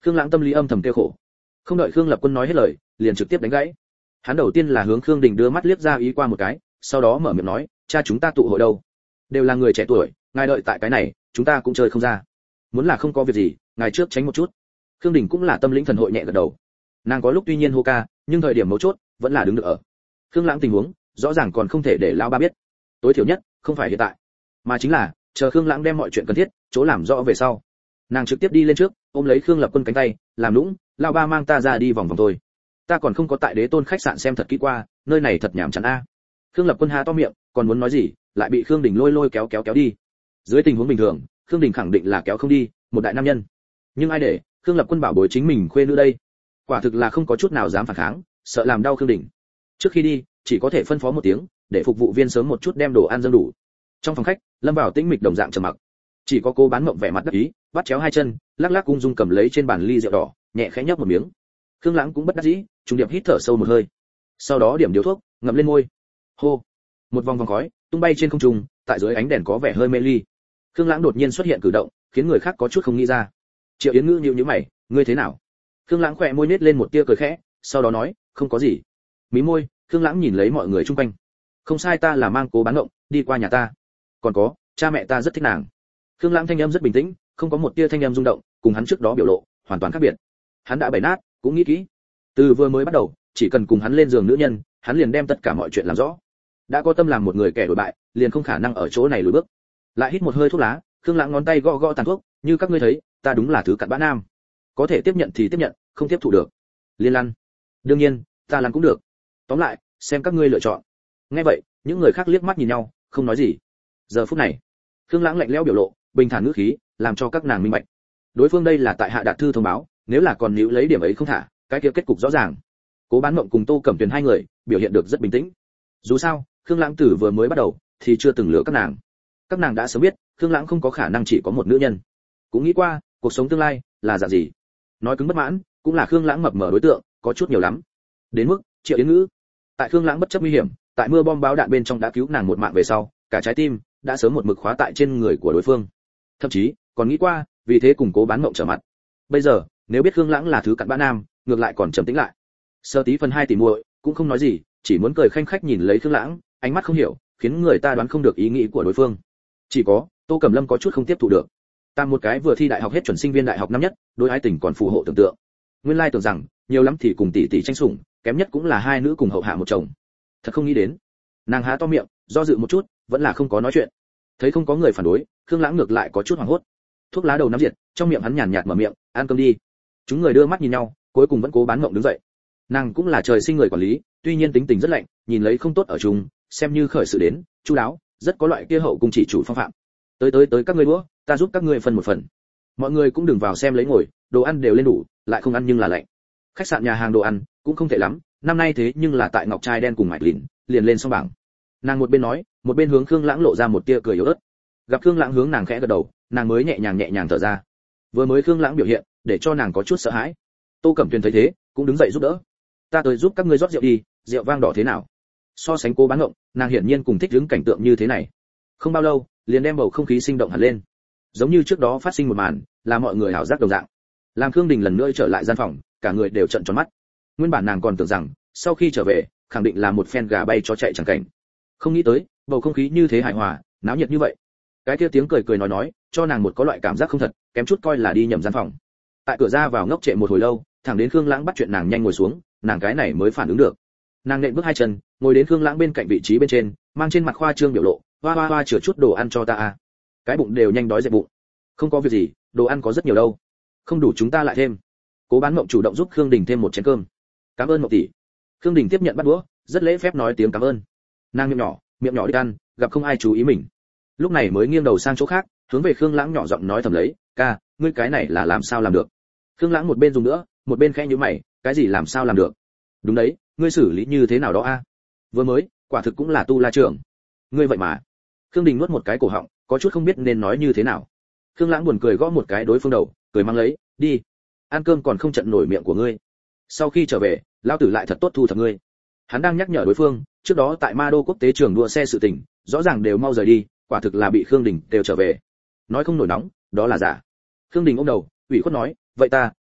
[SPEAKER 1] Khương Lãng tâm lý âm thầm tiêu khổ. Không đợi Khương Lập Quân nói hết lời, liền trực tiếp đánh gãy. Hắn đầu tiên là hướng Khương Đình đưa mắt liếc ra ý qua một cái, sau đó mở miệng nói, cha chúng ta tụ hội đâu? Đều là người trẻ tuổi, ngài đợi tại cái này, chúng ta cũng chơi không ra. Muốn là không có việc gì, ngài trước tránh một chút. Khương Đình cũng là tâm lĩnh thần hội nhẹ gật đầu. Nàng có lúc tuy nhiên hô ca, nhưng thời điểm mấu chốt vẫn là đứng được ở. Khương Lãng tình huống, rõ ràng còn không thể để lão ba biết. Tối thiểu nhất, không phải hiện tại, mà chính là chờ Khương Lãng đem mọi chuyện cần thiết chỗ làm rõ về sau. Nàng trực tiếp đi lên trước, ôm lấy Khương Lập Quân cánh tay, làm nũng, lão ba mang ta ra đi vòng vòng thôi. Ta còn không có tại Đế Tôn khách sạn xem thật kỹ qua, nơi này thật nhảm chán a. Khương Lập Quân há to miệng, còn muốn nói gì, lại bị Khương Đình lôi lôi kéo kéo kéo đi. Dưới tình huống bình thường, Khương Đình khẳng định là kéo không đi, một đại nam nhân. Nhưng ai để Khương Lập Quân bảo bối chính mình khuê nữ đây? Quả thực là không có chút nào dám phản kháng, sợ làm đau Khương Đình. Trước khi đi, chỉ có thể phân phó một tiếng, để phục vụ viên sớm một chút đem đồ ăn dâng đủ. Trong phòng khách, Lâm Bảo tĩnh mịch đồng dạng trầm mặc. Chỉ có cô bán mộng vẻ mặt đắc ý, bắt chéo hai chân, lắc lắc ung dung cầm lấy trên bàn ly rượu đỏ, nhẹ khẽ nhấp một miếng. Khương Lãng cũng bất đắc dĩ, trùng điệp hít thở sâu một hơi. Sau đó điểm điếu thuốc, ngậm lên môi. Hô. Một vòng vòng khói tung bay trên không trung, tại dưới ánh đèn có vẻ hơi mê ly. Khương Lãng đột nhiên xuất hiện cử động, khiến người khác có chút không nghĩ ra. Triệu Yến Ngữ nhíu nhíu mày, ngươi thế nào? Khương Lãng khẽ môi nhếch lên một tia cười khẽ, sau đó nói, không có gì. Mí môi, Khương Lãng nhìn lấy mọi người xung quanh. Không sai, ta là mang Cố Bán Ngộng đi qua nhà ta. Còn có, cha mẹ ta rất thích nàng. Khương Lãng thanh âm rất bình tĩnh, không có một tia thanh âm rung động, cùng hắn trước đó biểu lộ hoàn toàn khác biệt. Hắn đã bày nát, cũng nghĩ kỹ. Từ vừa mới bắt đầu, chỉ cần cùng hắn lên giường nữ nhân, hắn liền đem tất cả mọi chuyện làm rõ. Đã có tâm làm một người kẻ đổi bại, liền không khả năng ở chỗ này lùi bước. Lại hít một hơi thuốc lá, Khương Lãng ngón tay gõ gõ tàn thuốc, như các ngươi thấy, ta đúng là thứ cặn bã nam. Có thể tiếp nhận thì tiếp nhận, không tiếp thụ được, liên lăn. Đương nhiên, ta lăn cũng được. Tóm lại, xem các ngươi lựa chọn. Nghe vậy, những người khác liếc mắt nhìn nhau, không nói gì. Giờ phút này, Khương Lãng lạnh lẽo biểu lộ, bình thản ngữ khí, làm cho các nàng minh bạch. Đối phương đây là tại hạ đạt thư thông báo, nếu là còn níu lấy điểm ấy không thả, cái kia kết cục rõ ràng. Cố Bán Mộng cùng Tô Cẩm Tuyền hai người biểu hiện được rất bình tĩnh. Dù sao, Khương Lãng Tử vừa mới bắt đầu thì chưa từng lừa các nàng. Các nàng đã sớm biết, Khương Lãng không có khả năng chỉ có một nữ nhân. Cũng nghĩ qua, cuộc sống tương lai là dạng gì. Nói cứng bất mãn, cũng là Khương Lãng mập mờ đối tượng, có chút nhiều lắm. Đến mức Triệu Yến Ngữ, tại Khương Lãng bất chấp nguy hiểm, tại mưa bom báo đạn bên trong đã cứu nàng một mạng về sau, cả trái tim đã sớm một mực khóa tại trên người của đối phương. Thậm chí, còn nghĩ qua, vì thế cùng Cố Bán Mộng trở mặt. Bây giờ, nếu biết Khương Lãng là thứ cặn bã nam, ngược lại còn trầm tĩnh lại. Sơ Tí phần hai tỷ muội cũng không nói gì, chỉ muốn cười khanh khách nhìn lấy Khương Lãng, ánh mắt không hiểu, khiến người ta đoán không được ý nghĩ của đối phương. Chỉ có Tô Cẩm Lâm có chút không tiếp thu được. Ta một cái vừa thi đại học hết chuẩn sinh viên đại học năm nhất, đối ái tình còn phù hộ tưởng tượng. Nguyên lai tưởng rằng, nhiều lắm thì cùng tỷ tỷ tranh sủng, kém nhất cũng là hai nữ cùng hậu hạ một chồng. Thật không nghĩ đến. Nàng há to miệng, do dự một chút, vẫn là không có nói chuyện. Thấy không có người phản đối, Khương Lãng ngược lại có chút hoảng hốt. Thuốc lá đầu nắm diệt, trong miệng hắn nhàn nhạt mở miệng, ăn cơm đi. Chúng người đưa mắt nhìn nhau, cuối cùng vẫn Cố Bán Ngộng đứng dậy. Nàng cũng là trời sinh người quản lý, tuy nhiên tính tình rất lạnh, nhìn lấy không tốt ở chung, xem như khởi sự đến, chu đáo, rất có loại kia hậu cung chỉ chủ phong phạm. Tới tới tới các ngươi đũa, ta giúp các ngươi phân một phần. Mọi người cũng đừng vào xem lấy ngồi, đồ ăn đều lên đủ, lại không ăn nhưng là lạnh. Khách sạn nhà hàng đồ ăn cũng không tệ lắm, năm nay thế nhưng là tại Ngọc Trai đen cùng Mạch Lìn, liền lên xong bảng. Nàng một bên nói, một bên hướng Khương Lãng lộ ra một tia cười yếu ớt. Gặp Khương Lãng hướng nàng khẽ gật đầu, nàng mới nhẹ nhàng nhẹ nhàng thở ra. Vừa mới Khương Lãng biểu hiện, để cho nàng có chút sợ hãi. Tô Cẩm Tuyền thấy thế, cũng đứng dậy giúp đỡ. Ta tới giúp các ngươi rót rượu đi, rượu vang đỏ thế nào? So sánh Cố Bán Ngộng, nàng hiển nhiên cùng thích hứng cảnh tượng như thế này. Không bao lâu, liền đem bầu không khí sinh động hẳn lên. Giống như trước đó phát sinh một màn, là mọi người ảo giác đồng dạng. Làm Khương Đình lần nữa trở lại gian phòng, cả người đều trợn tròn mắt. Nguyên bản nàng còn tưởng rằng, sau khi trở về, khẳng định là một phen gà bay chó chạy chẳng cảnh. Không nghĩ tới, bầu không khí như thế hài hòa, náo nhiệt như vậy. Cái kia tiếng cười cười nói nói, cho nàng một có loại cảm giác không thật, kém chút coi là đi nhầm gian phòng. Tại cửa ra vào ngốc trệ một hồi lâu, thẳng đến Khương Lãng bắt chuyện nàng nhanh ngồi xuống, nàng cái này mới phản ứng được. Nàng nện bước hai chân, ngồi đến Khương Lãng bên cạnh vị trí bên trên, mang trên mặt khoa trương biểu lộ, hoa hoa hoa chừa chút đồ ăn cho ta a. Cái bụng đều nhanh đói dẹp bụng. Không có việc gì, đồ ăn có rất nhiều đâu. Không đủ chúng ta lại thêm. Cố Bán Mộng chủ động giúp Khương Đình thêm một chén cơm. Cảm ơn Mộng tỷ. Khương Đình tiếp nhận bát đũa, rất lễ phép nói tiếng cảm ơn. Nàng miệng nhỏ, miệng nhỏ đi ăn, gặp không ai chú ý mình. Lúc này mới nghiêng đầu sang chỗ khác, hướng về Khương Lãng nhỏ giọng nói thầm lấy, ca, ngươi cái này là làm sao làm được? Khương Lãng một bên dùng nữa, một bên khẽ nhíu mày, cái gì làm sao làm được? Đúng đấy, ngươi xử lý như thế nào đó a? Vừa mới, quả thực cũng là tu la trưởng. Ngươi vậy mà. Khương Đình nuốt một cái cổ họng, có chút không biết nên nói như thế nào. Khương Lãng buồn cười gõ một cái đối phương đầu, cười mang lấy, đi, ăn cơm còn không trận nổi miệng của ngươi. Sau khi trở về, lão tử lại thật tốt thu thập ngươi. Hắn đang nhắc nhở đối phương, trước đó tại Ma Đô quốc tế trường đua xe sự tình, rõ ràng đều mau rời đi, quả thực là bị Khương Đình đều trở về. Nói không nổi nóng, đó là giả. Khương Đình ôm đầu, ủy khuất nói, vậy ta,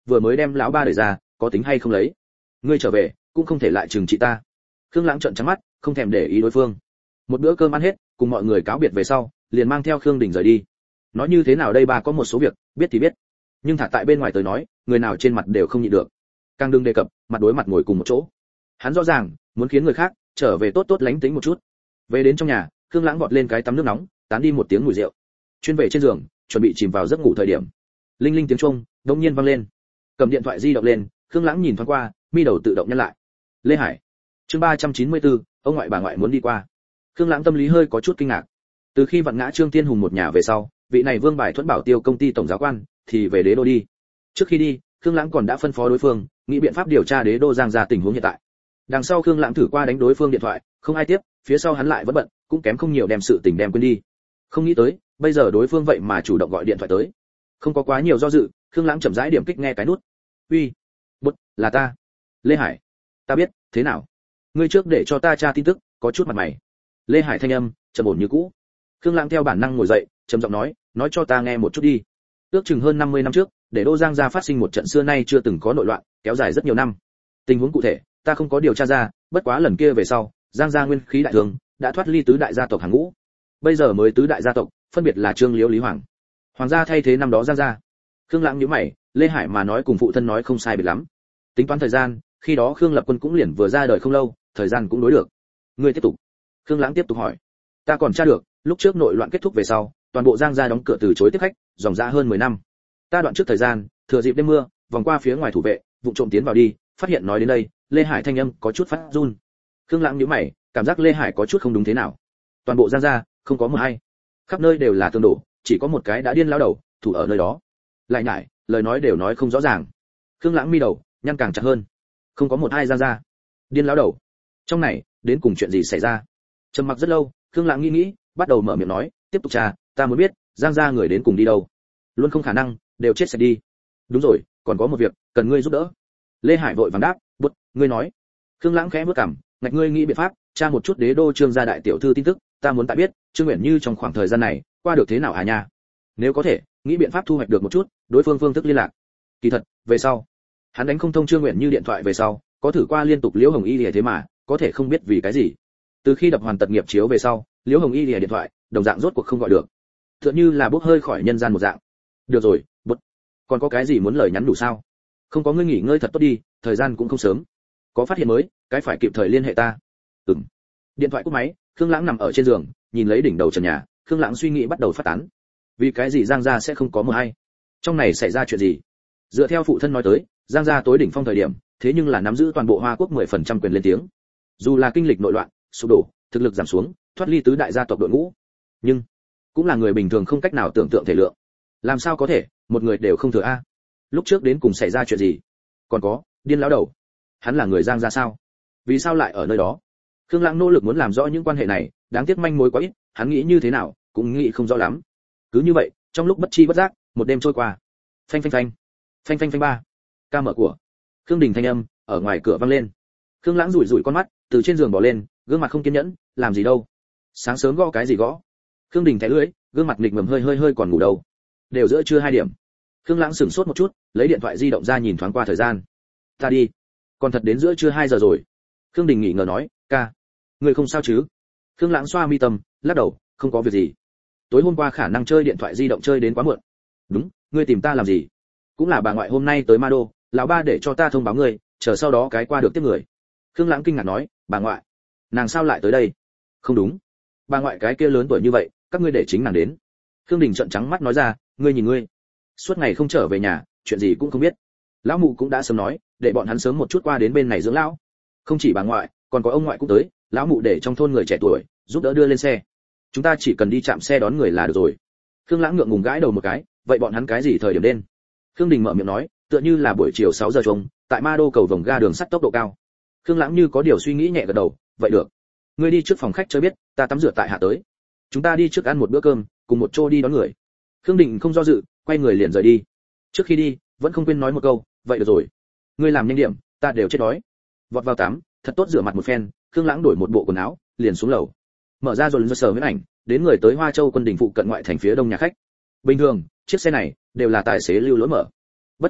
[SPEAKER 1] vừa mới đem lão ba đẩy ra, có tính hay không lấy? Ngươi trở về, cũng không thể lại trừng trị ta. Khương Lãng trợn trắng mắt, không thèm để ý đối phương. Một bữa cơm ăn hết, cùng mọi người cáo biệt về sau, liền mang theo Khương Đình rời đi. Nói như thế nào đây, ba có một số việc, biết thì biết, nhưng thả tại bên ngoài tới nói, người nào trên mặt đều không nhịn được. Càng đừng đề cập, mặt đối mặt ngồi cùng một chỗ. Hắn rõ ràng muốn khiến người khác trở về tốt tốt lánh tính một chút. Về đến trong nhà, Khương Lãng vọt lên cái tắm nước nóng, tán đi một tiếng mùi rượu. Chuyên về trên giường, chuẩn bị chìm vào giấc ngủ thời điểm, linh linh tiếng chuông đột nhiên vang lên. Cầm điện thoại di động lên, Khương Lãng nhìn thoáng qua, mi đầu tự động nhăn lại. Lê Hải. Chương ba trăm chín mươi tư, ông ngoại bà ngoại muốn đi qua. Khương Lãng tâm lý hơi có chút kinh ngạc. Từ khi vặn ngã Trương Tiên Hùng một nhà về sau, vị này Vương Bài Thuẫn Bảo Tiêu công ty tổng giáo quan thì về Đế Đô đi. Trước khi đi, Khương Lãng còn đã phân phó đối phương, nghĩ biện pháp điều tra Đế Đô Giang gia tình huống hiện tại. Đằng sau Khương Lãng thử qua đánh đối phương điện thoại, không ai tiếp, phía sau hắn lại vẫn bận, cũng kém không nhiều đem sự tình đem quên đi. Không nghĩ tới, bây giờ đối phương vậy mà chủ động gọi điện thoại tới. Không có quá nhiều do dự, Khương Lãng chậm rãi điểm kích nghe cái nút. "Uy, bút, là ta. Lê Hải. Ta biết, thế nào? Ngươi trước để cho ta tra tin tức, có chút mặt mày." Lê Hải thanh âm trầm ổn như cũ. Khương Lãng theo bản năng ngồi dậy, trầm giọng nói, "Nói cho ta nghe một chút đi." Ước chừng hơn năm mươi năm trước, để Đô Giang gia phát sinh một trận xưa nay chưa từng có nội loạn, kéo dài rất nhiều năm. Tình huống cụ thể, ta không có điều tra ra, bất quá lần kia về sau, Giang gia nguyên khí đại thương, đã thoát ly tứ đại gia tộc hàng ngũ. Bây giờ mới tứ đại gia tộc, phân biệt là Trương Liễu, Lý Hoàng. Hoàng gia thay thế năm đó Giang gia. Khương Lãng nhíu mày, Lê Hải mà nói cùng phụ thân nói không sai biệt lắm. Tính toán thời gian, khi đó Khương Lập Quân cũng liền vừa ra đời không lâu, thời gian cũng đối được. Ngươi tiếp tục. Khương Lãng tiếp tục hỏi. Ta còn tra được, lúc trước nội loạn kết thúc về sau, toàn bộ Giang gia đóng cửa từ chối tiếp khách, dòng dã hơn mười năm. Ta đoạn trước thời gian, thừa dịp đêm mưa, vòng qua phía ngoài thủ vệ, vụ trộm tiến vào đi, phát hiện nói đến đây, Lê Hải thanh âm có chút phát run. Khương Lãng nhíu mày, cảm giác Lê Hải có chút không đúng thế nào. Toàn bộ Giang gia, không có một ai, khắp nơi đều là tương đổ, chỉ có một cái đã điên lão đầu, thủ ở nơi đó. Lại nhải, lời nói đều nói không rõ ràng. Khương Lãng mi đầu nhăn càng chặt hơn. Không có một ai Giang gia, điên lão đầu. Trong này, đến cùng chuyện gì xảy ra? Trầm mặc rất lâu, Khương Lãng nghĩ nghĩ, bắt đầu mở miệng nói, tiếp tục tra, ta muốn biết, Giang gia người đến cùng đi đâu. Luôn không khả năng đều chết sạch đi. Đúng rồi, còn có một việc cần ngươi giúp đỡ. Lê Hải vội vàng đáp, "Bút, ngươi nói." Khương Lãng khẽ bước cằm, "Ngạch ngươi nghĩ biện pháp tra một chút Đế Đô Trương gia đại tiểu thư tin tức, ta muốn tại biết, Trương Uyển Như trong khoảng thời gian này qua được thế nào à nha. Nếu có thể, nghĩ biện pháp thu hoạch được một chút đối phương phương thức liên lạc." Kỳ thật, về sau, hắn đánh không thông Trương Uyển Như điện thoại về sau, có thử qua liên tục Liễu Hồng Y Lìa thế mà, có thể không biết vì cái gì. Từ khi đập hoàn tật nghiệp chiếu về sau, Liễu Hồng Y Lìa điện thoại, đồng dạng rốt cuộc không gọi được. Tựa như là bốc hơi khỏi nhân gian một dạng. Được rồi, Bút, còn có cái gì muốn lời nhắn đủ sao? Không có, ngươi nghỉ ngơi thật tốt đi, thời gian cũng không sớm. Có phát hiện mới, cái phải kịp thời liên hệ ta. Ừm. Điện thoại cúp máy, Khương Lãng nằm ở trên giường, nhìn lấy đỉnh đầu trần nhà, Khương Lãng suy nghĩ bắt đầu phát tán. Vì cái gì Giang gia sẽ không có một ai? Trong này xảy ra chuyện gì? Dựa theo phụ thân nói tới, Giang gia tối đỉnh phong thời điểm, thế nhưng là nắm giữ toàn bộ Hoa Quốc mười phần trăm quyền lên tiếng. Dù là kinh lịch nội loạn, sụp đổ, thực lực giảm xuống, thoát ly tứ đại gia tộc đội ngũ, nhưng cũng là người bình thường không cách nào tưởng tượng thể lượng. Làm sao có thể, một người đều không thừa a? Lúc trước đến cùng xảy ra chuyện gì? Còn có, điên lão đầu, hắn là người Giang gia sao? Vì sao lại ở nơi đó? Khương Lãng nỗ lực muốn làm rõ những quan hệ này, đáng tiếc manh mối quá ít, hắn nghĩ như thế nào cũng nghĩ không rõ lắm. Cứ như vậy, trong lúc bất chi bất giác, một đêm trôi qua. Phanh phanh phanh, phanh phanh phanh ba. Ca mở của. Khương Đình thanh âm ở ngoài cửa vang lên. Khương Lãng rủi rủi con mắt, từ trên giường bò lên, gương mặt không kiên nhẫn, làm gì đâu? Sáng sớm gõ cái gì gõ? Khương Đình thẻ lưỡi, gương mặt nghịch ngợm hơi hơi hơi còn ngủ đâu. Đều giữa trưa hai điểm. Khương Lãng sửng sốt một chút, lấy điện thoại di động ra nhìn thoáng qua thời gian. Ta đi, còn thật đến giữa trưa hai giờ rồi. Khương Đình nghỉ ngờ nói, ca, người không sao chứ? Khương Lãng xoa mi tâm, lắc đầu, không có việc gì. Tối hôm qua khả năng chơi điện thoại di động chơi đến quá muộn. Đúng, ngươi tìm ta làm gì? Cũng là bà ngoại hôm nay tới Ma Đô, lão ba để cho ta thông báo ngươi, chờ sau đó cái qua được tiếp người. Khương Lãng kinh ngạc nói, bà ngoại, nàng sao lại tới đây? Không đúng, bà ngoại cái kia lớn tuổi như vậy, các ngươi để chính nàng đến. Khương Đình trợn trắng mắt nói ra, ngươi nhìn ngươi, suốt ngày không trở về nhà, chuyện gì cũng không biết. Lão mụ cũng đã sớm nói, để bọn hắn sớm một chút qua đến bên này dưỡng lão. Không chỉ bà ngoại, còn có ông ngoại cũng tới, lão mụ để trong thôn người trẻ tuổi giúp đỡ đưa lên xe. Chúng ta chỉ cần đi chạm xe đón người là được rồi. Khương Lãng ngượng ngùng gãi đầu một cái, vậy bọn hắn cái gì thời điểm đến? Khương Đình mở miệng nói, tựa như là buổi chiều sáu giờ chung, tại Ma Đô cầu vồng ga đường sắt tốc độ cao. Khương Lãng như có điều suy nghĩ nhẹ gật đầu, vậy được. Ngươi đi trước phòng khách chơi biết, ta tắm rửa tại hạ tới. Chúng ta đi trước ăn một bữa cơm, cùng một chỗ đi đón người. Khương Đình không do dự, quay người liền rời đi. Trước khi đi, vẫn không quên nói một câu, vậy được rồi. Ngươi làm nhanh điểm, ta đều chết đói. Vọt vào tắm, thật tốt rửa mặt một phen, Khương Lãng đổi một bộ quần áo, liền xuống lầu. Mở ra rồi lên sờ huyễn ảnh, đến người tới Hoa Châu quân đình phụ cận ngoại thành phía đông nhà khách. Bình thường, chiếc xe này đều là tài xế lưu lỗi mở. Bất quá,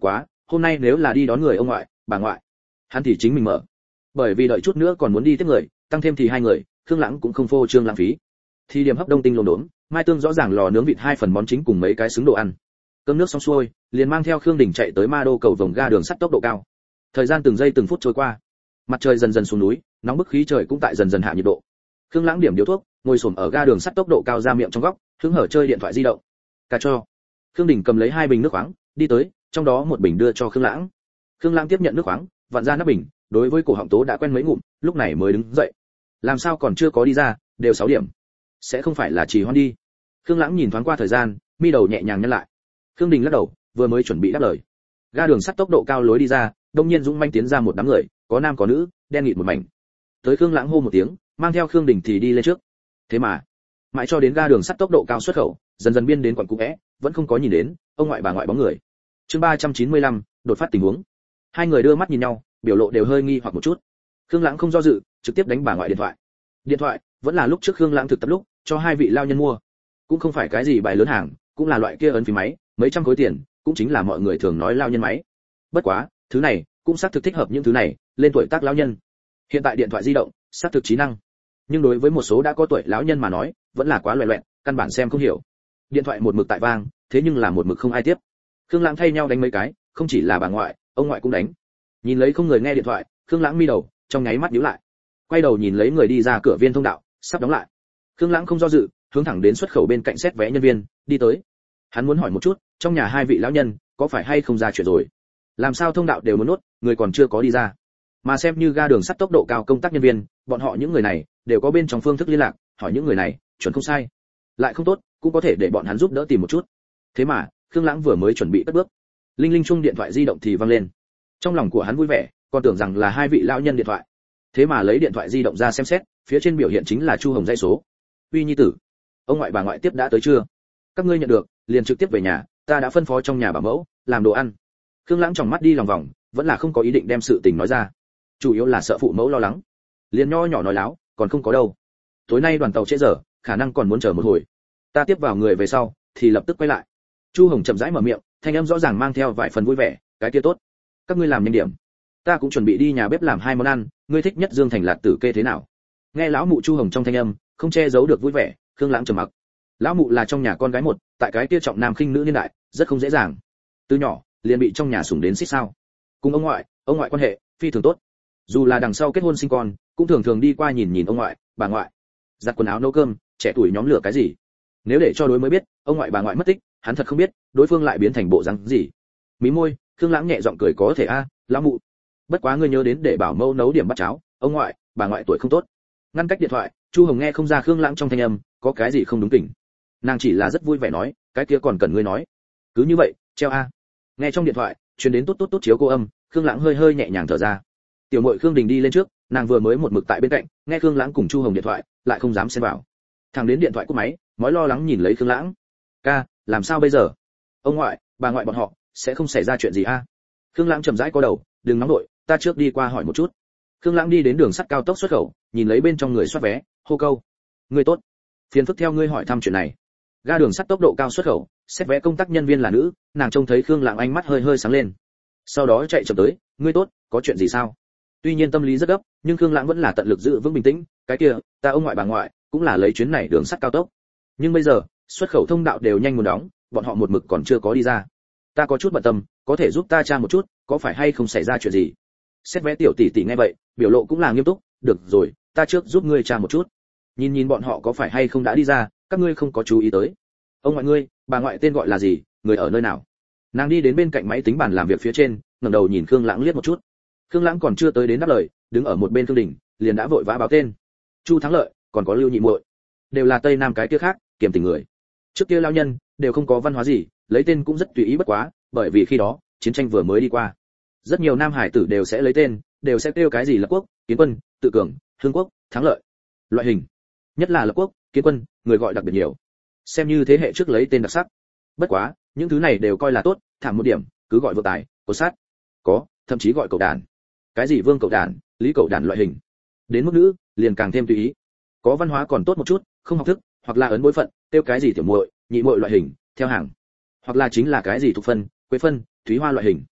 [SPEAKER 1] hôm nay nếu là đi đón người ông ngoại bà ngoại, hắn thì chính mình mở, bởi vì đợi chút nữa còn muốn đi tiếp người, tăng thêm thì hai người, Khương Lãng cũng không phô trương lãng phí. Thì điểm hấp đông tinh lồn đốn, mai tương rõ ràng lò nướng vịt hai phần món chính cùng mấy cái xứng đồ ăn. Cơm nước xong xuôi, liền mang theo Khương Đình chạy tới Ma Đô cầu vồng ga đường sắt tốc độ cao. Thời gian từng giây từng phút trôi qua, mặt trời dần dần xuống núi, nóng bức khí trời cũng tại dần dần hạ nhiệt độ. Khương Lãng điểm điếu thuốc, ngồi xổm ở ga đường sắt tốc độ cao ra miệng trong góc, hứng hở chơi điện thoại di động. Cà cho. Khương Đình cầm lấy hai bình nước khoáng, đi tới, trong đó một bình đưa cho Khương Lãng. Khương Lãng tiếp nhận nước khoáng, vặn ra nắp bình, đối với cổ họng tố đã quen mấy ngụm, lúc này mới đứng dậy. Làm sao còn chưa có đi ra, đều sáu điểm. Sẽ không phải là trì hoãn đi. Khương Lãng nhìn thoáng qua thời gian, mi đầu nhẹ nhàng nhăn lại. Khương Đình lắc đầu, vừa mới chuẩn bị đáp lời. Ga đường sắt tốc độ cao lối đi ra, đông nhiên dũng manh tiến ra một đám người, có nam có nữ, đen nghịt một mảnh. Tới Khương Lãng hô một tiếng, mang theo Khương Đình thì đi lên trước. Thế mà, mãi cho đến ga đường sắt tốc độ cao xuất khẩu, dần dần biên đến quận cũ é, vẫn không có nhìn đến ông ngoại bà ngoại bóng người. Chương ba trăm chín mươi lăm, đột phát tình huống. Hai người đưa mắt nhìn nhau, biểu lộ đều hơi nghi hoặc một chút. Khương Lãng không do dự, trực tiếp đánh bà ngoại điện thoại. Điện thoại vẫn là lúc trước Khương Lãng thực tập lúc, cho hai vị lao nhân mua. Cũng không phải cái gì bài lớn hàng, cũng là loại kia ấn phím máy, mấy trăm khối tiền, cũng chính là mọi người thường nói lao nhân máy. Bất quá, thứ này cũng xác thực thích hợp những thứ này, lên tuổi tác lão nhân. Hiện tại điện thoại di động, xác thực trí năng. Nhưng đối với một số đã có tuổi lão nhân mà nói, vẫn là quá loè loẹt, căn bản xem không hiểu. Điện thoại một mực tại vang, thế nhưng là một mực không ai tiếp. Khương Lãng thay nhau đánh mấy cái, không chỉ là bà ngoại, ông ngoại cũng đánh. Nhìn lấy không người nghe điện thoại, Khương Lãng mi đầu, trong nháy mắt nhíu lại. Quay đầu nhìn lấy người đi ra cửa viên thông đạo, sắp đóng lại. Khương Lãng không do dự, hướng thẳng đến xuất khẩu bên cạnh xét vé nhân viên, đi tới. Hắn muốn hỏi một chút, trong nhà hai vị lão nhân, có phải hay không ra chuyện rồi? Làm sao thông đạo đều muốn nốt, người còn chưa có đi ra. Mà xem như ga đường sắt tốc độ cao công tác nhân viên, bọn họ những người này đều có bên trong phương thức liên lạc, hỏi những người này, chuẩn không sai. Lại không tốt, cũng có thể để bọn hắn giúp đỡ tìm một chút. Thế mà, Khương Lãng vừa mới chuẩn bị cất bước, linh linh chung điện thoại di động thì vang lên. Trong lòng của hắn vui vẻ, còn tưởng rằng là hai vị lão nhân điện thoại. Thế mà lấy điện thoại di động ra xem xét, phía trên biểu hiện chính là Chu Hồng dãy số. Uy nhi tử, ông ngoại bà ngoại tiếp đã tới chưa? Các ngươi nhận được, liền trực tiếp về nhà, ta đã phân phó trong nhà bảo mẫu làm đồ ăn. Khương Lãng tròng mắt đi lòng vòng, vẫn là không có ý định đem sự tình nói ra. Chủ yếu là sợ phụ mẫu lo lắng. Liền nho nhỏ nói láo, còn không có đâu. Tối nay đoàn tàu trễ giờ, khả năng còn muốn chờ một hồi. Ta tiếp vào người về sau, thì lập tức quay lại. Chu Hồng chậm rãi mở miệng, thanh âm rõ ràng mang theo vài phần vui vẻ, cái kia tốt. Các ngươi làm nhanh điểm. Ta cũng chuẩn bị đi nhà bếp làm hai món ăn, ngươi thích nhất dương thành lạt tử kê thế nào? Nghe lão mụ Chu Hồng trong thanh âm, không che giấu được vui vẻ, Khương Lãng trầm mặc. Lão mụ là trong nhà con gái một, tại cái kia trọng nam khinh nữ niên đại, rất không dễ dàng. Từ nhỏ, liền bị trong nhà sủng đến xích sao. Cùng ông ngoại, ông ngoại quan hệ phi thường tốt. Dù là đằng sau kết hôn sinh con, cũng thường thường đi qua nhìn nhìn ông ngoại, bà ngoại. Giặt quần áo nấu cơm, trẻ tuổi nhóm lửa cái gì. Nếu để cho đối mới biết, ông ngoại bà ngoại mất tích, hắn thật không biết, đối phương lại biến thành bộ dáng gì. Mí môi, Khương Lãng nhẹ giọng cười có thể a, lão mụ. Bất quá ngươi nhớ đến để bảo mẫu nấu điểm bát cháo, ông ngoại, bà ngoại tuổi không tốt. Ngăn cách điện thoại, Chu Hồng nghe không ra Khương Lãng trong thanh âm có cái gì không đúng kỉnh. Nàng chỉ là rất vui vẻ nói, cái kia còn cần ngươi nói. Cứ như vậy, treo a. Nghe trong điện thoại, truyền đến tốt tốt tốt chiếu cô âm, Khương Lãng hơi hơi nhẹ nhàng thở ra. Tiểu muội Khương Đình đi lên trước, nàng vừa mới một mực tại bên cạnh, nghe Khương Lãng cùng Chu Hồng điện thoại, lại không dám xen vào. Thằng đến điện thoại cúp máy, mói lo lắng nhìn lấy Khương Lãng. Ca, làm sao bây giờ? Ông ngoại, bà ngoại bọn họ sẽ không xảy ra chuyện gì a? Khương Lãng chậm rãi co đầu, đừng nóng đội, ta trước đi qua hỏi một chút. Khương Lãng đi đến đường sắt cao tốc xuất khẩu, nhìn lấy bên trong người soát vé, hô câu: "Ngươi tốt, phiền phức theo ngươi hỏi thăm chuyện này." Ga đường sắt tốc độ cao xuất khẩu, xét vé công tác nhân viên là nữ, nàng trông thấy Khương Lãng ánh mắt hơi hơi sáng lên. Sau đó chạy chậm tới, "Ngươi tốt, có chuyện gì sao?" Tuy nhiên tâm lý rất gấp, nhưng Khương Lãng vẫn là tận lực giữ vững bình tĩnh, "Cái kia, ta ông ngoại bà ngoại cũng là lấy chuyến này đường sắt cao tốc. Nhưng bây giờ, xuất khẩu thông đạo đều nhanh muốn đóng, bọn họ một mực còn chưa có đi ra. Ta có chút bận tâm, có thể giúp ta tra một chút, có phải hay không xảy ra chuyện gì?" Xét vé tiểu tỷ tỷ nghe vậy, biểu lộ cũng là nghiêm túc, "Được rồi, ta trước giúp ngươi tra một chút. Nhìn nhìn bọn họ có phải hay không đã đi ra, các ngươi không có chú ý tới. Ông ngoại ngươi, bà ngoại tên gọi là gì, người ở nơi nào?" Nàng đi đến bên cạnh máy tính bàn làm việc phía trên, ngẩng đầu nhìn Khương Lãng liếc một chút. Khương Lãng còn chưa tới đến đáp lời, đứng ở một bên Khương Đình, liền đã vội vã báo tên. Chu Thắng Lợi, còn có Lưu Nhị Muội, đều là Tây Nam cái kia khác, kiềm tình người. Trước kia lao nhân đều không có văn hóa gì, lấy tên cũng rất tùy ý bất quá, bởi vì khi đó, chiến tranh vừa mới đi qua. Rất nhiều nam hải tử đều sẽ lấy tên, đều sẽ kêu cái gì Lập Quốc, Kiến Quân, Tự Cường, Hưng Quốc, Thắng Lợi. Loại hình, nhất là Lập Quốc, Kiến Quân, người gọi đặc biệt nhiều. Xem như thế hệ trước lấy tên đặc sắc. Bất quá, những thứ này đều coi là tốt, thảm một điểm, cứ gọi vượng tài, cột sát. Có, thậm chí gọi cậu đàn. Cái gì Vương cậu đàn, Lý cậu đàn loại hình. Đến mức nữ, liền càng thêm tùy ý. Có văn hóa còn tốt một chút, không học thức, hoặc là ấn bối phận, kêu cái gì tiểu muội, nhị muội loại hình, theo hàng. Hoặc là chính là cái gì thuộc phân, quế phân, thúy hoa loại hình.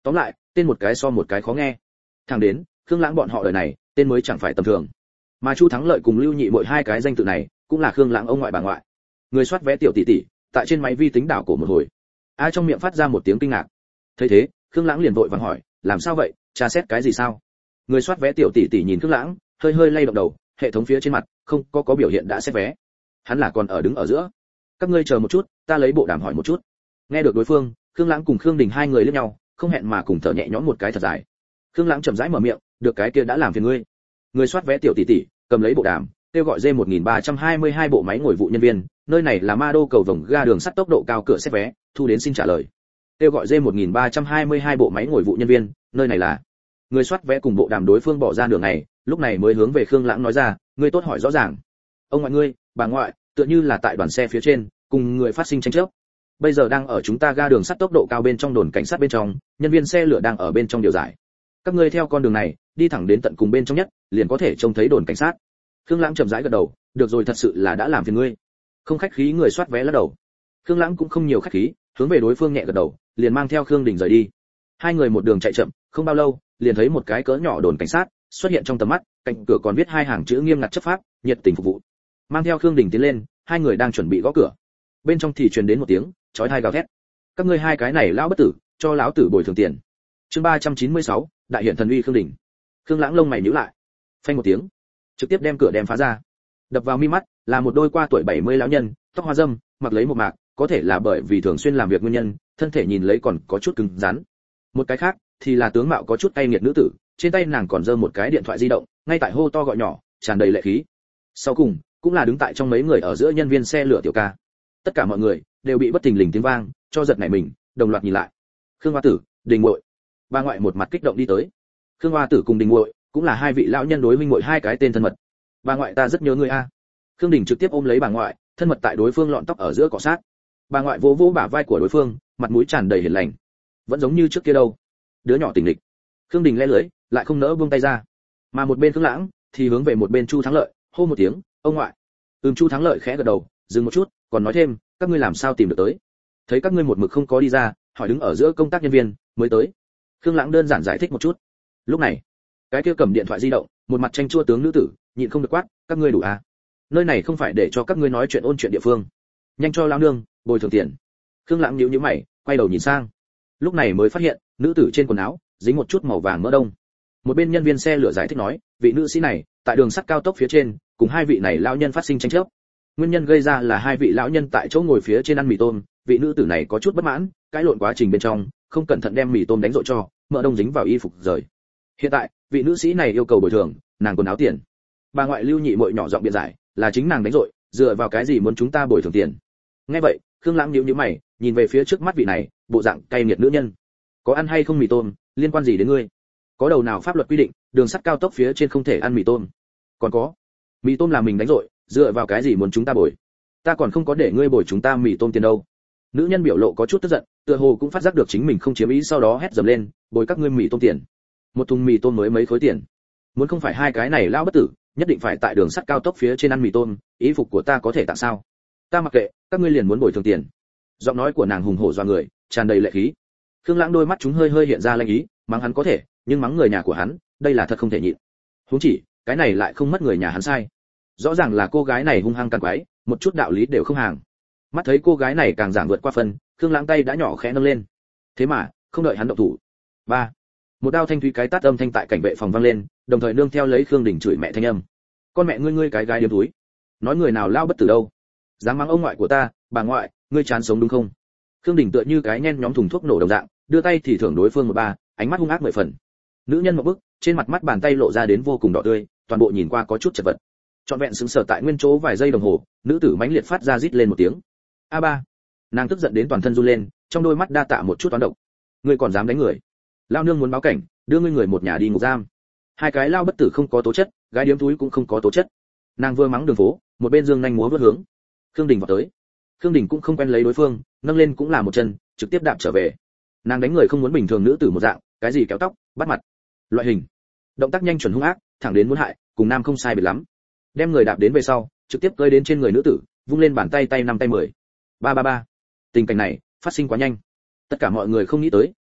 [SPEAKER 1] Tóm lại, tên một cái so một cái khó nghe. Thẳng đến, Khương Lãng bọn họ đời này, tên mới chẳng phải tầm thường. Mà Chu Thắng Lợi cùng Lưu Nhị mỗi hai cái danh tự này, cũng là Khương Lãng ông ngoại bà ngoại. Người soát vé tiểu tỷ tỷ, tại trên máy vi tính đảo cổ một hồi. Ai trong miệng phát ra một tiếng kinh ngạc. Thấy thế, Khương Lãng liền vội vàng hỏi, làm sao vậy, tra xét cái gì sao? Người soát vé tiểu tỷ tỷ nhìn Khương Lãng, hơi hơi lay động đầu, hệ thống phía trên mặt không có có biểu hiện đã xét vé. Hắn là còn ở đứng ở giữa. Các ngươi chờ một chút, ta lấy bộ đàm hỏi một chút. Nghe được đối phương, Khương Lãng cùng Khương Đình hai người liếc nhau, không hẹn mà cùng thở nhẹ nhõm một cái thật dài. Khương Lãng chậm rãi mở miệng, được cái kia đã làm phiền ngươi. Người soát vé tiểu tỷ tỷ cầm lấy bộ đàm, kêu gọi D một nghìn ba trăm hai mươi hai bộ máy ngồi vụ nhân viên, nơi này là Ma Đô cầu vồng ga đường sắt tốc độ cao cửa xét vé, thu đến xin trả lời. Kêu gọi D một nghìn ba trăm hai mươi hai bộ máy ngồi vụ nhân viên, nơi này là. Người soát vé cùng bộ đàm đối phương bỏ ra đường này, lúc này mới hướng về Khương Lãng nói ra, ngươi tốt hỏi rõ ràng. Ông ngoại ngươi, bà ngoại, tựa như là tại đoàn xe phía trên, cùng người phát sinh tranh chấp. Bây giờ đang ở chúng ta ga đường sắt tốc độ cao bên trong đồn cảnh sát bên trong, nhân viên xe lửa đang ở bên trong điều giải. Các ngươi theo con đường này, đi thẳng đến tận cùng bên trong nhất, liền có thể trông thấy đồn cảnh sát. Khương Lãng chậm rãi gật đầu, được rồi, thật sự là đã làm phiền ngươi. Không khách khí người soát vé lắc đầu. Khương Lãng cũng không nhiều khách khí, hướng về đối phương nhẹ gật đầu, liền mang theo Khương Đình rời đi. Hai người một đường chạy chậm, không bao lâu, liền thấy một cái cỡ nhỏ đồn cảnh sát xuất hiện trong tầm mắt, cạnh cửa còn viết hai hàng chữ nghiêm ngặt chấp pháp, nhiệt tình phục vụ. Mang theo Khương Đình tiến lên, hai người đang chuẩn bị gõ cửa. Bên trong thì truyền đến một tiếng chói tai gào thét. Các ngươi hai cái này lão bất tử, cho lão tử bồi thường tiền. Chương ba trăm chín mươi sáu, đại hiện thần uy Khương Đình. Khương Lãng lông mày nhíu lại. Phanh một tiếng, trực tiếp đem cửa đem phá ra. Đập vào mi mắt là một đôi qua tuổi bảy mươi lão nhân, tóc hoa râm, mặc lấy một mạc, có thể là bởi vì thường xuyên làm việc nguyên nhân, thân thể nhìn lấy còn có chút cứng rắn. Một cái khác thì là tướng mạo có chút cay nghiệt nữ tử, trên tay nàng còn giơ một cái điện thoại di động, ngay tại hô to gọi nhỏ, tràn đầy lệ khí. Sau cùng, cũng là đứng tại trong mấy người ở giữa nhân viên xe lửa tiểu ca. Tất cả mọi người đều bị bất thình lình tiếng vang cho giật nảy mình, đồng loạt nhìn lại. Khương Hoa Tử, Đình muội. Bà ngoại một mặt kích động đi tới. Khương Hoa Tử cùng Đình muội cũng là hai vị lão nhân đối huynh muội hai cái tên thân mật. Bà ngoại ta rất nhớ ngươi a. Khương Đình trực tiếp ôm lấy bà ngoại, thân mật tại đối phương lọn tóc ở giữa cọ sát. Bà ngoại vỗ vỗ bả vai của đối phương, mặt mũi tràn đầy hiền lành. Vẫn giống như trước kia đâu. Đứa nhỏ tình lịch. Khương Đình lẽ lưỡi, lại không nỡ buông tay ra. Mà một bên Khương Lãng thì hướng về một bên Chu Thắng Lợi, hô một tiếng, ông ngoại. Ừm, Chu Thắng Lợi khẽ gật đầu, dừng một chút, còn nói thêm, các ngươi làm sao tìm được tới? Thấy các ngươi một mực không có đi ra, hỏi đứng ở giữa công tác nhân viên mới tới. Khương Lãng đơn giản giải thích một chút. Lúc này, cái kia cầm điện thoại di động, một mặt tranh chua tướng nữ tử, nhịn không được quát, các ngươi đủ à? Nơi này không phải để cho các ngươi nói chuyện ôn chuyện địa phương. Nhanh cho lão nương bồi thường tiền. Khương Lãng nhíu nhíu mày, quay đầu nhìn sang. Lúc này mới phát hiện, nữ tử trên quần áo dính một chút màu vàng mỡ đông. Một bên nhân viên xe lửa giải thích nói, vị nữ sĩ này tại đường sắt cao tốc phía trên, cùng hai vị này lão nhân phát sinh tranh chấp. Nguyên nhân gây ra là hai vị lão nhân tại chỗ ngồi phía trên ăn mì tôm, vị nữ tử này có chút bất mãn, cãi lộn quá trình bên trong, không cẩn thận đem mì tôm đánh rội cho, mỡ đông dính vào y phục rời. Hiện tại, vị nữ sĩ này yêu cầu bồi thường, nàng quần áo tiền. Bà ngoại Lưu Nhị muội nhỏ giọng biện giải, là chính nàng đánh rội, dựa vào cái gì muốn chúng ta bồi thường tiền? Nghe vậy, Khương Lãng nhíu nhíu mày, nhìn về phía trước mắt vị này, bộ dạng cay nghiệt nữ nhân. Có ăn hay không mì tôm, liên quan gì đến ngươi? Có đầu nào pháp luật quy định, đường sắt cao tốc phía trên không thể ăn mì tôm? Còn có, mì tôm là mình đánh rội, dựa vào cái gì muốn chúng ta bồi? Ta còn không có để ngươi bồi chúng ta mì tôm tiền đâu. Nữ nhân biểu lộ có chút tức giận, tựa hồ cũng phát giác được chính mình không chiếm ý, sau đó hét dầm lên, bồi các ngươi mì tôm tiền. Một thùng mì tôm mới mấy khối tiền. Muốn không phải hai cái này lao bất tử, nhất định phải tại đường sắt cao tốc phía trên ăn mì tôm, ý phục của ta có thể tặng sao? Ta mặc kệ, các ngươi liền muốn bồi thường tiền. Giọng nói của nàng hùng hổ doa người, tràn đầy lệ khí. Khương Lãng đôi mắt chúng hơi hơi hiện ra lanh ý, mắng hắn có thể, nhưng mắng người nhà của hắn, đây là thật không thể nhịn. Huống chỉ, cái này lại không mất người nhà hắn sai. Rõ ràng là cô gái này hung hăng càn quái, một chút đạo lý đều không hàng. Mắt thấy cô gái này càng giảng vượt qua phần, Khương Lãng tay đã nhỏ khẽ nâng lên. Thế mà, không đợi hắn động thủ. Ba, một đao thanh thúy cái tát âm thanh tại cảnh vệ phòng vang lên, đồng thời nương theo lấy Khương Đình chửi mẹ thanh âm. Con mẹ ngươi ngươi cái gái điếm túi, nói người nào lao bất tử đâu? Dám mắng ông ngoại của ta, bà ngoại, ngươi chán sống đúng không? Khương Đình tựa như cái nhen nhóm thùng thuốc nổ đồng dạng, đưa tay thì thưởng đối phương một ba, ánh mắt hung ác mười phần. Nữ nhân một bức, trên mặt mắt bàn tay lộ ra đến vô cùng đỏ tươi, toàn bộ nhìn qua có chút chật vật. Trọn vẹn sững sờ tại nguyên chỗ vài giây đồng hồ, nữ tử mãnh liệt phát ra rít lên một tiếng. A ba. Nàng tức giận đến toàn thân run lên, trong đôi mắt đa tạ một chút toán độc. Ngươi còn dám đánh người? Lao nương muốn báo cảnh, đưa ngươi người một nhà đi ngục giam. Hai cái lao bất tử không có tố chất, gái điếm túi cũng không có tố chất. Nàng vừa mắng đường phố, một bên dương nhanh múa vút hướng. Khương Đình vào tới. Khương Đình cũng không quen lấy đối phương, nâng lên cũng là một chân, trực tiếp đạp trở về. Nàng đánh người không muốn bình thường nữ tử một dạng, cái gì kéo tóc, bắt mặt, loại hình. Động tác nhanh chuẩn hung ác, thẳng đến muốn hại, cùng nam không sai biệt lắm. Đem người đạp đến về sau, trực tiếp cơi đến trên người nữ tử, vung lên bàn tay tay năm tay mười. Ba ba ba. Tình cảnh này phát sinh quá nhanh. Tất cả mọi người không nghĩ tới,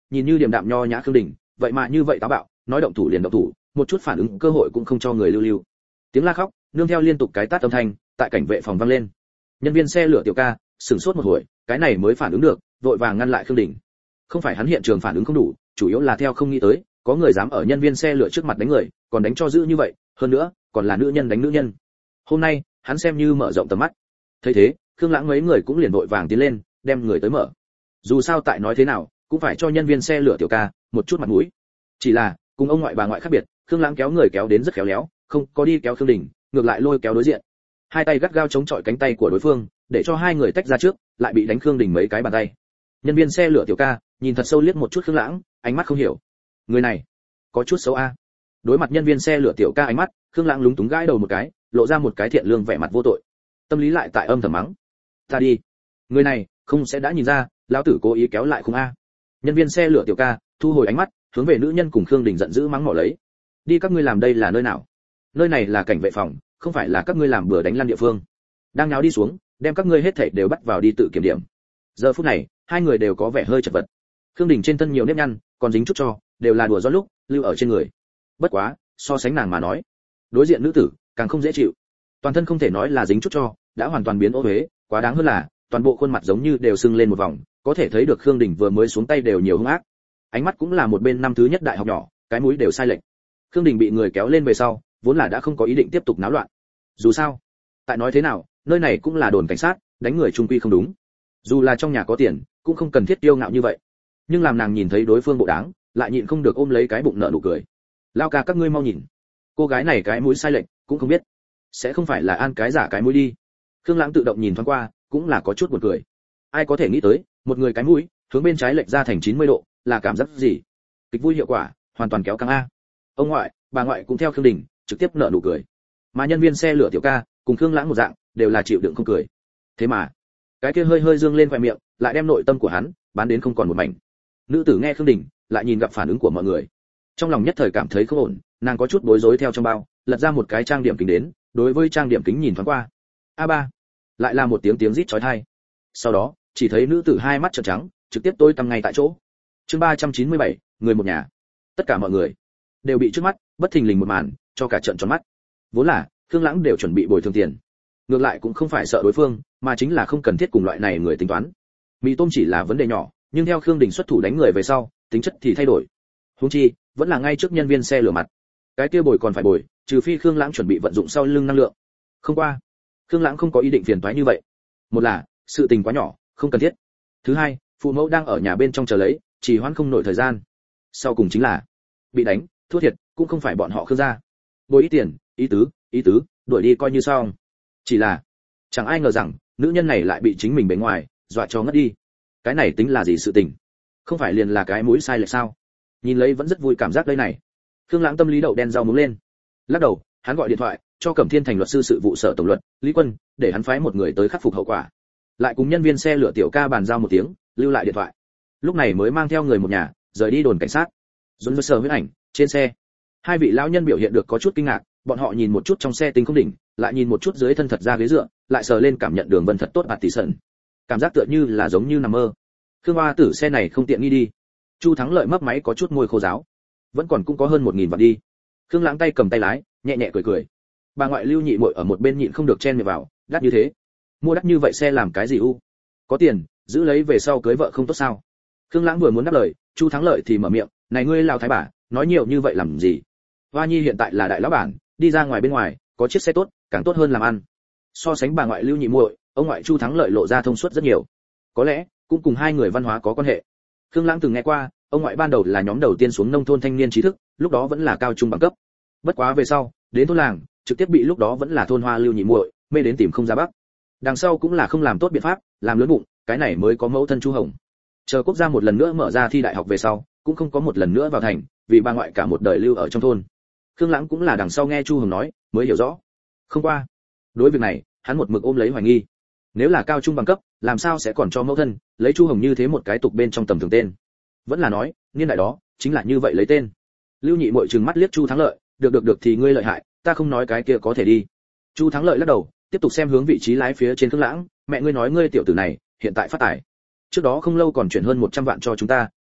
[SPEAKER 1] nhìn như điềm đạm nho nhã Khương Đình, vậy mà như vậy táo bạo, nói động thủ liền động thủ, một chút phản ứng cơ hội cũng không cho người lưu lưu. Tiếng la khóc, nương theo liên tục cái tát âm thanh, tại cảnh vệ phòng vang lên. Nhân viên xe lửa Tiểu Ca sửng sốt một hồi, cái này mới phản ứng được, vội vàng ngăn lại Khương Đình. Không phải hắn hiện trường phản ứng không đủ, chủ yếu là theo không nghĩ tới, có người dám ở nhân viên xe lửa trước mặt đánh người, còn đánh cho dữ như vậy, hơn nữa, còn là nữ nhân đánh nữ nhân. Hôm nay, hắn xem như mở rộng tầm mắt. Thấy thế, Khương Lãng mấy người cũng liền vội vàng tiến lên, đem người tới mở. Dù sao tại nói thế nào, cũng phải cho nhân viên xe lửa Tiểu Ca một chút mặt mũi. Chỉ là, cùng ông ngoại bà ngoại khác biệt, Khương Lãng kéo người kéo đến rất khéo léo, không có đi kéo Khương Đình, ngược lại lôi kéo đối diện. Hai tay gắt gao chống chọi cánh tay của đối phương, để cho hai người tách ra trước, lại bị đánh Khương Đình mấy cái bàn tay. Nhân viên xe lửa Tiểu Ca nhìn thật sâu liếc một chút Khương Lãng, ánh mắt không hiểu. Người này, có chút xấu a. Đối mặt nhân viên xe lửa Tiểu Ca ánh mắt, Khương Lãng lúng túng gãi đầu một cái, lộ ra một cái thiện lương vẻ mặt vô tội. Tâm lý lại tại âm thầm mắng. Ta đi. Người này, không sẽ đã nhìn ra, lão tử cố ý kéo lại không a. Nhân viên xe lửa Tiểu Ca thu hồi ánh mắt, hướng về nữ nhân cùng Khương Đình giận dữ mắng mỏ lấy. Đi các ngươi làm đây là nơi nào? Nơi này là cảnh vệ phòng, không phải là các ngươi làm bừa đánh lăn địa phương. Đang nháo đi xuống, đem các ngươi hết thảy đều bắt vào đi tự kiểm điểm. Giờ phút này, hai người đều có vẻ hơi chật vật. Khương Đình trên thân nhiều nếp nhăn, còn dính chút cho, đều là đùa giỡn lúc lưu ở trên người. Bất quá, so sánh nàng mà nói, đối diện nữ tử càng không dễ chịu. Toàn thân không thể nói là dính chút cho, đã hoàn toàn biến ô uế, quá đáng hơn là, toàn bộ khuôn mặt giống như đều sưng lên một vòng, có thể thấy được Khương Đình vừa mới xuống tay đều nhiều hung ác. Ánh mắt cũng là một bên năm thứ nhất đại học nhỏ, cái mũi đều sai lệch. Khương Đình bị người kéo lên về sau, vốn là đã không có ý định tiếp tục náo loạn. Dù sao, tại nói thế nào, nơi này cũng là đồn cảnh sát, đánh người trung quy không đúng. Dù là trong nhà có tiền, cũng không cần thiết tiêu ngạo như vậy. Nhưng làm nàng nhìn thấy đối phương bộ đáng, lại nhịn không được ôm lấy cái bụng nở nụ cười. Lao ca các ngươi mau nhìn, cô gái này cái mũi sai lệch, cũng không biết, sẽ không phải là an cái giả cái mũi đi. Khương Lãng tự động nhìn thoáng qua, cũng là có chút buồn cười. Ai có thể nghĩ tới, một người cái mũi hướng bên trái lệch ra thành chín mươi độ, là cảm giác gì? Kịch vui hiệu quả, hoàn toàn kéo căng a. Ông ngoại, bà ngoại cũng theo Khương Đình, trực tiếp nở nụ cười. Mà nhân viên xe lửa Tiểu Ca, cùng Khương Lãng một dạng, đều là chịu đựng không cười. Thế mà, cái kia hơi hơi dương lên khóe miệng, lại đem nội tâm của hắn bán đến không còn một mảnh. Nữ tử nghe Khương Đình, lại nhìn gặp phản ứng của mọi người, trong lòng nhất thời cảm thấy không ổn, nàng có chút bối rối theo trong bao, lật ra một cái trang điểm kính đến, đối với trang điểm kính nhìn thoáng qua. A ba, lại là một tiếng tiếng rít chói tai. Sau đó, chỉ thấy nữ tử hai mắt trợn trắng, trực tiếp tối tăm ngay tại chỗ. Chương ba trăm chín mươi bảy, người một nhà. Tất cả mọi người đều bị trước mắt bất thình lình một màn cho cả trận tròn mắt. Vốn là Khương Lãng đều chuẩn bị bồi thường tiền, ngược lại cũng không phải sợ đối phương, mà chính là không cần thiết cùng loại này người tính toán. Mì tôm chỉ là vấn đề nhỏ, nhưng theo Khương Đình xuất thủ đánh người về sau, tính chất thì thay đổi. Huống chi, vẫn là ngay trước nhân viên xe lửa mặt. Cái kia bồi còn phải bồi, trừ phi Khương Lãng chuẩn bị vận dụng sau lưng năng lượng. Không qua, Khương Lãng không có ý định phiền toái như vậy. Một là, sự tình quá nhỏ, không cần thiết. Thứ hai, phụ mẫu đang ở nhà bên trong chờ lấy, trì hoãn không nổi thời gian. Sau cùng chính là, bị đánh, thua thiệt, cũng không phải bọn họ Khương gia. Bồi ít tiền, ý tứ, ý tứ, đuổi đi coi như xong. Chỉ là, chẳng ai ngờ rằng, nữ nhân này lại bị chính mình bề ngoài dọa cho ngất đi. Cái này tính là gì sự tình? Không phải liền là cái mũi sai lệch sao? Nhìn lấy vẫn rất vui cảm giác đây này. Khương Lãng tâm lý đậu đen rau muống lên. Lắc đầu, hắn gọi điện thoại cho Cẩm Thiên Thành luật sư sự vụ sở tổng luật Lý Quân, để hắn phái một người tới khắc phục hậu quả. Lại cùng nhân viên xe lửa Tiểu Ca bàn giao một tiếng, lưu lại điện thoại. Lúc này mới mang theo người một nhà rời đi đồn cảnh sát. Dồn dơ sờ huyết ảnh trên xe, hai vị lão nhân biểu hiện được có chút kinh ngạc, bọn họ nhìn một chút trong xe tinh không đỉnh, lại nhìn một chút dưới thân thật ra ghế dựa, lại sờ lên cảm nhận đường vân thật tốt bạt tỷ sần, cảm giác tựa như là giống như nằm mơ. Khương Hoa tử xe này không tiện nghi đi. Chu Thắng Lợi mấp máy có chút môi khô ráo, vẫn còn cũng có hơn một nghìn vạn đi. Khương Lãng tay cầm tay lái, nhẹ nhẹ cười cười. Bà ngoại Lưu Nhị muội ở một bên nhịn không được chen miệng vào, đắt như thế, mua đắt như vậy xe làm cái gì u? Có tiền, giữ lấy về sau cưới vợ không tốt sao? Khương Lãng vừa muốn đáp lời, Chu Thắng Lợi thì mở miệng, này ngươi lão thái bà, nói nhiều như vậy làm gì? Hoa Nhi hiện tại là đại lão bản, đi ra ngoài bên ngoài, có chiếc xe tốt, càng tốt hơn làm ăn. So sánh bà ngoại Lưu Nhị muội, ông ngoại Chu Thắng Lợi lộ ra thông suốt rất nhiều. Có lẽ, cũng cùng hai người văn hóa có quan hệ. Khương Lãng từng nghe qua, ông ngoại ban đầu là nhóm đầu tiên xuống nông thôn thanh niên trí thức, lúc đó vẫn là cao trung bằng cấp. Bất quá về sau, đến thôn làng, trực tiếp bị lúc đó vẫn là thôn Hoa Lưu Nhị muội, mê đến tìm không ra bắc. Đằng sau cũng là không làm tốt biện pháp, làm lớn bụng, cái này mới có mẫu thân Chu Hồng. Chờ quốc gia một lần nữa mở ra thi đại học về sau, cũng không có một lần nữa vào thành, vì bà ngoại cả một đời lưu ở trong thôn. Khương Lãng cũng là đằng sau nghe Chu Hồng nói, mới hiểu rõ. Không qua, đối việc này, hắn một mực ôm lấy hoài nghi. Nếu là cao trung bằng cấp, làm sao sẽ còn cho mẫu thân lấy Chu Hồng như thế một cái tục bên trong tầm thường tên? Vẫn là nói, niên đại đó, chính là như vậy lấy tên. Lưu Nhị muội trừng mắt liếc Chu Thắng Lợi, được được được thì ngươi lợi hại, ta không nói cái kia có thể đi. Chu Thắng Lợi lắc đầu, tiếp tục xem hướng vị trí lái phía trên Khương Lãng, mẹ ngươi nói ngươi tiểu tử này, hiện tại phát tài. Trước đó không lâu còn chuyển hơn một trăm vạn cho chúng ta,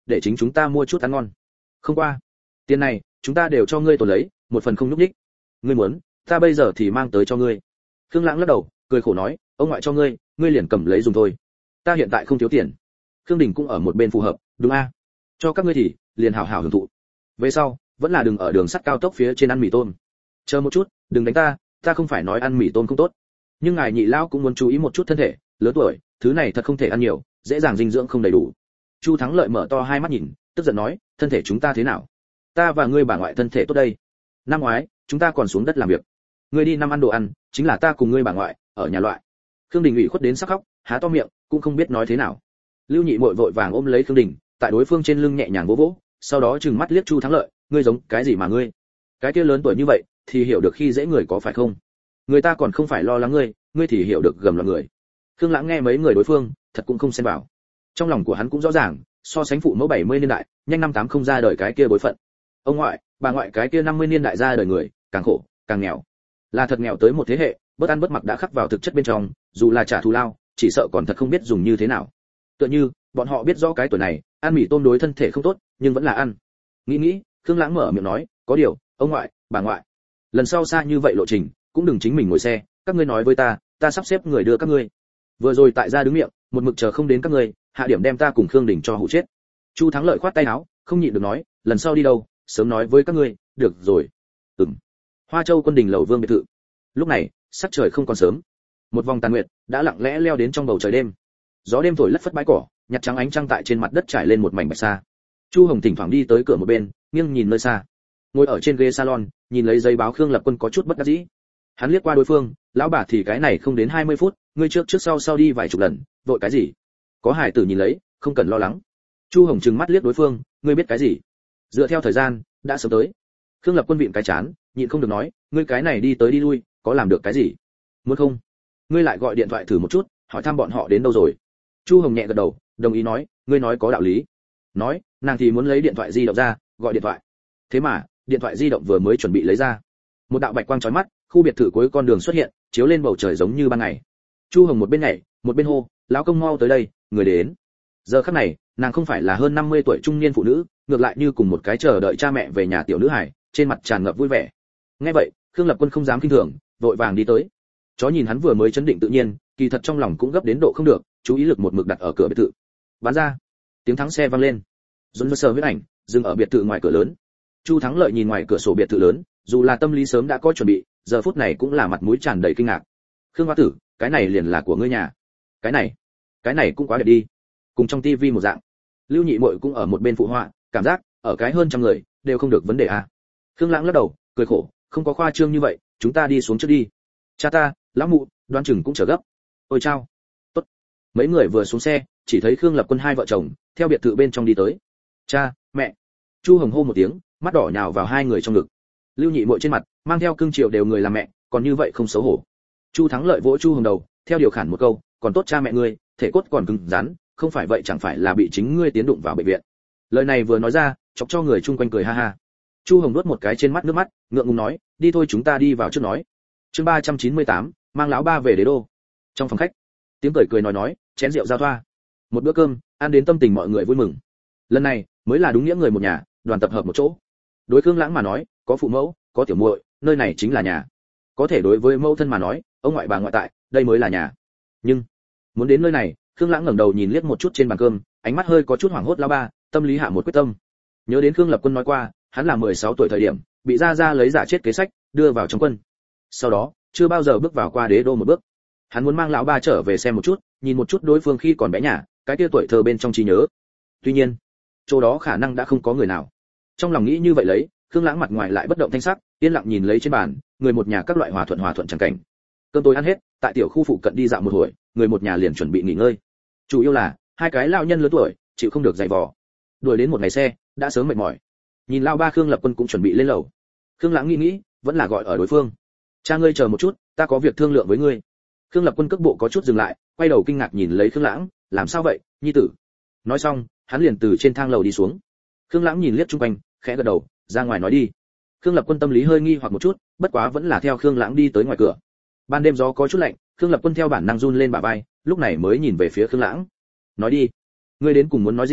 [SPEAKER 1] để chính chúng ta mua chút ăn ngon. Không qua, tiền này chúng ta đều cho ngươi tổ lấy, một phần không nhúc nhích. Ngươi muốn, ta bây giờ thì mang tới cho ngươi. Khương Lãng lắc đầu, cười khổ nói, ông ngoại cho ngươi, ngươi liền cầm lấy dùng thôi. Ta hiện tại không thiếu tiền. Khương Đình cũng ở một bên phù hợp, đúng a? Cho các ngươi thì liền hảo hảo hưởng thụ. Về sau, vẫn là đừng ở đường sắt cao tốc phía trên ăn mì tôm. Chờ một chút, đừng đánh ta, ta không phải nói ăn mì tôm không tốt, nhưng ngài nhị lão cũng muốn chú ý một chút thân thể, lớn tuổi, thứ này thật không thể ăn nhiều, dễ dàng dinh dưỡng không đầy đủ. Chu Thắng Lợi mở to hai mắt nhìn, tức giận nói, thân thể chúng ta thế nào? Ta và ngươi bà ngoại thân thể tốt đây. Năm ngoái, chúng ta còn xuống đất làm việc. Ngươi đi năm ăn đồ ăn, chính là ta cùng ngươi bà ngoại ở nhà loại. Khương Đình ủy khuất đến sắp khóc, há to miệng, cũng không biết nói thế nào. Lưu Nhị Muội vội vàng ôm lấy Khương Đình, tại đối phương trên lưng nhẹ nhàng vỗ vỗ, sau đó trừng mắt liếc Chu Thắng Lợi, ngươi giống cái gì mà ngươi? Cái kia lớn tuổi như vậy, thì hiểu được khi dễ người có phải không? Người ta còn không phải lo lắng ngươi, ngươi thì hiểu được gầm loạn người. Khương Lãng nghe mấy người đối phương, thật cũng không xen vào. Trong lòng của hắn cũng rõ ràng, so sánh phụ mẫu bảy mươi niên đại, nhanh năm tám không ra đời cái kia bối phận. Ông ngoại, bà ngoại cái kia năm mươi niên đại ra đời người, càng khổ, càng nghèo. Là thật nghèo tới một thế hệ, bất ăn bất mặc đã khắc vào thực chất bên trong, dù là trả thù lao, chỉ sợ còn thật không biết dùng như thế nào. Tựa như, bọn họ biết rõ cái tuổi này, ăn mì tôm đối thân thể không tốt, nhưng vẫn là ăn. Nghĩ nghĩ, Khương Lãng mở miệng nói, có điều, ông ngoại, bà ngoại, lần sau xa như vậy lộ trình, cũng đừng chính mình ngồi xe, các ngươi nói với ta, ta sắp xếp người đưa các ngươi. Vừa rồi tại gia đứng miệng, một mực chờ không đến các ngươi, hạ điểm đem ta cùng Khương Đình cho hủ chết. Chu Thắng Lợi khoát tay áo, không nhịn được nói, lần sau đi đâu, sớm nói với các ngươi, được rồi. Ừm. Hoa Châu Quân Đình lầu vương biệt thự. Lúc này, sắc trời không còn sớm, một vòng tàn nguyệt đã lặng lẽ leo đến trong bầu trời đêm. Gió đêm thổi lất phất bãi cỏ, nhạt trắng ánh trăng tại trên mặt đất trải lên một mảnh bạch sa. Chu Hồng thỉnh thoảng đi tới cửa một bên, nghiêng nhìn nơi xa. Ngồi ở trên ghế salon, nhìn lấy giấy báo Khương Lập Quân có chút bất đắc dĩ. Hắn liếc qua đối phương, lão bà thì cái này không đến hai mươi phút, ngươi trước trước sau sau đi vài chục lần, vội cái gì? Có hải tử nhìn lấy, không cần lo lắng. Chu Hồng trừng mắt liếc đối phương, ngươi biết cái gì? Dựa theo thời gian, đã sớm tới. Khương Lập Quân vịn cái chán, nhịn không được nói, ngươi cái này đi tới đi lui, có làm được cái gì? Muốn không? Ngươi lại gọi điện thoại thử một chút, hỏi thăm bọn họ đến đâu rồi. Chu Hồng nhẹ gật đầu, đồng ý nói, ngươi nói có đạo lý. Nói, nàng thì muốn lấy điện thoại di động ra, gọi điện thoại. Thế mà, điện thoại di động vừa mới chuẩn bị lấy ra, một đạo bạch quang chói mắt, khu biệt thự cuối con đường xuất hiện, chiếu lên bầu trời giống như ban ngày. Chu Hồng một bên nhảy, một bên hô, lão công mau tới đây, người đến. Giờ khắc này, nàng không phải là hơn năm mươi tuổi trung niên phụ nữ, ngược lại như cùng một cái chờ đợi cha mẹ về nhà tiểu nữ hài, trên mặt tràn ngập vui vẻ. Nghe vậy, Khương Lập Quân không dám kinh thường, vội vàng đi tới. Chó nhìn hắn vừa mới chấn định tự nhiên, kỳ thật trong lòng cũng gấp đến độ không được, chú ý lực một mực đặt ở cửa biệt thự. Bán ra, tiếng thắng xe vang lên. Dồn sờ huyết ảnh, dừng ở biệt thự ngoài cửa lớn. Chu Thắng Lợi nhìn ngoài cửa sổ biệt thự lớn, dù là tâm lý sớm đã có chuẩn bị, giờ phút này cũng là mặt mũi tràn đầy kinh ngạc. Khương Hoa Tử, cái này liền là của ngươi nhà? Cái này, cái này cũng quá đẹp đi, cùng trong tivi một dạng. Lưu Nhị Muội cũng ở một bên phụ họa, cảm giác ở cái hơn trăm người đều không được vấn đề à? Khương Lãng lắc đầu, cười khổ, không có khoa trương như vậy, chúng ta đi xuống trước đi. Cha ta, lão mụ, Đoan Chừng cũng chờ gấp. Ôi chao. Tốt. Mấy người vừa xuống xe, chỉ thấy Khương Lập Quân hai vợ chồng theo biệt thự bên trong đi tới. Cha, mẹ. Chu Hồng hô một tiếng, mắt đỏ nhào vào hai người trong ngực. Lưu Nhị Muội trên mặt mang theo cương triều đều người làm mẹ, còn như vậy không xấu hổ. Chu Thắng Lợi vỗ Chu Hồng đầu, theo điều khản một câu, còn tốt cha mẹ ngươi, thể cốt còn cứng rắn, không phải vậy chẳng phải là bị chính ngươi tiến đụng vào bệnh viện. Lời này vừa nói ra, chọc cho người chung quanh cười ha ha. Chu Hồng nuốt một cái trên mắt nước mắt, ngượng ngùng nói, đi thôi chúng ta đi vào trước nói. Chương ba trăm chín mươi tám, mang lão ba về đế đô. Trong phòng khách, tiếng cười cười nói nói, chén rượu giao thoa. Một bữa cơm, ăn đến tâm tình mọi người vui mừng. Lần này, mới là đúng nghĩa người một nhà, đoàn tập hợp một chỗ. Đối Khương Lãng mà nói, có phụ mẫu, có tiểu muội, nơi này chính là nhà. Có thể đối với mẫu thân mà nói, ông ngoại bà ngoại tại, đây mới là nhà. Nhưng, muốn đến nơi này, Khương Lãng ngẩng đầu nhìn liếc một chút trên bàn cơm, ánh mắt hơi có chút hoảng hốt lão ba, tâm lý hạ một quyết tâm. Nhớ đến Khương Lập Quân nói qua, hắn là mười sáu tuổi thời điểm, bị gia gia lấy giả chết kế sách, đưa vào trong quân. Sau đó, chưa bao giờ bước vào qua đế đô một bước. Hắn muốn mang lão ba trở về xem một chút, nhìn một chút đối phương khi còn bé nhà, cái kia tuổi thơ bên trong trí nhớ. Tuy nhiên, chỗ đó khả năng đã không có người nào. Trong lòng nghĩ như vậy lấy, Khương Lãng mặt ngoài lại bất động thanh sắc, yên lặng nhìn lấy trên bàn, người một nhà các loại hòa thuận hòa thuận chẳng cảnh. Cơm tối ăn hết, tại tiểu khu phụ cận đi dạo một hồi, người một nhà liền chuẩn bị nghỉ ngơi. Chủ yếu là hai cái lão nhân lớn tuổi, chịu không được dày vò. Đuổi đến một ngày xe, đã sớm mệt mỏi. Nhìn lão ba Khương Lập Quân cũng chuẩn bị lên lầu. Khương Lãng nghĩ nghĩ, vẫn là gọi ở đối phương. Cha ngươi chờ một chút, ta có việc thương lượng với ngươi. Khương Lập Quân cước bộ có chút dừng lại, quay đầu kinh ngạc nhìn lấy Khương Lãng, làm sao vậy, nhi tử? Nói xong, hắn liền từ trên thang lầu đi xuống. Khương Lãng nhìn liếc chung quanh, khẽ gật đầu, ra ngoài nói đi. Khương Lập Quân tâm lý hơi nghi hoặc một chút, bất quá vẫn là theo Khương Lãng đi tới ngoài cửa. Ban đêm gió có chút lạnh, Khương Lập Quân theo bản năng run lên bả vai, lúc này mới nhìn về phía Khương Lãng. Nói đi, ngươi đến cùng muốn nói gì,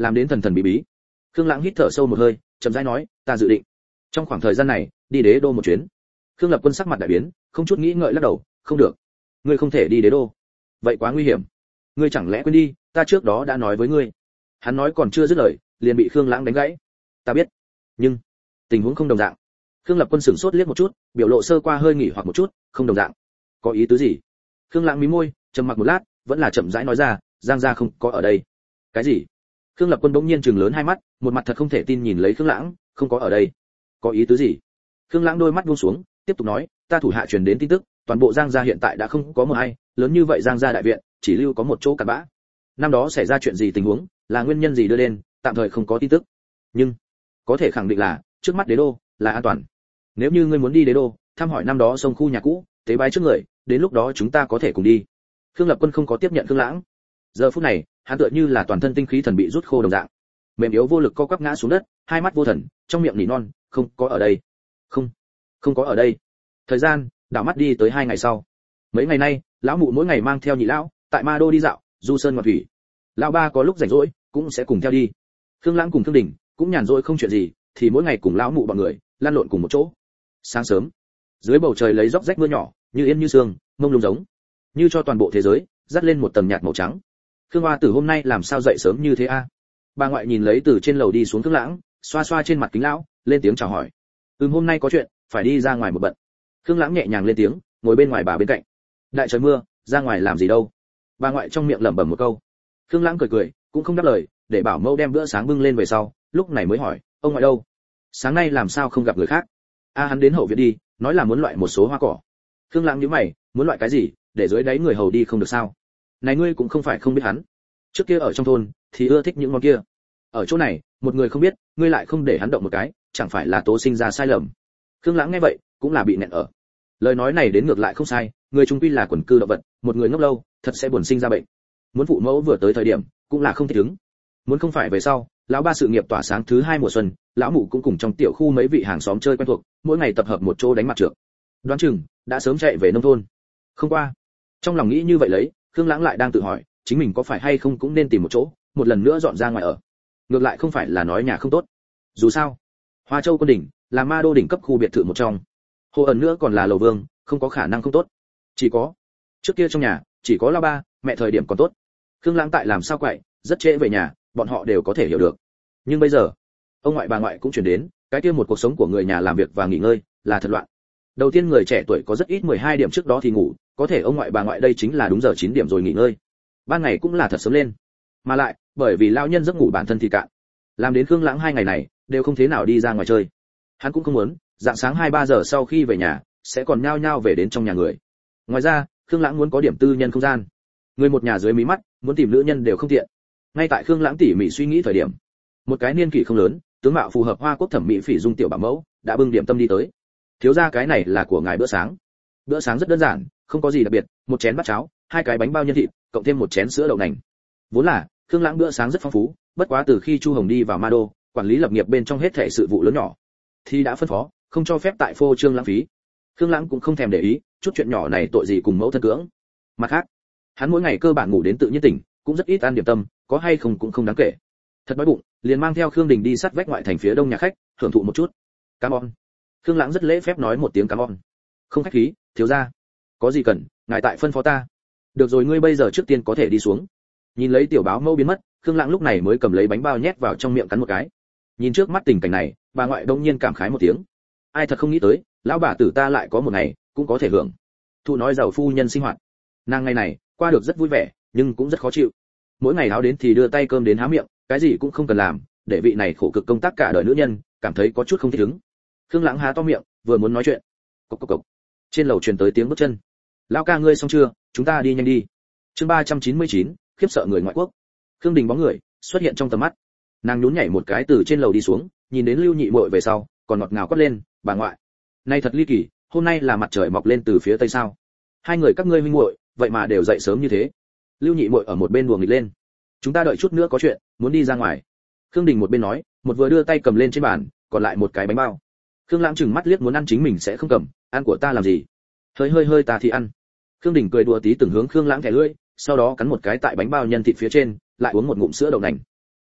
[SPEAKER 1] làm đến thần thần bí bí. Khương Lãng hít thở sâu một hơi, chậm rãi nói, ta dự định trong khoảng thời gian này đi đế đô một chuyến. Khương Lập Quân sắc mặt đại biến, không chút nghĩ ngợi lắc đầu, không được, ngươi không thể đi đế đô, vậy quá nguy hiểm. Ngươi chẳng lẽ quên đi, ta trước đó đã nói với ngươi. Hắn nói còn chưa dứt lời, liền bị Khương Lãng đánh gãy. Ta biết, nhưng tình huống không đồng dạng. Khương Lập Quân sửng sốt liếc một chút, biểu lộ sơ qua hơi nghỉ hoặc một chút, không đồng dạng. Có ý tứ gì? Khương Lãng mím môi, trầm mặc một lát, vẫn là chậm rãi nói ra, Giang gia không có ở đây. Cái gì? Khương Lập Quân bỗng nhiên trừng lớn hai mắt, một mặt thật không thể tin nhìn lấy Khương Lãng, không có ở đây. Có ý tứ gì? Khương Lãng đôi mắt buông xuống, tiếp tục nói, ta thủ hạ truyền đến tin tức, toàn bộ Giang gia hiện tại đã không có một ai, lớn như vậy Giang gia đại viện, chỉ lưu có một chỗ cặn bã. Năm đó xảy ra chuyện gì tình huống, là nguyên nhân gì đưa lên, tạm thời không có tin tức. Nhưng có thể khẳng định là, trước mắt đế đô là an toàn. Nếu như ngươi muốn đi đế đô, thăm hỏi năm đó sông khu nhà cũ, tế bái trước người, đến lúc đó chúng ta có thể cùng đi. Khương Lập Quân không có tiếp nhận Khương Lãng. Giờ phút này, hắn tựa như là toàn thân tinh khí thần bị rút khô đồng dạng, mềm yếu vô lực co quắp ngã xuống đất, hai mắt vô thần, trong miệng nỉ non, không có ở đây, không, không có ở đây. Thời gian đảo mắt đi tới hai ngày sau. Mấy ngày nay, lão mụ mỗi ngày mang theo nhị lão tại Ma Đô đi dạo, du sơn ngoạn thủy. Lão ba có lúc rảnh rỗi cũng sẽ cùng theo đi. Khương Lãng cùng Khương Đình cũng nhàn rỗi không chuyện gì, thì mỗi ngày cùng lão mụ bọn người lăn lộn cùng một chỗ. Sáng sớm, dưới bầu trời lấy róc rách mưa nhỏ, như yên như sương, mông lung giống, như cho toàn bộ thế giới dắt lên một tầng nhạt màu trắng. Khương Hoa Tử hôm nay làm sao dậy sớm như thế a? Bà ngoại nhìn lấy từ trên lầu đi xuống Khương Lãng, xoa xoa trên mặt kính lão, lên tiếng chào hỏi. Ừm, hôm nay có chuyện, phải đi ra ngoài một bận. Khương Lãng nhẹ nhàng lên tiếng, ngồi bên ngoài bà bên cạnh. Đại trời mưa, ra ngoài làm gì đâu? Bà ngoại trong miệng lẩm bẩm một câu. Khương Lãng cười cười, cũng không đáp lời, để bảo mẫu đem bữa sáng bưng lên về sau, lúc này mới hỏi, ông ngoại đâu? Sáng nay làm sao không gặp người khác? A hắn đến hậu viện đi, nói là muốn loại một số hoa cỏ. Khương Lãng nhíu mày, muốn loại cái gì, để dưới đáy người hầu đi không được sao? Này ngươi cũng không phải không biết hắn. Trước kia ở trong thôn thì ưa thích những món kia. Ở chỗ này, một người không biết, ngươi lại không để hắn động một cái, chẳng phải là tố sinh ra sai lầm. Khương Lãng nghe vậy, cũng là bị nẹn ở. Lời nói này đến ngược lại không sai, người chúng quy là quần cư động vật, một người ngốc lâu, thật sẽ buồn sinh ra bệnh. Muốn phụ mẫu vừa tới thời điểm, cũng là không thích ứng. Muốn không phải về sau, lão ba sự nghiệp tỏa sáng thứ hai mùa xuân, lão mụ cũng cùng trong tiểu khu mấy vị hàng xóm chơi quen thuộc, mỗi ngày tập hợp một chỗ đánh mặt trược. Đoán chừng đã sớm chạy về nông thôn. Không qua, trong lòng nghĩ như vậy lấy, Khương Lãng lại đang tự hỏi, chính mình có phải hay không cũng nên tìm một chỗ, một lần nữa dọn ra ngoài ở. Ngược lại không phải là nói nhà không tốt. Dù sao, Hoa Châu Quân đỉnh là Ma Đô đỉnh cấp khu biệt thự một trong. Hồ ẩn nữa còn là lầu vương, không có khả năng không tốt. Chỉ có, trước kia trong nhà chỉ có lão ba, mẹ thời điểm còn tốt. Khương Lãng tại làm sao quậy, rất trễ về nhà, bọn họ đều có thể hiểu được. Nhưng bây giờ, ông ngoại bà ngoại cũng chuyển đến, cái kia một cuộc sống của người nhà làm việc và nghỉ ngơi là thật loạn. Đầu tiên người trẻ tuổi có rất ít mười hai điểm trước đó thì ngủ, có thể ông ngoại bà ngoại đây chính là đúng giờ chín điểm rồi nghỉ ngơi. Ban ngày cũng là thật sớm lên. Mà lại, bởi vì lão nhân giấc ngủ bản thân thì cạn, làm đến Khương Lãng hai ngày này đều không thế nào đi ra ngoài chơi. Hắn cũng không muốn, dạng sáng hai ba giờ sau khi về nhà, sẽ còn nhao nhao về đến trong nhà người. Ngoài ra, Khương Lãng muốn có điểm tư nhân không gian. Người một nhà dưới mí mắt, muốn tìm nữ nhân đều không tiện. Ngay tại Khương Lãng tỉ mỉ suy nghĩ thời điểm, một cái niên kỷ không lớn, tướng mạo phù hợp Hoa Quốc thẩm mỹ phỉ dung tiểu bảo mẫu, đã bưng điểm tâm đi tới. Thiếu gia, cái này là của ngài bữa sáng. Bữa sáng rất đơn giản, không có gì đặc biệt, một chén bát cháo, hai cái bánh bao nhân thịt, cộng thêm một chén sữa đậu nành. Vốn là, Khương Lãng bữa sáng rất phong phú, bất quá từ khi Chu Hồng đi vào Ma Đô, quản lý lập nghiệp bên trong hết thảy sự vụ lớn nhỏ, thì đã phân phó, không cho phép tại phô trương lãng phí. Khương Lãng cũng không thèm để ý, chút chuyện nhỏ này tội gì cùng mẫu thân cưỡng. Mặt khác, hắn mỗi ngày cơ bản ngủ đến tự nhiên tỉnh, cũng rất ít ăn điểm tâm, có hay không cũng không đáng kể. Thật đói bụng, liền mang theo Khương Đình đi sát vách ngoại thành phía đông nhà khách, hưởng thụ một chút. Cảm ơn. Khương Lãng rất lễ phép nói một tiếng cảm ơn. Không khách khí, thiếu gia. Có gì cần, ngài tại phân phó ta. Được rồi, ngươi bây giờ trước tiên có thể đi xuống. Nhìn lấy tiểu báo mẫu biến mất, Khương Lãng lúc này mới cầm lấy bánh bao nhét vào trong miệng cắn một cái. Nhìn trước mắt tình cảnh này, bà ngoại đông nhiên cảm khái một tiếng. Ai thật không nghĩ tới, lão bà tử ta lại có một ngày cũng có thể hưởng thụ nói giàu phu nhân sinh hoạt. Nàng ngày này qua được rất vui vẻ, nhưng cũng rất khó chịu. Mỗi ngày áo đến thì đưa tay cơm đến há miệng, cái gì cũng không cần làm, để vị này khổ cực công tác cả đời nữ nhân cảm thấy có chút không thích ứng. Khương Lãng há to miệng, vừa muốn nói chuyện, cộc cộc cộc. Trên lầu truyền tới tiếng bước chân. Lão ca, ngươi xong chưa, chúng ta đi nhanh đi. Chương ba trăm chín mươi chín, khiếp sợ người ngoại quốc. Khương Đình bóng người xuất hiện trong tầm mắt. Nàng nhún nhảy một cái từ trên lầu đi xuống, nhìn đến Lưu Nhị Muội về sau, còn ngọt ngào quát lên, bà ngoại, nay thật ly kỳ, hôm nay là mặt trời mọc lên từ phía tây sao? Hai người các ngươi huynh muội, vậy mà đều dậy sớm như thế. Lưu Nhị Muội ở một bên đùa nghịch lên. Chúng ta đợi chút nữa có chuyện, muốn đi ra ngoài. Khương Đình một bên nói, một vừa đưa tay cầm lên trên bàn, còn lại một cái bánh bao. Khương Lãng chừng mắt liếc muốn ăn chính mình sẽ không cầm, ăn của ta làm gì? Hơi hơi hơi ta thì ăn. Khương Đình cười đùa tí từng hướng Khương Lãng thẻ lưỡi, sau đó cắn một cái tại bánh bao nhân thịt phía trên, lại uống một ngụm sữa đậu nành.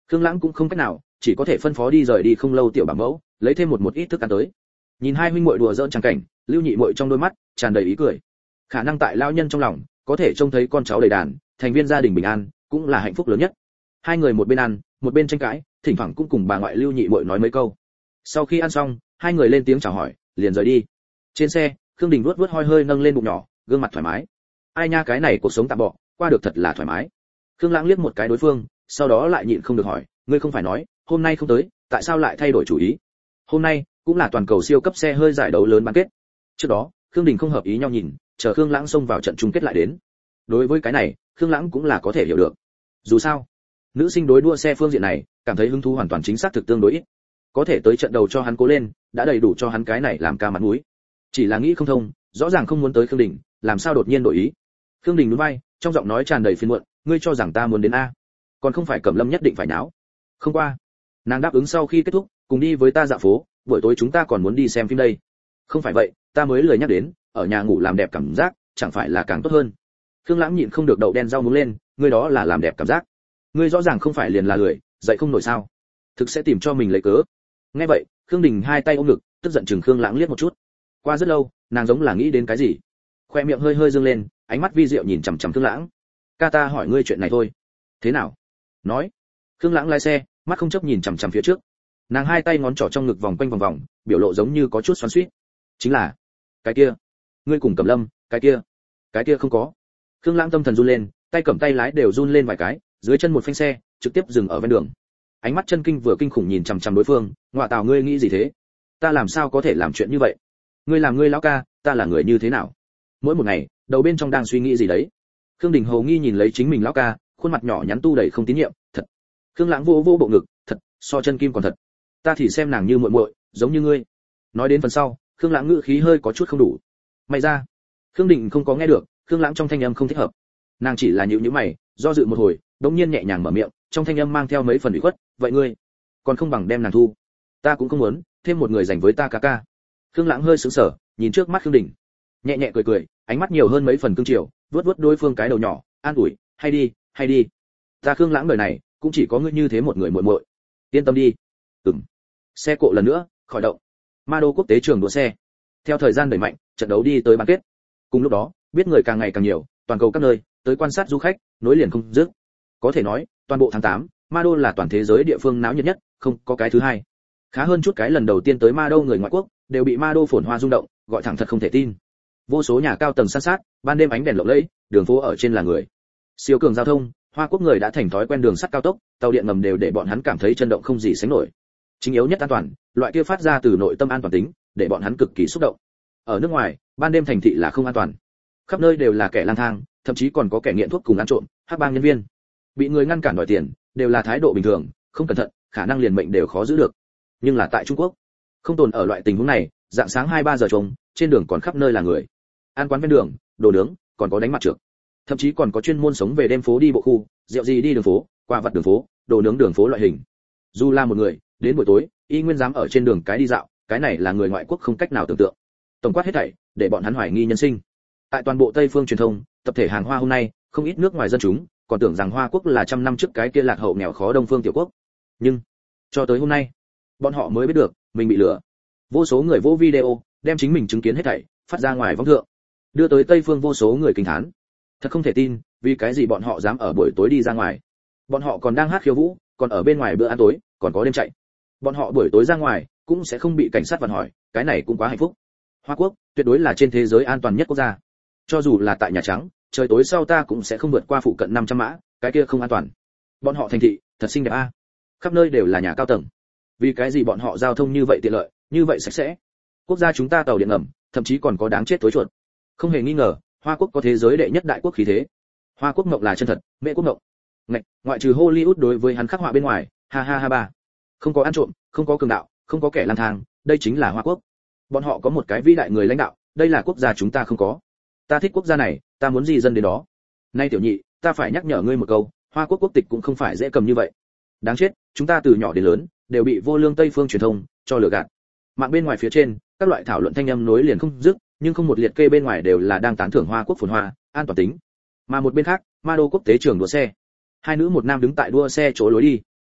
[SPEAKER 1] Khương Lãng cũng không cách nào, chỉ có thể phân phó đi rời đi không lâu tiểu bảo mẫu, lấy thêm một một ít thức ăn tới. Nhìn hai huynh muội đùa giỡn chẳng cảnh, Lưu Nhị muội trong đôi mắt tràn đầy ý cười. Khả năng tại lão nhân trong lòng, có thể trông thấy con cháu đầy đàn, thành viên gia đình bình an, cũng là hạnh phúc lớn nhất. Hai người một bên ăn, một bên tranh cãi, thỉnh thoảng cũng cùng bà ngoại Lưu Nhị muội nói mấy câu. Sau khi ăn xong, hai người lên tiếng chào hỏi, liền rời đi. Trên xe, Khương Đình vuốt vuốt hoi hơi nâng lên bụng nhỏ, gương mặt thoải mái. Ai nha, cái này cuộc sống tạm bợ, qua được thật là thoải mái. Khương Lãng liếc một cái đối phương, sau đó lại nhịn không được hỏi, ngươi không phải nói hôm nay không tới, tại sao lại thay đổi chủ ý? Hôm nay cũng là toàn cầu siêu cấp xe hơi giải đấu lớn bán kết. Trước đó, Khương Đình không hợp ý nhau nhìn, chờ Khương Lãng xông vào trận chung kết lại đến. Đối với cái này, Khương Lãng cũng là có thể hiểu được. Dù sao, nữ sinh đối đua xe phương diện này, cảm thấy hứng thú hoàn toàn chính xác thực tương đối ít. Có thể tới trận đầu cho hắn cố lên, đã đầy đủ cho hắn cái này làm ca mặt mũi. Chỉ là nghĩ không thông, rõ ràng không muốn tới Khương Đình, làm sao đột nhiên đổi ý? Khương Đình nhún vai, trong giọng nói tràn đầy phiền muộn, ngươi cho rằng ta muốn đến a? Còn không phải Cẩm Lâm nhất định phải náo. Không qua, nàng đáp ứng sau khi kết thúc, cùng đi với ta dạo phố, buổi tối chúng ta còn muốn đi xem phim đây. Không phải vậy, ta mới lười nhắc đến, ở nhà ngủ làm đẹp cảm giác, chẳng phải là càng tốt hơn. Khương Lãng nhịn không được đậu đen rau muống lên, ngươi đó là làm đẹp cảm giác. Ngươi rõ ràng không phải liền là lười, dậy không nổi sao? Thực sẽ tìm cho mình lấy cớ. Nghe vậy, Khương Đình hai tay ôm ngực, tức giận chừng Khương Lãng liếc một chút. Qua rất lâu, nàng giống là nghĩ đến cái gì, khoe miệng hơi hơi dương lên, ánh mắt vi diệu nhìn chằm chằm Khương Lãng. Ca ta hỏi ngươi chuyện này thôi. Thế nào? Nói. Khương Lãng lái xe, mắt không chớp nhìn chằm chằm phía trước. Nàng hai tay ngón trỏ trong ngực vòng quanh vòng vòng, biểu lộ giống như có chút xoắn xuýt. Chính là, cái kia, ngươi cùng Cẩm Lâm, cái kia, cái kia không có. Khương Lãng tâm thần run lên, tay cầm tay lái đều run lên vài cái, dưới chân một phanh xe, trực tiếp dừng ở ven đường. Ánh mắt chân kinh vừa kinh khủng nhìn chằm chằm đối phương, ngọa tào ngươi nghĩ gì thế? Ta làm sao có thể làm chuyện như vậy? Ngươi làm ngươi lão ca, ta là người như thế nào? Mỗi một ngày, đầu bên trong đang suy nghĩ gì đấy? Khương Đình hầu nghi nhìn lấy chính mình lão ca, khuôn mặt nhỏ nhắn tu đầy không tín nhiệm, thật. Khương Lãng vô vô bộ ngực, thật, so chân kim còn thật. Ta thì xem nàng như muội muội, giống như ngươi. Nói đến phần sau, Khương Lãng ngữ khí hơi có chút không đủ. Mày ra. Khương Đình không có nghe được, Khương Lãng trong thanh âm không thích hợp. Nàng chỉ là nhíu nhíu mày, do dự một hồi, đống nhiên nhẹ nhàng mở miệng, trong thanh âm mang theo mấy phần ủy khuất, vậy ngươi, còn không bằng đem nàng thu. Ta cũng không muốn, thêm một người dành với ta ca ca. Khương Lãng hơi sững sờ, nhìn trước mắt Khương Đình, nhẹ nhẹ cười cười, ánh mắt nhiều hơn mấy phần cương triều, vuốt vuốt đối phương cái đầu nhỏ, an ủi, hay đi, hay đi. Ta Khương Lãng đời này, cũng chỉ có ngươi như thế một người muội muội. Yên tâm đi. Ừm. Xe cộ lần nữa khởi động. Ma đô quốc tế trường đua xe. Theo thời gian đẩy mạnh, trận đấu đi tới bán kết. Cùng lúc đó, biết người càng ngày càng nhiều, toàn cầu các nơi tới quan sát du khách, nối liền không dứt. Có thể nói, toàn bộ tháng tám, Ma đô là toàn thế giới địa phương náo nhiệt nhất, không có cái thứ hai. Khá hơn chút cái lần đầu tiên tới Ma đô người ngoại quốc, đều bị Ma đô phồn hoa rung động, gọi thẳng thật không thể tin. Vô số nhà cao tầng san sát, ban đêm ánh đèn lộng lẫy, đường phố ở trên là người. Siêu cường giao thông, Hoa Quốc người đã thành thói quen đường sắt cao tốc, tàu điện ngầm đều để bọn hắn cảm thấy chân động không gì sánh nổi. Chính yếu nhất an toàn, loại kia phát ra từ nội tâm an toàn tính, để bọn hắn cực kỳ xúc động. Ở nước ngoài, ban đêm thành thị là không an toàn. Khắp nơi đều là kẻ lang thang, thậm chí còn có kẻ nghiện thuốc cùng ăn trộm, hắc bang nhân viên. Bị người ngăn cản đòi tiền, đều là thái độ bình thường, không cẩn thận, khả năng liền mệnh đều khó giữ được. Nhưng là tại Trung Quốc, không tồn ở loại tình huống này, dạng sáng hai ba giờ trống, trên đường còn khắp nơi là người. Ăn quán ven đường, đồ nướng, còn có đánh mặt trược. Thậm chí còn có chuyên môn sống về đêm phố đi bộ khu, rượu gì đi đường phố, qua vặt đường phố, đồ nướng đường phố loại hình. Dù là một người, đến buổi tối, y nguyên dám ở trên đường cái đi dạo, cái này là người ngoại quốc không cách nào tưởng tượng. Tổng quát hết thảy, để bọn hắn hoài nghi nhân sinh. Tại toàn bộ Tây phương truyền thông, tập thể hàng Hoa hôm nay, không ít nước ngoài dân chúng, còn tưởng rằng Hoa Quốc là trăm năm trước cái kia lạc hậu nghèo khó Đông phương tiểu quốc. Nhưng, cho tới hôm nay, bọn họ mới biết được, mình bị lừa. Vô số người vô video, đem chính mình chứng kiến hết thảy, phát ra ngoài vong thượng, đưa tới Tây phương vô số người kinh thán. Thật không thể tin, vì cái gì bọn họ dám ở buổi tối đi ra ngoài? Bọn họ còn đang hát khiêu vũ, còn ở bên ngoài bữa ăn tối, còn có đêm chạy. Bọn họ buổi tối ra ngoài, cũng sẽ không bị cảnh sát vặn hỏi, cái này cũng quá hạnh phúc. Hoa Quốc, tuyệt đối là trên thế giới an toàn nhất quốc gia. Cho dù là tại Nhà Trắng, trời tối sau ta cũng sẽ không vượt qua phụ cận năm trăm mã, cái kia không an toàn. Bọn họ thành thị, thật xinh đẹp a. Khắp nơi đều là nhà cao tầng. Vì cái gì bọn họ giao thông như vậy tiện lợi, như vậy sạch sẽ? Quốc gia chúng ta tàu điện ngầm, thậm chí còn có đáng chết tối chuột. Không hề nghi ngờ, Hoa Quốc có thế giới đệ nhất đại quốc khí thế. Hoa Quốc ngộng là chân thật, Mễ Quốc ngộng. Ngạch, ngoại trừ Hollywood đối với hắn khắc họa bên ngoài, ha ha ha ba. Không có ăn trộm, không có cường đạo, không có kẻ lang thang, đây chính là Hoa Quốc. Bọn họ có một cái vĩ đại người lãnh đạo, đây là quốc gia chúng ta không có. Ta thích quốc gia này, ta muốn gì dân đến đó. Nay tiểu nhị, ta phải nhắc nhở ngươi một câu, Hoa Quốc quốc tịch cũng không phải dễ cầm như vậy. Đáng chết, chúng ta từ nhỏ đến lớn đều bị vô lương Tây phương truyền thông cho lừa gạt. Mạng bên ngoài phía trên, các loại thảo luận thanh âm nối liền không dứt, nhưng không một liệt kê bên ngoài đều là đang tán thưởng Hoa Quốc phồn hoa, an toàn tính. Mà một bên khác, Ma đô quốc tế trường đua xe. Hai nữ một nam đứng tại đua xe chỗ lối đi.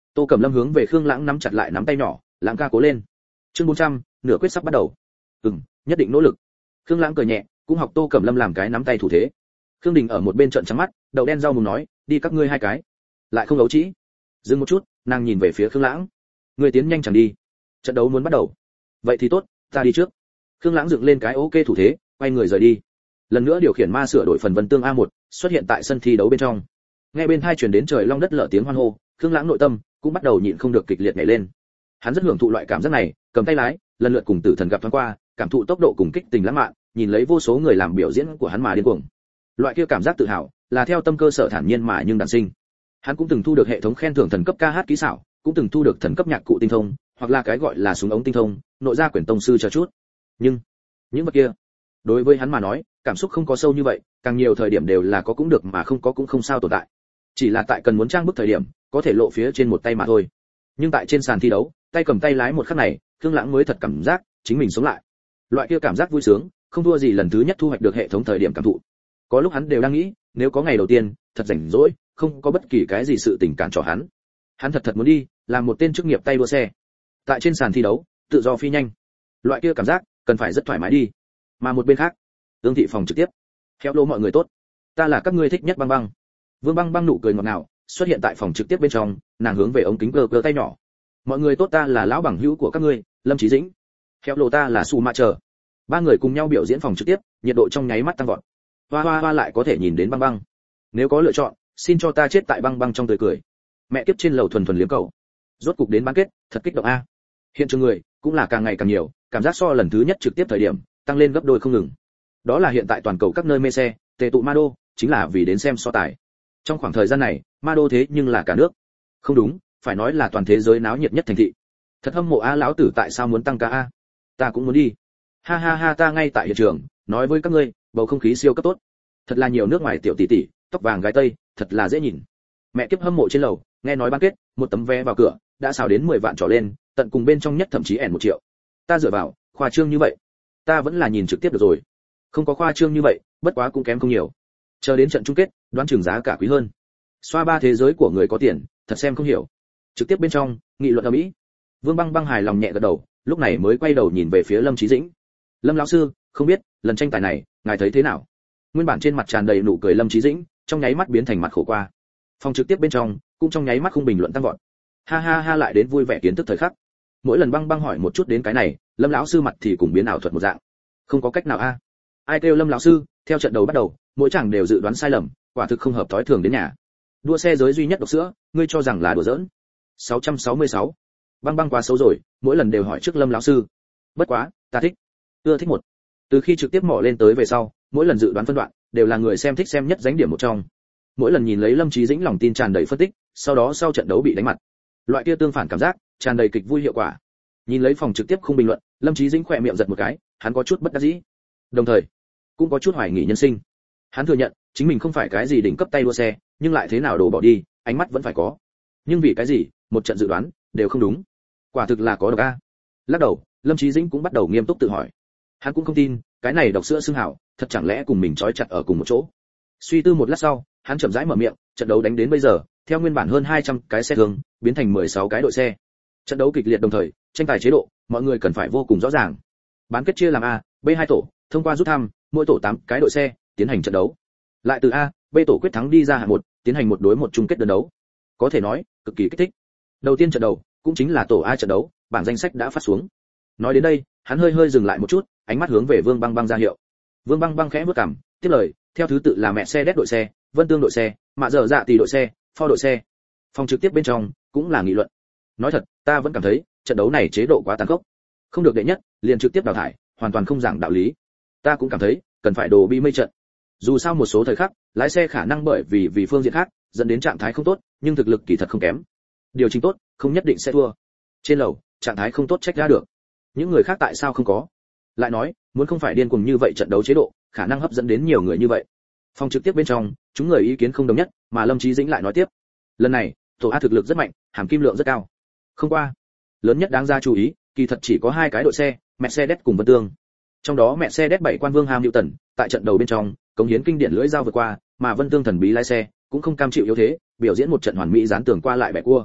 [SPEAKER 1] Tô Cẩm Lâm hướng về Khương Lãng nắm chặt lại nắm tay nhỏ, "Lãng ca cố lên." Chương bốn trăm, nửa quyết sắp bắt đầu. "Ừm, nhất định nỗ lực." Khương Lãng cười nhẹ, cũng học Tô Cẩm Lâm làm cái nắm tay thủ thế. Khương Đình ở một bên trợn trắng mắt, đậu đen rau mùng nói, "Đi các ngươi hai cái." Lại không đấu trí. Dừng một chút, nàng nhìn về phía Khương Lãng. "Ngươi tiến nhanh chẳng đi. Trận đấu muốn bắt đầu." "Vậy thì tốt, ta đi trước." Khương Lãng dựng lên cái ok thủ thế, quay người rời đi. Lần nữa điều khiển ma sửa đổi phần Vân Tương a một, xuất hiện tại sân thi đấu bên trong. Nghe bên tai truyền đến trời long đất lở tiếng hoan hô, Khương Lãng nội tâm cũng bắt đầu nhịn không được kịch liệt nhảy lên. Hắn rất hưởng thụ loại cảm giác này, cầm tay lái, lần lượt cùng Tử Thần gặp thoáng qua, cảm thụ tốc độ cùng kích tình lãng mạn, nhìn lấy vô số người làm biểu diễn của hắn mà điên cuồng. Loại kia cảm giác tự hào, là theo tâm cơ sở thản nhiên mà nhưng đản sinh. Hắn cũng từng thu được hệ thống khen thưởng thần cấp ca hát kỹ xảo, cũng từng thu được thần cấp nhạc cụ tinh thông, hoặc là cái gọi là súng ống tinh thông, nội gia quyển tông sư chờ chút. Nhưng, những vật kia, đối với hắn mà nói, cảm xúc không có sâu như vậy, càng nhiều thời điểm đều là có cũng được mà không có cũng không sao tồn tại. Chỉ là tại cần muốn trang bức thời điểm, có thể lộ phía trên một tay mà thôi. Nhưng tại trên sàn thi đấu, tay cầm tay lái một khắc này, Khương Lãng mới thật cảm giác chính mình sống lại. Loại kia cảm giác vui sướng, không thua gì lần thứ nhất thu hoạch được hệ thống thời điểm cảm thụ. Có lúc hắn đều đang nghĩ, nếu có ngày đầu tiên, thật rảnh rỗi, không có bất kỳ cái gì sự tình cản trở hắn. Hắn thật thật muốn đi, làm một tên chức nghiệp tay đua xe. Tại trên sàn thi đấu, tự do phi nhanh. Loại kia cảm giác, cần phải rất thoải mái đi. Mà một bên khác, Ương thị phòng trực tiếp. Khéo lô mọi người tốt, ta là các ngươi thích nhất Băng Băng. Vương Băng Băng nụ cười ngọt ngào, xuất hiện tại phòng trực tiếp bên trong, nàng hướng về ống kính cơ cơ tay nhỏ. Mọi người tốt, ta là lão bằng hữu của các ngươi, Lâm Chí Dĩnh. Khéo lô ta là Su Ma Chờ. Ba người cùng nhau biểu diễn phòng trực tiếp, nhiệt độ trong nháy mắt tăng vọt. Hoa hoa hoa lại có thể nhìn đến Băng Băng. Nếu có lựa chọn, xin cho ta chết tại Băng Băng trong tươi cười. Mẹ kiếp trên lầu thuần thuần liếm cầu. Rốt cục đến bán kết, thật kích động a. Hiện trường người cũng là càng ngày càng nhiều, cảm giác so lần thứ nhất trực tiếp thời điểm tăng lên gấp đôi không ngừng. Đó là hiện tại toàn cầu các nơi mê xe, tề tụ ma đô, chính là vì đến xem so tài. Trong khoảng thời gian này, ma đô thế nhưng là cả nước. Không đúng, phải nói là toàn thế giới náo nhiệt nhất thành thị. Thật hâm mộ a, lão tử tại sao muốn tăng ca a? Ta cũng muốn đi. Ha ha ha, ta ngay tại hiện trường, nói với các ngươi, bầu không khí siêu cấp tốt. Thật là nhiều nước ngoài tiểu tỷ tỷ, tóc vàng gái tây, thật là dễ nhìn. Mẹ kiếp hâm mộ trên lầu, nghe nói bán kết, một tấm vé vào cửa, đã xào đến mười vạn trở lên, tận cùng bên trong nhất thậm chí ẻn một triệu. Ta dựa vào, khoa trương như vậy. Ta vẫn là nhìn trực tiếp được rồi. Không có khoa trương như vậy, bất quá cũng kém không nhiều. Chờ đến trận chung kết, đoán chừng giá cả quý hơn. Xoa ba thế giới của người có tiền, thật xem không hiểu. Trực tiếp bên trong, nghị luận ở mỹ. Vương Băng Băng hài lòng nhẹ gật đầu, lúc này mới quay đầu nhìn về phía Lâm Chí Dĩnh. Lâm lão sư, không biết, lần tranh tài này, ngài thấy thế nào? Nguyên bản trên mặt tràn đầy nụ cười Lâm Chí Dĩnh, trong nháy mắt biến thành mặt khổ qua. Phòng trực tiếp bên trong, cũng trong nháy mắt không bình luận tăng vọt. Ha ha ha, lại đến vui vẻ kiến thức thời khắc. Mỗi lần Băng Băng hỏi một chút đến cái này, Lâm lão sư mặt thì cũng biến ảo thuật một dạng. Không có cách nào a. Ai kêu Lâm lão sư, theo trận đấu bắt đầu, mỗi chàng đều dự đoán sai lầm, quả thực không hợp thói thường đến nhà. Đua xe giới duy nhất độc sữa, ngươi cho rằng là đùa giỡn. sáu trăm sáu mươi sáu. Băng Băng quá xấu rồi, mỗi lần đều hỏi trước Lâm lão sư. Bất quá, ta thích. Ưa thích một. Từ khi trực tiếp mỏ lên tới về sau, mỗi lần dự đoán phân đoạn, đều là người xem thích xem nhất dánh điểm một trong. Mỗi lần nhìn lấy Lâm Chí Dĩnh lòng tin tràn đầy phân tích, sau đó sau trận đấu bị đánh mặt. Loại kia tương phản cảm giác, tràn đầy kịch vui hiệu quả. Nhìn lấy phòng trực tiếp không bình luận, Lâm Chí Dĩnh khỏe miệng giật một cái, hắn có chút bất đắc dĩ. Đồng thời, cũng có chút hoài nghi nhân sinh. Hắn thừa nhận, chính mình không phải cái gì đỉnh cấp tay đua xe, nhưng lại thế nào đổ bỏ đi, ánh mắt vẫn phải có. Nhưng vì cái gì, một trận dự đoán đều không đúng. Quả thực là có độc a. Lắc đầu, Lâm Chí Dĩnh cũng bắt đầu nghiêm túc tự hỏi. Hắn cũng không tin, cái này độc sữa xương hảo, thật chẳng lẽ cùng mình trói chặt ở cùng một chỗ. Suy tư một lát sau, hắn chậm rãi mở miệng, trận đấu đánh đến bây giờ, theo nguyên bản hơn hai trăm cái xe thường, biến thành mười sáu cái đội xe. Trận đấu kịch liệt đồng thời, tranh tài chế độ, mọi người cần phải vô cùng rõ ràng. Bán kết chia làm A, B hai tổ, thông qua rút thăm, mỗi tổ tám cái đội xe, tiến hành trận đấu. Lại từ A, B tổ quyết thắng đi ra hạng một, tiến hành một đối một chung kết đơn đấu. Có thể nói, cực kỳ kích thích. Đầu tiên trận đấu, cũng chính là tổ A trận đấu, bảng danh sách đã phát xuống. Nói đến đây, hắn hơi hơi dừng lại một chút, ánh mắt hướng về Vương Băng Băng ra hiệu. Vương Băng Băng khẽ bước cằm, tiếp lời, theo thứ tự là mẹ xe đét đội xe, Vân Tương đội xe, Mạ Dở Dạ Tỷ đội xe, Ford đội xe. Phòng trực tiếp bên trong cũng là nghị luận. Nói thật, ta vẫn cảm thấy trận đấu này chế độ quá tàn khốc. Không được đệ nhất, liền trực tiếp đào thải, hoàn toàn không giảng đạo lý. Ta cũng cảm thấy cần phải đồ bi mây trận. Dù sao một số thời khắc, lái xe khả năng bởi vì vì phương diện khác dẫn đến trạng thái không tốt, nhưng thực lực kỳ thật không kém. Điều chỉnh tốt, không nhất định sẽ thua. Trên lầu, trạng thái không tốt trách ra được. Những người khác tại sao không có? Lại nói, muốn không phải điên cuồng như vậy trận đấu chế độ, khả năng hấp dẫn đến nhiều người như vậy. Phòng trực tiếp bên trong, chúng người ý kiến không đồng nhất, mà Lâm Chí Dĩnh lại nói tiếp. Lần này, tổ A thực lực rất mạnh, hàm kim lượng rất cao. Không qua, lớn nhất đáng ra chú ý, kỳ thật chỉ có hai cái đội xe, Mercedes cùng Vân Tương. Trong đó Mercedes bảy quan vương Hamilton, tại trận đầu bên trong, cống hiến kinh điển lưỡi dao vượt qua, mà Vân Tương thần bí lái xe, cũng không cam chịu yếu thế, biểu diễn một trận hoàn mỹ dán tường qua lại bẻ cua.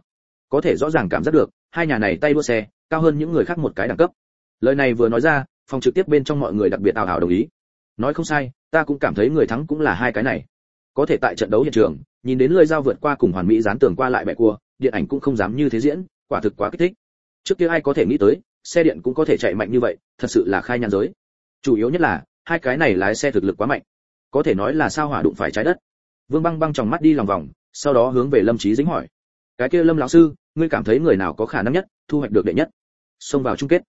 [SPEAKER 1] có thể rõ ràng cảm giác được hai nhà này tay đua xe cao hơn những người khác một cái đẳng cấp. Lời này vừa nói ra, phòng trực tiếp bên trong mọi người đặc biệt ào ào đồng ý. Nói không sai, ta cũng cảm thấy người thắng cũng là hai cái này. Có thể tại trận đấu hiện trường, nhìn đến lưỡi dao vượt qua cùng hoàn mỹ dán tường qua lại bẻ cua, điện ảnh cũng không dám như thế diễn, quả thực quá kích thích. Trước kia ai có thể nghĩ tới, xe điện cũng có thể chạy mạnh như vậy, thật sự là khai nhan giới. Chủ yếu nhất là, hai cái này lái xe thực lực quá mạnh, có thể nói là sao hỏa đụng phải trái đất. Vương Băng Băng tròng mắt đi lòng vòng, sau đó hướng về Lâm Chí Dĩnh hỏi: "Cái kia Lâm lão sư, ngươi cảm thấy người nào có khả năng nhất thu hoạch được đệ nhất, xông vào chung kết?"